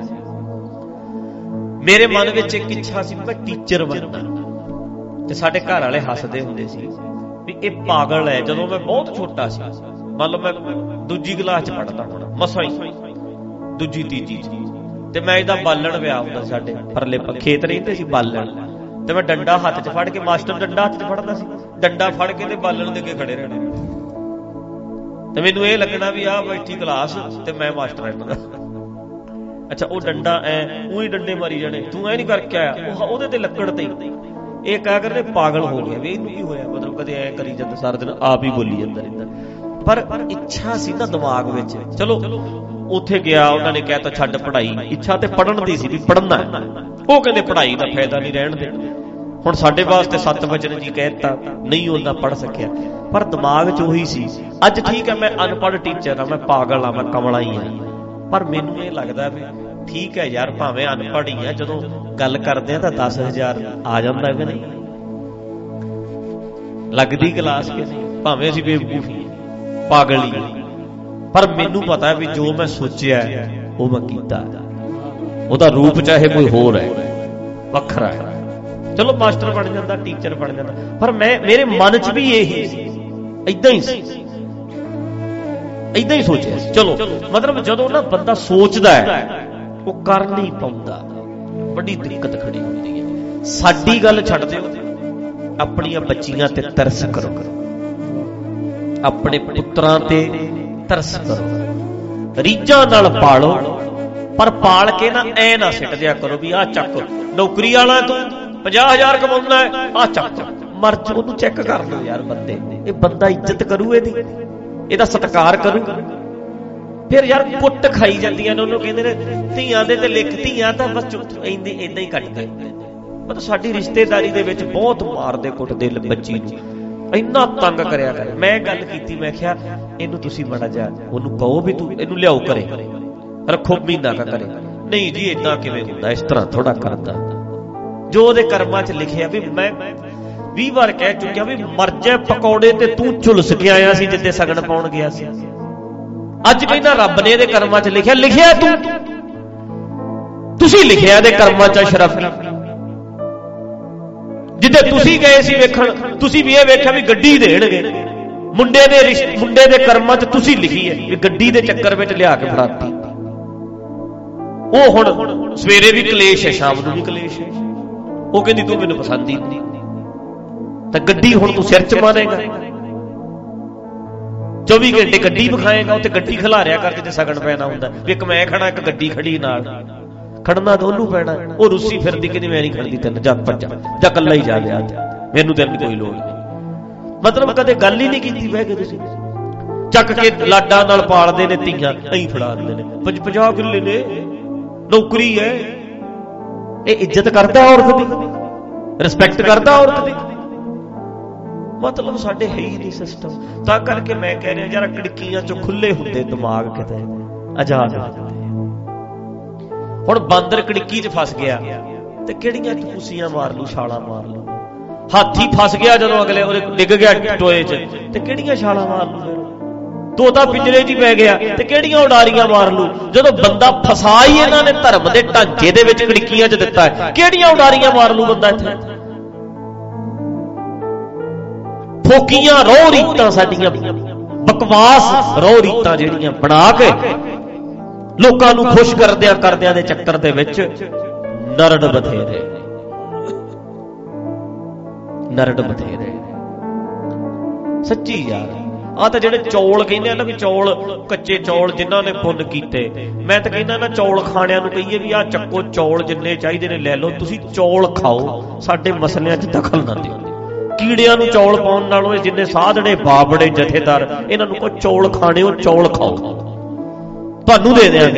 ਮੇਰੇ ਮਨ ਵਿੱਚ ਇੱਕ ਇੱਛਾ ਸੀ ਮੈਂ ਟੀਚਰ ਬਣਨਾ, ਤੇ ਸਾਡੇ ਘਰ ਵਾਲੇ ਹੱਸਦੇ ਹੁੰਦੇ ਸੀ ਵੀ ਇਹ ਪਾਗਲ ਹੈ। ਜਦੋਂ ਮੈਂ ਬਹੁਤ ਛੋਟਾ ਸੀ, ਮੰਨ ਲਓ ਮੈਂ ਦੂਜੀ ਕਲਾਸ 'ਚ ਪੜ੍ਹਦਾ ਹੋਣਾ, ਮਸਾਂ ਹੀ ਦੂਜੀ ਤੀਜੀ 'ਚ, ਤੇ ਮੈਂ ਇਹਦਾ ਬਾਲਣ ਵਿਆਹ ਹੁੰਦਾ ਸਾਡੇ ਪਰਲੇ ਖੇਤ ਰਹਿੰਦੇ ਸੀ ਬਾਲਣ, ਤੇ ਮੈਂ ਡੰਡਾ ਹੱਥ 'ਚ ਫੜ ਕੇ, ਮਾਸਟਰ ਡੰਡਾ ਹੱਥ 'ਚ ਫੜਦਾ ਸੀ, ਡੰਡਾ ਫੜ ਕੇ ਤੇ ਬਾਲਣ ਦੇ ਅੱਗੇ ਖੜੇ ਰਹਿਣਾ, ਤੇ ਮੈਨੂੰ ਇਹ ਲੱਗਣਾ ਵੀ ਆਹ ਬੈਠੀ ਕਲਾਸ ਤੇ ਮੈਂ ਮਾਸਟਰ ਇਹਨਾਂ ਦਾ। ਅੱਛਾ ਉਹ ਡੰਡਾ ਐ ਉਹੀ ਡੰਡੇ ਮਾਰੀ ਜਾਣੇ, ਤੂੰ ਐ ਨਹੀਂ ਕਰਕੇ ਆਇਆ, ਉਹ ਉਹਦੇ ਤੇ ਲੱਕੜ ਤੇ ਇਹ ਕਹਿ ਕਰਦੇ ਪਾਗਲ ਹੋ ਗਿਆ ਵੀ ਇਹਨੂੰ ਕੀ ਹੋਇਆ, ਮਤਲਬ ਕਦੇ ਐ ਕਰੀ ਜਾਂਦਾ ਸਾਰਾ ਦਿਨ ਆਪ ਹੀ ਬੋਲੀ ਜਾਂਦਾ ਰਹਿੰਦਾ। ਪਰ ਇੱਛਾ ਸੀ ਨਾ ਦਿਮਾਗ ਵਿੱਚ। ਚਲੋ ਉੱਥੇ ਗਿਆ, ਉਹਨਾਂ ਨੇ ਕਹਿਤਾ ਛੱਡ ਪੜ੍ਹਾਈ, ਇੱਛਾ ਤੇ ਪੜ੍ਹਨ ਦੀ ਸੀ ਵੀ ਪੜ੍ਹਨਾ, ਉਹ ਕਹਿੰਦੇ ਪੜ੍ਹਾਈ ਦਾ ਫਾਇਦਾ ਨਹੀਂ ਰਹਿਣ ਦੇ। ਹੁਣ ਸਾਡੇ ਵਾਸਤੇ ਸੱਤ ਵਚਨ ਜੀ ਕਹਿਤਾ, ਨਹੀਂ ਉਹਨਾਂ ਪੜ੍ਹ ਸਕਿਆ, ਪਰ ਦਿਮਾਗ 'ਚ ਉਹੀ ਸੀ। ਅੱਜ ਠੀਕ ਹੈ ਮੈਂ ਅਨਪੜ੍ਹ ਟੀਚਰ ਆ, ਮੈਂ ਪਾਗਲ ਆ, ਮੈਂ ਕਮਲਾ ਹੀ ਆ, ਪਰ ਮੈਨੂੰ ਇਹ ਲੱਗਦਾ ਵੀ ਠੀਕ ਹੈ ਯਾਰ, ਭਾਵੇਂ ਅਨਪੜ੍ਹ ਹੀ ਆ, ਜਦੋਂ ਗੱਲ ਕਰਦੇ ਆ ਤਾਂ ਦਸ ਹਜ਼ਾਰ ਆ ਜਾਂਦਾ ਕਿ ਨਹੀਂ, ਲੱਗਦੀ ਕਲਾਸ ਕਿ ਨਹੀਂ, ਭਾਵੇਂ ਅਸੀਂ ਬੇਵਕੂਫੀ ਪਾਗਲ ਹੀ, ਪਰ ਮੈਨੂੰ ਪਤਾ ਵੀ ਜੋ ਮੈਂ ਸੋਚਿਆ ਉਹ ਮੈਂ ਕੀਤਾ। ਉਹਦਾ ਰੂਪ ਚਾਹੇ ਕੋਈ ਹੋਰ ਹੈ, ਵੱਖਰਾ ਹੈ, ਚਲੋ ਮਾਸਟਰ ਬਣ ਜਾਂਦਾ, ਟੀਚਰ ਬਣ ਜਾਂਦਾ, ਪਰ ਮੈਂ ਮੇਰੇ ਮਨ 'ਚ ਵੀ ਇਹੀ ਸੀ, ਏਦਾਂ ਹੀ ਸੀ, ਏਦਾਂ ਹੀ ਸੋਚਿਆ ਸੀ। ਚਲੋ ਮਤਲਬ ਜਦੋਂ ਨਾ ਬੰਦਾ ਸੋਚਦਾ ਹੈ ਉਹ ਕਰ ਨਹੀਂ ਪਾਉਂਦਾ, ਬੜੀ ਦਿੱਕਤ ਖੜੀ ਹੁੰਦੀ ਹੈ। ਸਾਡੀ ਗੱਲ ਛੱਡ ਦਿਓ, ਆਪਣੀਆਂ ਬੱਚੀਆਂ ਤੇ ਤਰਸ ਕਰੋ, ਆਪਣੇ ਪੁੱਤਰਾਂ ਤੇ ਤਰਸ ਕਰੋ, ਰੀਝਾਂ ਨਾਲ ਪਾਲੋ, ਪਰ ਪਾਲ ਕੇ ਨਾ ਐ ਨਾ ਸਿੱਟ ਦਿਆ ਕਰੋ ਵੀ ਆਹ ਚੱਕ ਨੌਕਰੀ ਵਾਲਾ ਤੂੰ ਪੰਜਾਹ ਹਜ਼ਾਰ ਕਮਾਉਂਦਾ ਹੈ, ਆਹ ਚੱਕ ਮਰ ਜਾ। ਉਹਨੂੰ ਚੈੱਕ ਕਰ ਲਓ ਯਾਰ, ਬੰਦੇ ਇਹ ਬੰਦਾ ਇੱਜ਼ਤ ਕਰੂ, ਇਹਦੀ ਇਹਦਾ ਸਤਿਕਾਰ ਕਰੂ। ਫਿਰ ਯਾਰ ਕੁੱਟ ਖਾਈ ਜਾਂਦੀਆਂ ਨੇ, ਉਹਨੂੰ ਕਹਿੰਦੇ ਨੇ ਧੀਆਂ ਦੇ ਤੇ ਲਿਖ, ਧੀਆਂ ਤਾਂ ਬਸ ਇੰਨੇ ਏਦਾਂ ਹੀ ਕੱਟਦੇ। ਮਤਲਬ ਸਾਡੀ ਰਿਸ਼ਤੇਦਾਰੀ ਦੇ ਵਿੱਚ ਬਹੁਤ ਮਾਰਦੇ ਕੁੱਟਦੇ ਬੱਚੀ ਨੂੰ, ਇੰਨਾ ਤੰਗ ਕਰਿਆ ਕਰ। ਮੈਂ ਗੱਲ ਕੀਤੀ, ਮੈਂ ਕਿਹਾ ਇਹਨੂੰ ਤੁਸੀਂ ਮਾੜਾ ਜਿਹਾ ਉਹਨੂੰ ਕਹੋ ਵੀ ਤੂੰ ਇਹਨੂੰ ਲਿਆਓ ਕਰੇ, ਰੱਖੋ ਮਹੀਨਾ ਕਾ ਕਰੇ। ਨਹੀਂ ਜੀ ਏਦਾਂ ਕਿਵੇਂ ਹੁੰਦਾ, ਇਸ ਤਰ੍ਹਾਂ ਥੋੜਾ ਕਰਦਾ, ਜੋ ਉਹਦੇ ਕਰਮਾਂ 'ਚ ਲਿਖਿਆ। ਵੀ ਮੈਂ ਵੀਹ ਵਾਰ ਕਹਿ ਚੁੱਕਿਆ ਵੀ ਮਰ ਜਾ ਪਕੌੜੇ ਤੇ ਤੂੰ ਝੁਲਸ ਕੇ ਆਇਆ ਸੀ ਜਿੱਦੇ ਸਗਨ ਪਾਉਣ ਗਿਆ ਸੀ। ਅੱਜ ਕਹਿੰਦਾ ਰੱਬ ਨੇ ਇਹਦੇ ਕਰਮਾਂ 'ਚ ਲਿਖਿਆ, ਲਿਖਿਆ ਤੂੰ ਤੁਸੀਂ ਲਿਖਿਆ ਇਹਦੇ ਕਰਮਾਂ 'ਚ ਅਸ਼ਰਫੀ। ਜਿੱਦੇ ਤੁਸੀਂ ਗਏ ਸੀ ਵੇਖਣ, ਤੁਸੀਂ ਵੀ ਇਹ ਵੇਖਿਆ ਵੀ ਗੱਡੀ ਦੇਣਗੇ, ਮੁੰਡੇ ਦੇ ਰਿਸ਼ਤੇ ਮੁੰਡੇ ਦੇ ਕਰਮਾਂ 'ਚ ਤੁਸੀਂ ਲਿਖੀ ਹੈ ਵੀ ਗੱਡੀ ਦੇ ਚੱਕਰ ਵਿੱਚ ਲਿਆ ਕੇ ਫੜਾਤੀ। ਉਹ ਹੁਣ ਸਵੇਰੇ ਵੀ ਕਲੇਸ਼ ਹੈ, ਸ਼ਾਮ ਨੂੰ ਵੀ ਕਲੇਸ਼ ਹੈ। ਉਹ ਕਹਿੰਦੀ ਤੂੰ ਮੈਨੂੰ ਪਸੰਦ ਹੀ ਨਹੀਂ, ਤਾਂ ਗੱਡੀ ਹੁਣ ਤੂੰ ਸਿਰ 'ਚ ਮਾਰੇਗਾ, ਚੌਵੀ ਘੰਟੇ ਗੱਡੀ ਵਿਖਾਏਗਾ, ਉੱਥੇ ਗੱਡੀ ਖਿਲਾਰਿਆ ਕਰ ਜਿੱਥੇ ਸਗਨ ਪੈਣਾ ਹੁੰਦਾ ਵੀ ਇੱਕ ਮੈਂ ਖੜਾ ਇੱਕ ਗੱਡੀ ਖੜੀ ਨਾਲ, ਖੜਨਾ ਤਾਂ ਉਹਨੂੰ ਪੈਣਾ। ਉਹ ਰੁੱਸੀ ਫਿਰਦੀ ਕਹਿੰਦੀ ਮੈਂ ਨਹੀਂ ਖੜਦੀ ਤੈਨੂੰ, ਜਾ ਭੱਜਾ ਜਾਂ ਇਕੱਲਾ ਹੀ ਜਾ ਵਿਆਹ ਤੇ, ਮੈਨੂੰ ਤੇਰੀ ਕੋਈ ਲੋੜ ਨਹੀਂ। ਮਤਲਬ ਕਦੇ ਗੱਲ ਹੀ ਨਹੀਂ ਕੀਤੀ ਬਹਿ ਕੇ, ਤੁਸੀਂ ਚੱਕ ਕੇ ਲਾਡਾਂ ਨਾਲ ਪਾਲਦੇ ਨੇ ਧੀਆਂ, ਐਂ ਫੜਾ ਦਿੰਦੇ ਨੇ। ਪੰਜਾਹ ਕਿੱਲੇ ਨੇ, ਨੌਕਰੀ ਹੈ, ਇਹ ਇੱਜ਼ਤ ਕਰਦਾ ਔਰਤ ਦੀ? ਰਿਸਪੈਕਟ ਕਰਦਾ ਔਰਤ ਦੀ? ਮਤਲਬ ਸਾਡੇ ਹੈ ਹੀ ਨਹੀਂ ਸਿਸਟਮ। ਤਾਂ ਕਰਕੇ ਮੈਂ ਕਹਿ ਰਿਹਾ ਯਾਰ ਖਿੜਕੀਆਂ ਚੋਂ ਖੁੱਲੇ ਹੁੰਦੇ ਦਿਮਾਗ, ਕਿਤੇ ਆਜ਼ਾਦ ਹੁੰਦੇ। ਹੁਣ ਬਾਂਦਰ ਖਿੜਕੀ 'ਚ ਫਸ ਗਿਆ ਤੇ ਕਿਹੜੀਆਂ ਟਪੂਸੀਆਂ ਮਾਰ ਲੂ, ਛਾਲਾਂ ਮਾਰ ਲੂ। ਹਾਥੀ ਫਸ ਗਿਆ ਜਦੋਂ ਅਗਲੇ ਉਹਦੇ ਡਿੱਗ ਗਿਆ ਟੋਏ 'ਚ ਤੇ ਕਿਹੜੀਆਂ ਛਾਲਾਂ ਮਾਰ ਲੂ। ਤੋਤਾ ਪਿੰਜਰੇ 'ਚ ਪੈ ਗਿਆ ਤੇ ਕਿਹੜੀਆਂ ਉਡਾਰੀਆਂ ਮਾਰ ਲੂ। ਜਦੋਂ ਬੰਦਾ ਫਸਾ ਹੀ ਇਹਨਾਂ ਨੇ ਧਰਮ ਦੇ ਢਾਂਚੇ ਦੇ ਵਿੱਚ ਖਿੜਕੀਆਂ 'ਚ ਦਿੱਤਾ, ਕਿਹੜੀਆਂ ਉਡਾਰੀਆਂ ਮਾਰ ਲੂ ਬੰਦਾ ਇੱਥੇ। ਫੋਕੀਆਂ ਰੋਹ ਰੀਤਾਂ ਸਾਡੀਆਂ, ਬਕਵਾਸ ਰੋਹ ਰੀਤਾਂ ਜਿਹੜੀਆਂ ਬਣਾ ਕੇ ਲੋਕਾਂ ਨੂੰ ਖੁਸ਼ ਕਰਦਿਆਂ ਕਰਦਿਆਂ ਦੇ ਚੱਕਰ ਦੇ ਵਿੱਚ ਨਰੜ ਬਥੇਰੇ, ਨਰੜ ਬਥੇਰੇ ਸੱਚੀ ਯਾਰ। ਆਹ ਤਾਂ ਜਿਹੜੇ ਚੌਲ ਕਹਿੰਦੇ ਆ ਨਾ ਵੀ ਚੌਲ, ਕੱਚੇ ਚੌਲ ਜਿਨ੍ਹਾਂ ਨੇ ਪੁੰਨ ਕੀਤੇ, ਮੈਂ ਤਾਂ ਕਹਿੰਦਾ ਨਾ ਚੌਲ ਖਾਣਿਆਂ ਨੂੰ ਕਹੀਏ ਵੀ ਆਹ ਚੱਕੋ ਚੌਲ ਜਿੰਨੇ ਚਾਹੀਦੇ ਨੇ ਲੈ ਲਓ, ਤੁਸੀਂ ਚੌਲ ਖਾਓ, ਸਾਡੇ ਮਸਲਿਆਂ 'ਚ ਦਖਲ ਨਾ ਦਿਓ। ਕੀੜਿਆਂ ਨੂੰ ਚੌਲ ਪਾਉਣ ਨਾਲੋਂ ਜਿੰਨੇ ਸਾਧੜੇ ਬਾਬੜੇ ਜਥੇਦਾਰ, ਇਹਨਾਂ ਨੂੰ ਕੋਈ ਚੌਲ ਖਾਣੇ ਹੋ, ਚੌਲ ਖਾਓ, ਤੁਹਾਨੂੰ ਦੇ ਦਿਆਂਗੇ।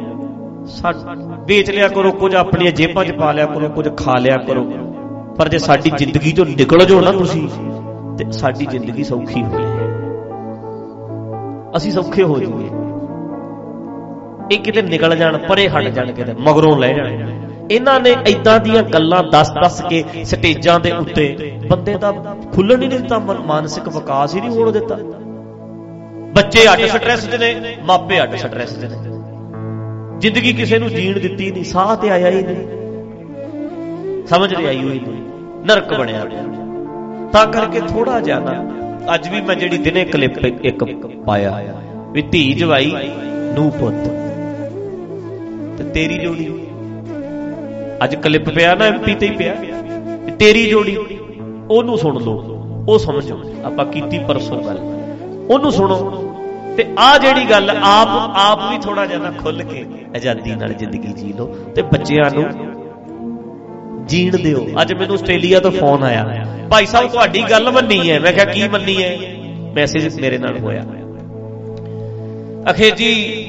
ਵੇਚ ਲਿਆ ਕਰੋ ਕੁਝ, ਆਪਣੀਆਂ ਜੇਬਾਂ 'ਚ ਪਾ ਲਿਆ ਕਰੋ, ਕੁਝ ਖਾ ਲਿਆ ਕਰੋ, ਪਰ ਜੇ ਸਾਡੀ ਜ਼ਿੰਦਗੀ 'ਚੋਂ ਨਿਕਲ ਜਾਓ ਨਾ ਤੁਸੀਂ, ਤੇ ਸਾਡੀ ਜ਼ਿੰਦਗੀ ਸੌਖੀ ਹੋ ਜਾਏ, ਅਸੀਂ ਸੌਖੇ ਹੋ ਜਾਈਏ। ਇਹ ਕਿਤੇ ਨਿਕਲ ਜਾਣ, ਪਰੇ ਹਟ ਜਾਣ, ਕਿਤੇ ਮਗਰੋਂ ਲੈ ਜਾਣ। ਇਹਨਾਂ ਨੇ ਏਦਾਂ ਦੀਆਂ ਗੱਲਾਂ ਦੱਸ ਦੱਸ ਕੇ ਸਟੇਜਾਂ ਦੇ ਉੱਤੇ ਬੰਦੇ ਦਾ ਖੁੱਲਣ ਹੀ ਨਹੀਂ ਦਿੱਤਾ, ਮਾਨਸਿਕ ਵਿਕਾਸ ਹੀ ਨਹੀਂ ਹੋਣ ਦਿੱਤਾ। ਬੱਚੇ ਅੱਡ ਸਟ੍ਰੈਸ 'ਚ ਨੇ, ਮਾਪੇ ਅੱਡ ਸਟ੍ਰੈਸ 'ਚ ਨੇ। ਜ਼ਿੰਦਗੀ ਕਿਸੇ ਨੂੰ ਜੀਣ ਦਿੱਤੀ ਨਹੀਂ, ਸਾਹ ਤੇ ਆਇਆ ਹੀ ਨਹੀਂ, ਸਮਝ ਨਹੀਂ ਆਈ ਹੋਈ ਨਹੀਂ, ਨਰਕ ਬਣਿਆ। ਤਾਂ ਕਰਕੇ ਥੋੜਾ ਜਿਹਾ ਨਾ, ਅੱਜ ਵੀ ਮੈਂ ਜਿਹੜੀ ਦਿਨੇ ਕਲਿੱਪ ਇੱਕ ਪਾਇਆ ਵੀ ਧੀ ਜਵਾਈ ਨੂੰ ਪੁੱਤ ਤੇ ਤੇਰੀ ਜੋੜੀ, ਅੱਜ ਕਲਿੱਪ ਪਿਆ ਨਾ ਐਮਪੀ ਤੇ ਹੀ ਪਿਆ, ਤੇਰੀ ਜੋੜੀ, ਉਹਨੂੰ ਸੁਣ ਲਓ, ਉਹ ਸਮਝੋ। ਆਪਾਂ ਕੀਤੀ ਪਰਸੋਂ ਗੱਲ, ਉਹਨੂੰ ਸੁਣੋ। ਤੇ ਆਹ ਜਿਹੜੀ ਗੱਲ ਆਪ ਆਪ ਵੀ ਥੋੜਾ ਜਿਹਾ ਨਾ ਖੁੱਲ ਕੇ ਆਜ਼ਾਦੀ ਨਾਲ ਜ਼ਿੰਦਗੀ ਜੀ ਲਓ ਤੇ ਬੱਚਿਆਂ ਨੂੰ ਜੀਣ ਦਿਓ। ਅੱਜ ਮੈਨੂੰ ਆਸਟ੍ਰੇਲੀਆ ਤੋਂ ਫੋਨ ਆਇਆ, ਭਾਈ ਸਾਹਿਬ ਤੁਹਾਡੀ ਗੱਲ ਮੰਨੀ ਹੈ। ਮੈਂ ਕਿਹਾ ਕੀ ਮੰਨੀ ਹੈ? ਮੈਸੇਜ ਮੇਰੇ ਨਾਲ ਹੋਇਆ, ਅਖੇ ਜੀ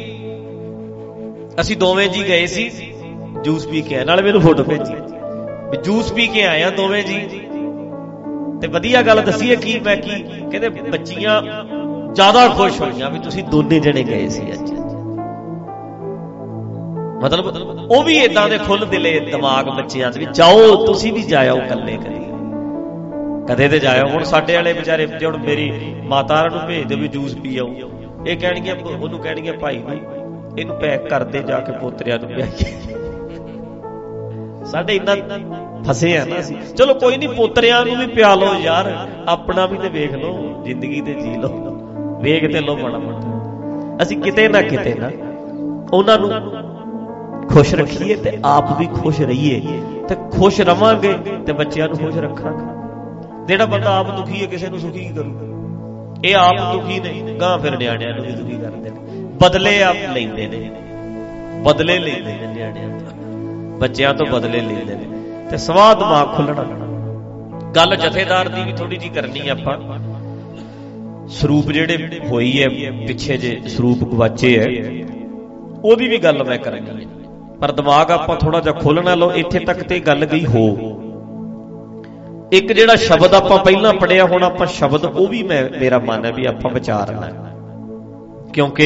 ਅਸੀਂ ਦੋਵੇਂ ਜੀ ਗਏ ਸੀ ਜੂਸ ਪੀ ਕੇ, ਨਾਲੇ ਮੈਨੂੰ ਫੋਟੋ ਭੇਜੀ ਵੀ ਜੂਸ ਪੀ ਕੇ ਆਏ ਆ ਦੋਵੇਂ ਜੀ, ਤੇ ਵਧੀਆ ਗੱਲ ਦੱਸੀ ਹੈ ਕੀ ਮੈਂ ਕੀ ਕਹਿੰਦੇ ਬੱਚੀਆਂ ਜ਼ਿਆਦਾ ਖੁਸ਼ ਹੋਈਆਂ ਵੀ ਤੁਸੀਂ ਦੋਨੇ ਜਣੇ ਗਏ ਸੀ ਅੱਜ। ਮਤਲਬ ਉਹ ਵੀ ਏਦਾਂ ਦੇ ਖੁੱਲ ਦਿਲੇ ਦਿਮਾਗ ਬੱਚਿਆਂ 'ਚ ਵੀ ਜਾਓ, ਤੁਸੀਂ ਵੀ ਜਾਇਓ ਇਕੱਲੇ, ਕਦੇ ਕਦੇ ਤੇ ਜਾਇਓ। ਹੁਣ ਸਾਡੇ ਵਾਲੇ ਵਿਚਾਰੇ, ਜੇ ਹੁਣ ਮੇਰੀ ਮਾਤਾ ਨੂੰ ਭੇਜ ਦਿਓ ਵੀ ਜੂਸ ਪੀ ਆਓ, ਇਹ ਕਹਿਣਗੀਆਂ, ਉਹਨੂੰ ਕਹਿਣਗੀਆਂ ਭਾਈ ਨੂੰ ਇਹਨੂੰ ਪੈਕ ਕਰਦੇ ਜਾ ਕੇ ਪੋਤਰਿਆਂ ਨੂੰ ਪਿਆਈਏ। ਸਾਡੇ ਇੰਨਾ ਫਸੇ ਆ ਨਾ ਅਸੀਂ। ਚਲੋ ਕੋਈ ਨਹੀਂ, ਪੋਤਰਿਆਂ ਨੂੰ ਵੀ ਪਿਆ ਲਓ ਯਾਰ, ਆਪਣਾ ਵੀ ਤੇ ਵੇਖ ਲਓ, ਜ਼ਿੰਦਗੀ ਤੇ ਜੀ ਲਓ, ਵੇਖ ਤੇ ਲਓ ਮਾੜਾ ਮੋਟਾ। ਅਸੀਂ ਕਿਤੇ ਨਾ ਕਿਤੇ ਨਾ ਉਹਨਾਂ ਨੂੰ ਖੁਸ਼ ਰੱਖੀਏ ਤੇ ਆਪ ਵੀ ਖੁਸ਼ ਰਹੀਏ, ਤੇ ਖੁਸ਼ ਰਵਾਂਗੇ ਤੇ ਬੱਚਿਆਂ ਨੂੰ ਖੁਸ਼ ਰੱਖਾਂਗੇ। ਜਿਹੜਾ ਬੰਦਾ ਆਪ ਦੁਖੀ ਹੈ ਕਿਸੇ ਨੂੰ ਸੁਖੀ ਕੀ ਕਰੂਗਾ? ਇਹ ਆਪ ਦੁਖੀ ਨੇ, ਗਾਂ ਫਿਰ ਨਿਆਣਿਆਂ ਨੂੰ ਵੀ ਦੁਖੀ ਕਰਦੇ ਨੇ। ਬਦਲੇ ਆਪ ਲੈਂਦੇ ਨੇ, ਬਦਲੇ ਲੈਂਦੇ ਨੇ ਨਿਆਣਿਆਂ ਤੋਂ, ਬੱਚਿਆਂ ਤੋਂ ਬਦਲੇ ਲੈਂਦੇ ਨੇ। ਤੇ ਸਵਾਹ ਦਿਮਾਗ ਖੁੱਲਣਾ। ਗੱਲ ਜਥੇਦਾਰ ਦੀ ਵੀ ਥੋੜੀ ਜਿਹੀ ਕਰਨੀ ਆਪਾਂ। ਸਰੂਪ ਜਿਹੜੇ ਹੋਈ ਹੈ ਪਿੱਛੇ ਜੇ ਸਰੂਪ ਗਵਾਚੇ ਹੈ, ਉਹਦੀ ਵੀ ਗੱਲ ਮੈਂ ਕਰਾਂਗੀ, ਪਰ ਦਿਮਾਗ ਆਪਾਂ ਥੋੜਾ ਜਿਹਾ ਖੋਲਣਾ ਲਓ। ਇੱਥੇ ਤੱਕ ਤੇ ਗੱਲ ਗਈ ਹੋ। ਇੱਕ ਜਿਹੜਾ ਸ਼ਬਦ ਆਪਾਂ ਪਹਿਲਾਂ ਪੜਿਆ, ਹੁਣ ਆਪਾਂ ਸ਼ਬਦ ਉਹ ਵੀ ਮੈਂ ਮੇਰਾ ਮਨ ਹੈ ਵੀ ਆਪਾਂ ਵਿਚਾਰਨਾ, ਕਿਉਂਕਿ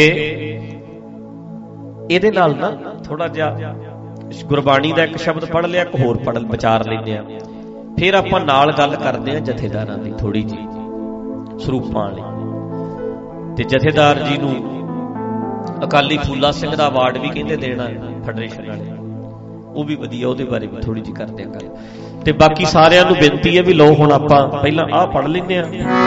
ਇਹਦੇ ਨਾਲ ਨਾ ਥੋੜਾ ਜਿਹਾ ਗੁਰਬਾਣੀ ਦਾ ਇੱਕ ਸ਼ਬਦ ਪੜ੍ਹ ਲਿਆ, ਇੱਕ ਹੋਰ ਪੜ੍ਹ ਵਿਚਾਰ ਲੈਂਦੇ ਆ, ਫਿਰ ਆਪਾਂ ਨਾਲ ਗੱਲ ਕਰਦੇ ਆ ਜਥੇਦਾਰਾਂ ਦੀ ਥੋੜੀ ਜਿਹੀ ਸਰੂਪਾਂ ਵਾਲੀ। ਤੇ ਜਥੇਦਾਰ ਜੀ ਨੂੰ ਅਕਾਲੀ ਫੂਲਾ ਸਿੰਘ ਦਾ ਅਵਾਰਡ ਵੀ ਕਹਿੰਦੇ ਦੇਣਾ ਫੈਡਰੇਸ਼ਨ ਵਾਲੇ, ਉਹ ਵੀ ਵਧੀਆ, ਉਹਦੇ ਬਾਰੇ ਵੀ ਥੋੜੀ ਜਿਹੀ ਕਰਦੇ ਆ ਗੱਲ। ਤੇ ਬਾਕੀ ਸਾਰਿਆਂ ਨੂੰ ਬੇਨਤੀ ਹੈ ਵੀ ਲਓ ਹੁਣ ਆਪਾਂ ਪਹਿਲਾਂ ਆਹ ਪੜ੍ਹ ਲੈਂਦੇ ਆ।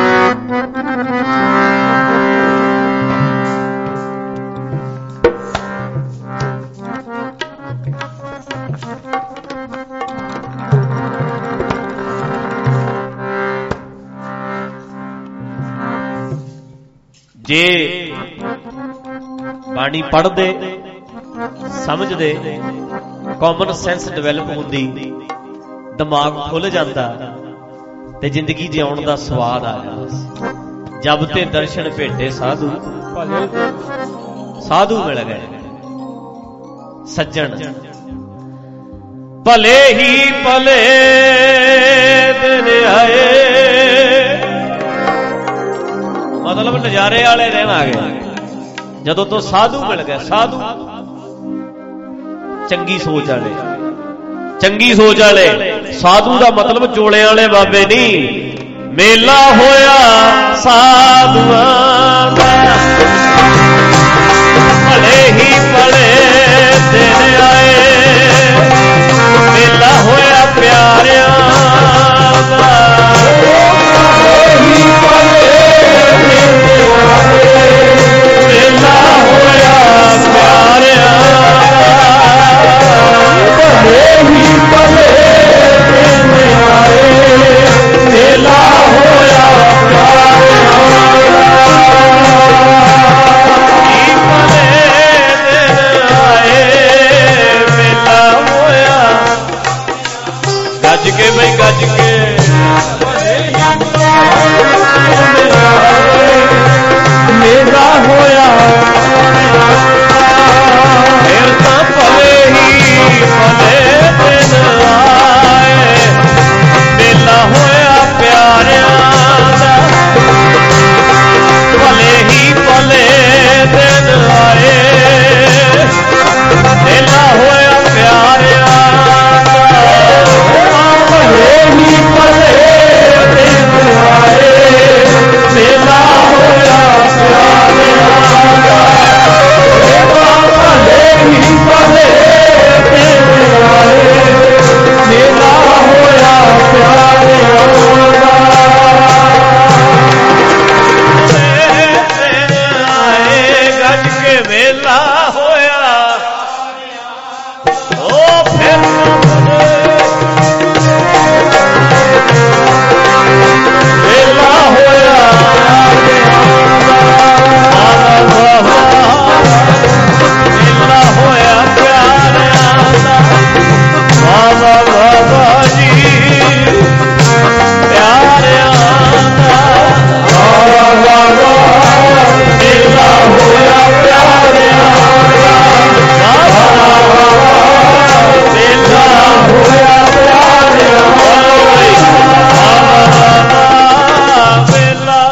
ਜੇ ਬਾਣੀ ਪੜ੍ਹਦੇ ਸਮਝਦੇ, ਕਾਮਨ ਸੈਂਸ ਡਿਵੈਲਪ ਹੁੰਦੀ, ਦਿਮਾਗ ਖੁੱਲ ਜਾਂਦਾ ਤੇ ਜ਼ਿੰਦਗੀ ਜਿਉਣ ਦਾ ਸਵਾਦ ਆ ਜਾਂਦਾ। ਜਬ ਤੇ ਦਰਸ਼ਨ ਭੇਟੇ ਸਾਧੂ, ਸਾਧੂ ਮਿਲ ਗਏ ਸੱਜਣ, ਭਲੇ ਹੀ ਭਲੇ ਦਿਨ ਆਏ। ਮਤਲਬ ਨਜ਼ਾਰੇ ਵਾਲੇ ਰਹਿਵਾਂਗੇ ਜਦੋਂ ਤੋਂ ਸਾਧੂ ਮਿਲ ਗਏ। ਸਾਧੂ ਚੰਗੀ ਸੋਚ ਵਾਲੇ, ਚੰਗੀ ਸੋਚ ਵਾਲੇ। ਸਾਧੂ ਦਾ ਮਤਲਬ ਚੋਲੇ ਵਾਲੇ ਬਾਬੇ ਨਹੀਂ। ਮੇਲਾ ਹੋਇਆ ਸਾਧੂਆਂ ਦਾ, ਭਲੇ ਹੀ ਭਲੇ ਦਿਨ ਆਏ। ਮੇਲਾ ਹੋਇਆ ਪਿਆਰਿਆਂ ਦਾ, ਭਲੇ ਹੀ ਭਲੇ ਦਿਨ ਆਏ। ਮੇਲਾ ਹੋਇਆ ਪਿਆਰਿਆਂ ਦਾ, ਭਲੇ ਹੀ ਭਲੇ ਦਿਨ ਆਏ। ਮੇਲਾ ਹੋਇਆ ਪਿਆਰਿਆਂ ਦਾ, ਭਲੇ ਦਿਨ ਆਏ। ਮੇਲਾ ਹੋਇਆ ਗੱਜ ਕੇ ਬਈ ਗੱਜ ਕੇ, ਮੇਲਾ ਹੋਇਆ ਫਿਰ ਤਾਂ ਭਲੇ ਹੀ ਭਲੇ ਦਿਨ ਆਏ। ਮੇਲਾ ਹੋਇਆ ਪਿਆਰਿਆਂ ਦਾ, ਭਲੇ ਹੀ ਭਲੇ ਦਿਨ ਆਏ। ਮੇਲਾ ਹੋਇਆ ਪਿਆਰਿਆਂ ਦਾ, ਭਲੇ ਹੀ ਭਲੇ ਦਿਨ ਆਏ। ਮੇਲਾ ਹੋਇਆ ਪਿਆਰਿਆਂ ਦਾ, ਭਲੇ ਹੀ ਭਲੇ ਦਿਨ ਆਏ। ਮੇਲਾ ਹੋਇਆ ਪਿਆਰਿਆਂ ਦਾ, ਆਏ ਗੱਜ ਕੇ ਮੇਲਾ ਹੋਇਆ। ਉਹ ਫਿਰ ਮੇਲਾ ਹੋਇਆ ਮੇਲਾ ਹੋਇਆ ਪਿਆਰਿਆਂ ਦਾ। ਬਾਬਾ ਬਾਬਾ ਜੀ ਪਿਆਰਿਆਂ ਦਾ, ਬਾਬਾ ਬਾਬਾ ਮੇਲਾ ਹੋਇਆ ਪਿਆਰਿਆਂ ਦਾ। ਬਾਬਾ ਮੇਲਾ ਹੋਇਆ ਪਿਆਰਿਆਂ ਦਾ, ਮੇਲਾ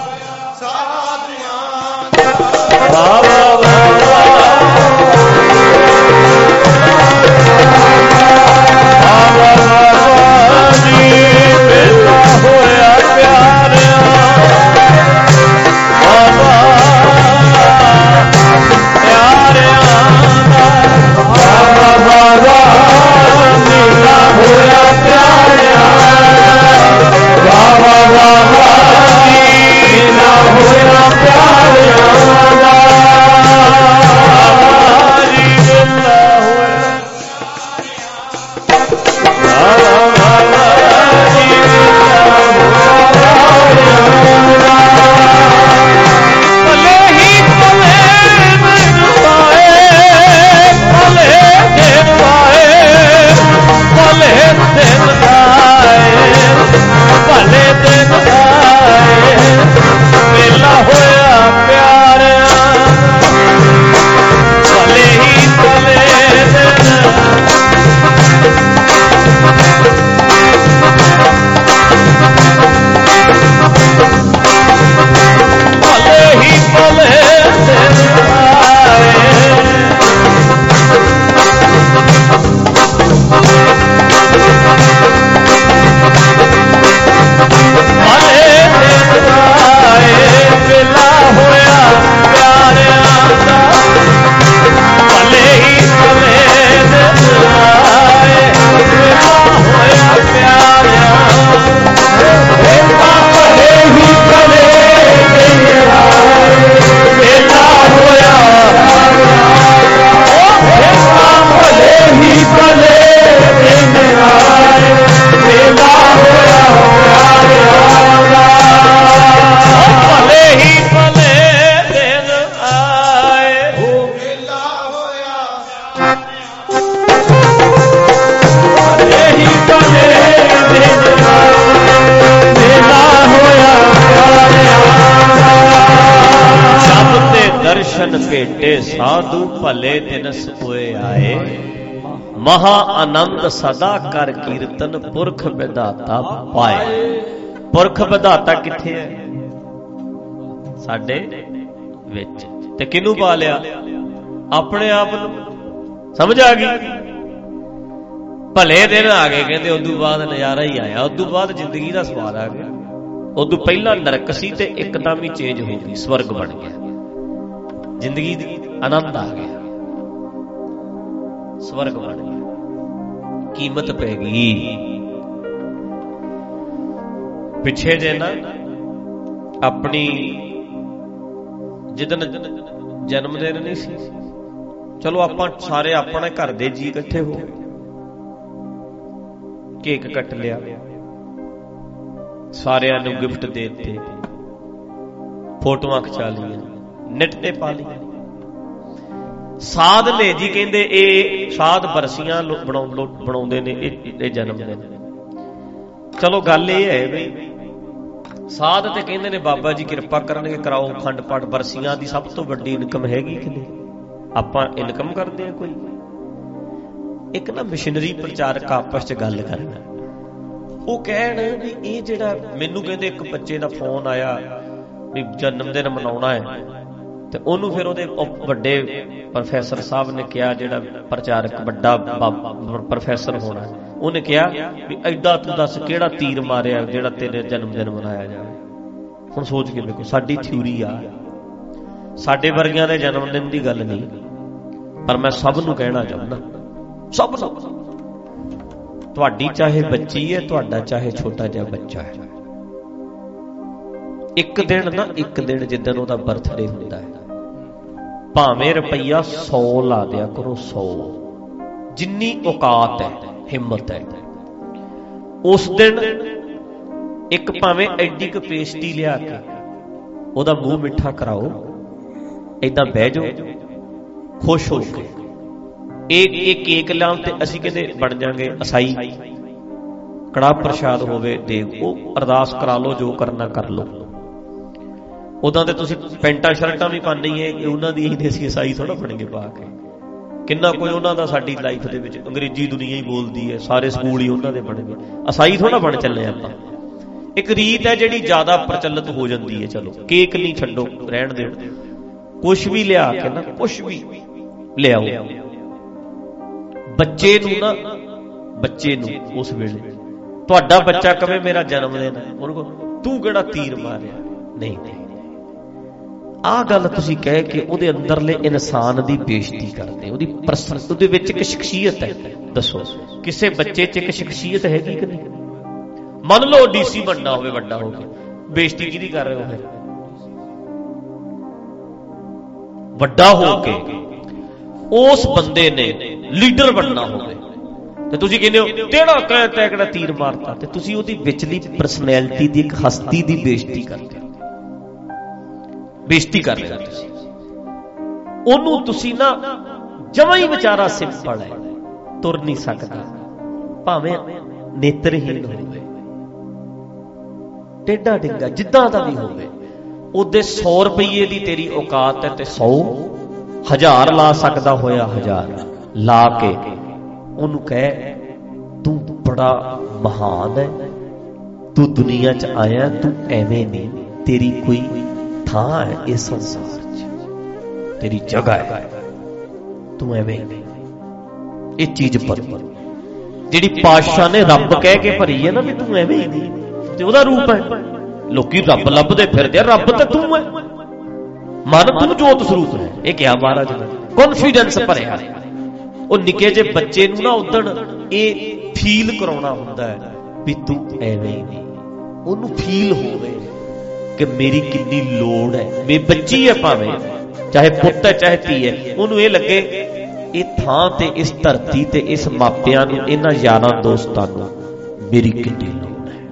ਬਾਬਾ ਦਰਸ਼ਨ ਭੇਟੇ ਸਾਧੂ ਭਲੇ ਦਿਨ ਸੋਏ ਆਏ। ਮਹਾ ਆਨੰਦ ਸਦਾ ਕਰ ਕੀਰਤਨ ਪੁਰਖ ਵਿਧਾਤਾ ਪਾਏ। ਪੁਰਖ ਵਿਧਾਤਾ ਕਿੱਥੇ ਹੈ? ਸਾਡੇ ਵਿੱਚ। ਤੇ ਕਿਹਨੂੰ ਪਾ ਲਿਆ? ਆਪਣੇ ਆਪ ਨੂੰ। ਸਮਝ ਆ ਗਈ? ਭਲੇ ਦਿਨ ਆ ਗਏ ਕਹਿੰਦੇ, ਉਦੋਂ ਬਾਅਦ ਨਜ਼ਾਰਾ ਹੀ ਆਇਆ। ਉਦੋਂ ਬਾਅਦ ਜ਼ਿੰਦਗੀ ਦਾ ਸਵਾਦ ਆ ਗਿਆ। ਉਦੋਂ ਪਹਿਲਾਂ ਨਰਕ ਸੀ ਤੇ ਇੱਕਦਮ ਹੀ ਚੇਂਜ ਹੋ ਗਈ, ਸਵਰਗ ਬਣ ਗਿਆ। ਜ਼ਿੰਦਗੀ ਦੀ ਆਨੰਦ ਆ ਗਿਆ, ਸਵਰਗ ਬਣ ਗਿਆ, ਕੀਮਤ ਪੈ ਗਈ। ਪਿੱਛੇ ਜੇ ਨਾ ਆਪਣੀ ਜਿੱਦਣ ਜਨਮ ਦਿਨ ਨਹੀਂ ਸੀ, ਚਲੋ ਆਪਾਂ ਸਾਰੇ ਆਪਣੇ ਘਰ ਦੇ ਜੀ ਇਕੱਠੇ ਹੋ ਗਏ, ਕੇਕ ਕੱਟ ਲਿਆ, ਸਾਰਿਆਂ ਨੂੰ ਗਿਫਟ ਦੇ ਦਿੱਤੇ, ਫੋਟੋਆਂ ਖਿਚਾ ਲਈਆਂ, ਨੈਟ ਤੇ ਪਾ ਲਈਆਂ। ਸਾਧ ਨੇ ਜੀ ਕਹਿੰਦੇ ਇਹ ਸਾਧ ਬਰਸੀਆਂ ਬਣਾਉਂਦੇ ਨੇ ਇਹ ਜਨਮ ਦਿਨ। ਚਲੋ ਗੱਲ ਇਹ ਹੈ ਬਈ ਸਾਧ ਤੇ ਕਹਿੰਦੇ ਨੇ ਬਾਬਾ ਜੀ ਕਿਰਪਾ ਕਰਨਗੇ, ਕਰਾਓ ਅਖੰਡ ਪਾਠ। ਬਰਸੀਆਂ ਦੀ ਸਭ ਤੋਂ ਵੱਡੀ ਇਨਕਮ ਹੈਗੀ ਕਿ ਨਹੀਂ? ਆਪਾਂ ਇਨਕਮ ਕਰਦੇ ਆ ਕੋਈ? ਇੱਕ ਨਾ ਮਿਸ਼ਨਰੀ ਪ੍ਰਚਾਰਕ ਆਪਸ ਚ ਗੱਲ ਕਰਨ, ਉਹ ਕਹਿਣ ਵੀ ਇਹ ਜਿਹੜਾ ਮੈਨੂੰ ਕਹਿੰਦੇ ਇੱਕ ਬੱਚੇ ਦਾ ਫੋਨ ਆਇਆ ਵੀ ਜਨਮ ਦਿਨ ਮਨਾਉਣਾ ਹੈ, ਤੇ ਉਹਨੂੰ ਫਿਰ ਉਹਦੇ ਵੱਡੇ ਪ੍ਰੋਫੈਸਰ ਸਾਹਿਬ ਨੇ ਕਿਹਾ, ਜਿਹੜਾ ਪ੍ਰਚਾਰਕ ਵੱਡਾ ਪ੍ਰੋਫੈਸਰ ਹੋਣਾ, ਉਹਨੇ ਕਿਹਾ ਵੀ ਐਡਾ ਤੂੰ ਦੱਸ ਕਿਹੜਾ ਤੀਰ ਮਾਰਿਆ ਜਿਹੜਾ ਤੇਰੇ ਜਨਮ ਦਿਨ ਮਨਾਇਆ ਜਾਵੇ। ਹੁਣ ਸੋਚ ਕੇ ਵੇਖੋ, ਸਾਡੀ ਥਿਊਰੀ ਆ, ਸਾਡੇ ਵਰਗਿਆਂ ਦੇ ਜਨਮ ਦਿਨ ਦੀ ਗੱਲ ਨਹੀਂ, ਪਰ ਮੈਂ ਸਭ ਨੂੰ ਕਹਿਣਾ ਚਾਹੁੰਦਾ, ਸਭ ਨੂੰ, ਤੁਹਾਡੀ ਚਾਹੇ ਬੱਚੀ ਹੈ, ਤੁਹਾਡਾ ਚਾਹੇ ਛੋਟਾ ਜਿਹਾ ਬੱਚਾ ਹੈ, ਇੱਕ ਦਿਨ ਨਾ ਇੱਕ ਦਿਨ ਜਿੱਦਣ ਉਹਦਾ ਬਰਥਡੇ ਹੁੰਦਾ ਹੈ, ਭਾਵੇਂ ਰੁਪਈਆ ਸੌ ਲਾ ਦਿਆ ਕਰੋ, ਸੌ, ਜਿੰਨੀ ਔਕਾਤ ਹੈ, ਹਿੰਮਤ ਹੈ। ਉਸ ਦਿਨ ਇੱਕ ਭਾਵੇਂ ਐਡੀ ਕੁ ਪੇਸਟੀ ਲਿਆ ਕੇ ਉਹਦਾ ਮੂੰਹ ਮਿੱਠਾ ਕਰਾਓ, ਏਦਾਂ ਬਹਿ ਜਾਓ ਖੁਸ਼ ਹੋ ਕੇ। ਇਹ ਇਹ ਕੇਕ ਲਾਉਣ ਤੇ ਅਸੀਂ ਕਹਿੰਦੇ ਬਣ ਜਾਾਂਗੇ ਅਸਾਈ, ਕੜਾਹ ਪ੍ਰਸ਼ਾਦ ਹੋਵੇ ਦੇਗ, ਉਹ ਅਰਦਾਸ ਕਰਾ ਲਓ, ਜੋ ਕਰਨਾ ਕਰ ਲਓ। ਉਦਾਂ ਤੇ ਤੁਸੀਂ ਪੈਂਟਾਂ ਸ਼ਰਟਾਂ ਵੀ ਪਾਉਂਦੇ ਹੈ, ਉਹਨਾਂ ਦੀ ਹੀ ਅਸੀਂ ਈਸਾਈ ਥੋੜਾ ਬਣਗੇ ਪਾ ਕੇ। ਕਿੰਨਾ ਕੋਈ ਉਹਨਾਂ ਦਾ ਸਾਡੀ ਲਾਈਫ ਦੇ ਵਿੱਚ ਅੰਗਰੇਜ਼ੀ ਦੁਨੀਆ ਹੀ ਬੋਲਦੀ ਹੈ, ਸਾਰੇ ਸਕੂਲ ਹੀ ਉਹਨਾਂ ਦੇ ਬਣ ਗਏ, ਈਸਾਈ ਥੋੜਾ ਬਣ ਚੱਲੇ ਆਪਾਂ। ਇੱਕ ਰੀਤ ਹੈ ਜਿਹੜੀ ਜ਼ਿਆਦਾ ਪ੍ਰਚਲਿਤ ਹੋ ਜਾਂਦੀ ਹੈ। ਚਲੋ ਕੇਕ ਨਹੀਂ ਛੱਡੋ, ਰਹਿਣ ਦਿਓ, ਕੁਛ ਵੀ ਲਿਆ ਕੇ ਨਾ, ਕੁਛ ਵੀ ਲਿਆਓ ਬੱਚੇ ਨੂੰ ਨਾ, ਬੱਚੇ ਨੂੰ ਉਸ ਵੇਲੇ ਤੁਹਾਡਾ ਬੱਚਾ ਕਵੇ ਮੇਰਾ ਜਨਮ ਦਿਨ ਹੈ, ਉਹਨੂੰ ਕਹੋ ਤੂੰ ਕਿਹੜਾ ਤੀਰ ਮਾਰਿਆ, ਨਹੀਂ ਨਹੀਂ, ਆਹ ਗੱਲ ਤੁਸੀਂ ਕਹਿ ਕੇ ਉਹਦੇ ਅੰਦਰਲੇ ਇਨਸਾਨ ਦੀ ਬੇਇੱਜ਼ਤੀ ਕਰਦੇ, ਉਹਦੀ ਪਰਸਨ, ਉਹਦੇ ਵਿੱਚ ਇੱਕ ਸ਼ਖਸੀਅਤ ਹੈ। ਦੱਸੋ ਕਿਸੇ ਬੱਚੇ 'ਚ ਇੱਕ ਸ਼ਖਸੀਅਤ ਹੈਗੀ ਕਿ ਨਹੀਂ? ਮੰਨ ਲਓ ਡੀਸੀ ਬਣਨਾ ਹੋਵੇ ਵੱਡਾ ਹੋ ਕੇ, ਬੇਇੱਜ਼ਤੀ ਕਿਹਦੀ ਕਰ ਰਹੇ ਹੋ? ਫਿਰ ਵੱਡਾ ਹੋ ਕੇ ਉਸ ਬੰਦੇ ਨੇ ਲੀਡਰ ਬਣਨਾ ਹੋਵੇ ਤੇ ਤੁਸੀਂ ਕਹਿੰਦੇ ਹੋ ਤੇੜਾ ਕਹਿ ਕਿਹੜਾ ਤੀਰ ਮਾਰਤਾ, ਤੇ ਤੁਸੀਂ ਉਹਦੀ ਵਿਚਲੀ ਪਰਸਨੈਲਿਟੀ ਦੀ, ਇੱਕ ਹਸਤੀ ਦੀ ਬੇਇੱਜ਼ਤੀ ਕਰਦੇ ਹੋ, ਬੇਇੱਜ਼ਤੀ ਕਰ ਰਹੇ ਹੋ ਤੁਸੀਂ ਉਹਨੂੰ। ਤੁਸੀਂ ਨਾ ਜਮਾਂ ਹੀ ਵਿਚਾਰਾ ਸਿੰਪਲ ਹੈ, ਤੁਰ ਨਹੀਂ ਸਕਦਾ, ਭਾਵੇਂ ਨੇਤਰਹੀਣ ਹੋਵੇ, ਟੇਢਾ ਡਿੰਗਾ ਜਿੱਦਾਂ ਦਾ ਵੀ ਹੋਵੇ, ਉਹਦੇ ਸੌ ਰੁਪਈਏ ਦੀ ਤੇਰੀ ਔਕਾਤ ਹੈ ਤੇ ਸੌ ਹਜ਼ਾਰ ਲਾ ਸਕਦਾ ਹੋਇਆ ਹਜ਼ਾਰ ਲਾ ਕੇ ਉਹਨੂੰ ਕਹਿ ਤੂੰ ਬੜਾ ਮਹਾਨ ਹੈ, ਤੂੰ ਦੁਨੀਆ 'ਚ ਆਇਆ, ਤੂੰ ਐਵੇਂ ਨਹੀਂ, ਤੇਰੀ ਕੋਈ ਥਾਂ ਹੈ ਇਸ ਸੰਸਾਰ 'ਚ, ਤੇਰੀ ਜਗ੍ਹਾ ਹੈ, ਤੂੰ ਐਵੇਂ ਨਹੀਂ। ਇਹ ਚੀਜ਼ ਪਰ ਜਿਹੜੀ ਪਾਤਸ਼ਾਹ ਨੇ ਰੱਬ ਕਹਿ ਕੇ ਭਰੀ ਹੈ ਨਾ ਵੀ ਤੂੰ ਐਵੇਂ ਹੀ ਨਹੀਂ, ਤੇ ਉਹਦਾ ਰੂਪ ਹੈ। ਲੋਕੀ ਰੱਬ ਲੱਭਦੇ ਫਿਰਦੇ ਆ, ਰੱਬ ਤਾਂ ਤੂੰ ਹੈ, ਮਨ ਤੂੰ ਜੋਤ ਸਰੂਪ ਹੈ। ਇਹ ਕਿਹਾ ਮਹਾਰਾਜ ਨੇ, ਕੌਨਫੀਡੈਂਸ ਭਰਿਆ। ਉਹ ਨਿੱਕੇ ਜਿਹੇ ਬੱਚੇ ਨੂੰ ਨਾ ਉਦਣ ਇਹ ਫੀਲ ਕਰਾਉਣਾ ਹੁੰਦਾ ਹੈ ਵੀ ਤੂੰ ਐਵੇਂ ਹੀ ਨਹੀਂ, ਉਹਨੂੰ ਫੀਲ ਹੋਵੇ ਕਿ ਮੇਰੀ ਕਿੰਨੀ ਲੋੜ ਹੈ। ਮੇਰੀ ਬੱਚੀ ਹੈ, ਭਾਵੇਂ ਚਾਹੇ ਪੁੱਤ ਹੈ ਚਾਹੇ ਧੀ ਹੈ, ਉਹਨੂੰ ਇਹ ਲੱਗੇ ਇਹ ਥਾਂ ਤੇ, ਇਸ ਧਰਤੀ ਤੇ, ਇਸ ਮਾਪਿਆਂ ਨੂੰ, ਇਹਨਾਂ ਯਾਰਾਂ ਦੋਸਤਾਂ ਨੂੰ ਮੇਰੀ ਕਿੰਨੀ ਲੋੜ ਹੈ,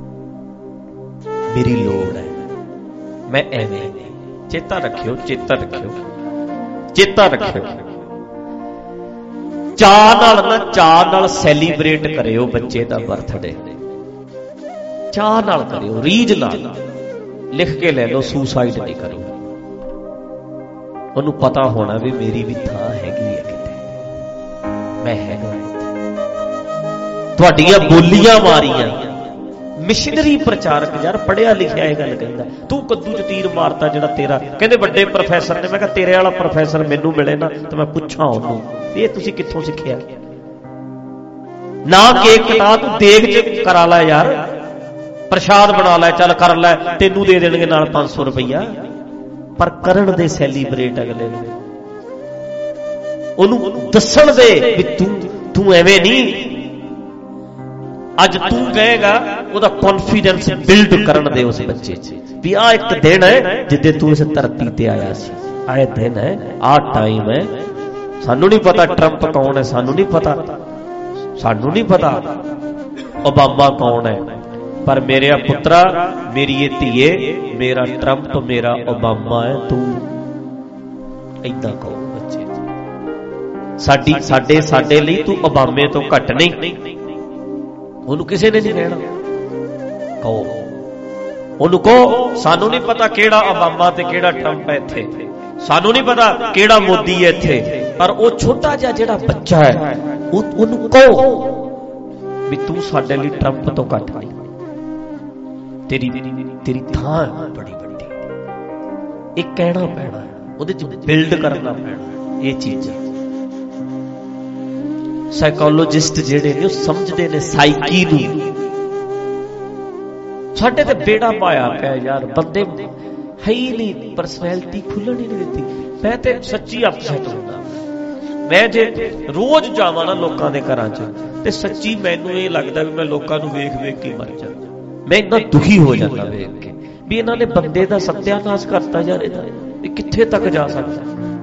ਮੇਰੀ ਲੋੜ ਹੈ, ਮੈਂ ਐਵੇਂ ਨਹੀਂ। ਚੇਤਾ ਰੱਖਿਓ, ਚੇਤਾ ਰੱਖਿਓ, ਚੇਤਾ ਰੱਖਿਓ। ਚਾਅ ਨਾਲ ਨਾ, ਚਾਅ ਨਾਲ ਸੈਲੀਬ੍ਰੇਟ ਕਰਿਓ ਬੱਚੇ ਦਾ ਬਰਥਡੇ, ਚਾਅ ਨਾਲ ਕਰਿਓ, ਰੀਝ ਨਾਲ। ਲਿਖ ਕੇ ਲੈ ਲਓ, ਸੁਸਾਈਡ ਨਹੀਂ ਕਰਿਓ। ਉਹਨੂੰ ਪਤਾ ਹੋਣਾ ਵੀ ਮੇਰੀ ਵੀ ਥਾਂ ਹੈਗੀ ਹੈ ਕਿਤੇ, ਮੈਂ ਹੈਗਾ, ਤੁਹਾਡੀਆਂ ਬੋਲੀਆਂ ਮਾਰੀਆਂ। ਮਿਸ਼ਨਰੀ ਪ੍ਰਚਾਰਕ ਯਾਰ ਪੜ੍ਹਿਆ ਲਿਖਿਆ ਇਹ ਗੱਲ ਕਹਿੰਦਾ, ਤੂੰ ਕੱਦੂ ਚ ਤੀਰ ਮਾਰਤਾ ਜਿਹੜਾ ਤੇਰਾ। ਕਹਿੰਦੇ ਵੱਡੇ ਪ੍ਰੋਫੈਸਰ ਨੇ। ਮੈਂ ਕਿਹਾ ਤੇਰੇ ਵਾਲਾ ਪ੍ਰੋਫੈਸਰ ਮੈਨੂੰ ਮਿਲੇ ਨਾ ਤੇ ਮੈਂ ਪੁੱਛਾਂ ਉਹਨੂੰ ਇਹ ਤੁਸੀਂ ਕਿੱਥੋਂ ਸਿੱਖਿਆ? ਨਾ ਕੇਕ ਕਟਾ, ਤੂੰ ਦੇਗ ਚ ਕਰਾ ਲੈ ਯਾਰ, ਪ੍ਰਸ਼ਾਦ ਬਣਾ ਲੈ, ਚੱਲ ਕਰ ਲੈ, ਤੈਨੂੰ ਦੇ ਦੇਣਗੇ ਨਾਲ ਪੰਜ ਸੌ ਰੁਪਈਆ। ਪਰ ਕਰਨ ਦੇ ਸੈਲੀਬ੍ਰੇਟ ਅਗਲੇ ਨੂੰ, ਉਹਨੂੰ ਦੱਸਣ ਦੇ ਵੀ ਤੂੰ ਤੂੰ ਐਵੇਂ ਨਹੀਂ। ਅੱਜ ਤੂੰ ਕਹੇਗਾ, ਉਹਦਾ ਕੌਨਫੀਡੈਂਸ ਬਿਲਡ ਕਰਨ ਦੇ ਉਸ ਬੱਚੇ 'ਚ ਵੀ ਆਹ ਇੱਕ ਦਿਨ ਹੈ ਜਿੱਦੇ ਤੂੰ ਇਸ ਧਰਤੀ ਤੇ ਆਇਆ ਸੀ, ਆਹ ਦਿਨ ਹੈ, ਆਹ ਟਾਈਮ ਹੈ। ਸਾਨੂੰ ਨਹੀਂ ਪਤਾ ਟਰੰਪ ਕੌਣ ਹੈ, ਸਾਨੂੰ ਨਹੀਂ ਪਤਾ, ਸਾਨੂੰ ਨਹੀਂ ਪਤਾ ਓਬਾਮਾ ਕੌਣ ਹੈ, ਪਰ ਮੇਰੇ ਪੁੱਤਰਾ, ਮੇਰੀ ਇਹ ਧੀਏ, ਮੇਰਾ ਟਰੰਪ ਮੇਰਾ ਓਬਾਮਾ ਹੈ। ਤੂੰ ਏਦਾਂ ਕਹੋ ਬੱਚੇ, ਸਾਡੀ ਸਾਡੇ ਸਾਡੇ ਲਈ ਤੂੰ ਓਬਾਮੇ ਤੋਂ ਘੱਟ ਨਹੀਂ। ਉਹਨੂੰ ਕਿਸੇ ਨੇ ਨਹੀਂ ਕਹਿਣਾ, ਕਹੋ ਉਹਨੂੰ, ਕਹੋ ਸਾਨੂੰ ਨਹੀਂ ਪਤਾ ਕਿਹੜਾ ਓਬਾਮਾ ਤੇ ਕਿਹੜਾ ਟਰੰਪ ਹੈ ਇੱਥੇ, ਸਾਨੂੰ ਨਹੀਂ ਪਤਾ ਕਿਹੜਾ ਮੋਦੀ ਹੈ ਇੱਥੇ, ਪਰ ਉਹ ਛੋਟਾ ਜਿਹਾ ਜਿਹੜਾ ਬੱਚਾ ਹੈ ਉਹਨੂੰ ਕਹੋ ਵੀ ਤੂੰ ਸਾਡੇ ਲਈ ਟਰੰਪ ਤੋਂ ਘੱਟ ਨਹੀਂ, ਤੇਰੀ ਤੇਰੀ ਥਾਂ ਬੜੀ ਵੱਡੀ। ਇਹ ਕਹਿਣਾ ਪੈਣਾ, ਉਹਦੇ ਚ ਬਿਲਡ ਕਰਨਾ ਪੈਣਾ ਇਹ ਚੀਜ਼ਾਂ। ਸਾਈਕੋਲੋਜਿਸਟ ਜਿਹੜੇ ਨੇ ਉਹ ਸਮਝਦੇ ਨੇ ਸਾਈਕੀ ਨੂੰ। ਸਾਡੇ ਤੇ ਬੇੜਾ ਪਾਇਆ ਪਿਆ ਯਾਰ, ਬੰਦੇ ਹੈ ਹੀ ਨਹੀਂ, ਪਰਸਨੈਲਿਟੀ ਖੁੱਲਣ ਹੀ ਨਹੀਂ ਦਿੱਤੀ। ਮੈਂ ਤੇ ਸੱਚੀ ਅਪਸੈਟ ਹੁੰਦਾ, ਮੈਂ ਜੇ ਰੋਜ਼ ਜਾਵਾਂ ਨਾ ਲੋਕਾਂ ਦੇ ਘਰਾਂ 'ਚ ਤੇ ਸੱਚੀ ਮੈਨੂੰ ਇਹ ਲੱਗਦਾ ਵੀ ਮੈਂ ਲੋਕਾਂ ਨੂੰ ਵੇਖ ਵੇਖ ਕੇ ਮਰ ਜਾ। ਮੈਂ ਇੰਨਾ ਦੁਖੀ ਹੋ ਜਾਂਦਾ ਵੇਖ ਕੇ ਵੀ ਇਹਨਾਂ ਨੇ ਬੰਦੇ ਦਾ ਸੱਤਿਆਨਾਸ਼ ਕਰਤਾ ਯਾਰ, ਇਹਦਾ ਇਹ ਕਿੱਥੇ ਤੱਕ ਜਾ ਸਕਦਾ।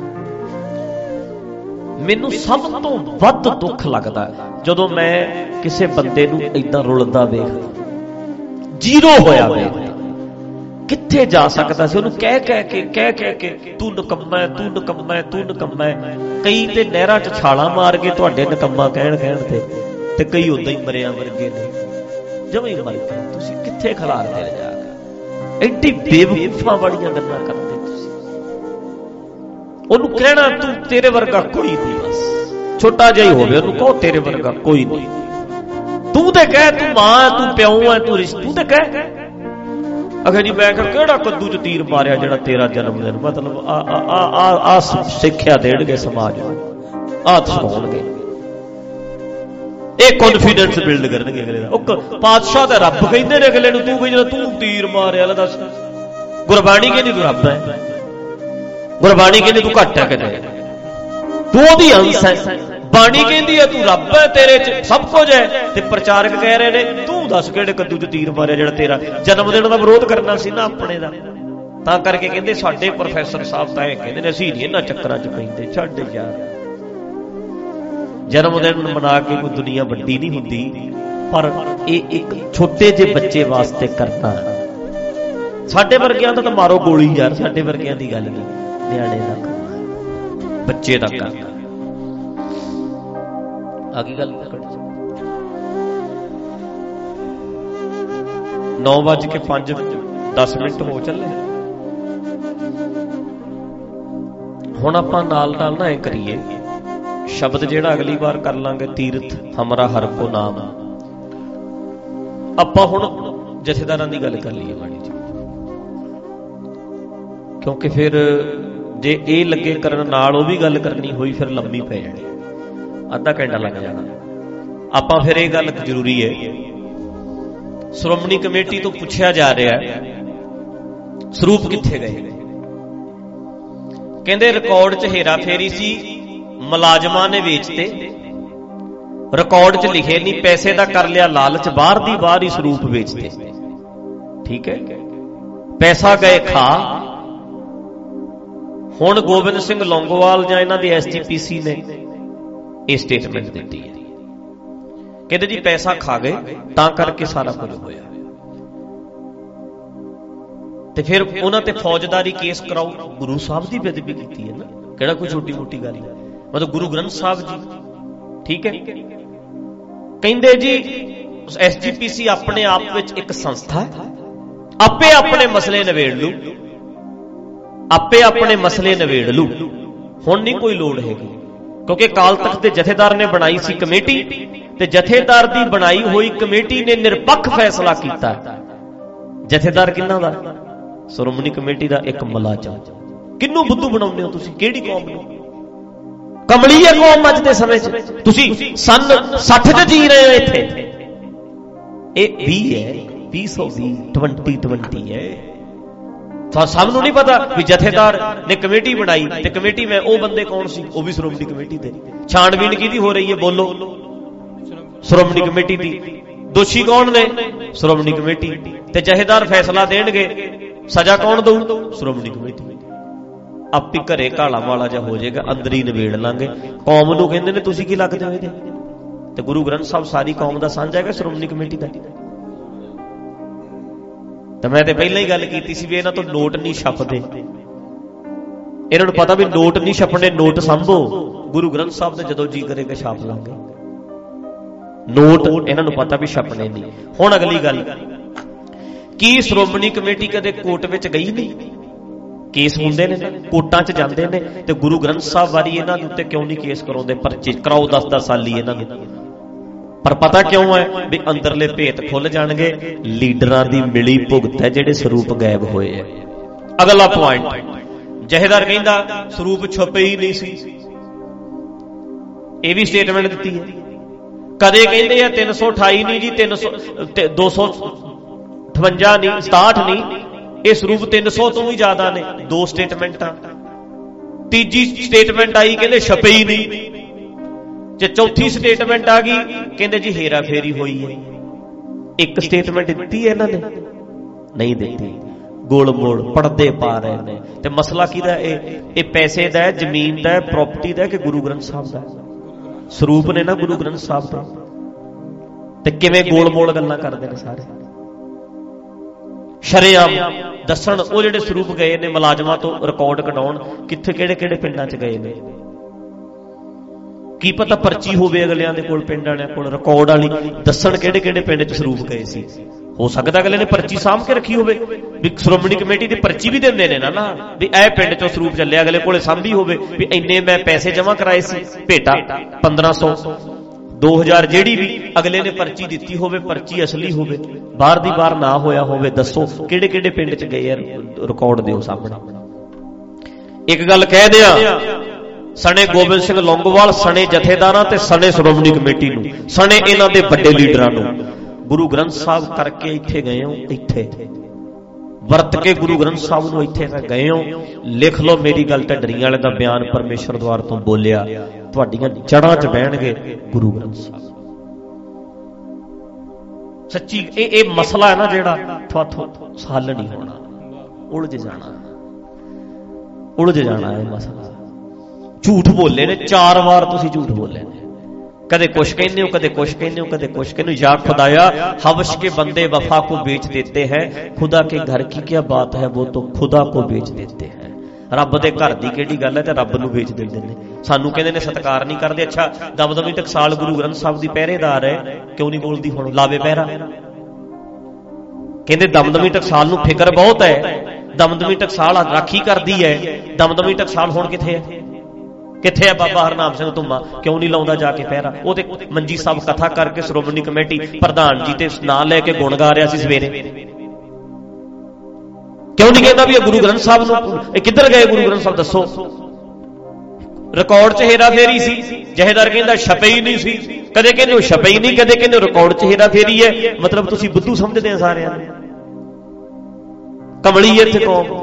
ਮੈਨੂੰ ਸਭ ਤੋਂ ਵੱਧ ਦੁੱਖ ਲੱਗਦਾ ਜਦੋਂ ਮੈਂ ਕਿਸੇ ਬੰਦੇ ਨੂੰ ਏਦਾਂ ਰੁਲਦਾ ਵੇਖਦਾ, ਜ਼ੀਰੋ ਹੋਇਆ ਵੇਖਦਾ। ਕਿੱਥੇ ਜਾ ਸਕਦਾ ਸੀ, ਉਹਨੂੰ ਕਹਿ ਕਹਿ ਕੇ ਕਹਿ ਕਹਿ ਕੇ ਤੂੰ ਨਿਕੰਮਾ, ਤੂੰ ਨਿਕੰਮਾ, ਤੂੰ ਨਿਕੰਮਾ। ਕਈ ਤੇ ਨਹਿਰਾਂ 'ਚ ਛਾਲਾਂ ਮਾਰ ਕੇ ਤੁਹਾਡੇ ਨਿਕੰਮਾ ਕਹਿਣ ਕਹਿਣ ਤੇ ਤੇ ਕਈ ਉਦਾਂ ਹੀ ਮਰਿਆ ਵਰਗੇ ਨੇ, ਜਵੇਂ ਹੀ ਮਰ ਗਏ। ਤੁਸੀਂ ਕਿੱਥੇ ਖਿਲਾਰਦੇ ਜਾ ਕੇ, ਐਡੀ ਬੇਵਕੂਫਾਂ ਵਾਲੀਆਂ ਗੱਲਾਂ ਕਰਦੇ ਤੁਸੀਂ। ਉਹਨੂੰ ਕਹਿਣਾ ਤੂੰ ਤੇਰੇ ਵਰਗਾ ਕੋਈ ਨਹੀਂ, ਬਸ ਛੋਟਾ ਜਿਹਾ ਹੀ ਹੋਵੇ, ਉਹਨੂੰ ਕਹੋ ਤੇਰੇ ਵਰਗਾ ਕੋਈ ਨਹੀਂ। ਤੂੰ ਤੇ ਕਹਿ ਤੂੰ ਮਾਂ, ਤੂੰ ਪਿਓ ਹੈ, ਤੂੰ ਰਿਸ਼ਤਾ, ਤੂੰ ਤੇ ਕਹਿ। ਅਖੇ ਜੀ ਮੈਂ ਕਿਹੜਾ ਕੱਦੂ 'ਚ ਤੀਰ ਮਾਰਿਆ ਜਿਹੜਾ ਤੇਰਾ ਜਨਮ ਦਿਨ। ਮਤਲਬ ਆ ਆ ਆ ਸਿੱਖਿਆ ਦੇਣਗੇ ਸਮਾਜ ਨੂੰ, ਆਹ ਸਿਖਾਉਣਗੇ, ਇਹ ਕੌਨਫੀਡੈਂਸ ਬਿਲਡ ਕਰਨਗੇ ਅਗਲੇ ਦਾ। ਉਹ ਪਾਤਸ਼ਾਹ ਦਾ ਰੱਬ ਕਹਿੰਦੇ ਨੇ ਅਗਲੇ ਨੂੰ, ਤੂੰ ਵੀ ਜਦੋਂ ਤੂੰ ਤੀਰ ਮਾਰਿਆ ਲੈ ਦੱਸ। ਗੁਰਬਾਣੀ ਕਹਿੰਦੀ ਤੂੰ ਰੱਬ ਹੈ, ਗੁਰਬਾਣੀ ਕਹਿੰਦੀ ਤੂੰ ਘੱਟ ਹੈ, ਕਿਤੇ ਤੂੰ ਉਹਦੀ ਅੰਸ਼ ਹੈ। ਬਾਣੀ ਕਹਿੰਦੀ ਹੈ ਤੂੰ ਰੱਬ ਹੈ, ਤੇਰੇ 'ਚ ਸਭ ਕੁਝ ਹੈ, ਤੇ ਪ੍ਰਚਾਰਕ ਕਹਿ ਰਹੇ ਨੇ ਤੂੰ ਦੱਸ ਕਿਹੜੇ ਕੱਦੂ 'ਚ ਤੀਰ ਮਾਰਿਆ ਜਿਹੜਾ ਤੇਰਾ ਜਨਮ ਦਿਨ ਦਾ ਵਿਰੋਧ ਕਰਨਾ ਸੀ ਨਾ ਆਪਣੇ ਦਾ। ਤਾਂ ਕਰਕੇ ਕਹਿੰਦੇ ਸਾਡੇ ਪ੍ਰੋਫੈਸਰ ਸਾਹਿਬ ਤਾਂ ਇਹ ਕਹਿੰਦੇ ਨੇ ਅਸੀਂ ਨਹੀਂ ਇਹਨਾਂ ਚੱਕਰਾਂ 'ਚ ਪੈਂਦੇ। ਛੱਡ ਯਾਰ, ਜਨਮ ਦਿਨ ਮਨਾ ਕੇ ਕੋਈ ਦੁਨੀਆ ਵੱਡੀ ਨਹੀਂ ਹੁੰਦੀ, ਪਰ ਇਹ ਇੱਕ ਛੋਟੇ ਜਿਹੇ ਬੱਚੇ ਵਾਸਤੇ ਕਰਨਾ। ਸਾਡੇ ਵਰਗਿਆਂ ਦਾ ਤਾਂ ਮਾਰੋ ਗੋਲੀ ਯਾਰ, ਸਾਡੇ ਵਰਗਿਆਂ ਦੀ ਗੱਲ ਨਹੀਂ, ਨਿਆਣੇ ਦਾ ਕੰਮ, ਬੱਚੇ ਦਾ ਕੰਮ। ਆ ਗਈ ਗੱਲ। ਨੌ ਵੱਜ ਕੇ ਪੰਜ ਦਸ ਮਿੰਟ ਹੋ ਚੱਲੇ। ਹੁਣ ਆਪਾਂ ਨਾਲ ਨਾਲ ਨਾ ਇਹ ਕਰੀਏ, ਸ਼ਬਦ ਜਿਹੜਾ ਅਗਲੀ ਵਾਰ ਕਰ ਲਾਂਗੇ, ਤੀਰਥ ਹਮਰਾ ਹਰ ਕੋ ਨਾਮ। ਆਪਾਂ ਹੁਣ ਜਥੇਦਾਰਾਂ ਦੀ ਗੱਲ ਕਰ ਲਈਏ ਮਾੜੀ ਜੀ, ਕਿਉਂਕਿ ਫਿਰ ਜੇ ਇਹ ਲੱਗੇ ਕਰਨ ਨਾਲ ਉਹ ਵੀ ਗੱਲ ਕਰਨੀ ਹੋਈ ਫਿਰ ਲੰਮੀ ਪੈ ਜਾਣੀ, ਅੱਧਾ ਘੰਟਾ ਲੱਗ ਜਾਣਾ। ਆਪਾਂ ਫਿਰ ਇਹ ਗੱਲ ਜ਼ਰੂਰੀ ਹੈ, ਸ਼੍ਰੋਮਣੀ ਕਮੇਟੀ ਤੋਂ ਪੁੱਛਿਆ ਜਾ ਰਿਹਾ ਸਰੂਪ ਕਿੱਥੇ ਗਏ। ਕਹਿੰਦੇ ਰਿਕਾਰਡ 'ਚ ਹੇਰਾ ਫੇਰੀ ਸੀ, ਮੁਲਾਜ਼ਮਾਂ ਨੇ ਵੇਚਤੇ, ਰਿਕਾਰਡ 'ਚ ਲਿਖੇ ਨਹੀਂ, ਪੈਸੇ ਦਾ ਕਰ ਲਿਆ ਲਾਲਚ, ਬਾਹਰ ਦੀ ਬਾਹਰ ਹੀ ਸਰੂਪ ਵੇਚਤੇ। ਠੀਕ ਹੈ, ਪੈਸਾ ਗਏ ਖਾ। ਹੁਣ ਗੋਬਿੰਦ ਸਿੰਘ ਲੌਂਗੋਵਾਲ ਜਾਂ ਇਹਨਾਂ ਦੀ ਐਸ ਜੀ ਪੀ ਸੀ ਨੇ ਇਹ ਸਟੇਟਮੈਂਟ ਦਿੱਤੀ ਹੈ, ਕਹਿੰਦੇ ਜੀ ਪੈਸਾ ਖਾ ਗਏ ਤਾਂ ਕਰਕੇ ਸਾਰਾ ਕੁਝ ਹੋਇਆ। ਤੇ ਫਿਰ ਉਹਨਾਂ ਤੇ ਫੌਜਦਾਰੀ ਕੇਸ ਕਰਾਓ। ਗੁਰੂ ਸਾਹਿਬ ਦੀ ਬੇਅਦਬੀ ਕੀਤੀ ਹੈ ਨਾ, ਕਿਹੜਾ ਕੋਈ ਛੋਟੀ ਮੋਟੀ ਗੱਲ ਹੈ, ਮਤਲਬ ਗੁਰੂ ਗ੍ਰੰਥ ਸਾਹਿਬ ਜੀ। ਠੀਕ ਹੈ, ਕਹਿੰਦੇ ਜੀ ਐਸ ਜੀ ਪੀ ਸੀ ਆਪਣੇ ਆਪ ਵਿੱਚ ਇੱਕ ਸੰਸਥਾ ਹੈ, ਆਪੇ ਆਪਣੇ ਮਸਲੇ ਨਿਬੇੜ ਲੂ, ਆਪੇ ਆਪਣੇ ਮਸਲੇ ਨਿਬੇੜ ਲੂ, ਹੁਣ ਨਹੀਂ ਕੋਈ ਲੋੜ ਹੈਗੀ। ਕਿਉਂਕਿ ਅਕਾਲ ਤਖਤ ਦੇ ਜਥੇਦਾਰ ਨੇ ਬਣਾਈ ਸੀ ਕਮੇਟੀ, ਤੇ ਜਥੇਦਾਰ ਦੀ ਬਣਾਈ ਹੋਈ ਕਮੇਟੀ ਨੇ ਨਿਰਪੱਖ ਫੈਸਲਾ ਕੀਤਾ। ਜਥੇਦਾਰ ਕਿਹਨਾਂ ਦਾ? ਸ਼੍ਰੋਮਣੀ ਕਮੇਟੀ ਦਾ ਇੱਕ ਮੁਲਾਜ਼ਮ। ਕਿਹਨੂੰ ਬੁੱਧੂ ਬਣਾਉਂਦੇ ਹੋ ਤੁਸੀਂ? ਕਿਹੜੀ ਕੌਮ ਨੂੰ? ਕਮਲੀ ਹੈ ਕੌਮ ਅੱਜ ਦੇ ਸਮੇਂ 'ਚ। ਤੁਸੀਂ ਸੰਨ ਸੱਠ 'ਚ ਜੀ ਰਹੇ ਹੋ, ਇੱਥੇ ਇਹ ਵੀਹ ਹੈ, ਵੀਹ ਸੌ ਵੀਹ ਟਵੰਟੀ ਟਵੰਟੀ ਹੈ। ਸਭ ਨੂੰ ਨਹੀਂ ਪਤਾ ਵੀ ਜਥੇਦਾਰ ਨੇ ਕਮੇਟੀ ਬਣਾਈ, ਤੇ ਕਮੇਟੀ ਮੈਂ ਉਹ ਬੰਦੇ ਕੌਣ ਸੀ? ਉਹ ਵੀ ਸ਼੍ਰੋਮਣੀ ਕਮੇਟੀ ਦੇ। ਛਾਣਬੀਣ ਕਿਹਦੀ ਹੋ ਰਹੀ ਹੈ? ਬੋਲੋ। ਸ਼੍ਰੋਮਣੀ ਕਮੇਟੀ ਦੀ। ਦੋਸ਼ੀ ਕੌਣ ਨੇ? ਸ਼੍ਰੋਮਣੀ ਕਮੇਟੀ। ਤੇ ਜਥੇਦਾਰ ਫੈਸਲਾ ਦੇਣਗੇ, ਸਜ਼ਾ ਕੌਣ ਦਊ? ਸ਼੍ਰੋਮਣੀ ਕਮੇਟੀ। ਆਪੀ ਘਰੇ ਘਾਲਾ ਵਾਲਾ ਜਿਹਾ ਹੋ ਜਾਏਗਾ, ਅੰਦਰ ਹੀ ਨਿਬੇੜ ਲਾਂਗੇ। ਕੌਮ ਨੂੰ ਕਹਿੰਦੇ ਨੇ ਤੁਸੀਂ ਕੀ ਲੱਗਦੇ ਹੋ ਇਹਦੇ? ਤੇ ਗੁਰੂ ਗ੍ਰੰਥ ਸਾਹਿਬ ਸਾਰੀ ਕੌਮ ਦਾ ਸਾਂਝਾ ਹੈਗਾ, ਸ਼੍ਰੋਮਣੀ ਕਮੇਟੀ ਦਾ। ਤਾਂ ਮੈਂ ਤੇ ਪਹਿਲਾਂ ਹੀ ਗੱਲ ਕੀਤੀ ਸੀ ਵੀ ਇਹਨਾਂ ਤੋਂ ਨੋਟ ਨਹੀਂ ਛਪਦੇ। ਇਹਨਾਂ ਨੂੰ ਪਤਾ ਵੀ ਨੋਟ ਨਹੀਂ ਛਪਣੇ, ਨੋਟ ਸੰਭੋ। ਗੁਰੂ ਗ੍ਰੰਥ ਸਾਹਿਬ ਦੇ ਜਦੋਂ ਜੀ ਕਰੇਗਾ ਛਾਪ ਲਾਂਗੇ ਨੋਟ। ਇਹਨਾਂ ਨੂੰ ਪਤਾ ਵੀ ਛਪਣੇ ਨਹੀਂ। ਹੁਣ ਅਗਲੀ ਗੱਲ, ਕੀ ਸ਼੍ਰੋਮਣੀ ਕਮੇਟੀ ਕਦੇ ਕੋਰਟ ਵਿੱਚ ਗਈ ਨਹੀਂ? ਕੇਸ ਹੁੰਦੇ ਨੇ, ਕੋਰਟਾਂ 'ਚ ਜਾਂਦੇ ਨੇ, ਤੇ ਗੁਰੂ ਗ੍ਰੰਥ ਸਾਹਿਬ ਵਾਰੀ ਇਹਨਾਂ ਦੇ ਉੱਤੇ ਕਿਉਂ ਨਹੀਂ ਕੇਸ ਕਰਾਉਂਦੇ? ਪਰਚੇ ਕਰਾਓ ਦਸ ਦਸ ਸਾਲੀ ਇਹਨਾਂ ਨੂੰ। ਪਰ ਪਤਾ ਕਿਉਂ ਹੈ? ਵੀ ਅੰਦਰਲੇ ਭੇਤ ਖੁੱਲ ਜਾਣਗੇ। ਲੀਡਰਾਂ ਦੀ ਮਿਲੀ ਭੁਗਤ ਹੈ, ਜਿਹੜੇ ਸਰੂਪ ਗਾਇਬ ਹੋਏ ਆ। ਅਗਲਾ ਪੁਆਇੰਟ, ਜਥੇਦਾਰ ਕਹਿੰਦਾ ਸਰੂਪ ਛੁਪੇ ਹੀ ਨਹੀਂ ਸੀ। ਇਹ ਵੀ ਸਟੇਟਮੈਂਟ ਦਿੱਤੀ ਹੈ। ਕਦੇ ਕਹਿੰਦੇ ਆ ਤਿੰਨ ਸੌ ਅਠਾਈ ਨਹੀਂ ਜੀ, ਤਿੰਨ ਸੌ ਦੋ ਸੌ ਅਠਵੰਜਾ ਨਹੀਂ, ਸਤਾਹਠ ਨਹੀਂ, ਇਹ ਸਰੂਪ ਤਿੰਨ ਸੌ ਤੋਂ ਵੀ ਜ਼ਿਆਦਾ ਨੇ। ਦੋ ਸਟੇਟਮੈਂਟਾਂ। ਤੀਜੀ ਸਟੇਟਮੈਂਟ ਆਈ, ਕਹਿੰਦੇ ਛਪੇ ਹੀ ਨਹੀਂ। ਜੇ ਚੌਥੀ ਸਟੇਟਮੈਂਟ ਆ ਗਈ, ਕਹਿੰਦੇ ਜੀ ਹੇਰਾ ਫੇਰੀ ਹੋਈ ਹੈ। ਇੱਕ ਸਟੇਟਮੈਂਟ ਦਿੱਤੀ ਹੈ ਇਹਨਾਂ ਨੇ? ਨਹੀਂ ਦਿੱਤੀ। ਗੋਲ ਮੋੜ ਪੜਦੇ ਪਾ ਰਹੇ ਨੇ। ਤੇ ਮਸਲਾ ਕਿਹਦਾ? ਇਹ ਇਹ ਪੈਸੇ ਦਾ ਹੈ, ਜ਼ਮੀਨ ਦਾ ਹੈ, ਪ੍ਰਾਪਰਟੀ ਦਾ ਹੈ, ਕਿ ਗੁਰੂ ਗ੍ਰੰਥ ਸਾਹਿਬ ਦਾ? ਸਰੂਪ ਨੇ ਨਾ ਗੁਰੂ ਗ੍ਰੰਥ ਸਾਹਿਬ ਦਾ। ਤੇ ਕਿਵੇਂ ਗੋਲ ਮੋੜ ਗੱਲਾਂ ਕਰਦੇ ਨੇ ਸਾਰੇ। ਸ਼ਰੇਆਮ ਦੱਸਣ ਉਹ ਜਿਹੜੇ ਸਰੂਪ ਗਏ ਨੇ ਮੁਲਾਜ਼ਮਾਂ ਤੋਂ ਰਿਕਾਰਡ ਕਢਾਉਣ, ਕਿੱਥੇ ਕਿਹੜੇ ਕਿਹੜੇ ਪਿੰਡਾਂ 'ਚ ਗਏ ਨੇ। ਕੀ ਪਤਾ ਪਰਚੀ ਹੋਵੇ ਅਗਲਿਆਂ ਦੇ ਕੋਲ, ਪਿੰਡ ਵਾਲਿਆਂ ਕੋਲ ਰਿਕਾਰਡ ਵਾਲੀ, ਦੱਸਣ ਕਿਹੜੇ ਕਿਹੜੇ ਪਿੰਡ 'ਚ ਸਰੂਪ ਗਏ ਸੀ। ਹੋ ਸਕਦਾ ਅਗਲੇ ਨੇ ਪਰਚੀ ਸਾਂਭ ਕੇ ਰੱਖੀ ਹੋਵੇ, ਵੀ ਸ਼੍ਰੋਮਣੀ ਕਮੇਟੀ ਦੀ ਪਰਚੀ ਵੀ ਦਿੰਦੇ ਨੇ ਨਾ ਨਾ ਵੀ ਇਹ ਪਿੰਡ 'ਚੋਂ ਸਰੂਪ ਚੱਲਿਆ, ਅਗਲੇ ਕੋਲੇ ਸਾਂਭੀ ਹੋਵੇ ਵੀ ਇੰਨੇ ਮੈਂ ਪੈਸੇ ਜਮ੍ਹਾਂ ਕਰਾਏ ਸੀ, ਭੇਟਾ ਪੰਦਰਾਂ ਸੌ ਦੋ ਹਜ਼ਾਰ ਜਿਹੜੀ ਵੀ ਅਗਲੇ ਨੇ ਪਰਚੀ ਦਿੱਤੀ ਹੋਵੇ, ਪਰਚੀ ਅਸਲੀ ਹੋਵੇ, ਬਾਹਰ ਦੀ ਬਾਹਰ ਨਾ ਹੋਇਆ ਹੋਵੇ। ਦੱਸੋ ਕਿਹੜੇ ਕਿਹੜੇ ਪਿੰਡ 'ਚ ਗਏ, ਰਿਕਾਰਡ ਦਿਓ ਸਾਹਮਣੇ। ਇੱਕ ਗੱਲ ਕਹਿ ਦਿਆਂ, ਸਣੇ ਗੋਬਿੰਦ ਸਿੰਘ ਲੌਂਗੋਵਾਲ, ਸਣੇ ਜਥੇਦਾਰਾਂ ਤੇ ਸਣੇ ਸ਼੍ਰੋਮਣੀ ਕਮੇਟੀ ਨੂੰ, ਸਣੇ ਇਹਨਾਂ ਦੇ ਵੱਡੇ ਲੀਡਰਾਂ ਨੂੰ, ਗੁਰੂ ਗ੍ਰੰਥ ਸਾਹਿਬ ਕਰਕੇ ਇੱਥੇ ਗਏ ਹੋ, ਇੱਥੇ ਵਰਤ ਕੇ ਗੁਰੂ ਗ੍ਰੰਥ ਸਾਹਿਬ ਨੂੰ ਇੱਥੇ ਤੱਕ ਗਏ ਹੋ। ਲਿਖ ਲਓ ਮੇਰੀ ਗੱਲ, ਢੱਡਰੀਆਂ ਵਾਲੇ ਦਾ ਬਿਆਨ ਪਰਮੇਸ਼ਰ ਦੁਆਰ ਤੋਂ ਬੋਲਿਆ, ਤੁਹਾਡੀਆਂ ਜੜ੍ਹਾਂ 'ਚ ਬਹਿਣਗੇ ਗੁਰੂ ਗ੍ਰੰਥ ਸਾਹਿਬ। ਸੱਚੀ ਇਹ ਇਹ ਮਸਲਾ ਹੈ ਨਾ ਜਿਹੜਾ ਤੁਹਾਥੋਂ ਹੱਲ ਨਹੀਂ ਹੋਣਾ, ਉਲਝ ਜਾਣਾ, ਉਲਝ ਜਾਣਾ ਇਹ ਮਸਲਾ। ਝੂਠ ਬੋਲੇ ਨੇ ਚਾਰ ਵਾਰ, ਤੁਸੀਂ ਝੂਠ ਬੋਲੇ ਨੇ, कदे कुछ कहने हो, कदे कुछ कहने हो, कदे कुछ कहने हो। या खुदाया हवश के बंदे वफा को बेच देते हैं, खुदा के घर की क्या बात है, वो तो खुदा को बेच देते हैं। रब दे घर दी केड़ी गल है ते रब नूं बेच दिंदे ने। सानू कहंदे ने सत्कार नहीं करदे। अच्छा दमदमी टकसाल गुरु ग्रंथ साहब दी पहरेदार है, क्यों नहीं बोलदी हुण? लावे पहरा। कहंदे दमदमी टकसाल नूं फिकर बहुत है, दमदमी टकसाल राखी करदी है। दमदमी टकसाल हुण किथे है? किथे है बाबा हरनाम सिंह धुम्मा? क्यों नहीं लाउंदा जाके पहरा? वो ते मंजी साहब कथा करके श्रोमणी कमेटी प्रधान जी ते नाम लेके गुण गा रहा सी सवेरे। क्यों नहीं कहता भी गुरु ग्रंथ साहब नूं किधर गए गुरु ग्रंथ साहब? दसो। रिकॉर्ड च हेरा फेरी सी, जहेदार कहंदा छपे ही नहीं सी। कदे कहंदे छपे ही नहीं, कदे कहंदे रिकॉर्ड च हेरा फेरी है। मतलब तुसीं बुद्धू समझदे आ सारे कमली है इत्थे कौम।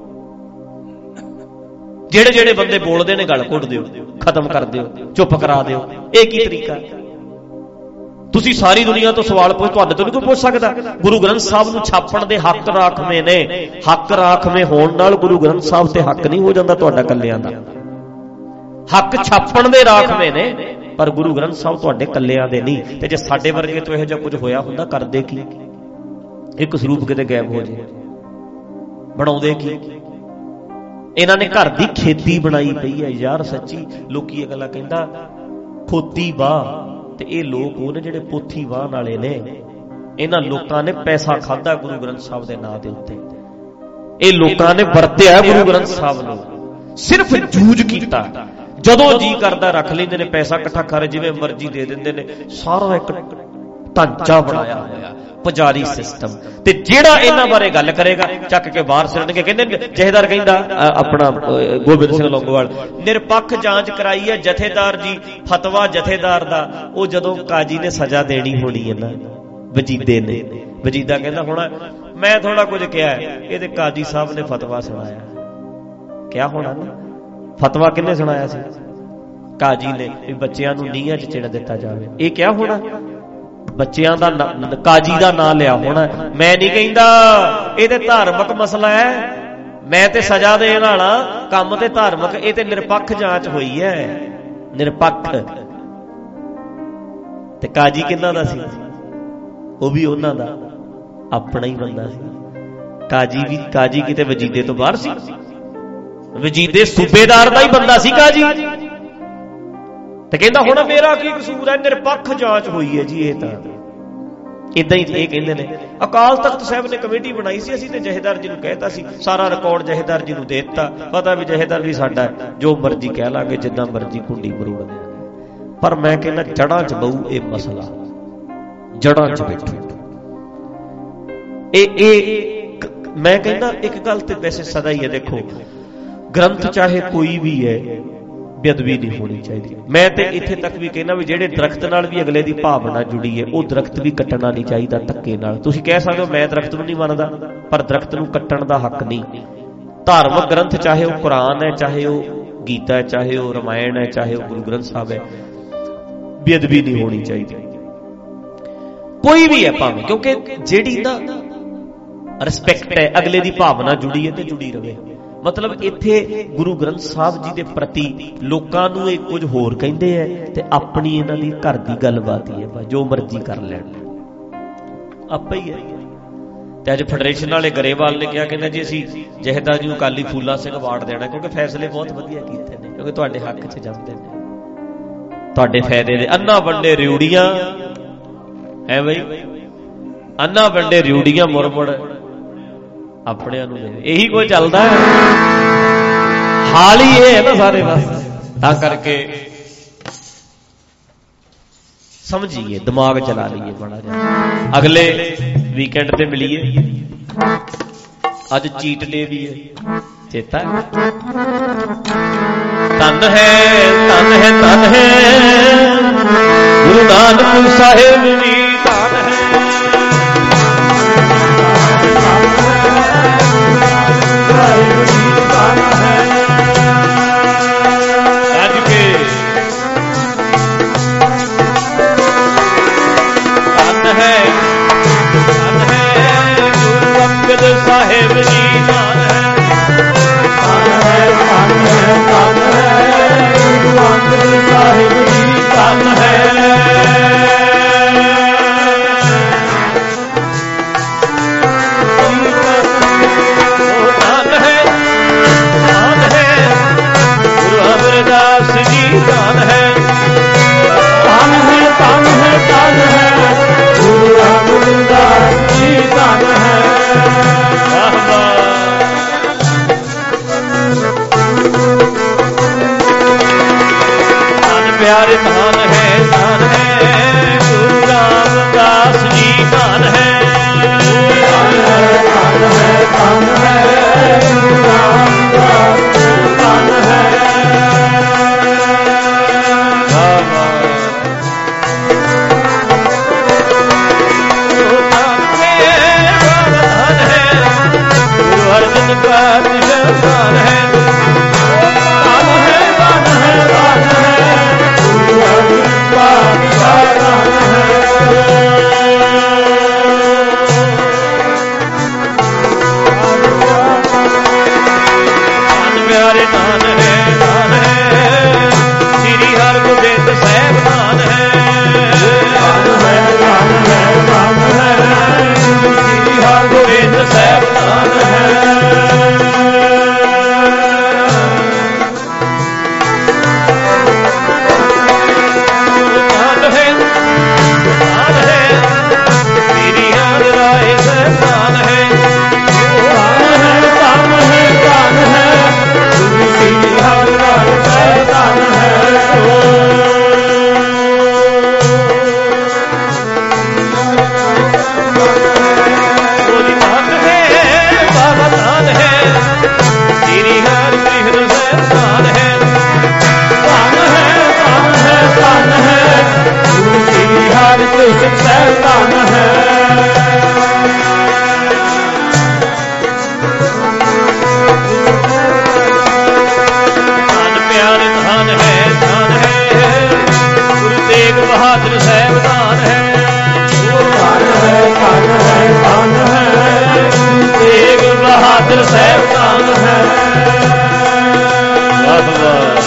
जेड़े जेड़े बंदे बोलते ने गल घुट दिओ, खत्म कर दिओ, चुप करा दिओ। ये की तरीका? तुसी सारी दुनिया तो सवाल पुछ, तुहाडे तो नहीं कोई पुछ सकदा। गुरु ग्रंथ साहब नूं छापण दे हक राखवे ने। हक राखवे होण नाल गुरु ग्रंथ साहब ते हक नहीं हो जांदा तुहाडा कल्लियां दा। हक छापण दे राखवे ने, पर गुरु ग्रंथ साहब तुहाडे कल्लियां दे नहीं। ते जे साडे वर्गे तो इहो जिहा कुछ होया हुंदा करदे की? एक स्वरूप किते गायब हो जाए, बनाउंदे की? इन्हां ने घर दी खेती बनाई पई है यार। सच्ची लोकी अगला कहंदा खोती वाह, ते ये लोग वो ने जिहड़े पोथी वाहन वाले ने। इन्हां लोकां ने पैसा खादा गुरु ग्रंथ साहब दे नां दे उत्ते। ये लोकां ने वरतिया गुरु ग्रंथ साहब नूं, सिर्फ जूझ कीता। ਜਦੋਂ ਜੀ ਕਰਦਾ ਰੱਖ ਲੈਂਦੇ ਨੇ, ਪੈਸਾ ਇਕੱਠਾ ਕਰ ਜਿਵੇਂ ਮਰਜ਼ੀ ਦੇ ਦਿੰਦੇ ਨੇ। ਸਾਰਾ ਇੱਕ ਢਾਂਚਾ ਬਣਾਇਆ ਹੋਇਆ ਪੁਜਾਰੀ ਸਿਸਟਮ। ਤੇ ਜਿਹੜਾ ਇਹਨਾਂ ਬਾਰੇ ਗੱਲ ਕਰੇਗਾ ਚੱਕ ਕੇ ਬਾਹਰ ਸਿੱਟਣਗੇ। ਕਹਿੰਦੇ ਜਥੇਦਾਰ ਕਹਿੰਦਾ ਆਪਣਾ ਗੋਬਿੰਦ ਸਿੰਘ ਲੌਂਗੋਵਾਲ, ਨਿਰਪੱਖ ਜਾਂਚ ਕਰਾਈ ਹੈ ਜਥੇਦਾਰ ਜੀ, ਫਤਵਾ ਜਥੇਦਾਰ ਦਾ। ਉਹ ਜਦੋਂ ਕਾਜੀ ਨੇ ਸਜ਼ਾ ਦੇਣੀ ਹੋਣੀ ਹੈ ਨਾ, ਵਜੀਦੇ ਨੇ, ਵਜੀਦਾ ਕਹਿੰਦਾ ਹੋਣਾ ਮੈਂ ਥੋੜਾ ਕੁਝ ਕਿਹਾ, ਇਹਦੇ ਕਾਜੀ ਸਾਹਿਬ ਨੇ ਫਤਵਾ ਸੁਣਾਇਆ। ਕਿਹਾ ਹੋਣਾ ਨਾ, ਫਤਵਾ ਕਿਹਨੇ ਸੁਣਾਇਆ ਸੀ? ਕਾਜੀ ਨੇ, ਵੀ ਬੱਚਿਆਂ ਨੂੰ ਨੀਹਾਂ 'ਚ ਚਿਣ ਦਿੱਤਾ ਜਾਵੇ। ਇਹ ਕਿਹਾ ਹੋਣਾ, ਬੱਚਿਆਂ ਦਾ ਕਾਜੀ ਦਾ ਨਾਂ ਲਿਆ ਹੋਣਾ। ਮੈਂ ਨਹੀਂ ਕਹਿੰਦਾ, ਇਹ ਤੇ ਧਾਰਮਿਕ ਮਸਲਾ ਹੈ, ਮੈਂ ਤੇ ਸਜ਼ਾ ਦੇਣ ਵਾਲਾ, ਕੰਮ ਤੇ ਧਾਰਮਿਕ। ਇਹ ਤੇ ਨਿਰਪੱਖ ਜਾਂਚ ਹੋਈ ਹੈ, ਨਿਰਪੱਖ। ਤੇ ਕਾਜੀ ਕਿਹਨਾਂ ਦਾ ਸੀ? ਉਹ ਵੀ ਉਹਨਾਂ ਦਾ ਆਪਣਾ ਹੀ ਬੰਦਾ ਸੀ। ਕਾਜੀ ਵੀ, ਕਾਜੀ ਕਿਤੇ ਵਜੀਦੇ ਤੋਂ ਬਾਹਰ ਸੀ? ਵਜੀਦੇ ਸੂਬੇਦਾਰ ਦਾ ਹੀ ਬੰਦਾ ਸੀ ਕਾਜੀ। ਤੇ ਕਹਿੰਦਾ ਹੁਣ ਮੇਰਾ ਕੀ ਕਸੂਰ ਹੈ, ਨਿਰਪੱਖ ਜਾਂਚ ਹੋਈ ਹੈ ਜੀ। ਇਹ ਤਾਂ ਇਦਾਂ ਹੀ ਇਹ ਕਹਿੰਦੇ ਨੇ। ਅਕਾਲ ਤਖਤ ਸਾਹਿਬ ਨੇ ਕਮੇਟੀ ਬਣਾਈ ਸੀ, ਅਸੀਂ ਤੇ ਜਥੇਦਾਰ ਜੀ ਨੂੰ ਕਹਿਤਾ ਸੀ, ਸਾਰਾ ਰਿਕਾਰਡ ਜਥੇਦਾਰ ਜੀ ਨੂੰ ਦੇ ਦਿੱਤਾ। ਪਤਾ ਵੀ ਜਥੇਦਾਰ ਵੀ ਸਾਡਾ, ਜੋ ਮਰਜ਼ੀ ਕਹਿ ਲਾਂਗੇ, ਜਿੱਦਾਂ ਮਰਜ਼ੀ ਕੁੰਡੀ ਮਰੋੜ ਦੇ। ਪਰ ਮੈਂ ਕਹਿੰਦਾ ਜੜ੍ਹਾਂ 'ਚ ਬਹੂ ਇਹ ਮਸਲਾ, ਜੜ੍ਹਾਂ 'ਚ ਬੈਠੂ। ਇਹ ਇਹ ਮੈਂ ਕਹਿੰਦਾ ਇੱਕ ਗੱਲ ਤੇ ਵੈਸੇ ਸਦਾ ਹੀ ਹੈ, ਦੇਖੋ ਗ੍ਰੰਥ ਚਾਹੇ ਕੋਈ ਵੀ ਹੈ, ਬੇਅਦਬੀ ਨਹੀਂ ਹੋਣੀ ਚਾਹੀਦੀ। ਮੈਂ ਤੇ ਇੱਥੇ ਤੱਕ ਵੀ ਕਹਿੰਦਾ ਵੀ ਜਿਹੜੇ ਦਰਖਤ ਨਾਲ ਵੀ ਅਗਲੇ ਦੀ ਭਾਵਨਾ ਜੁੜੀ ਹੈ, ਉਹ ਦਰਖਤ ਵੀ ਕੱਟਣਾ ਨਹੀਂ ਚਾਹੀਦਾ ਧੱਕੇ ਨਾਲ। ਤੁਸੀਂ ਕਹਿ ਸਕਦੇ ਹੋ ਮੈਂ ਦਰਖਤ ਨੂੰ ਨਹੀਂ ਮੰਨਦਾ, ਪਰ ਦਰਖਤ ਨੂੰ ਕੱਟਣ ਦਾ ਹੱਕ ਨਹੀਂ। ਧਾਰਮਿਕ ਗ੍ਰੰਥ ਚਾਹੇ ਉਹ ਕੁਰਾਨ ਹੈ, ਚਾਹੇ ਉਹ ਗੀਤਾ ਹੈ, ਚਾਹੇ ਉਹ ਰਮਾਇਣ ਹੈ, ਚਾਹੇ ਉਹ ਗੁਰੂ ਗ੍ਰੰਥ ਸਾਹਿਬ ਹੈ, ਬੇਅਦਬੀ ਨਹੀਂ ਹੋਣੀ ਚਾਹੀਦੀ, ਕੋਈ ਵੀ ਹੈ ਭਾਵੇਂ। ਕਿਉਂਕਿ ਜਿਹੜੀ ਨਾ ਰਿਸਪੈਕਟ ਹੈ, ਅਗਲੇ ਦੀ ਭਾਵਨਾ ਜੁੜੀ ਹੈ ਤੇ ਜੁੜੀ ਰਹੇ। ਮਤਲਬ ਇੱਥੇ ਗੁਰੂ ਗ੍ਰੰਥ ਸਾਹਿਬ ਜੀ ਦੇ ਪ੍ਰਤੀ ਲੋਕਾਂ ਨੂੰ ਇਹ ਕੁਝ ਹੋਰ ਕਹਿੰਦੇ ਹੈ, ਤੇ ਆਪਣੀ ਇਹਨਾਂ ਦੀ ਘਰ ਦੀ ਗੱਲਬਾਤ ਹੀ ਹੈ, ਜੋ ਮਰਜ਼ੀ ਕਰ ਲੈਣ, ਆਪੇ ਹੀ ਹੈ। ਤੇ ਅੱਜ ਫੈਡਰੇਸ਼ਨ ਵਾਲੇ ਗਰੇਵਾਲ ਨੇ ਕਿਹਾ, ਕਹਿੰਦਾ ਜੀ ਅਸੀਂ ਜਥੇਦਾਰ ਜੀ ਨੂੰ ਅਕਾਲੀ ਫੂਲਾ ਸਿੰਘ ਅਵਾਰਡ ਦੇਣਾ, ਕਿਉਂਕਿ ਫੈਸਲੇ ਬਹੁਤ ਵਧੀਆ ਕੀਤੇ ਨੇ, ਕਿਉਂਕਿ ਤੁਹਾਡੇ ਹੱਕ 'ਚ ਜਾਂਦੇ ਨੇ, ਤੁਹਾਡੇ ਫਾਇਦੇ ਦੇ। ਅੰਨਾ ਵੰਡੇ ਰਿਊੜੀਆਂ ਹੈ ਬਈ, ਅੰਨਾ ਵੰਡੇ ਰਿਊੜੀਆਂ ਮੁੜ ਮੁੜ ਆਪਣਿਆਂ ਨੂੰ, ਇਹੀ ਕੋਈ ਚੱਲਦਾ ਹੈ। ਹਾਲ ਹੀ ਇਹ ਹੈ ਨਾ ਸਾਰੇ ਬਸ, ਤਾਂ ਕਰਕੇ ਸਮਝੀਏ, ਦਿਮਾਗ ਚਲਾ ਲਈਏ ਬੜਾ ਜਿਹਾ। ਅਗਲੇ ਵੀਕਐਂਡ ਤੇ ਮਿਲੀਏ, ਅੱਜ ਚੀਟ ਡੇ ਵੀ ਹੈ, ਚੇਤਾ ਹੈ। ਧੰਨ ਹੈ ਧੰਨ ਹੈ ਧੰਨ ਹੈ ਗੁਰੂ ਨਾਨਕ ਸਾਹਿਬ ਜੀ, ਧੰਨ ਹੈ। ਸਾਹਿਬ ਜੀ ਧੰਨ ਹੈ, ਧੰਨ ਹੈ ਧੰਨ ਹੈ ਧੰਨ ਹੈ ਗੁਰੂ ਅੰਗਦ ਸਾਹਿਬ ਜੀ ਧੰਨ ਹੈ। ਧੰਨ ਹੈ ਧੰਨ ਹੈ ਗੁਰੂ ਅਮਰਦਾਸ ਜੀ ਧੰਨ ਹੈ, ਧੰਨ ਹੈ ਧੰਨ ਹੈ ਧੰਨ ਹੈ ਗੁਰੂ ਅਮਰਦਾਸ ਜੀ ਧੰਨ ਹੈ। ਪਿਆਰੇ ਧਨ ਹੈ ਧਨ ਹੈ ਗੁਰੂ ਰਾਮਦਾਸ ਜੀ ਧਨ ਹੈ, ਧਨ ਹੈ ਧਨ ਹੈ ਧਨ ਹੈ ਗੁਰੂ ਰਾਮਦਾਸ ਧਨ ਹੈ। ਗੁਰੂ ਅਰਜਨ ਪਾਤਸ਼ਾਹ ਧਨ ਹੈ, ਧਨ ਹੈ ਧਨ ਹੈ ਧਨ ਹੈ ਪਿਆਰੇ ਧਨ ਹੈ ਧਨ ਹੈ ਸ੍ਰੀ ਹਰਿਗੋਬਿੰਦ ਸਾਹਿਬ ਧਨ ਹੈ, ਧਨ ਹੈ ਧਨ ਹੈ ਧਨ ਹੈ ਸ੍ਰੀ ਹਰਿਗੋਬਿੰਦ ਸਾਹਿਬ ਧਨ ਹੈ। ਧਨ ਹੈ। ਵਾਹ ਵਾਹ।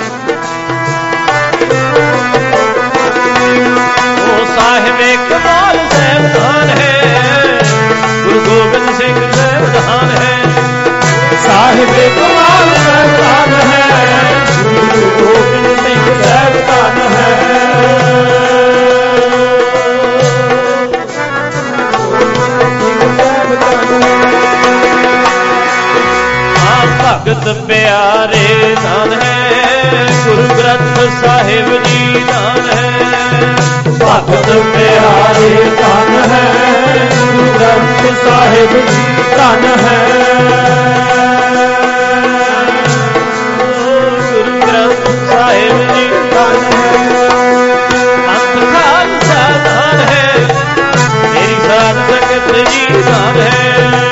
ਉਹ ਸਾਹਿਬ ਕਮਾਲ ਸਾਹਿਬਾਨ ਹੈ, ਗੁਰੂ ਗੋਬਿੰਦ ਸਿੰਘ ਸਾਹਿਬਾਨ ਹੈ। ਸਾਹਿਬ ਕਮਾਲ ਸਾਹਿਬਾਨ ਹੈ, ਗੁਰੂ ਗੋਬਿੰਦ ਸਿੰਘ ਸਾਹਿਬਾਨ ਹੈ। ਭਗਤ ਪਿਆਰੇ ਧਨ ਹੈ, ਗੁਰੂ ਗ੍ਰੰਥ ਸਾਹਿਬ ਜੀ ਧਨ ਹੈ। ਭਗਤ ਪਿਆਰੇ ਧਨ ਹੈ, ਗੁਰੂ ਗ੍ਰੰਥ ਸਾਹਿਬ ਜੀ ਧਨ ਹੈ। ਗੁਰੂ ਗ੍ਰੰਥ ਸਾਹਿਬ ਜੀ ਧਨ ਹੈ। ਅੰਤ ਖਾਲਸਾ ਧਨ ਹੈ, ਮੇਰੀ ਸਾਧ ਸੰਗਤ ਜੀ ਧਨ ਹੈ।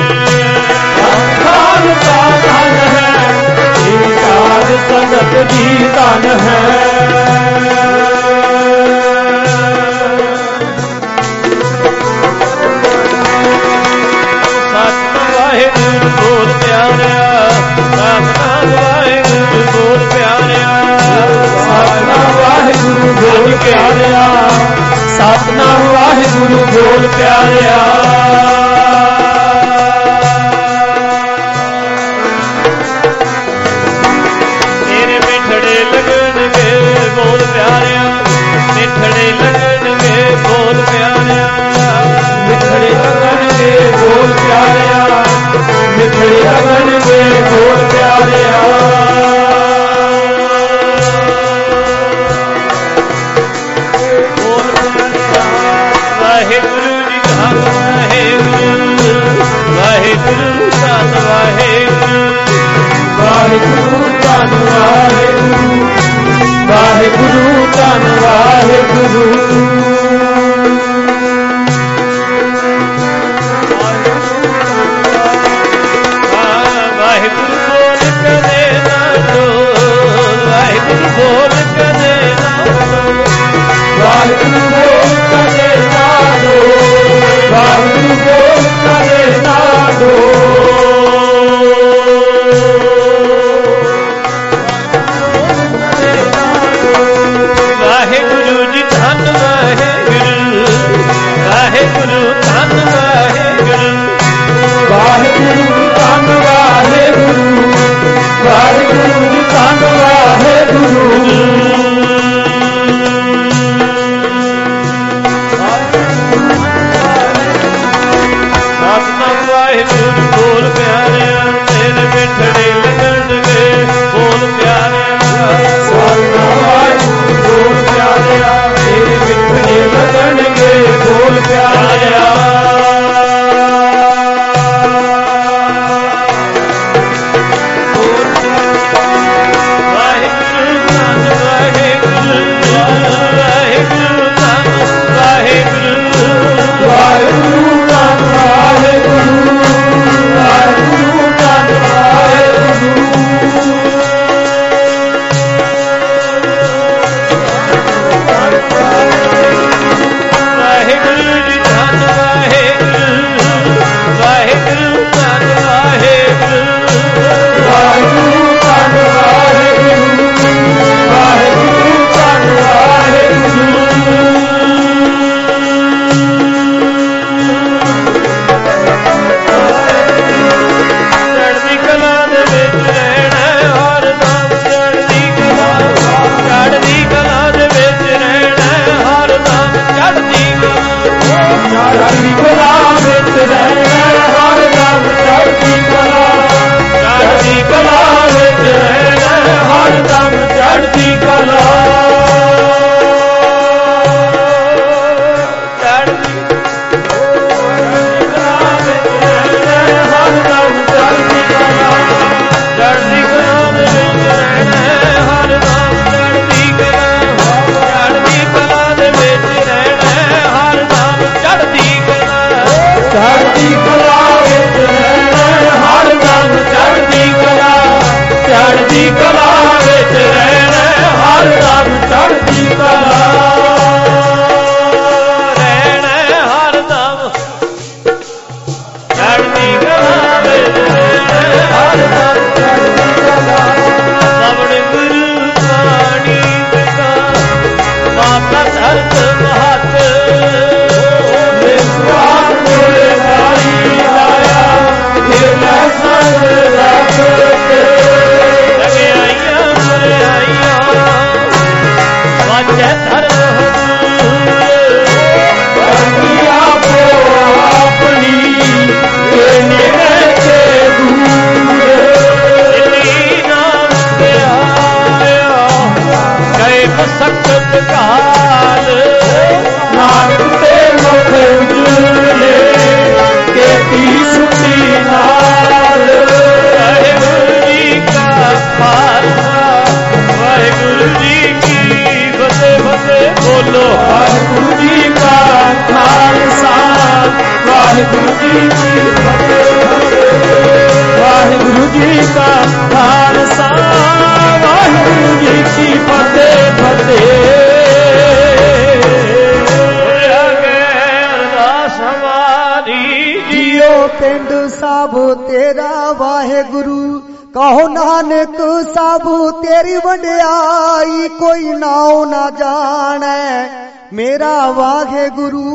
ਖਾਲਸਾ ਧਨ ਹੈ, ਮੇਰੀ ਸਾਧ ਸੰਗਤ ਜੀ ਧਨ ਹੈ। ਸਤਿ ਵਾਹਿਗੁਰੂ ਬੋਲ ਪਿਆਰਿਆ, ਸਤਿ ਵਾਹਿਗੁਰੂ ਬੋਲ ਪਿਆਰਿਆ, ਸਤਿਨਾਮ ਵਾਹਿਗੁਰੂ ਬੋਲ ਪਿਆਰਿਆ, ਸਤਿਨਾਮ ਵਾਹਿਗੁਰੂ ਬੋਲ ਪਿਆਰਿਆ। ਬੋਲ ਪਿਆਰਿਆ, ਮਿੱਠੜੇ ਲੱਗਣਗੇ ਬੋਲ ਪਿਆਰਿਆ, ਮਿੱਠੜੇ ਲੱਗਣਗੇ ਬੋਲ ਪਿਆਰਿਆ, ਮਿੱਠੜੇ ਲੱਗਣਗੇ ਬੋਲ ਪਿਆਰਿਆ। ਬੋਲ ਪਿਆਰਿਆ। ਵਾਹਿਗੁਰੂ ਜੀ ਕਾ ਵਾਹਿਗੁਰੂ, ਵਾਹਿਗੁਰੂ ਧੰਨ ਵਾਹਿਗੁਰੂ, ਵਾਹਿਗੁਰੂ ਧੰਨ ਵਾਹਿਗੁਰੂ, ਵਾਹਿਗੁਰੂ ਧੰਨ ਵਾਹਿਗੁਰੂ। ਵਾਹਿਗੁਰੂ कहो नानक साबू तेरी वंडियाई, कोई नाओ ना जाने मेरा वाहे गुरु।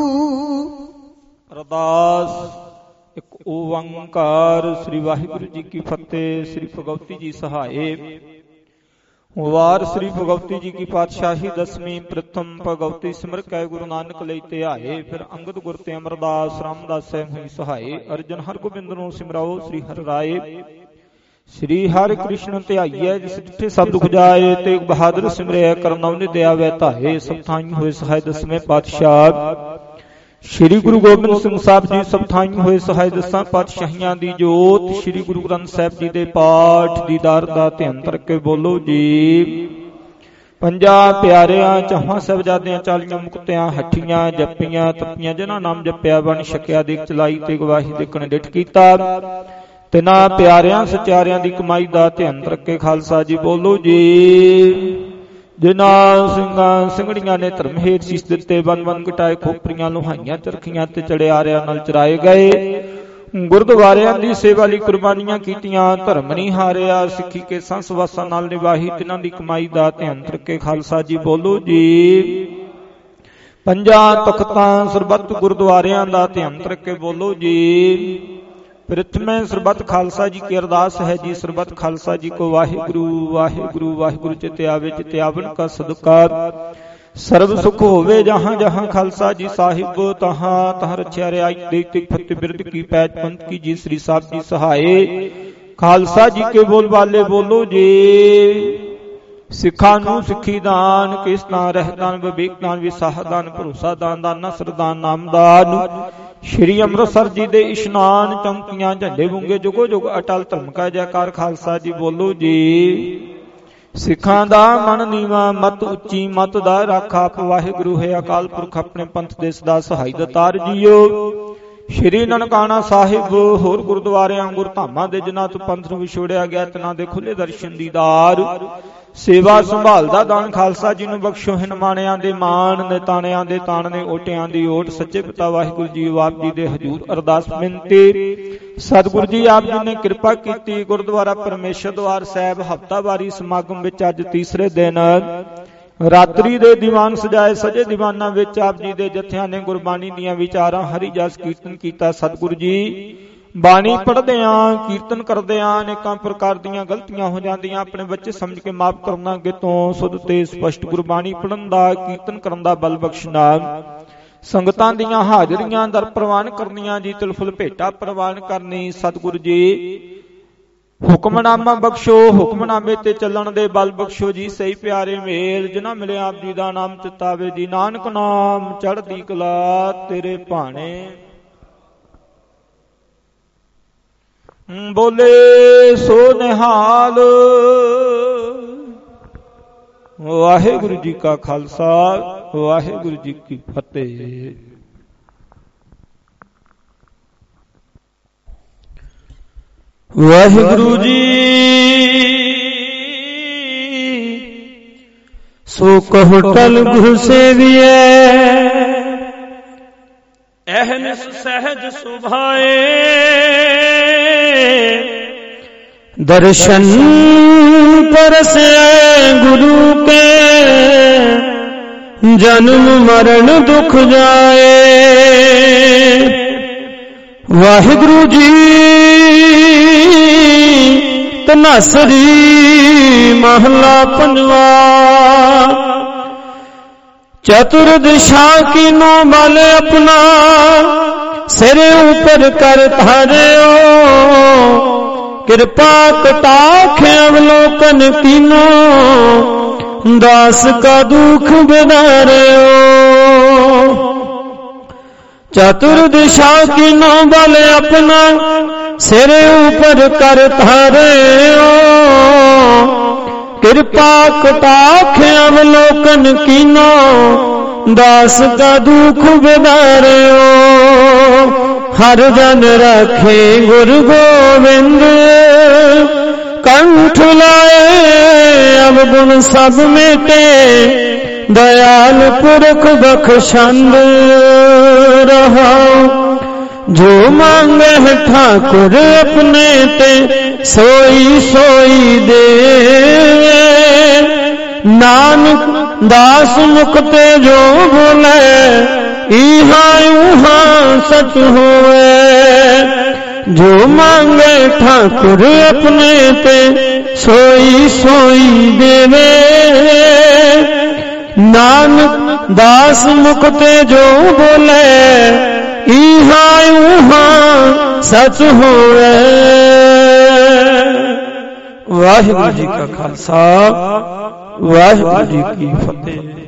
अरदास एक ओंकार। श्री वाहिगुरु जी की फतेह। श्री भगवती जी सहाय। वार श्री भगवती जी की पातशाही दसवीं। प्रथम भगवती सिमर कै गुरु नानक लई ध्याए, फिर अंगद गुर ते अमरदास रामदास सैम हुई सहाय। अर्जन हर गोबिंद नूं सिमराओ श्री हर राय। श्री हरि कृष्ण ध्याइए जिस डिठे सब दुख जाए, तेग बहादुर सिमरे करनौ निदया वै धाए। सब थाई होए सहाय दसवें पातशाह। श्री गुरु गोबिंद सिंह साहब जी सब थाई होए सहाय दसां पातशाहियां दी जोत। श्री गुरु ग्रंथ साहिब जी दे पाठ दीदार दा ध्यान करके बोलो जी। पंजा प्यारिਆਂ ਚਾਹਾਂ ਸਾਹਿਬਜ਼ਾਦਿਆਂ ਚਾਲੀਆਂ ਮੁਕਤਿਆਂ ਹੱਠੀਆਂ ਜੱਪੀਆਂ ਤੱਪੀਆਂ ਜਿਨ੍ਹਾਂ ਨਾਮ ਜਪਿਆ ਬਣ ਛਕਿਆ ਦੇਖ ਚਲਾਈ ਤੇ ਗਵਾਹੀ ਦੇਖਣ ਡਿਠ ਕੀਤਾ। ਤਿਨਾਂ ਪਿਆਰਿਆਂ ਸਚਾਰਿਆਂ ਦੀ ਕਮਾਈ ਦਾ ਧਿਆਨ ਰੱਖੇ ਖਾਲਸਾ ਜੀ ਬੋਲੋ ਜੀ। ਜਿਨ੍ਹਾਂ ਸਿੰਘਾਂ ਸਿੰਘੜੀਆਂ ਨੇ ਧਰਮ ਹੇਠ ਸੀਸ ਦਿੱਤੇ, ਬਨ ਬਨ ਘਟਾਏ ਖੋਪਰੀਆਂ ਲੁਹਾਈਆਂ ਚਰਖੀਆਂ ਤੇ ਚੜਿਆਰਿਆਂ ਨਾਲ ਚਰਾਏ ਗਏ। ਗੁਰਦੁਆਰਿਆਂ ਦੀ ਸੇਵਾ ਲਈ ਕੁਰਬਾਨੀਆਂ ਕੀਤੀਆਂ, ਧਰਮ ਨਹੀਂ ਹਾਰਿਆ। ਸਿੱਖੀ ਕੇ ਸੰਸ ਵਾਸਾਂ ਨਾਲ ਨਿਭਾਹੀ, ਤਿਨਾਂ ਦੀ ਕਮਾਈ ਦਾ ਧਿਆਨ ਰੱਖੇ ਖਾਲਸਾ ਜੀ ਬੋਲੋ ਜੀ। ਪੰਜਾਂ ਤਖਤਾਂ ਸਰਬੱਤ ਗੁਰਦੁਆਰਿਆਂ ਦਾ ਧਿਆਨ ਰੱਖੇ ਬੋਲੋ ਜੀ। प्रथम सरबत खालसा जी की अरदास है जी। सरबत खालसा जी को वाहिगुरु वाहिगुरु वाहिगुरु चित आवे चित आवन का सदका। सर्व सुख होवे जहां जहां खालसा जी साहिब, तहां तहां रछिया रियाई देख फतेह बिरद की पैज पंथ की जी। श्री साहब जी सहाय। खालसा जी के बोल वाले बोलो जी। सिखा नूं सिखी दान, किस दान रहदान विवेक दान विसाह दान भरोसा दान दाना सरदान नामदान। श्री अमृतसर जी दे इशनान चौंकियां झंडे बूंगे जुगो जुग अटल धर्म का जयकार। खालसा जी बोलो जी। सिखां दा मन नीवा मत उच्ची, मत दा राखा आप वाहिगुरु है अकाल पुरख अपने पंथ दे सदा सहाय दतार जीओ। श्री ननकाना साहिब होर गुरुद्वारियां गुरधामां दे जिन्हां तों पंथ नूं विछोड़िया गया तिन्हां दे खुले दर्शन दीदार। सेवा संभाल दा दान खालसा जी नूं बख्शो। हिनमाणियां दे मान ने ताणियां दे ताण ने ओटियां दी ओट। सच्चे पिता वाहिगुरू जी आप जी दे हजूर अरदास बिनती। सतगुरु जी आप जी ने कृपा कीती। गुरुद्वारा परमेश्वर द्वार साहिब हफ्तावारी समागम विच अज तीसरे दिन रात्रि दे दीवान सजाए सजे दीवानां विच आप जी दे जत्थियां ने गुरबाणी दीयां विचारां हरि जस कीर्तन कीता। सतगुरु जी बाणी पढ़दियां कीर्तन करदियां अनेकां प्रकार दीयां गलतियां हो जांदियां, अपने बच्चे समझ के माफ करना। अगे तों सुध ते स्पष्ट गुरबाणी पढ़न दा कीर्तन करन दा बल बख्शना। संगतां दीयां हाजरियां दर प्रवान करनियां जी। तिलफुल भेटा प्रवान करनी। सतगुरु जी हुक्मनामा बख्शो। हुक्मनामे ते चलण दे बल बख्शो जी। सही प्यारे मेल जिन्हां मिले आप जी दा नाम चितावे जी। नानक नाम चढ़दी कला तेरे भाणे। बोले सो निहाल। वाहिगुरु जी का खालसा वाहिगुरु जी की फतेह। वाहिगुरु जी सो कहो टल घुसेविए, अहनिस सहज सुभाए। दर्शन परसे गुरु के, जन्म मरण दुख जाए। वाहिगुरु जी तनासरी महला पंजवा। चतुर्दिशा की नो बाले अपना, सिर ऊपर कर धारियो। कृपा कटाक्ष अवलोकन कीनो, दास का दुख बिदारियो। चतुर्दिशा की नो बाले अपना, सिर ऊपर कर धारियो। कृपा कटाक्ष अवलोकन कीनो, दास का दुख बिदारियो। हर जन रखे गुरु गोविंद, कंठ लाए अब गुण सब मिटे। दयाल पुरख बख्शंद रहो, जो मांगे ठाकुर अपने ते। सोई सोई देवे। नानक दास मुख ते जो बोले इहा उहा सच होए। जो मांगे ठाकुर अपने ते सोई सोई देवे। नानक दास मुख ते जो बोले इहा उहा सच होए। वाहिगुरु जी का खालसा वाहिगुरु जी की फतेह।